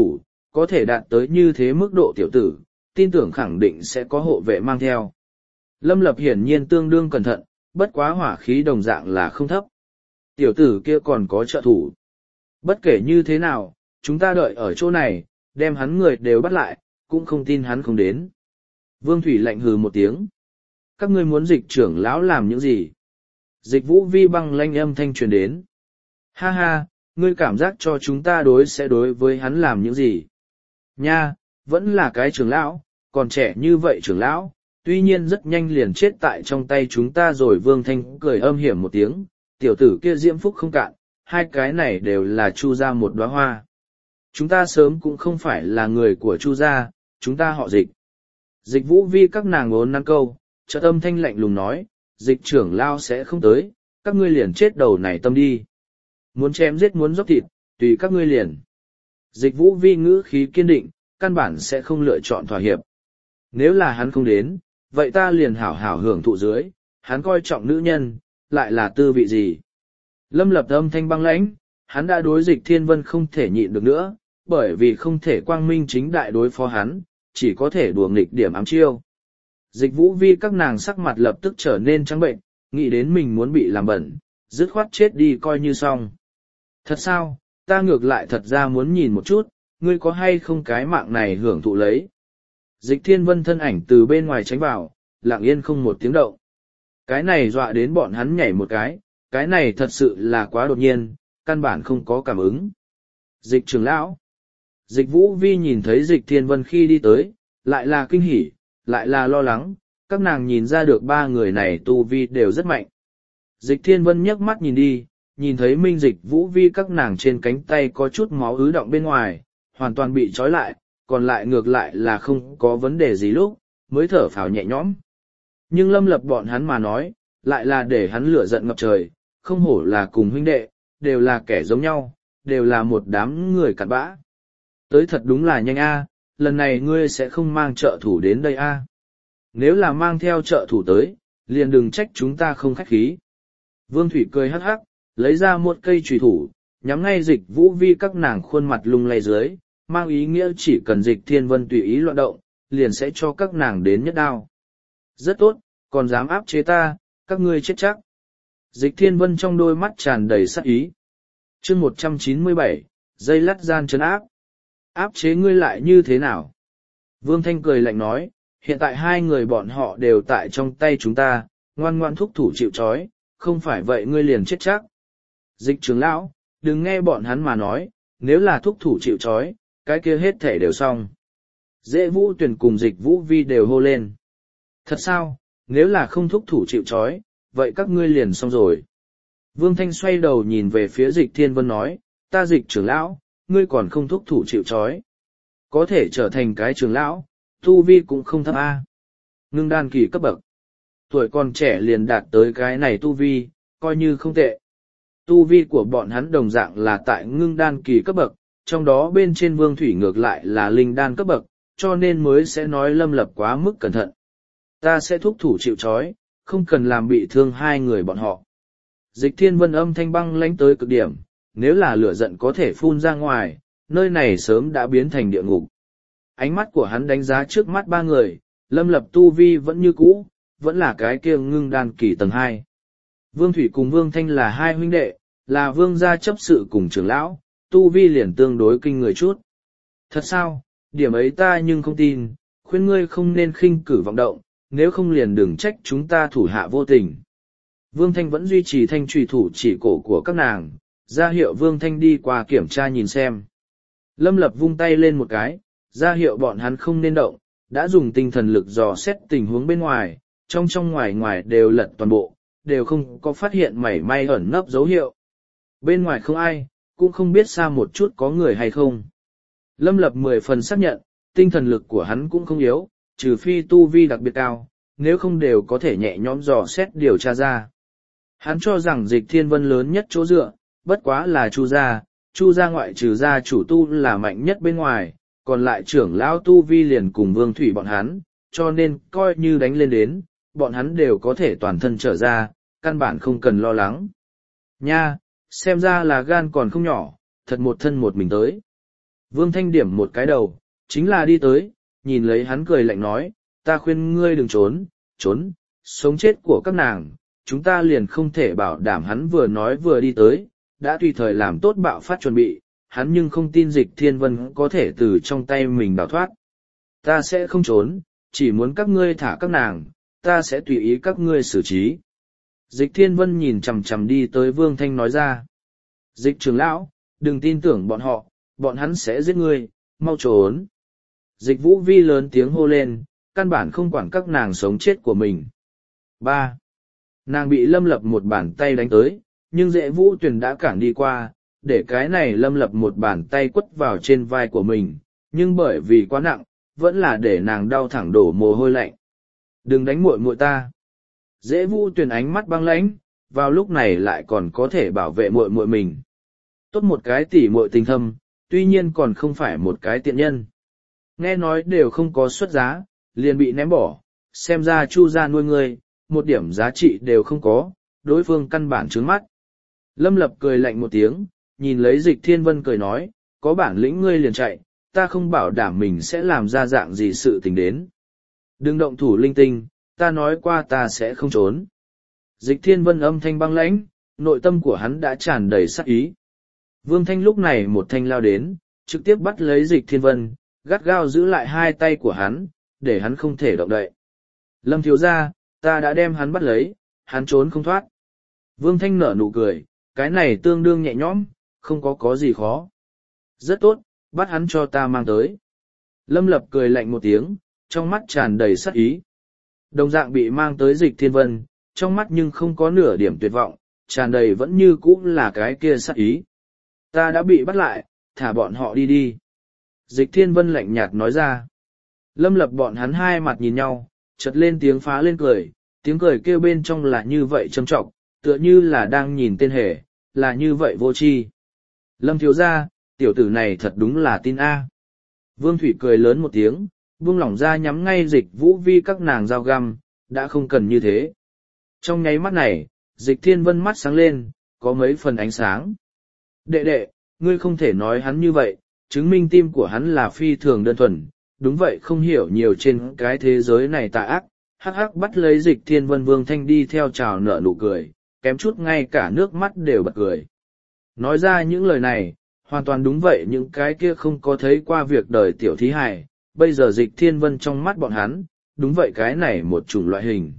[SPEAKER 1] có thể đạt tới như thế mức độ tiểu tử, tin tưởng khẳng định sẽ có hộ vệ mang theo. Lâm Lập hiển nhiên tương đương cẩn thận, bất quá hỏa khí đồng dạng là không thấp. Tiểu tử kia còn có trợ thủ. Bất kể như thế nào, chúng ta đợi ở chỗ này, đem hắn người đều bắt lại, cũng không tin hắn không đến. Vương Thủy lạnh hừ một tiếng. Các ngươi muốn dịch trưởng lão làm những gì? Dịch Vũ Vi băng lanh âm thanh truyền đến. Ha ha, ngươi cảm giác cho chúng ta đối sẽ đối với hắn làm những gì? Nha, vẫn là cái trưởng lão, còn trẻ như vậy trưởng lão, tuy nhiên rất nhanh liền chết tại trong tay chúng ta rồi. Vương Thanh cười âm hiểm một tiếng, tiểu tử kia diễm phúc không cạn, hai cái này đều là Chu gia một đóa hoa. Chúng ta sớm cũng không phải là người của Chu gia, chúng ta họ Dịch. Dịch Vũ Vi các nàng ốn nắn câu, chợt âm thanh lạnh lùng nói, Dịch trưởng lao sẽ không tới, các ngươi liền chết đầu này tâm đi. Muốn chém giết muốn dốc thịt, tùy các ngươi liền. Dịch Vũ Vi ngữ khí kiên định, căn bản sẽ không lựa chọn thỏa hiệp. Nếu là hắn không đến, vậy ta liền hảo hảo hưởng thụ dưới, hắn coi trọng nữ nhân, lại là tư vị gì? Lâm Lập âm thanh băng lãnh, hắn đã đối Dịch Thiên Vân không thể nhịn được nữa, bởi vì không thể quang minh chính đại đối phó hắn, chỉ có thể đùa nghịch điểm ám chiêu. Dịch Vũ Vi các nàng sắc mặt lập tức trở nên trắng bệnh, nghĩ đến mình muốn bị làm bẩn, dứt khoát chết đi coi như xong. Thật sao, ta ngược lại thật ra muốn nhìn một chút, ngươi có hay không cái mạng này hưởng thụ lấy. Dịch Thiên Vân thân ảnh từ bên ngoài tránh vào, lặng yên không một tiếng động. Cái này dọa đến bọn hắn nhảy một cái, cái này thật sự là quá đột nhiên, căn bản không có cảm ứng. Dịch trưởng lão. Dịch Vũ Vi nhìn thấy Dịch Thiên Vân khi đi tới, lại là kinh hỉ, lại là lo lắng, các nàng nhìn ra được ba người này tu vi đều rất mạnh. Dịch Thiên Vân nhấc mắt nhìn đi, nhìn thấy Minh Dịch Vũ Vi các nàng trên cánh tay có chút máu ứ động bên ngoài, hoàn toàn bị trói lại, còn lại ngược lại là không có vấn đề gì lúc, mới thở phào nhẹ nhõm. Nhưng Lâm Lập bọn hắn mà nói, lại là để hắn lửa giận ngập trời, không hổ là cùng huynh đệ, đều là kẻ giống nhau, đều là một đám người cặn bã. Tới thật đúng là nhanh a, lần này ngươi sẽ không mang trợ thủ đến đây a. Nếu là mang theo trợ thủ tới, liền đừng trách chúng ta không khách khí. Vương Thủy cười hắc hắc, lấy ra một cây chùy thủ, nhắm ngay Dịch Vũ Vi các nàng khuôn mặt lung lay dưới, mang ý nghĩa chỉ cần Dịch Thiên Vân tùy ý loạn động, liền sẽ cho các nàng đến nhất đao. Rất tốt, còn dám áp chế ta, các ngươi chết chắc. Dịch Thiên Vân trong đôi mắt tràn đầy sát ý. Chương một trăm chín mươi bảy, dây lắt gian trấn áp. Áp chế ngươi lại như thế nào? Vương Thanh cười lạnh nói, hiện tại hai người bọn họ đều tại trong tay chúng ta, ngoan ngoan thúc thủ chịu trói, không phải vậy ngươi liền chết chắc. Dịch trưởng lão, đừng nghe bọn hắn mà nói, nếu là thúc thủ chịu trói, cái kia hết thể đều xong. Dễ Vũ Tuyền cùng Dịch Vũ Vi đều hô lên. Thật sao, nếu là không thúc thủ chịu trói, vậy các ngươi liền xong rồi. Vương Thanh xoay đầu nhìn về phía Dịch Thiên Vân nói, ta Dịch trưởng lão, ngươi còn không thúc thủ chịu trói. Có thể trở thành cái trưởng lão, tu vi cũng không thấp a. Ngưng đan kỳ cấp bậc. Tuổi còn trẻ liền đạt tới cái này tu vi, coi như không tệ. Tu vi của bọn hắn đồng dạng là tại ngưng đan kỳ cấp bậc, trong đó bên trên Vương Thủy ngược lại là linh đan cấp bậc, cho nên mới sẽ nói Lâm Lập quá mức cẩn thận. Ta sẽ thúc thủ chịu trói, không cần làm bị thương hai người bọn họ. Dịch Thiên Vân âm thanh băng lãnh tới cực điểm, nếu là lửa giận có thể phun ra ngoài, nơi này sớm đã biến thành địa ngục. Ánh mắt của hắn đánh giá trước mắt ba người, Lâm Lập tu vi vẫn như cũ, vẫn là cái kia ngưng đan kỳ tầng hai. Vương Thủy cùng Vương Thanh là hai huynh đệ, là vương gia chấp sự cùng trưởng lão, tu vi liền tương đối kinh người chút. Thật sao, điểm ấy ta nhưng không tin, khuyên ngươi không nên khinh cử vọng động, nếu không liền đừng trách chúng ta thủ hạ vô tình. Vương Thanh vẫn duy trì thanh trùy thủ chỉ cổ của các nàng, ra hiệu Vương Thanh đi qua kiểm tra nhìn xem. Lâm Lập vung tay lên một cái, ra hiệu bọn hắn không nên động, đã dùng tinh thần lực dò xét tình huống bên ngoài, trong trong ngoài ngoài đều lật toàn bộ, đều không có phát hiện mảy may ẩn nấp dấu hiệu. Bên ngoài không ai, cũng không biết xa một chút có người hay không. Lâm Lập mười phần xác nhận, tinh thần lực của hắn cũng không yếu, trừ phi tu vi đặc biệt cao, nếu không đều có thể nhẹ nhõm dò xét điều tra ra. Hắn cho rằng Dịch Thiên Vân lớn nhất chỗ dựa, bất quá là Chu gia, Chu gia ngoại trừ gia chủ tu là mạnh nhất bên ngoài, còn lại trưởng lão tu vi liền cùng Vương Thủy bọn hắn, cho nên coi như đánh lên đến, bọn hắn đều có thể toàn thân trở ra, căn bản không cần lo lắng. Nha, xem ra là gan còn không nhỏ, thật một thân một mình tới. Vương Thanh điểm một cái đầu, chính là đi tới, nhìn lấy hắn cười lạnh nói, ta khuyên ngươi đừng trốn, trốn, sống chết của các nàng, chúng ta liền không thể bảo đảm. Hắn vừa nói vừa đi tới, đã tùy thời làm tốt bạo phát chuẩn bị, hắn nhưng không tin Dịch Thiên Vân có thể từ trong tay mình đào thoát. Ta sẽ không trốn, chỉ muốn các ngươi thả các nàng, ta sẽ tùy ý các ngươi xử trí. Dịch Thiên Vân nhìn chằm chằm đi tới Vương Thanh nói ra. Dịch trưởng lão, đừng tin tưởng bọn họ, bọn hắn sẽ giết ngươi, mau trốn. Dịch Vũ Vi lớn tiếng hô lên, căn bản không quản các nàng sống chết của mình. ba. Nàng bị Lâm Lập một bàn tay đánh tới, nhưng Dễ Vũ Tuyền đã cản đi qua, để cái này Lâm Lập một bàn tay quất vào trên vai của mình, nhưng bởi vì quá nặng, vẫn là để nàng đau thẳng đổ mồ hôi lạnh. Đừng đánh muội muội ta. Dễ Vũ Tuyền ánh mắt băng lãnh, vào lúc này lại còn có thể bảo vệ muội muội mình. Tốt một cái tỉ muội tình thâm, tuy nhiên còn không phải một cái tiện nhân. Nghe nói đều không có xuất giá, liền bị ném bỏ, xem ra Chu gia nuôi ngươi, một điểm giá trị đều không có, đối phương căn bản trướng mắt. Lâm Lập cười lạnh một tiếng, nhìn lấy Dịch Thiên Vân cười nói, có bản lĩnh ngươi liền chạy, ta không bảo đảm mình sẽ làm ra dạng gì sự tình đến. Đừng động thủ linh tinh, ta nói qua ta sẽ không trốn. Dịch Thiên Vân âm thanh băng lãnh, nội tâm của hắn đã tràn đầy sát ý. Vương Thanh lúc này một thanh lao đến, trực tiếp bắt lấy Dịch Thiên Vân, gắt gao giữ lại hai tay của hắn, để hắn không thể động đậy. Lâm thiếu gia, ta đã đem hắn bắt lấy, hắn trốn không thoát. Vương Thanh nở nụ cười, cái này tương đương nhẹ nhõm, không có có gì khó. Rất tốt, bắt hắn cho ta mang tới. Lâm Lập cười lạnh một tiếng, trong mắt tràn đầy sát ý. Đồng dạng bị mang tới Dịch Thiên Vân, trong mắt nhưng không có nửa điểm tuyệt vọng, tràn đầy vẫn như cũ là cái kia sát ý. Ta đã bị bắt lại, thả bọn họ đi đi. Dịch Thiên Vân lạnh nhạt nói ra. Lâm Lập bọn hắn hai mặt nhìn nhau, chợt lên tiếng phá lên cười, tiếng cười kêu bên trong là như vậy trầm trọng, tựa như là đang nhìn tên hề, là như vậy vô tri. Lâm thiếu gia, tiểu tử này thật đúng là tin A. Vương Thủy cười lớn một tiếng, buông lỏng ra nhắm ngay Dịch Vũ Vi các nàng dao găm, đã không cần như thế. Trong nháy mắt này, Dịch Thiên Vân mắt sáng lên, có mấy phần ánh sáng. Đệ đệ, ngươi không thể nói hắn như vậy, chứng minh tim của hắn là phi thường đơn thuần, đúng vậy không hiểu nhiều trên cái thế giới này tà ác. Hắc hắc bắt lấy Dịch Thiên Vân. Vương Thanh đi theo chào nở nụ cười, kém chút ngay cả nước mắt đều bật cười. Nói ra những lời này, hoàn toàn đúng vậy những cái kia không có thấy qua việc đời tiểu thí hài, bây giờ Dịch Thiên Vân trong mắt bọn hắn, đúng vậy cái này một chủng loại hình.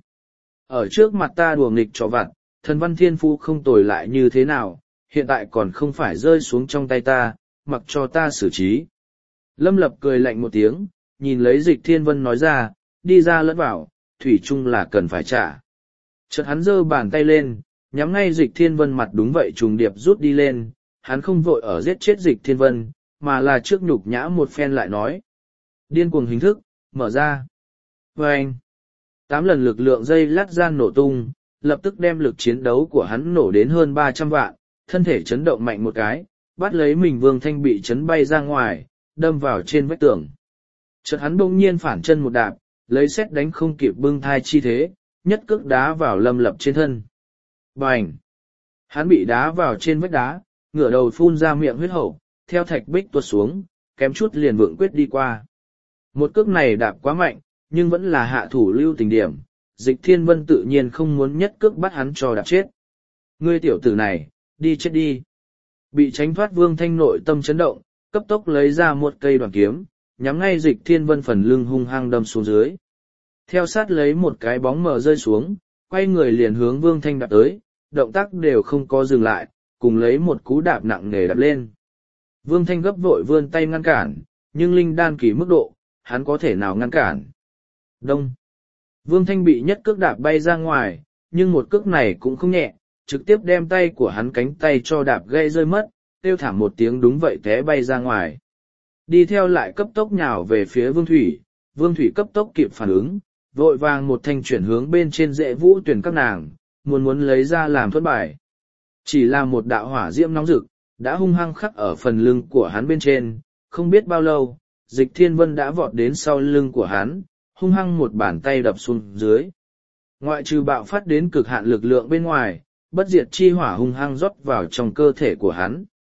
[SPEAKER 1] Ở trước mặt ta đùa nghịch trò vặt, thần văn thiên phu không tồi lại như thế nào, hiện tại còn không phải rơi xuống trong tay ta, mặc cho ta xử trí. Lâm Lập cười lạnh một tiếng, nhìn lấy Dịch Thiên Vân nói ra, đi ra lẫn vào, thủy chung là cần phải trả. Chợt hắn giơ bàn tay lên, nhắm ngay Dịch Thiên Vân mặt đúng vậy trùng điệp rút đi lên, hắn không vội ở giết chết Dịch Thiên Vân, mà là trước nhục nhã một phen lại nói. Điên cuồng hình thức, mở ra. Và anh, tám lần lực lượng dây lát gian nổ tung, lập tức đem lực chiến đấu của hắn nổ đến hơn ba trăm vạn, thân thể chấn động mạnh một cái, bắt lấy mình Vương Thanh bị chấn bay ra ngoài, đâm vào trên vách tường. Chợt hắn bỗng nhiên phản chân một đạp, lấy xét đánh không kịp bưng thai chi thế, nhất cước đá vào Lâm Lập trên thân. Bành! Hắn bị đá vào trên vách đá, ngửa đầu phun ra miệng huyết hậu, theo thạch bích tuột xuống, kém chút liền vượng quyết đi qua. Một cước này đạp quá mạnh, nhưng vẫn là hạ thủ lưu tình điểm, Dịch Thiên Vân tự nhiên không muốn nhất cước bắt hắn cho đạp chết. Ngươi tiểu tử này, đi chết đi. Bị tránh thoát Vương Thanh nội tâm chấn động, cấp tốc lấy ra một cây đoàn kiếm, nhắm ngay Dịch Thiên Vân phần lưng hung hăng đâm xuống dưới. Theo sát lấy một cái bóng mờ rơi xuống, quay người liền hướng Vương Thanh đạp tới, động tác đều không có dừng lại, cùng lấy một cú đạp nặng nề đạp lên. Vương Thanh gấp vội vươn tay ngăn cản, nhưng linh đan kỳ mức độ, hắn có thể nào ngăn cản. Đông. Vương Thanh bị nhất cước đạp bay ra ngoài, nhưng một cước này cũng không nhẹ, trực tiếp đem tay của hắn cánh tay cho đạp gây rơi mất, kêu thảm một tiếng đúng vậy té bay ra ngoài. Đi theo lại cấp tốc nhào về phía Vương Thủy, Vương Thủy cấp tốc kịp phản ứng, vội vàng một thanh chuyển hướng bên trên Dễ Vũ Tuyển các nàng, muốn muốn lấy ra làm thuẫn bài. Chỉ là một đạo hỏa diễm nóng rực, đã hung hăng khắc ở phần lưng của hắn bên trên, không biết bao lâu, Dịch Thiên Vân đã vọt đến sau lưng của hắn, hung hăng một bàn tay đập xuống dưới. Ngoại trừ bạo phát đến cực hạn lực lượng bên ngoài, bất diệt chi hỏa hung hăng rót vào trong cơ thể của hắn.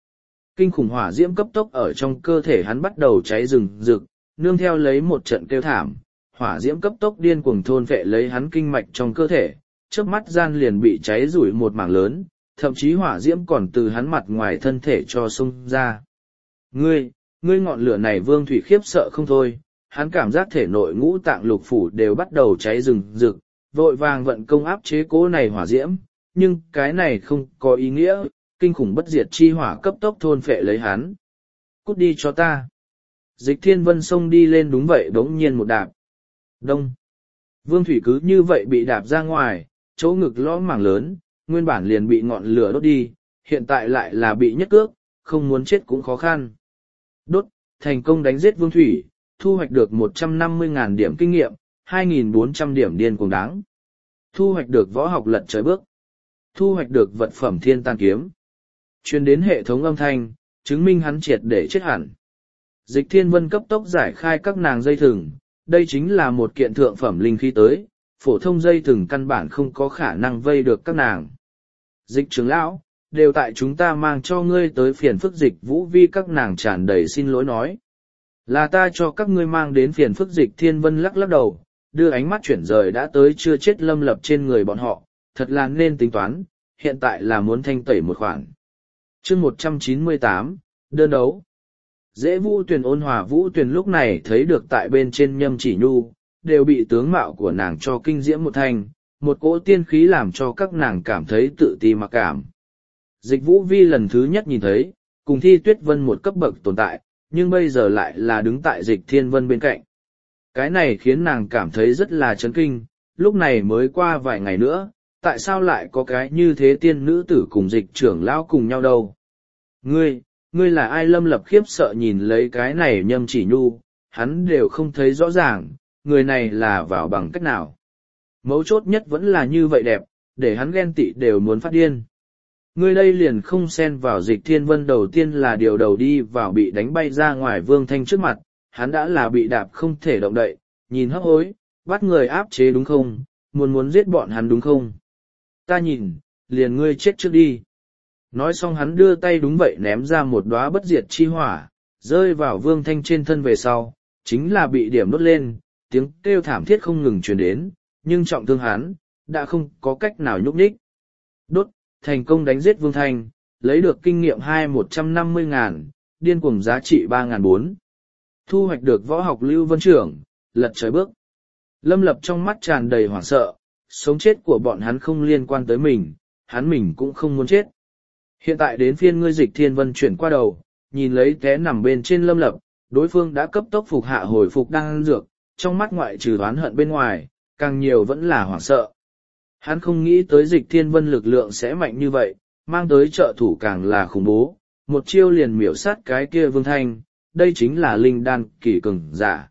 [SPEAKER 1] Kinh khủng hỏa diễm cấp tốc ở trong cơ thể hắn bắt đầu cháy rừng rực, nương theo lấy một trận kêu thảm, hỏa diễm cấp tốc điên cuồng thôn vệ lấy hắn kinh mạch trong cơ thể, trước mắt gian liền bị cháy rủi một mảng lớn, thậm chí hỏa diễm còn từ hắn mặt ngoài thân thể cho xông ra. Ngươi, ngươi ngọn lửa này Vương Thủy khiếp sợ không thôi, hắn cảm giác thể nội ngũ tạng lục phủ đều bắt đầu cháy rừng rực, vội vàng vận công áp chế cố này hỏa diễm, nhưng cái này không có ý nghĩa, kinh khủng bất diệt chi hỏa cấp tốc thôn phệ lấy hắn. Cút đi cho ta. Dịch Thiên Vân xông đi lên đúng vậy bỗng nhiên một đạp. Đông. Vương Thủy cứ như vậy bị đạp ra ngoài, chỗ ngực lõ mảng lớn, nguyên bản liền bị ngọn lửa đốt đi, hiện tại lại là bị nhất cước, không muốn chết cũng khó khăn. Đốt, thành công đánh giết Vương Thủy, thu hoạch được một trăm năm mươi nghìn điểm kinh nghiệm, hai nghìn bốn trăm điểm điên cuồng đáng. Thu hoạch được võ học lật trời bước. Thu hoạch được vật phẩm thiên tàn kiếm. Truyền đến hệ thống âm thanh, chứng minh hắn triệt để chết hẳn. Dịch Thiên Vân cấp tốc giải khai các nàng dây thừng, đây chính là một kiện thượng phẩm linh khí tới, phổ thông dây thừng căn bản không có khả năng vây được các nàng. Dịch trưởng lão, đều tại chúng ta mang cho ngươi tới phiền phức. Dịch Vũ Vi các nàng tràn đầy xin lỗi nói. Là ta cho các ngươi mang đến phiền phức. Dịch Thiên Vân lắc lắc đầu, đưa ánh mắt chuyển rời đã tới chưa chết Lâm Lập trên người bọn họ, thật là nên tính toán, hiện tại là muốn thanh tẩy một khoản. Chương một trăm chín mươi tám, đơn đấu. Dễ Vũ Tuyền ôn hòa Vũ Tuyền lúc này thấy được tại bên trên Nhâm Chỉ Nhu, đều bị tướng mạo của nàng cho kinh diễm một thành, một cỗ tiên khí làm cho các nàng cảm thấy tự ti mặc cảm. Dịch Vũ Vi lần thứ nhất nhìn thấy, cùng Thi Tuyết Vân một cấp bậc tồn tại, nhưng bây giờ lại là đứng tại Dịch Thiên Vân bên cạnh. Cái này khiến nàng cảm thấy rất là chấn kinh, lúc này mới qua vài ngày nữa, tại sao lại có cái như thế tiên nữ tử cùng Dịch trưởng lão cùng nhau đâu? Ngươi, ngươi là ai? Lâm Lập khiếp sợ nhìn lấy cái này Nhâm Chỉ Nhu, hắn đều không thấy rõ ràng, người này là vào bằng cách nào. Mấu chốt nhất vẫn là như vậy đẹp, để hắn ghen tị đều muốn phát điên. Ngươi đây liền không xen vào. Dịch Thiên Vân đầu tiên là điều đầu đi vào bị đánh bay ra ngoài Vương Thanh trước mặt, hắn đã là bị đạp không thể động đậy, nhìn hấp hối, bắt người áp chế đúng không, muốn muốn giết bọn hắn đúng không? Ta nhìn, liền ngươi chết trước đi. Nói xong hắn đưa tay đúng vậy ném ra một đóa bất diệt chi hỏa, rơi vào Vương Thanh trên thân về sau, chính là bị điểm đốt lên, tiếng kêu thảm thiết không ngừng truyền đến, nhưng trọng thương hắn, đã không có cách nào nhúc nhích. Đốt, thành công đánh giết Vương Thanh, lấy được kinh nghiệm hai một trăm năm mươi ngàn, điên cuồng giá trị ba ngàn bốn. Thu hoạch được võ học Lưu Vân Trưởng, lật trời bước. Lâm Lập trong mắt tràn đầy hoảng sợ, sống chết của bọn hắn không liên quan tới mình, hắn mình cũng không muốn chết. Hiện tại đến phiên ngươi. Dịch Thiên Vân chuyển qua đầu, nhìn lấy té nằm bên trên Lâm Lập, đối phương đã cấp tốc phục hạ hồi phục đang dược, trong mắt ngoại trừ oán hận bên ngoài, càng nhiều vẫn là hoảng sợ. Hắn không nghĩ tới Dịch Thiên Vân lực lượng sẽ mạnh như vậy, mang tới trợ thủ càng là khủng bố, một chiêu liền miểu sát cái kia Vương Thanh, đây chính là linh đan kỳ cường giả.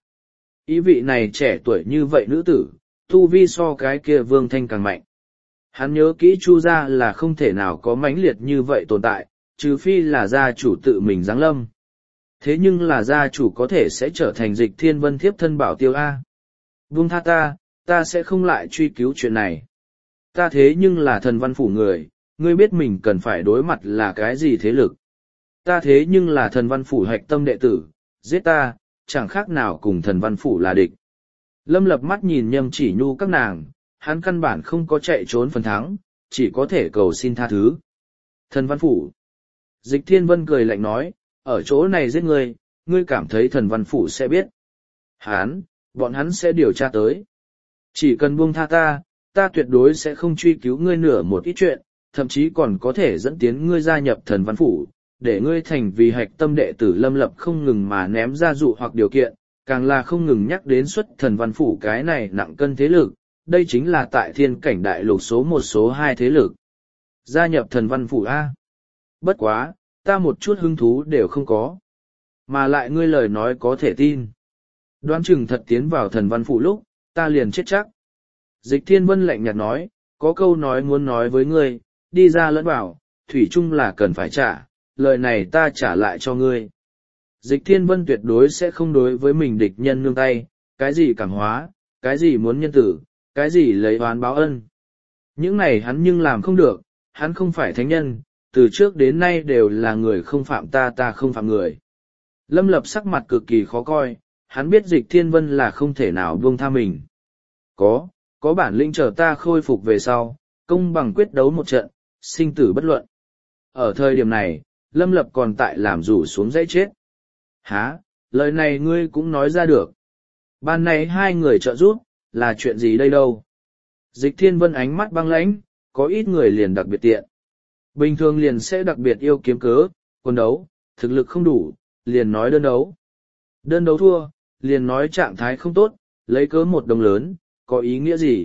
[SPEAKER 1] Ý vị này trẻ tuổi như vậy nữ tử, tu vi so cái kia Vương Thanh càng mạnh. Hắn nhớ kỹ Chu gia là không thể nào có mãnh liệt như vậy tồn tại, trừ phi là gia chủ tự mình giáng lâm. Thế nhưng là gia chủ có thể sẽ trở thành Dịch Thiên Vân thiếp thân bảo tiêu A. Vương tha ta, ta sẽ không lại truy cứu chuyện này. Ta thế nhưng là Thần Văn Phủ người, ngươi biết mình cần phải đối mặt là cái gì thế lực. Ta thế nhưng là Thần Văn Phủ hạch tâm đệ tử, giết ta, chẳng khác nào cùng Thần Văn Phủ là địch. Lâm Lập mắt nhìn Nhâm Chỉ Nhu các nàng, hắn căn bản không có chạy trốn phần thắng, chỉ có thể cầu xin tha thứ. Thần Văn Phủ. Dịch Thiên Vân cười lạnh nói, ở chỗ này giết ngươi, ngươi cảm thấy Thần Văn Phủ sẽ biết. Hắn, bọn hắn sẽ điều tra tới. Chỉ cần buông tha ta, ta tuyệt đối sẽ không truy cứu ngươi nửa một ít chuyện, thậm chí còn có thể dẫn tiến ngươi gia nhập Thần Văn Phủ, để ngươi thành vì hạch tâm đệ tử. Lâm Lập không ngừng mà ném ra dụ hoặc điều kiện, càng là không ngừng nhắc đến xuất Thần Văn Phủ cái này nặng cân thế lực, đây chính là tại thiên cảnh đại lục số một số hai thế lực. Gia nhập Thần Văn Phủ A. Bất quá, ta một chút hứng thú đều không có. Mà lại ngươi lời nói có thể tin. Đoán chừng thật tiến vào Thần Văn Phủ lúc, ta liền chết chắc. Dịch Thiên Vân lạnh nhạt nói, có câu nói muốn nói với ngươi, đi ra lẫn vào, thủy chung là cần phải trả, lời này ta trả lại cho ngươi. Dịch Thiên Vân tuyệt đối sẽ không đối với mình địch nhân nương tay, cái gì cảm hóa, cái gì muốn nhân tử, cái gì lấy oán báo ân. Những này hắn nhưng làm không được, hắn không phải thánh nhân, từ trước đến nay đều là người không phạm ta ta không phạm người. Lâm Lập sắc mặt cực kỳ khó coi, hắn biết Dịch Thiên Vân là không thể nào buông tha mình. Có, có bản lĩnh chờ ta khôi phục về sau, công bằng quyết đấu một trận, sinh tử bất luận. Ở thời điểm này, Lâm Lập còn tại làm rủ xuống dãy chết. Hả, lời này ngươi cũng nói ra được. Ban này hai người trợ giúp, là chuyện gì đây đâu? Dịch Thiên Vân ánh mắt băng lãnh, có ít người liền đặc biệt tiện. Bình thường liền sẽ đặc biệt yêu kiếm cớ, quân đấu, thực lực không đủ, liền nói đơn đấu. Đơn đấu thua, liền nói trạng thái không tốt, lấy cớ một đồng lớn, có ý nghĩa gì?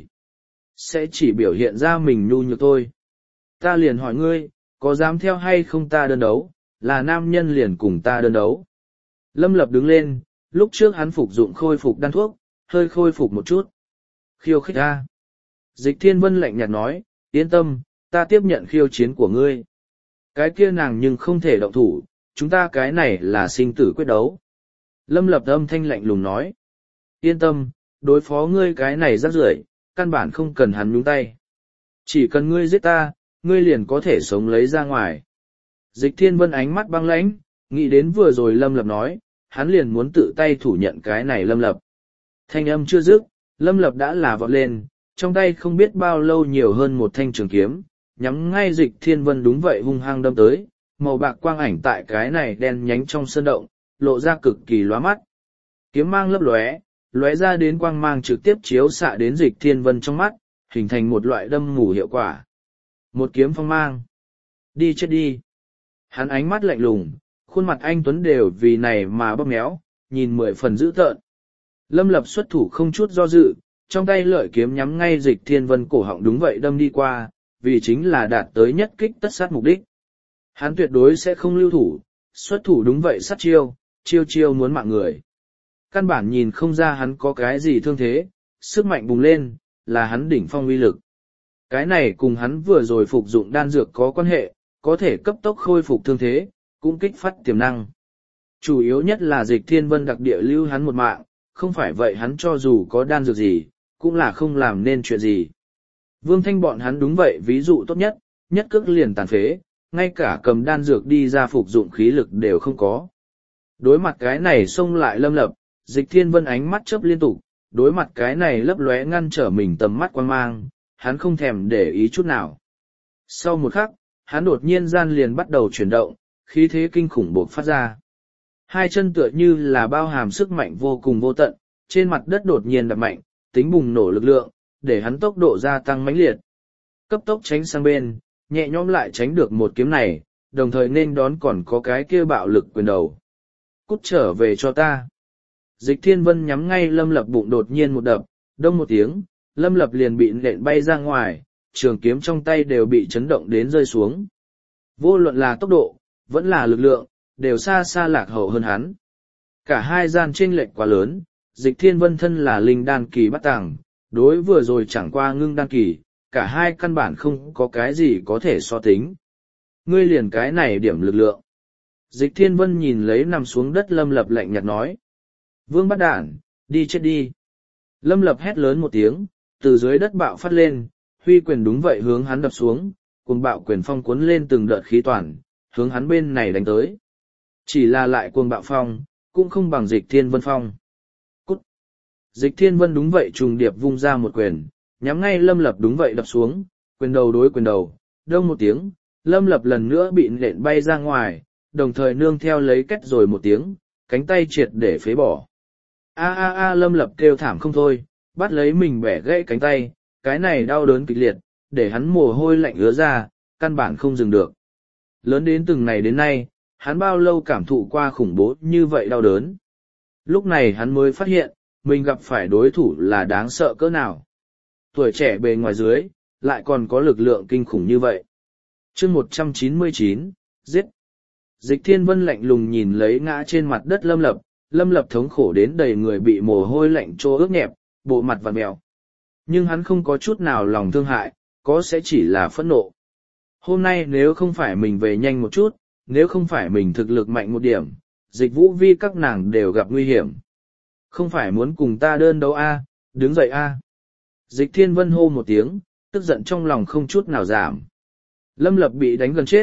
[SPEAKER 1] Sẽ chỉ biểu hiện ra mình nhu nhược thôi. Ta liền hỏi ngươi, có dám theo hay không ta đơn đấu, là nam nhân liền cùng ta đơn đấu. Lâm Lập đứng lên, lúc trước hắn phục dụng khôi phục đan thuốc, hơi khôi phục một chút. Khiêu khích ta. Dịch Thiên Vân lạnh nhạt nói, yên tâm, ta tiếp nhận khiêu chiến của ngươi. Cái kia nàng nhưng không thể động thủ, chúng ta cái này là sinh tử quyết đấu. Lâm Lập âm thanh lạnh lùng nói, yên tâm, đối phó ngươi cái này rắc rưởi, căn bản không cần hắn nhúng tay. Chỉ cần ngươi giết ta, ngươi liền có thể sống lấy ra ngoài. Dịch Thiên Vân ánh mắt băng lãnh, nghĩ đến vừa rồi Lâm Lập nói, hắn liền muốn tự tay thủ nhận cái này Lâm Lập. Thanh âm chưa dứt, Lâm Lập đã là vọt lên, trong tay không biết bao lâu nhiều hơn một thanh trường kiếm, nhắm ngay Dịch Thiên Vân đúng vậy hung hăng đâm tới, màu bạc quang ảnh tại cái này đen nhánh trong sơn động, lộ ra cực kỳ lóa mắt. Kiếm mang lấp lóe, lóe ra đến quang mang trực tiếp chiếu xạ đến Dịch Thiên Vân trong mắt, hình thành một loại đâm mù hiệu quả. Một kiếm phong mang. Đi chết đi. Hắn ánh mắt lạnh lùng, khuôn mặt anh Tuấn đều vì này mà bóp méo, nhìn mười phần dữ tợn. Lâm Lập xuất thủ không chút do dự, trong tay lợi kiếm nhắm ngay Dịch Thiên Vân cổ họng đúng vậy đâm đi qua, vì chính là đạt tới nhất kích tất sát mục đích. Hắn tuyệt đối sẽ không lưu thủ, xuất thủ đúng vậy sát chiêu, chiêu chiêu muốn mạng người. Căn bản nhìn không ra hắn có cái gì thương thế, sức mạnh bùng lên, là hắn đỉnh phong uy lực. Cái này cùng hắn vừa rồi phục dụng đan dược có quan hệ, có thể cấp tốc khôi phục thương thế, cũng kích phát tiềm năng. Chủ yếu nhất là Dịch Thiên Vân đặc địa lưu hắn một mạng, không phải vậy hắn cho dù có đan dược gì, cũng là không làm nên chuyện gì. Vương Thanh bọn hắn đúng vậy ví dụ tốt nhất, nhất cước liền tàn phế, ngay cả cầm đan dược đi ra phục dụng khí lực đều không có. Đối mặt cái này xông lại Lâm Lập, Dịch Thiên Vân ánh mắt chớp liên tục, đối mặt cái này lấp lóe ngăn trở mình tầm mắt quan mang, hắn không thèm để ý chút nào. Sau một khắc, hắn đột nhiên gian liền bắt đầu chuyển động, khí thế kinh khủng bộc phát ra. Hai chân tựa như là bao hàm sức mạnh vô cùng vô tận, trên mặt đất đột nhiên đập mạnh, tính bùng nổ lực lượng, để hắn tốc độ gia tăng mãnh liệt. Cấp tốc tránh sang bên, nhẹ nhõm lại tránh được một kiếm này, đồng thời nên đón còn có cái kia bạo lực quyền đầu. Cút trở về cho ta. Dịch Thiên Vân nhắm ngay Lâm Lập bụng đột nhiên một đập, đông một tiếng, Lâm Lập liền bị nện bay ra ngoài, trường kiếm trong tay đều bị chấn động đến rơi xuống. Vô luận là tốc độ, vẫn là lực lượng, đều xa xa lạc hậu hơn hắn. Cả hai gian chênh lệch quá lớn, Dịch Thiên Vân thân là linh đan kỳ bắt tàng, đối vừa rồi chẳng qua ngưng đan kỳ, cả hai căn bản không có cái gì có thể so tính. Ngươi liền cái này điểm lực lượng. Dịch Thiên Vân nhìn lấy nằm xuống đất Lâm Lập lạnh nhạt nói. Vương bắt đản, đi chết đi. Lâm Lập hét lớn một tiếng, từ dưới đất bạo phát lên, huy quyền đúng vậy hướng hắn đập xuống, cùng bạo quyền phong cuốn lên từng đợt khí toàn, hướng hắn bên này đánh tới. Chỉ là lại cuồng bạo phong, cũng không bằng Dịch Thiên Vân phong. Cút. Dịch Thiên Vân đúng vậy trùng điệp vung ra một quyền, nhắm ngay Lâm Lập đúng vậy đập xuống, quyền đầu đối quyền đầu, đông một tiếng, Lâm Lập lần nữa bị nện bay ra ngoài, đồng thời nương theo lấy cách rồi một tiếng, cánh tay triệt để phế bỏ. A a a Lâm Lập kêu thảm không thôi, bắt lấy mình bẻ gãy cánh tay, cái này đau đớn kịch liệt, để hắn mồ hôi lạnh ứa ra, căn bản không dừng được. Lớn đến từng ngày đến nay, hắn bao lâu cảm thụ qua khủng bố như vậy đau đớn. Lúc này hắn mới phát hiện, mình gặp phải đối thủ là đáng sợ cỡ nào. Tuổi trẻ bề ngoài dưới, lại còn có lực lượng kinh khủng như vậy. chương một trăm chín mươi chín, giết. Dịch Thiên Vân lạnh lùng nhìn lấy ngã trên mặt đất Lâm Lập, Lâm Lập thống khổ đến đầy người bị mồ hôi lạnh trô ướt nhẹp, bộ mặt vặn mèo. Nhưng hắn không có chút nào lòng thương hại, có sẽ chỉ là phẫn nộ. Hôm nay nếu không phải mình về nhanh một chút, nếu không phải mình thực lực mạnh một điểm, Dịch Vũ Vi các nàng đều gặp nguy hiểm. Không phải muốn cùng ta đơn đấu a, đứng dậy a. Dịch Thiên Vân hô một tiếng, tức giận trong lòng không chút nào giảm. Lâm Lập bị đánh gần chết,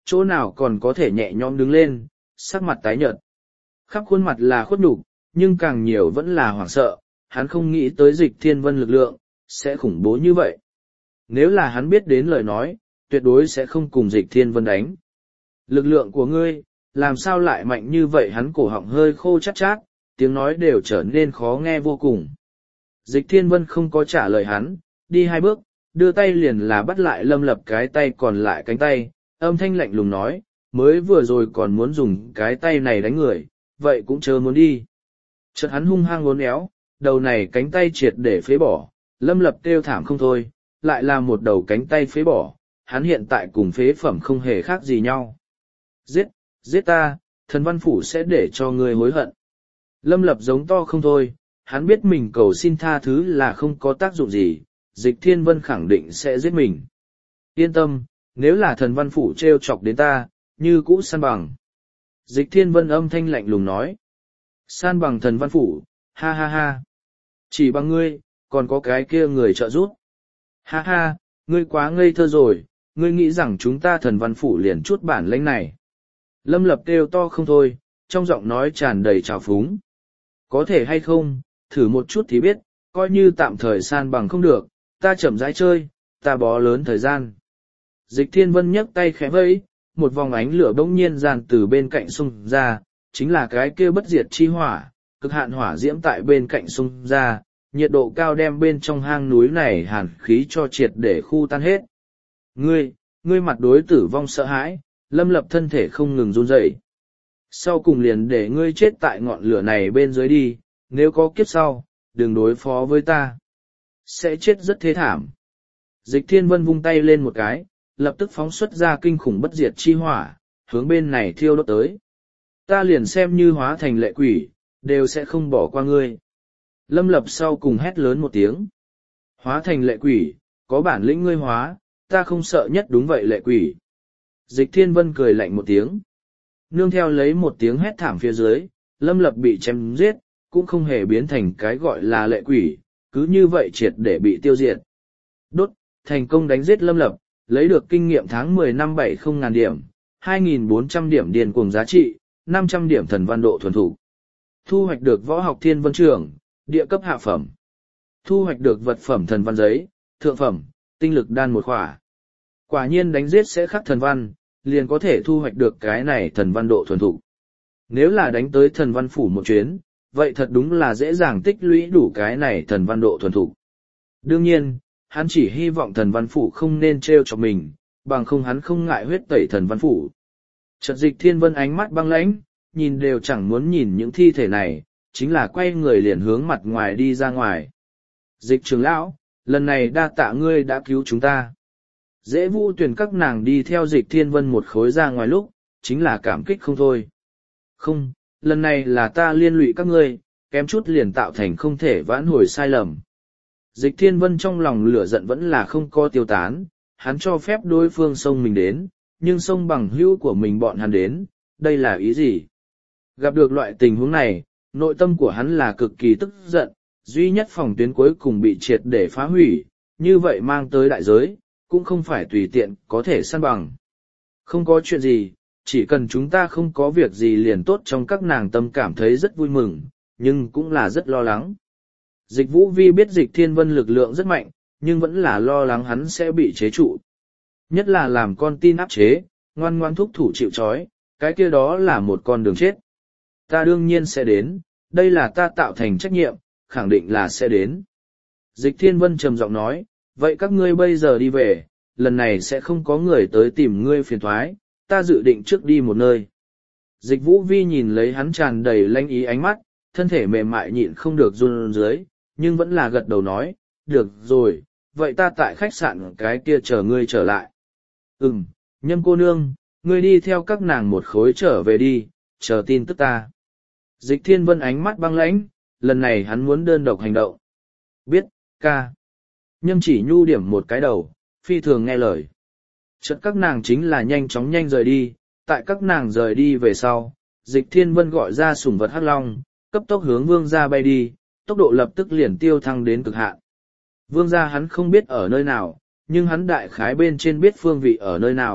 [SPEAKER 1] chỗ nào còn có thể nhẹ nhõm đứng lên, sắc mặt tái nhợt. Khắp khuôn mặt là khuất nhục, nhưng càng nhiều vẫn là hoảng sợ, hắn không nghĩ tới Dịch Thiên Vân lực lượng, sẽ khủng bố như vậy. Nếu là hắn biết đến lời nói, tuyệt đối sẽ không cùng Dịch Thiên Vân đánh. Lực lượng của ngươi, làm sao lại mạnh như vậy? Hắn cổ họng hơi khô chát chát, tiếng nói đều trở nên khó nghe vô cùng. Dịch Thiên Vân không có trả lời hắn, đi hai bước, đưa tay liền là bắt lại Lâm Lập cái tay còn lại cánh tay, âm thanh lạnh lùng nói, mới vừa rồi còn muốn dùng cái tay này đánh người, vậy cũng chớ muốn đi. Chợt hắn hung hăng uốn éo, đầu này cánh tay triệt để phế bỏ, Lâm Lập kêu thảm không thôi, lại là một đầu cánh tay phế bỏ, hắn hiện tại cùng phế phẩm không hề khác gì nhau. Giết, giết ta, thần văn phủ sẽ để cho ngươi hối hận. Lâm Lập giống to không thôi, hắn biết mình cầu xin tha thứ là không có tác dụng gì, Dịch Thiên Vân khẳng định sẽ giết mình. Yên tâm, nếu là thần văn phủ trêu chọc đến ta, như cũ san bằng. Dịch Thiên Vân âm thanh lạnh lùng nói. San bằng thần văn phủ, ha ha ha. Chỉ bằng ngươi, còn có cái kia người trợ giúp. Ha ha, ngươi quá ngây thơ rồi, ngươi nghĩ rằng chúng ta thần văn phủ liền chút bản lĩnh này. Lâm Lập kêu to không thôi, trong giọng nói tràn đầy trào phúng. Có thể hay không, thử một chút thì biết, coi như tạm thời san bằng không được, ta chậm rãi chơi, ta bó lớn thời gian. Dịch Thiên Vân nhấc tay khẽ vẫy, một vòng ánh lửa bỗng nhiên dàn từ bên cạnh xung ra, chính là cái kia bất diệt chi hỏa, cực hạn hỏa diễm tại bên cạnh xung ra, nhiệt độ cao đem bên trong hang núi này hàn khí cho triệt để khu tan hết. Ngươi, ngươi mặt đối tử vong sợ hãi, Lâm Lập thân thể không ngừng run rẩy. Sau cùng liền để ngươi chết tại ngọn lửa này bên dưới đi, nếu có kiếp sau, đừng đối phó với ta. Sẽ chết rất thế thảm. Dịch Thiên Vân vung tay lên một cái, lập tức phóng xuất ra kinh khủng bất diệt chi hỏa, hướng bên này thiêu đốt tới. Ta liền xem như hóa thành lệ quỷ, đều sẽ không bỏ qua ngươi. Lâm Lập sau cùng hét lớn một tiếng. Hóa thành lệ quỷ, có bản lĩnh ngươi hóa, ta không sợ nhất đúng vậy lệ quỷ. Dịch Thiên Vân cười lạnh một tiếng. Nương theo lấy một tiếng hét thảm phía dưới, Lâm Lập bị chém giết, cũng không hề biến thành cái gọi là lệ quỷ, cứ như vậy triệt để bị tiêu diệt. Đốt, thành công đánh giết Lâm Lập, lấy được kinh nghiệm tháng mười năm bảy mươi ngàn điểm, hai nghìn bốn trăm điểm điền cuồng giá trị, năm trăm điểm thần văn độ thuần thủ. Thu hoạch được võ học thiên vân trưởng, địa cấp hạ phẩm. Thu hoạch được vật phẩm thần văn giấy, thượng phẩm, tinh lực đan một khỏa. Quả nhiên đánh giết sẽ khắc thần văn, liền có thể thu hoạch được cái này thần văn độ thuần thủ. Nếu là đánh tới thần văn phủ một chuyến, vậy thật đúng là dễ dàng tích lũy đủ cái này thần văn độ thuần thủ. Đương nhiên, hắn chỉ hy vọng thần văn phủ không nên trêu cho mình, bằng không hắn không ngại huyết tẩy thần văn phủ. Chợt Dịch Thiên Vân ánh mắt băng lãnh, nhìn đều chẳng muốn nhìn những thi thể này, chính là quay người liền hướng mặt ngoài đi ra ngoài. Dịch trưởng lão, lần này đa tạ ngươi đã cứu chúng ta. Dễ Vũ Tuyền các nàng đi theo Dịch Thiên Vân một khối ra ngoài lúc, chính là cảm kích không thôi. Không, lần này là ta liên lụy các ngươi, kém chút liền tạo thành không thể vãn hồi sai lầm. Dịch Thiên Vân trong lòng lửa giận vẫn là không có tiêu tán, hắn cho phép đối phương xông mình đến, nhưng xông bằng hữu của mình bọn hắn đến, đây là ý gì? Gặp được loại tình huống này, nội tâm của hắn là cực kỳ tức giận, duy nhất phòng tuyến cuối cùng bị triệt để phá hủy, như vậy mang tới đại giới, cũng không phải tùy tiện có thể săn bằng. Không có chuyện gì, chỉ cần chúng ta không có việc gì liền tốt. Trong các nàng tâm cảm thấy rất vui mừng, nhưng cũng là rất lo lắng. Dịch Vũ Vi biết Dịch Thiên Vân lực lượng rất mạnh, nhưng vẫn là lo lắng hắn sẽ bị chế trụ. Nhất là làm con tin áp chế, ngoan ngoan thúc thủ chịu trói, cái kia đó là một con đường chết. Ta đương nhiên sẽ đến, đây là ta tạo thành trách nhiệm, khẳng định là sẽ đến. Dịch Thiên Vân trầm giọng nói, vậy các ngươi bây giờ đi về, lần này sẽ không có người tới tìm ngươi phiền thoái, ta dự định trước đi một nơi. Dịch Vũ Vi nhìn lấy hắn tràn đầy lanh ý ánh mắt, thân thể mềm mại nhịn không được run dưới, nhưng vẫn là gật đầu nói, được rồi, vậy ta tại khách sạn cái kia chờ ngươi trở lại. Ừm, Nhâm cô nương, ngươi đi theo các nàng một khối trở về đi, chờ tin tức ta. Dịch Thiên Vân ánh mắt băng lãnh, lần này hắn muốn đơn độc hành động. Biết, ca. Nhâm chỉ nhu điểm một cái đầu, phi thường nghe lời. Chợt các nàng chính là nhanh chóng nhanh rời đi, tại các nàng rời đi về sau, Dịch Thiên Vân gọi ra sủng vật hắc long, cấp tốc hướng vương gia bay đi, tốc độ lập tức liền tiêu thăng đến cực hạn. Vương gia hắn không biết ở nơi nào, nhưng hắn đại khái bên trên biết phương vị ở nơi nào,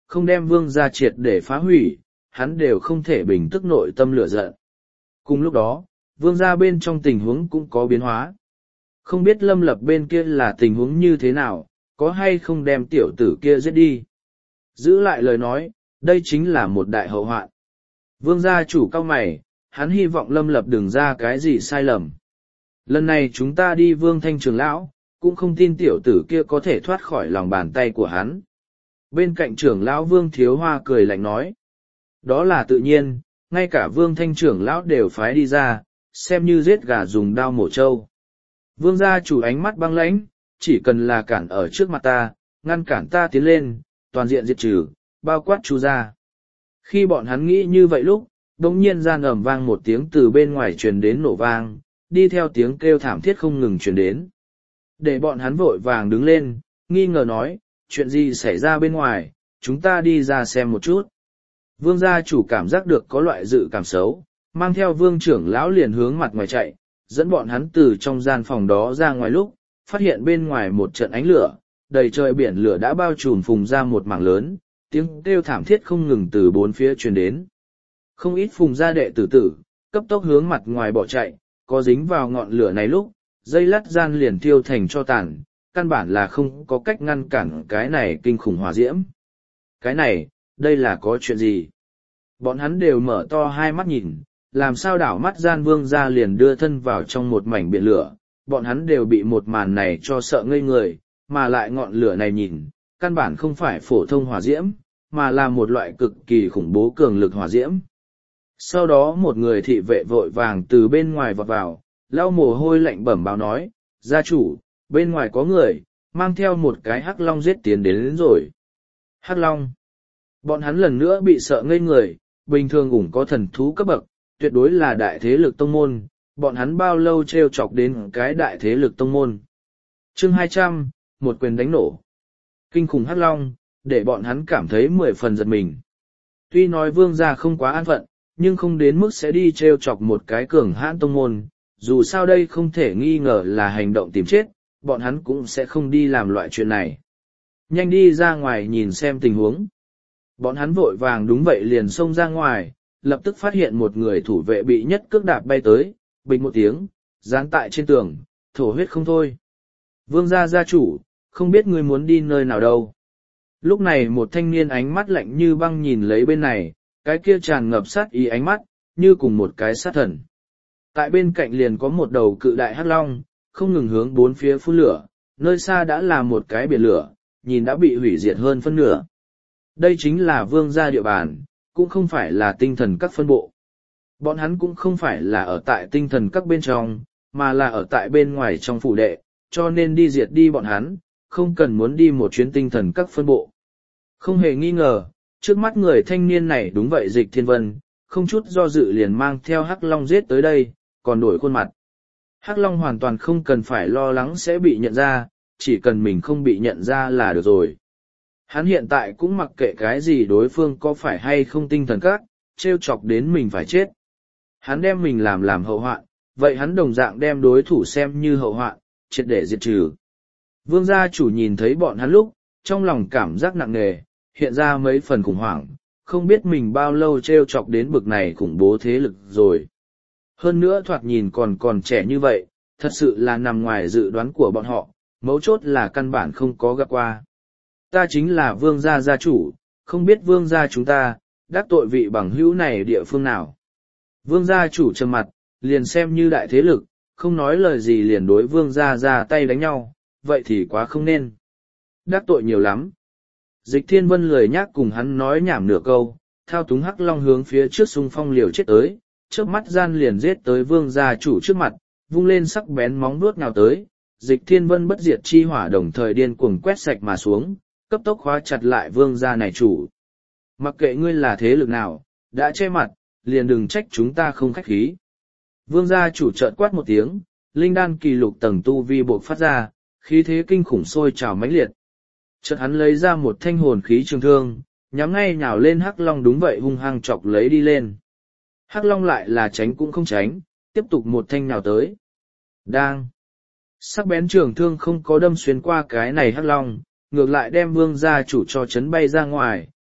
[SPEAKER 1] không đem vương gia triệt để phá hủy, hắn đều không thể bình tức nội tâm lửa giận. Cùng lúc đó, vương gia bên trong tình huống cũng có biến hóa. Không biết Lâm Lập bên kia là tình huống như thế nào, có hay không đem tiểu tử kia giết đi. Giữ lại lời nói, đây chính là một đại hậu hoạn. Vương gia chủ cao mày, hắn hy vọng Lâm Lập đừng ra cái gì sai lầm. Lần này chúng ta đi Vương Thanh trưởng lão, cũng không tin tiểu tử kia có thể thoát khỏi lòng bàn tay của hắn. Bên cạnh trưởng lão Vương Thiếu Hoa cười lạnh nói. Đó là tự nhiên, ngay cả Vương Thanh trưởng lão đều phái đi ra, xem như giết gà dùng đao mổ trâu. Vương gia chủ ánh mắt băng lãnh, chỉ cần là cản ở trước mặt ta, ngăn cản ta tiến lên, toàn diện diệt trừ, bao quát Chu gia. Khi bọn hắn nghĩ như vậy lúc, đống nhiên gian ầm vang một tiếng từ bên ngoài truyền đến nổ vang, đi theo tiếng kêu thảm thiết không ngừng truyền đến. Để bọn hắn vội vàng đứng lên, nghi ngờ nói, chuyện gì xảy ra bên ngoài, chúng ta đi ra xem một chút. Vương gia chủ cảm giác được có loại dự cảm xấu, mang theo vương trưởng lão liền hướng mặt ngoài chạy, dẫn bọn hắn từ trong gian phòng đó ra ngoài lúc, phát hiện bên ngoài một trận ánh lửa, đầy trời biển lửa đã bao trùm phùng ra một mảng lớn, tiếng kêu thảm thiết không ngừng từ bốn phía truyền đến. Không ít phùng gia đệ tử tử, cấp tốc hướng mặt ngoài bỏ chạy, có dính vào ngọn lửa này lúc, dây lắt gian liền tiêu thành cho tàn, căn bản là không có cách ngăn cản cái này kinh khủng hỏa diễm. Cái này, đây là có chuyện gì? Bọn hắn đều mở to hai mắt nhìn, làm sao đảo mắt gian vương ra liền đưa thân vào trong một mảnh biển lửa, bọn hắn đều bị một màn này cho sợ ngây người, mà lại ngọn lửa này nhìn, căn bản không phải phổ thông hỏa diễm, mà là một loại cực kỳ khủng bố cường lực hỏa diễm. Sau đó một người thị vệ vội vàng từ bên ngoài vọt vào, lau mồ hôi lạnh bẩm báo nói, gia chủ, bên ngoài có người, mang theo một cái hắc long giết tiến đến, đến rồi. Hắc long. Bọn hắn lần nữa bị sợ ngây người, bình thường cũng có thần thú cấp bậc, tuyệt đối là đại thế lực tông môn, bọn hắn bao lâu treo chọc đến cái đại thế lực tông môn. Chương hai trăm, một quyền đánh nổ. Kinh khủng hắc long, để bọn hắn cảm thấy mười phần giật mình. Tuy nói vương gia không quá an phận, nhưng không đến mức sẽ đi treo chọc một cái cường hãn tông môn, dù sao đây không thể nghi ngờ là hành động tìm chết, bọn hắn cũng sẽ không đi làm loại chuyện này. Nhanh đi ra ngoài nhìn xem tình huống. Bọn hắn vội vàng đúng vậy liền xông ra ngoài, lập tức phát hiện một người thủ vệ bị nhất cước đạp bay tới, bình một tiếng, dán tại trên tường, thổ huyết không thôi. Vương gia gia chủ, không biết ngươi muốn đi nơi nào đâu. Lúc này một thanh niên ánh mắt lạnh như băng nhìn lấy bên này, cái kia tràn ngập sát ý ánh mắt, như cùng một cái sát thần. Tại bên cạnh liền có một đầu cự đại hắc long, không ngừng hướng bốn phía phun lửa, nơi xa đã là một cái biển lửa, nhìn đã bị hủy diệt hơn phân nửa. Đây chính là vương gia địa bàn, cũng không phải là tinh thần các phân bộ. Bọn hắn cũng không phải là ở tại tinh thần các bên trong, mà là ở tại bên ngoài trong phủ đệ, cho nên đi diệt đi bọn hắn, không cần muốn đi một chuyến tinh thần các phân bộ. Không hề nghi ngờ, trước mắt người thanh niên này đúng vậy Dịch Thiên Vân, không chút do dự liền mang theo Hắc Long giết tới đây, còn đổi khuôn mặt. Hắc Long hoàn toàn không cần phải lo lắng sẽ bị nhận ra, chỉ cần mình không bị nhận ra là được rồi. Hắn hiện tại cũng mặc kệ cái gì đối phương có phải hay không tinh thần các, trêu chọc đến mình phải chết. Hắn đem mình làm làm hậu hoạn, vậy hắn đồng dạng đem đối thủ xem như hậu hoạn, triệt để diệt trừ. Vương gia chủ nhìn thấy bọn hắn lúc, trong lòng cảm giác nặng nề, hiện ra mấy phần khủng hoảng, không biết mình bao lâu trêu chọc đến bực này khủng bố thế lực rồi. Hơn nữa thoạt nhìn còn còn trẻ như vậy, thật sự là nằm ngoài dự đoán của bọn họ, mấu chốt là căn bản không có gặp qua. Ta chính là vương gia gia chủ, không biết vương gia chúng ta, đắc tội vị bằng hữu này địa phương nào. Vương gia chủ trầm mặt, liền xem như đại thế lực, không nói lời gì liền đối vương gia ra tay đánh nhau, vậy thì quá không nên. Đắc tội nhiều lắm. Dịch Thiên Vân lười nhác cùng hắn nói nhảm nửa câu, thao túng hắc long hướng phía trước xung phong liều chết tới, trước mắt gian liền giết tới vương gia chủ trước mặt, vung lên sắc bén móng vuốt nào tới, Dịch Thiên Vân bất diệt chi hỏa đồng thời điên cuồng quét sạch mà xuống, cấp tốc khóa chặt lại vương gia này chủ. Mặc kệ ngươi là thế lực nào, đã che mặt, liền đừng trách chúng ta không khách khí. Vương gia chủ chợt quát một tiếng, linh đan kỳ lục tầng tu vi bộc phát ra, khí thế kinh khủng sôi trào mãnh liệt. Chợt hắn lấy ra một thanh hồn khí trường thương, nhắm ngay nhào lên hắc long đúng vậy hung hăng chọc lấy đi lên. Hắc long lại là tránh cũng không tránh, tiếp tục một thanh nhào tới. Đang. Sắc bén trường thương không có đâm xuyên qua cái này hắc long, ngược lại đem vương gia chủ cho chấn bay ra ngoài,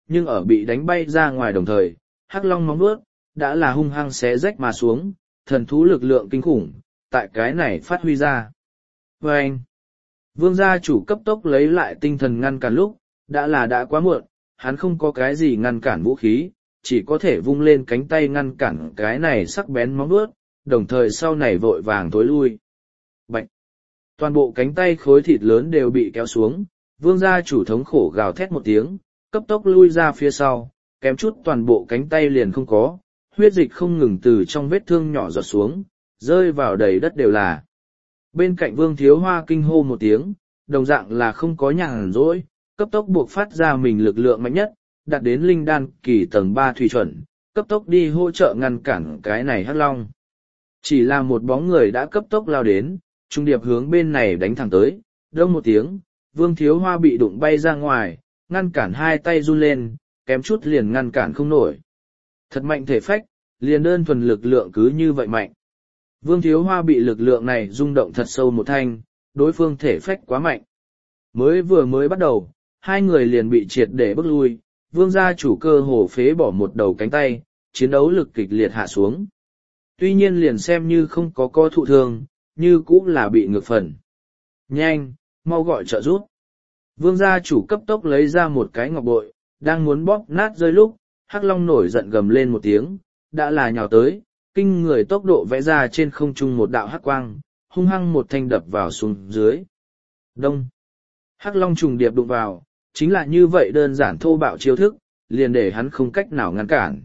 [SPEAKER 1] nhưng ở bị đánh bay ra ngoài đồng thời, hắc long móng vuốt đã là hung hăng xé rách mà xuống, thần thú lực lượng kinh khủng, tại cái này phát huy ra. Và anh, vương gia chủ cấp tốc lấy lại tinh thần ngăn cản lúc, đã là đã quá muộn, hắn không có cái gì ngăn cản vũ khí, chỉ có thể vung lên cánh tay ngăn cản cái này sắc bén móng vuốt, đồng thời sau này vội vàng tối lui. Bạch! Toàn bộ cánh tay khối thịt lớn đều bị kéo xuống, vương gia chủ thống khổ gào thét một tiếng, cấp tốc lui ra phía sau, kém chút toàn bộ cánh tay liền không có, huyết dịch không ngừng từ trong vết thương nhỏ giọt xuống, rơi vào đầy đất đều là. Bên cạnh vương thiếu hoa kinh hô một tiếng, đồng dạng là không có nhàn rỗi, cấp tốc buộc phát ra mình lực lượng mạnh nhất, đạt đến linh đan kỳ tầng ba thủy chuẩn, cấp tốc đi hỗ trợ ngăn cản cái này hắc long. Chỉ là một bóng người đã cấp tốc lao đến, trung điệp hướng bên này đánh thẳng tới, đông một tiếng, vương thiếu hoa bị đụng bay ra ngoài, ngăn cản hai tay run lên, kém chút liền ngăn cản không nổi. Thật mạnh thể phách, liền đơn thuần lực lượng cứ như vậy mạnh. Vương thiếu hoa bị lực lượng này rung động thật sâu một thanh, đối phương thể phách quá mạnh. Mới vừa mới bắt đầu, hai người liền bị triệt để bước lui, vương gia chủ cơ hồ phế bỏ một đầu cánh tay, chiến đấu lực kịch liệt hạ xuống. Tuy nhiên liền xem như không có co thụ thương, như cũng là bị ngược phần. Nhanh, mau gọi trợ giúp. Vương gia chủ cấp tốc lấy ra một cái ngọc bội, đang muốn bóp nát rơi lúc, hắc long nổi giận gầm lên một tiếng, đã là nhào tới, kinh người tốc độ vẽ ra trên không trung một đạo hắc quang, hung hăng một thanh đập vào xuống dưới. Đông. Hắc long trùng điệp đụng vào, chính là như vậy đơn giản thô bạo chiêu thức, liền để hắn không cách nào ngăn cản.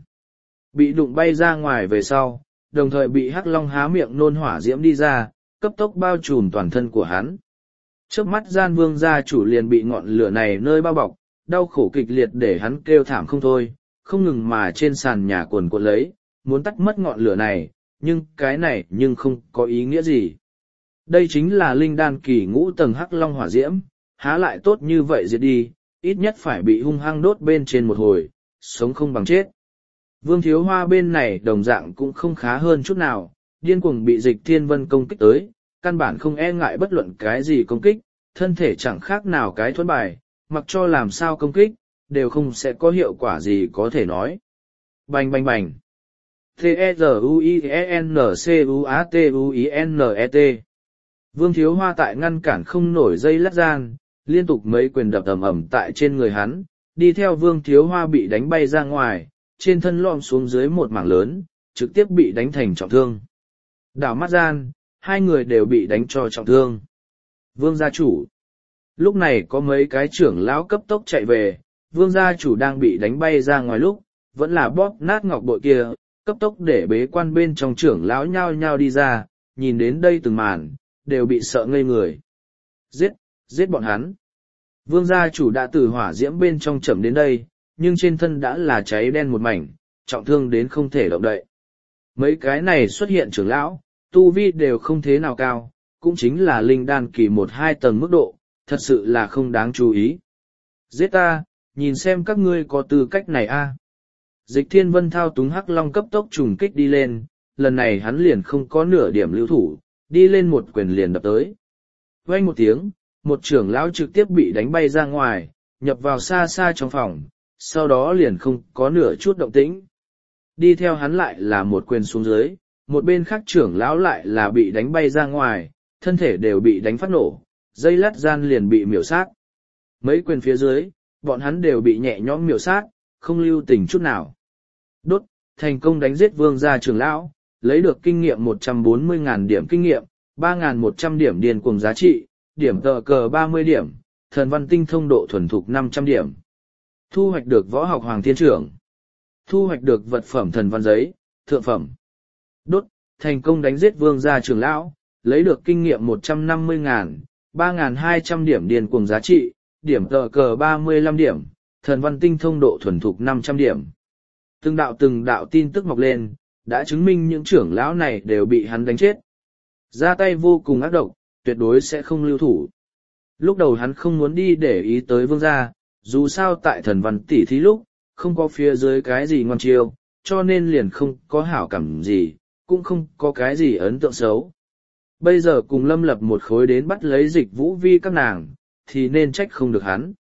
[SPEAKER 1] Bị đụng bay ra ngoài về sau, đồng thời bị hắc long há miệng nôn hỏa diễm đi ra, cấp tốc bao trùm toàn thân của hắn. Trước mắt gian vương gia chủ liền bị ngọn lửa này nơi bao bọc, đau khổ kịch liệt để hắn kêu thảm không thôi, không ngừng mà trên sàn nhà cuồn cuộn lấy, muốn tắt mất ngọn lửa này, nhưng cái này nhưng không có ý nghĩa gì. Đây chính là linh đan kỳ ngũ tầng hắc long hỏa diễm, há lại tốt như vậy diệt đi, ít nhất phải bị hung hăng đốt bên trên một hồi, sống không bằng chết. Vương thiếu hoa bên này đồng dạng cũng không khá hơn chút nào, điên cuồng bị dịch thiên vân công kích tới, căn bản không e ngại bất luận cái gì công kích, thân thể chẳng khác nào cái thuẫn bài, mặc cho làm sao công kích, đều không sẽ có hiệu quả gì có thể nói. Bành bành bành. T-E-Z-U-I-E-N-C-U-A-T-U-I-N-E-T Vương thiếu hoa tại ngăn cản không nổi dây lát gian, liên tục mấy quyền đập ầm ầm tại trên người hắn, đi theo vương thiếu hoa bị đánh bay ra ngoài, trên thân lom xuống dưới một mảng lớn, trực tiếp bị đánh thành trọng thương. Đảo mắt gian, hai người đều bị đánh cho trọng thương. Vương gia chủ. Lúc này có mấy cái trưởng lão cấp tốc chạy về, vương gia chủ đang bị đánh bay ra ngoài lúc, vẫn là bóp nát ngọc bội kia, cấp tốc để bế quan bên trong trưởng lão nhao nhao đi ra, nhìn đến đây từng màn, đều bị sợ ngây người. Giết, giết bọn hắn. Vương gia chủ đã từ hỏa diễm bên trong chậm đến đây, nhưng trên thân đã là cháy đen một mảnh, trọng thương đến không thể động đậy. Mấy cái này xuất hiện trưởng lão, tu vi đều không thế nào cao, cũng chính là linh đan kỳ một hai tầng mức độ, thật sự là không đáng chú ý. Giết ta, nhìn xem các ngươi có tư cách này a. Dịch thiên vân thao túng hắc long cấp tốc trùng kích đi lên, lần này hắn liền không có nửa điểm lưu thủ, đi lên một quyền liền đập tới. Vang một tiếng, một trưởng lão trực tiếp bị đánh bay ra ngoài, nhập vào xa xa trong phòng, sau đó liền không có nửa chút động tĩnh. Đi theo hắn lại là một quyền xuống dưới, một bên khác trưởng lão lại là bị đánh bay ra ngoài, thân thể đều bị đánh phát nổ, dây lát gian liền bị miểu sát. Mấy quyền phía dưới, bọn hắn đều bị nhẹ nhõm miểu sát, không lưu tình chút nào. Đốt, thành công đánh giết vương gia trưởng lão, lấy được kinh nghiệm một trăm bốn mươi nghìn điểm kinh nghiệm, ba nghìn một trăm điểm điền cuồng giá trị, điểm tờ cờ ba mươi điểm, thần văn tinh thông độ thuần thục năm trăm điểm. Thu hoạch được võ học hoàng thiên trưởng. Thu hoạch được vật phẩm thần văn giấy, thượng phẩm. Đốt, thành công đánh giết vương gia trưởng lão, lấy được kinh nghiệm một trăm năm mươi nghìn, ba nghìn hai trăm điểm điền cuồng giá trị, điểm tờ cờ ba mươi lăm điểm, thần văn tinh thông độ thuần thục năm trăm điểm. Từng đạo từng đạo tin tức mọc lên, đã chứng minh những trưởng lão này đều bị hắn đánh chết. Ra tay vô cùng ác độc, tuyệt đối sẽ không lưu thủ. Lúc đầu hắn không muốn đi để ý tới vương gia, dù sao tại thần văn tỉ thí lúc, không có phía dưới cái gì ngon chiêu, cho nên liền không có hảo cảm gì, cũng không có cái gì ấn tượng xấu. Bây giờ cùng Lâm Lập một khối đến bắt lấy Dịch Vũ Vi các nàng, thì nên trách không được hắn.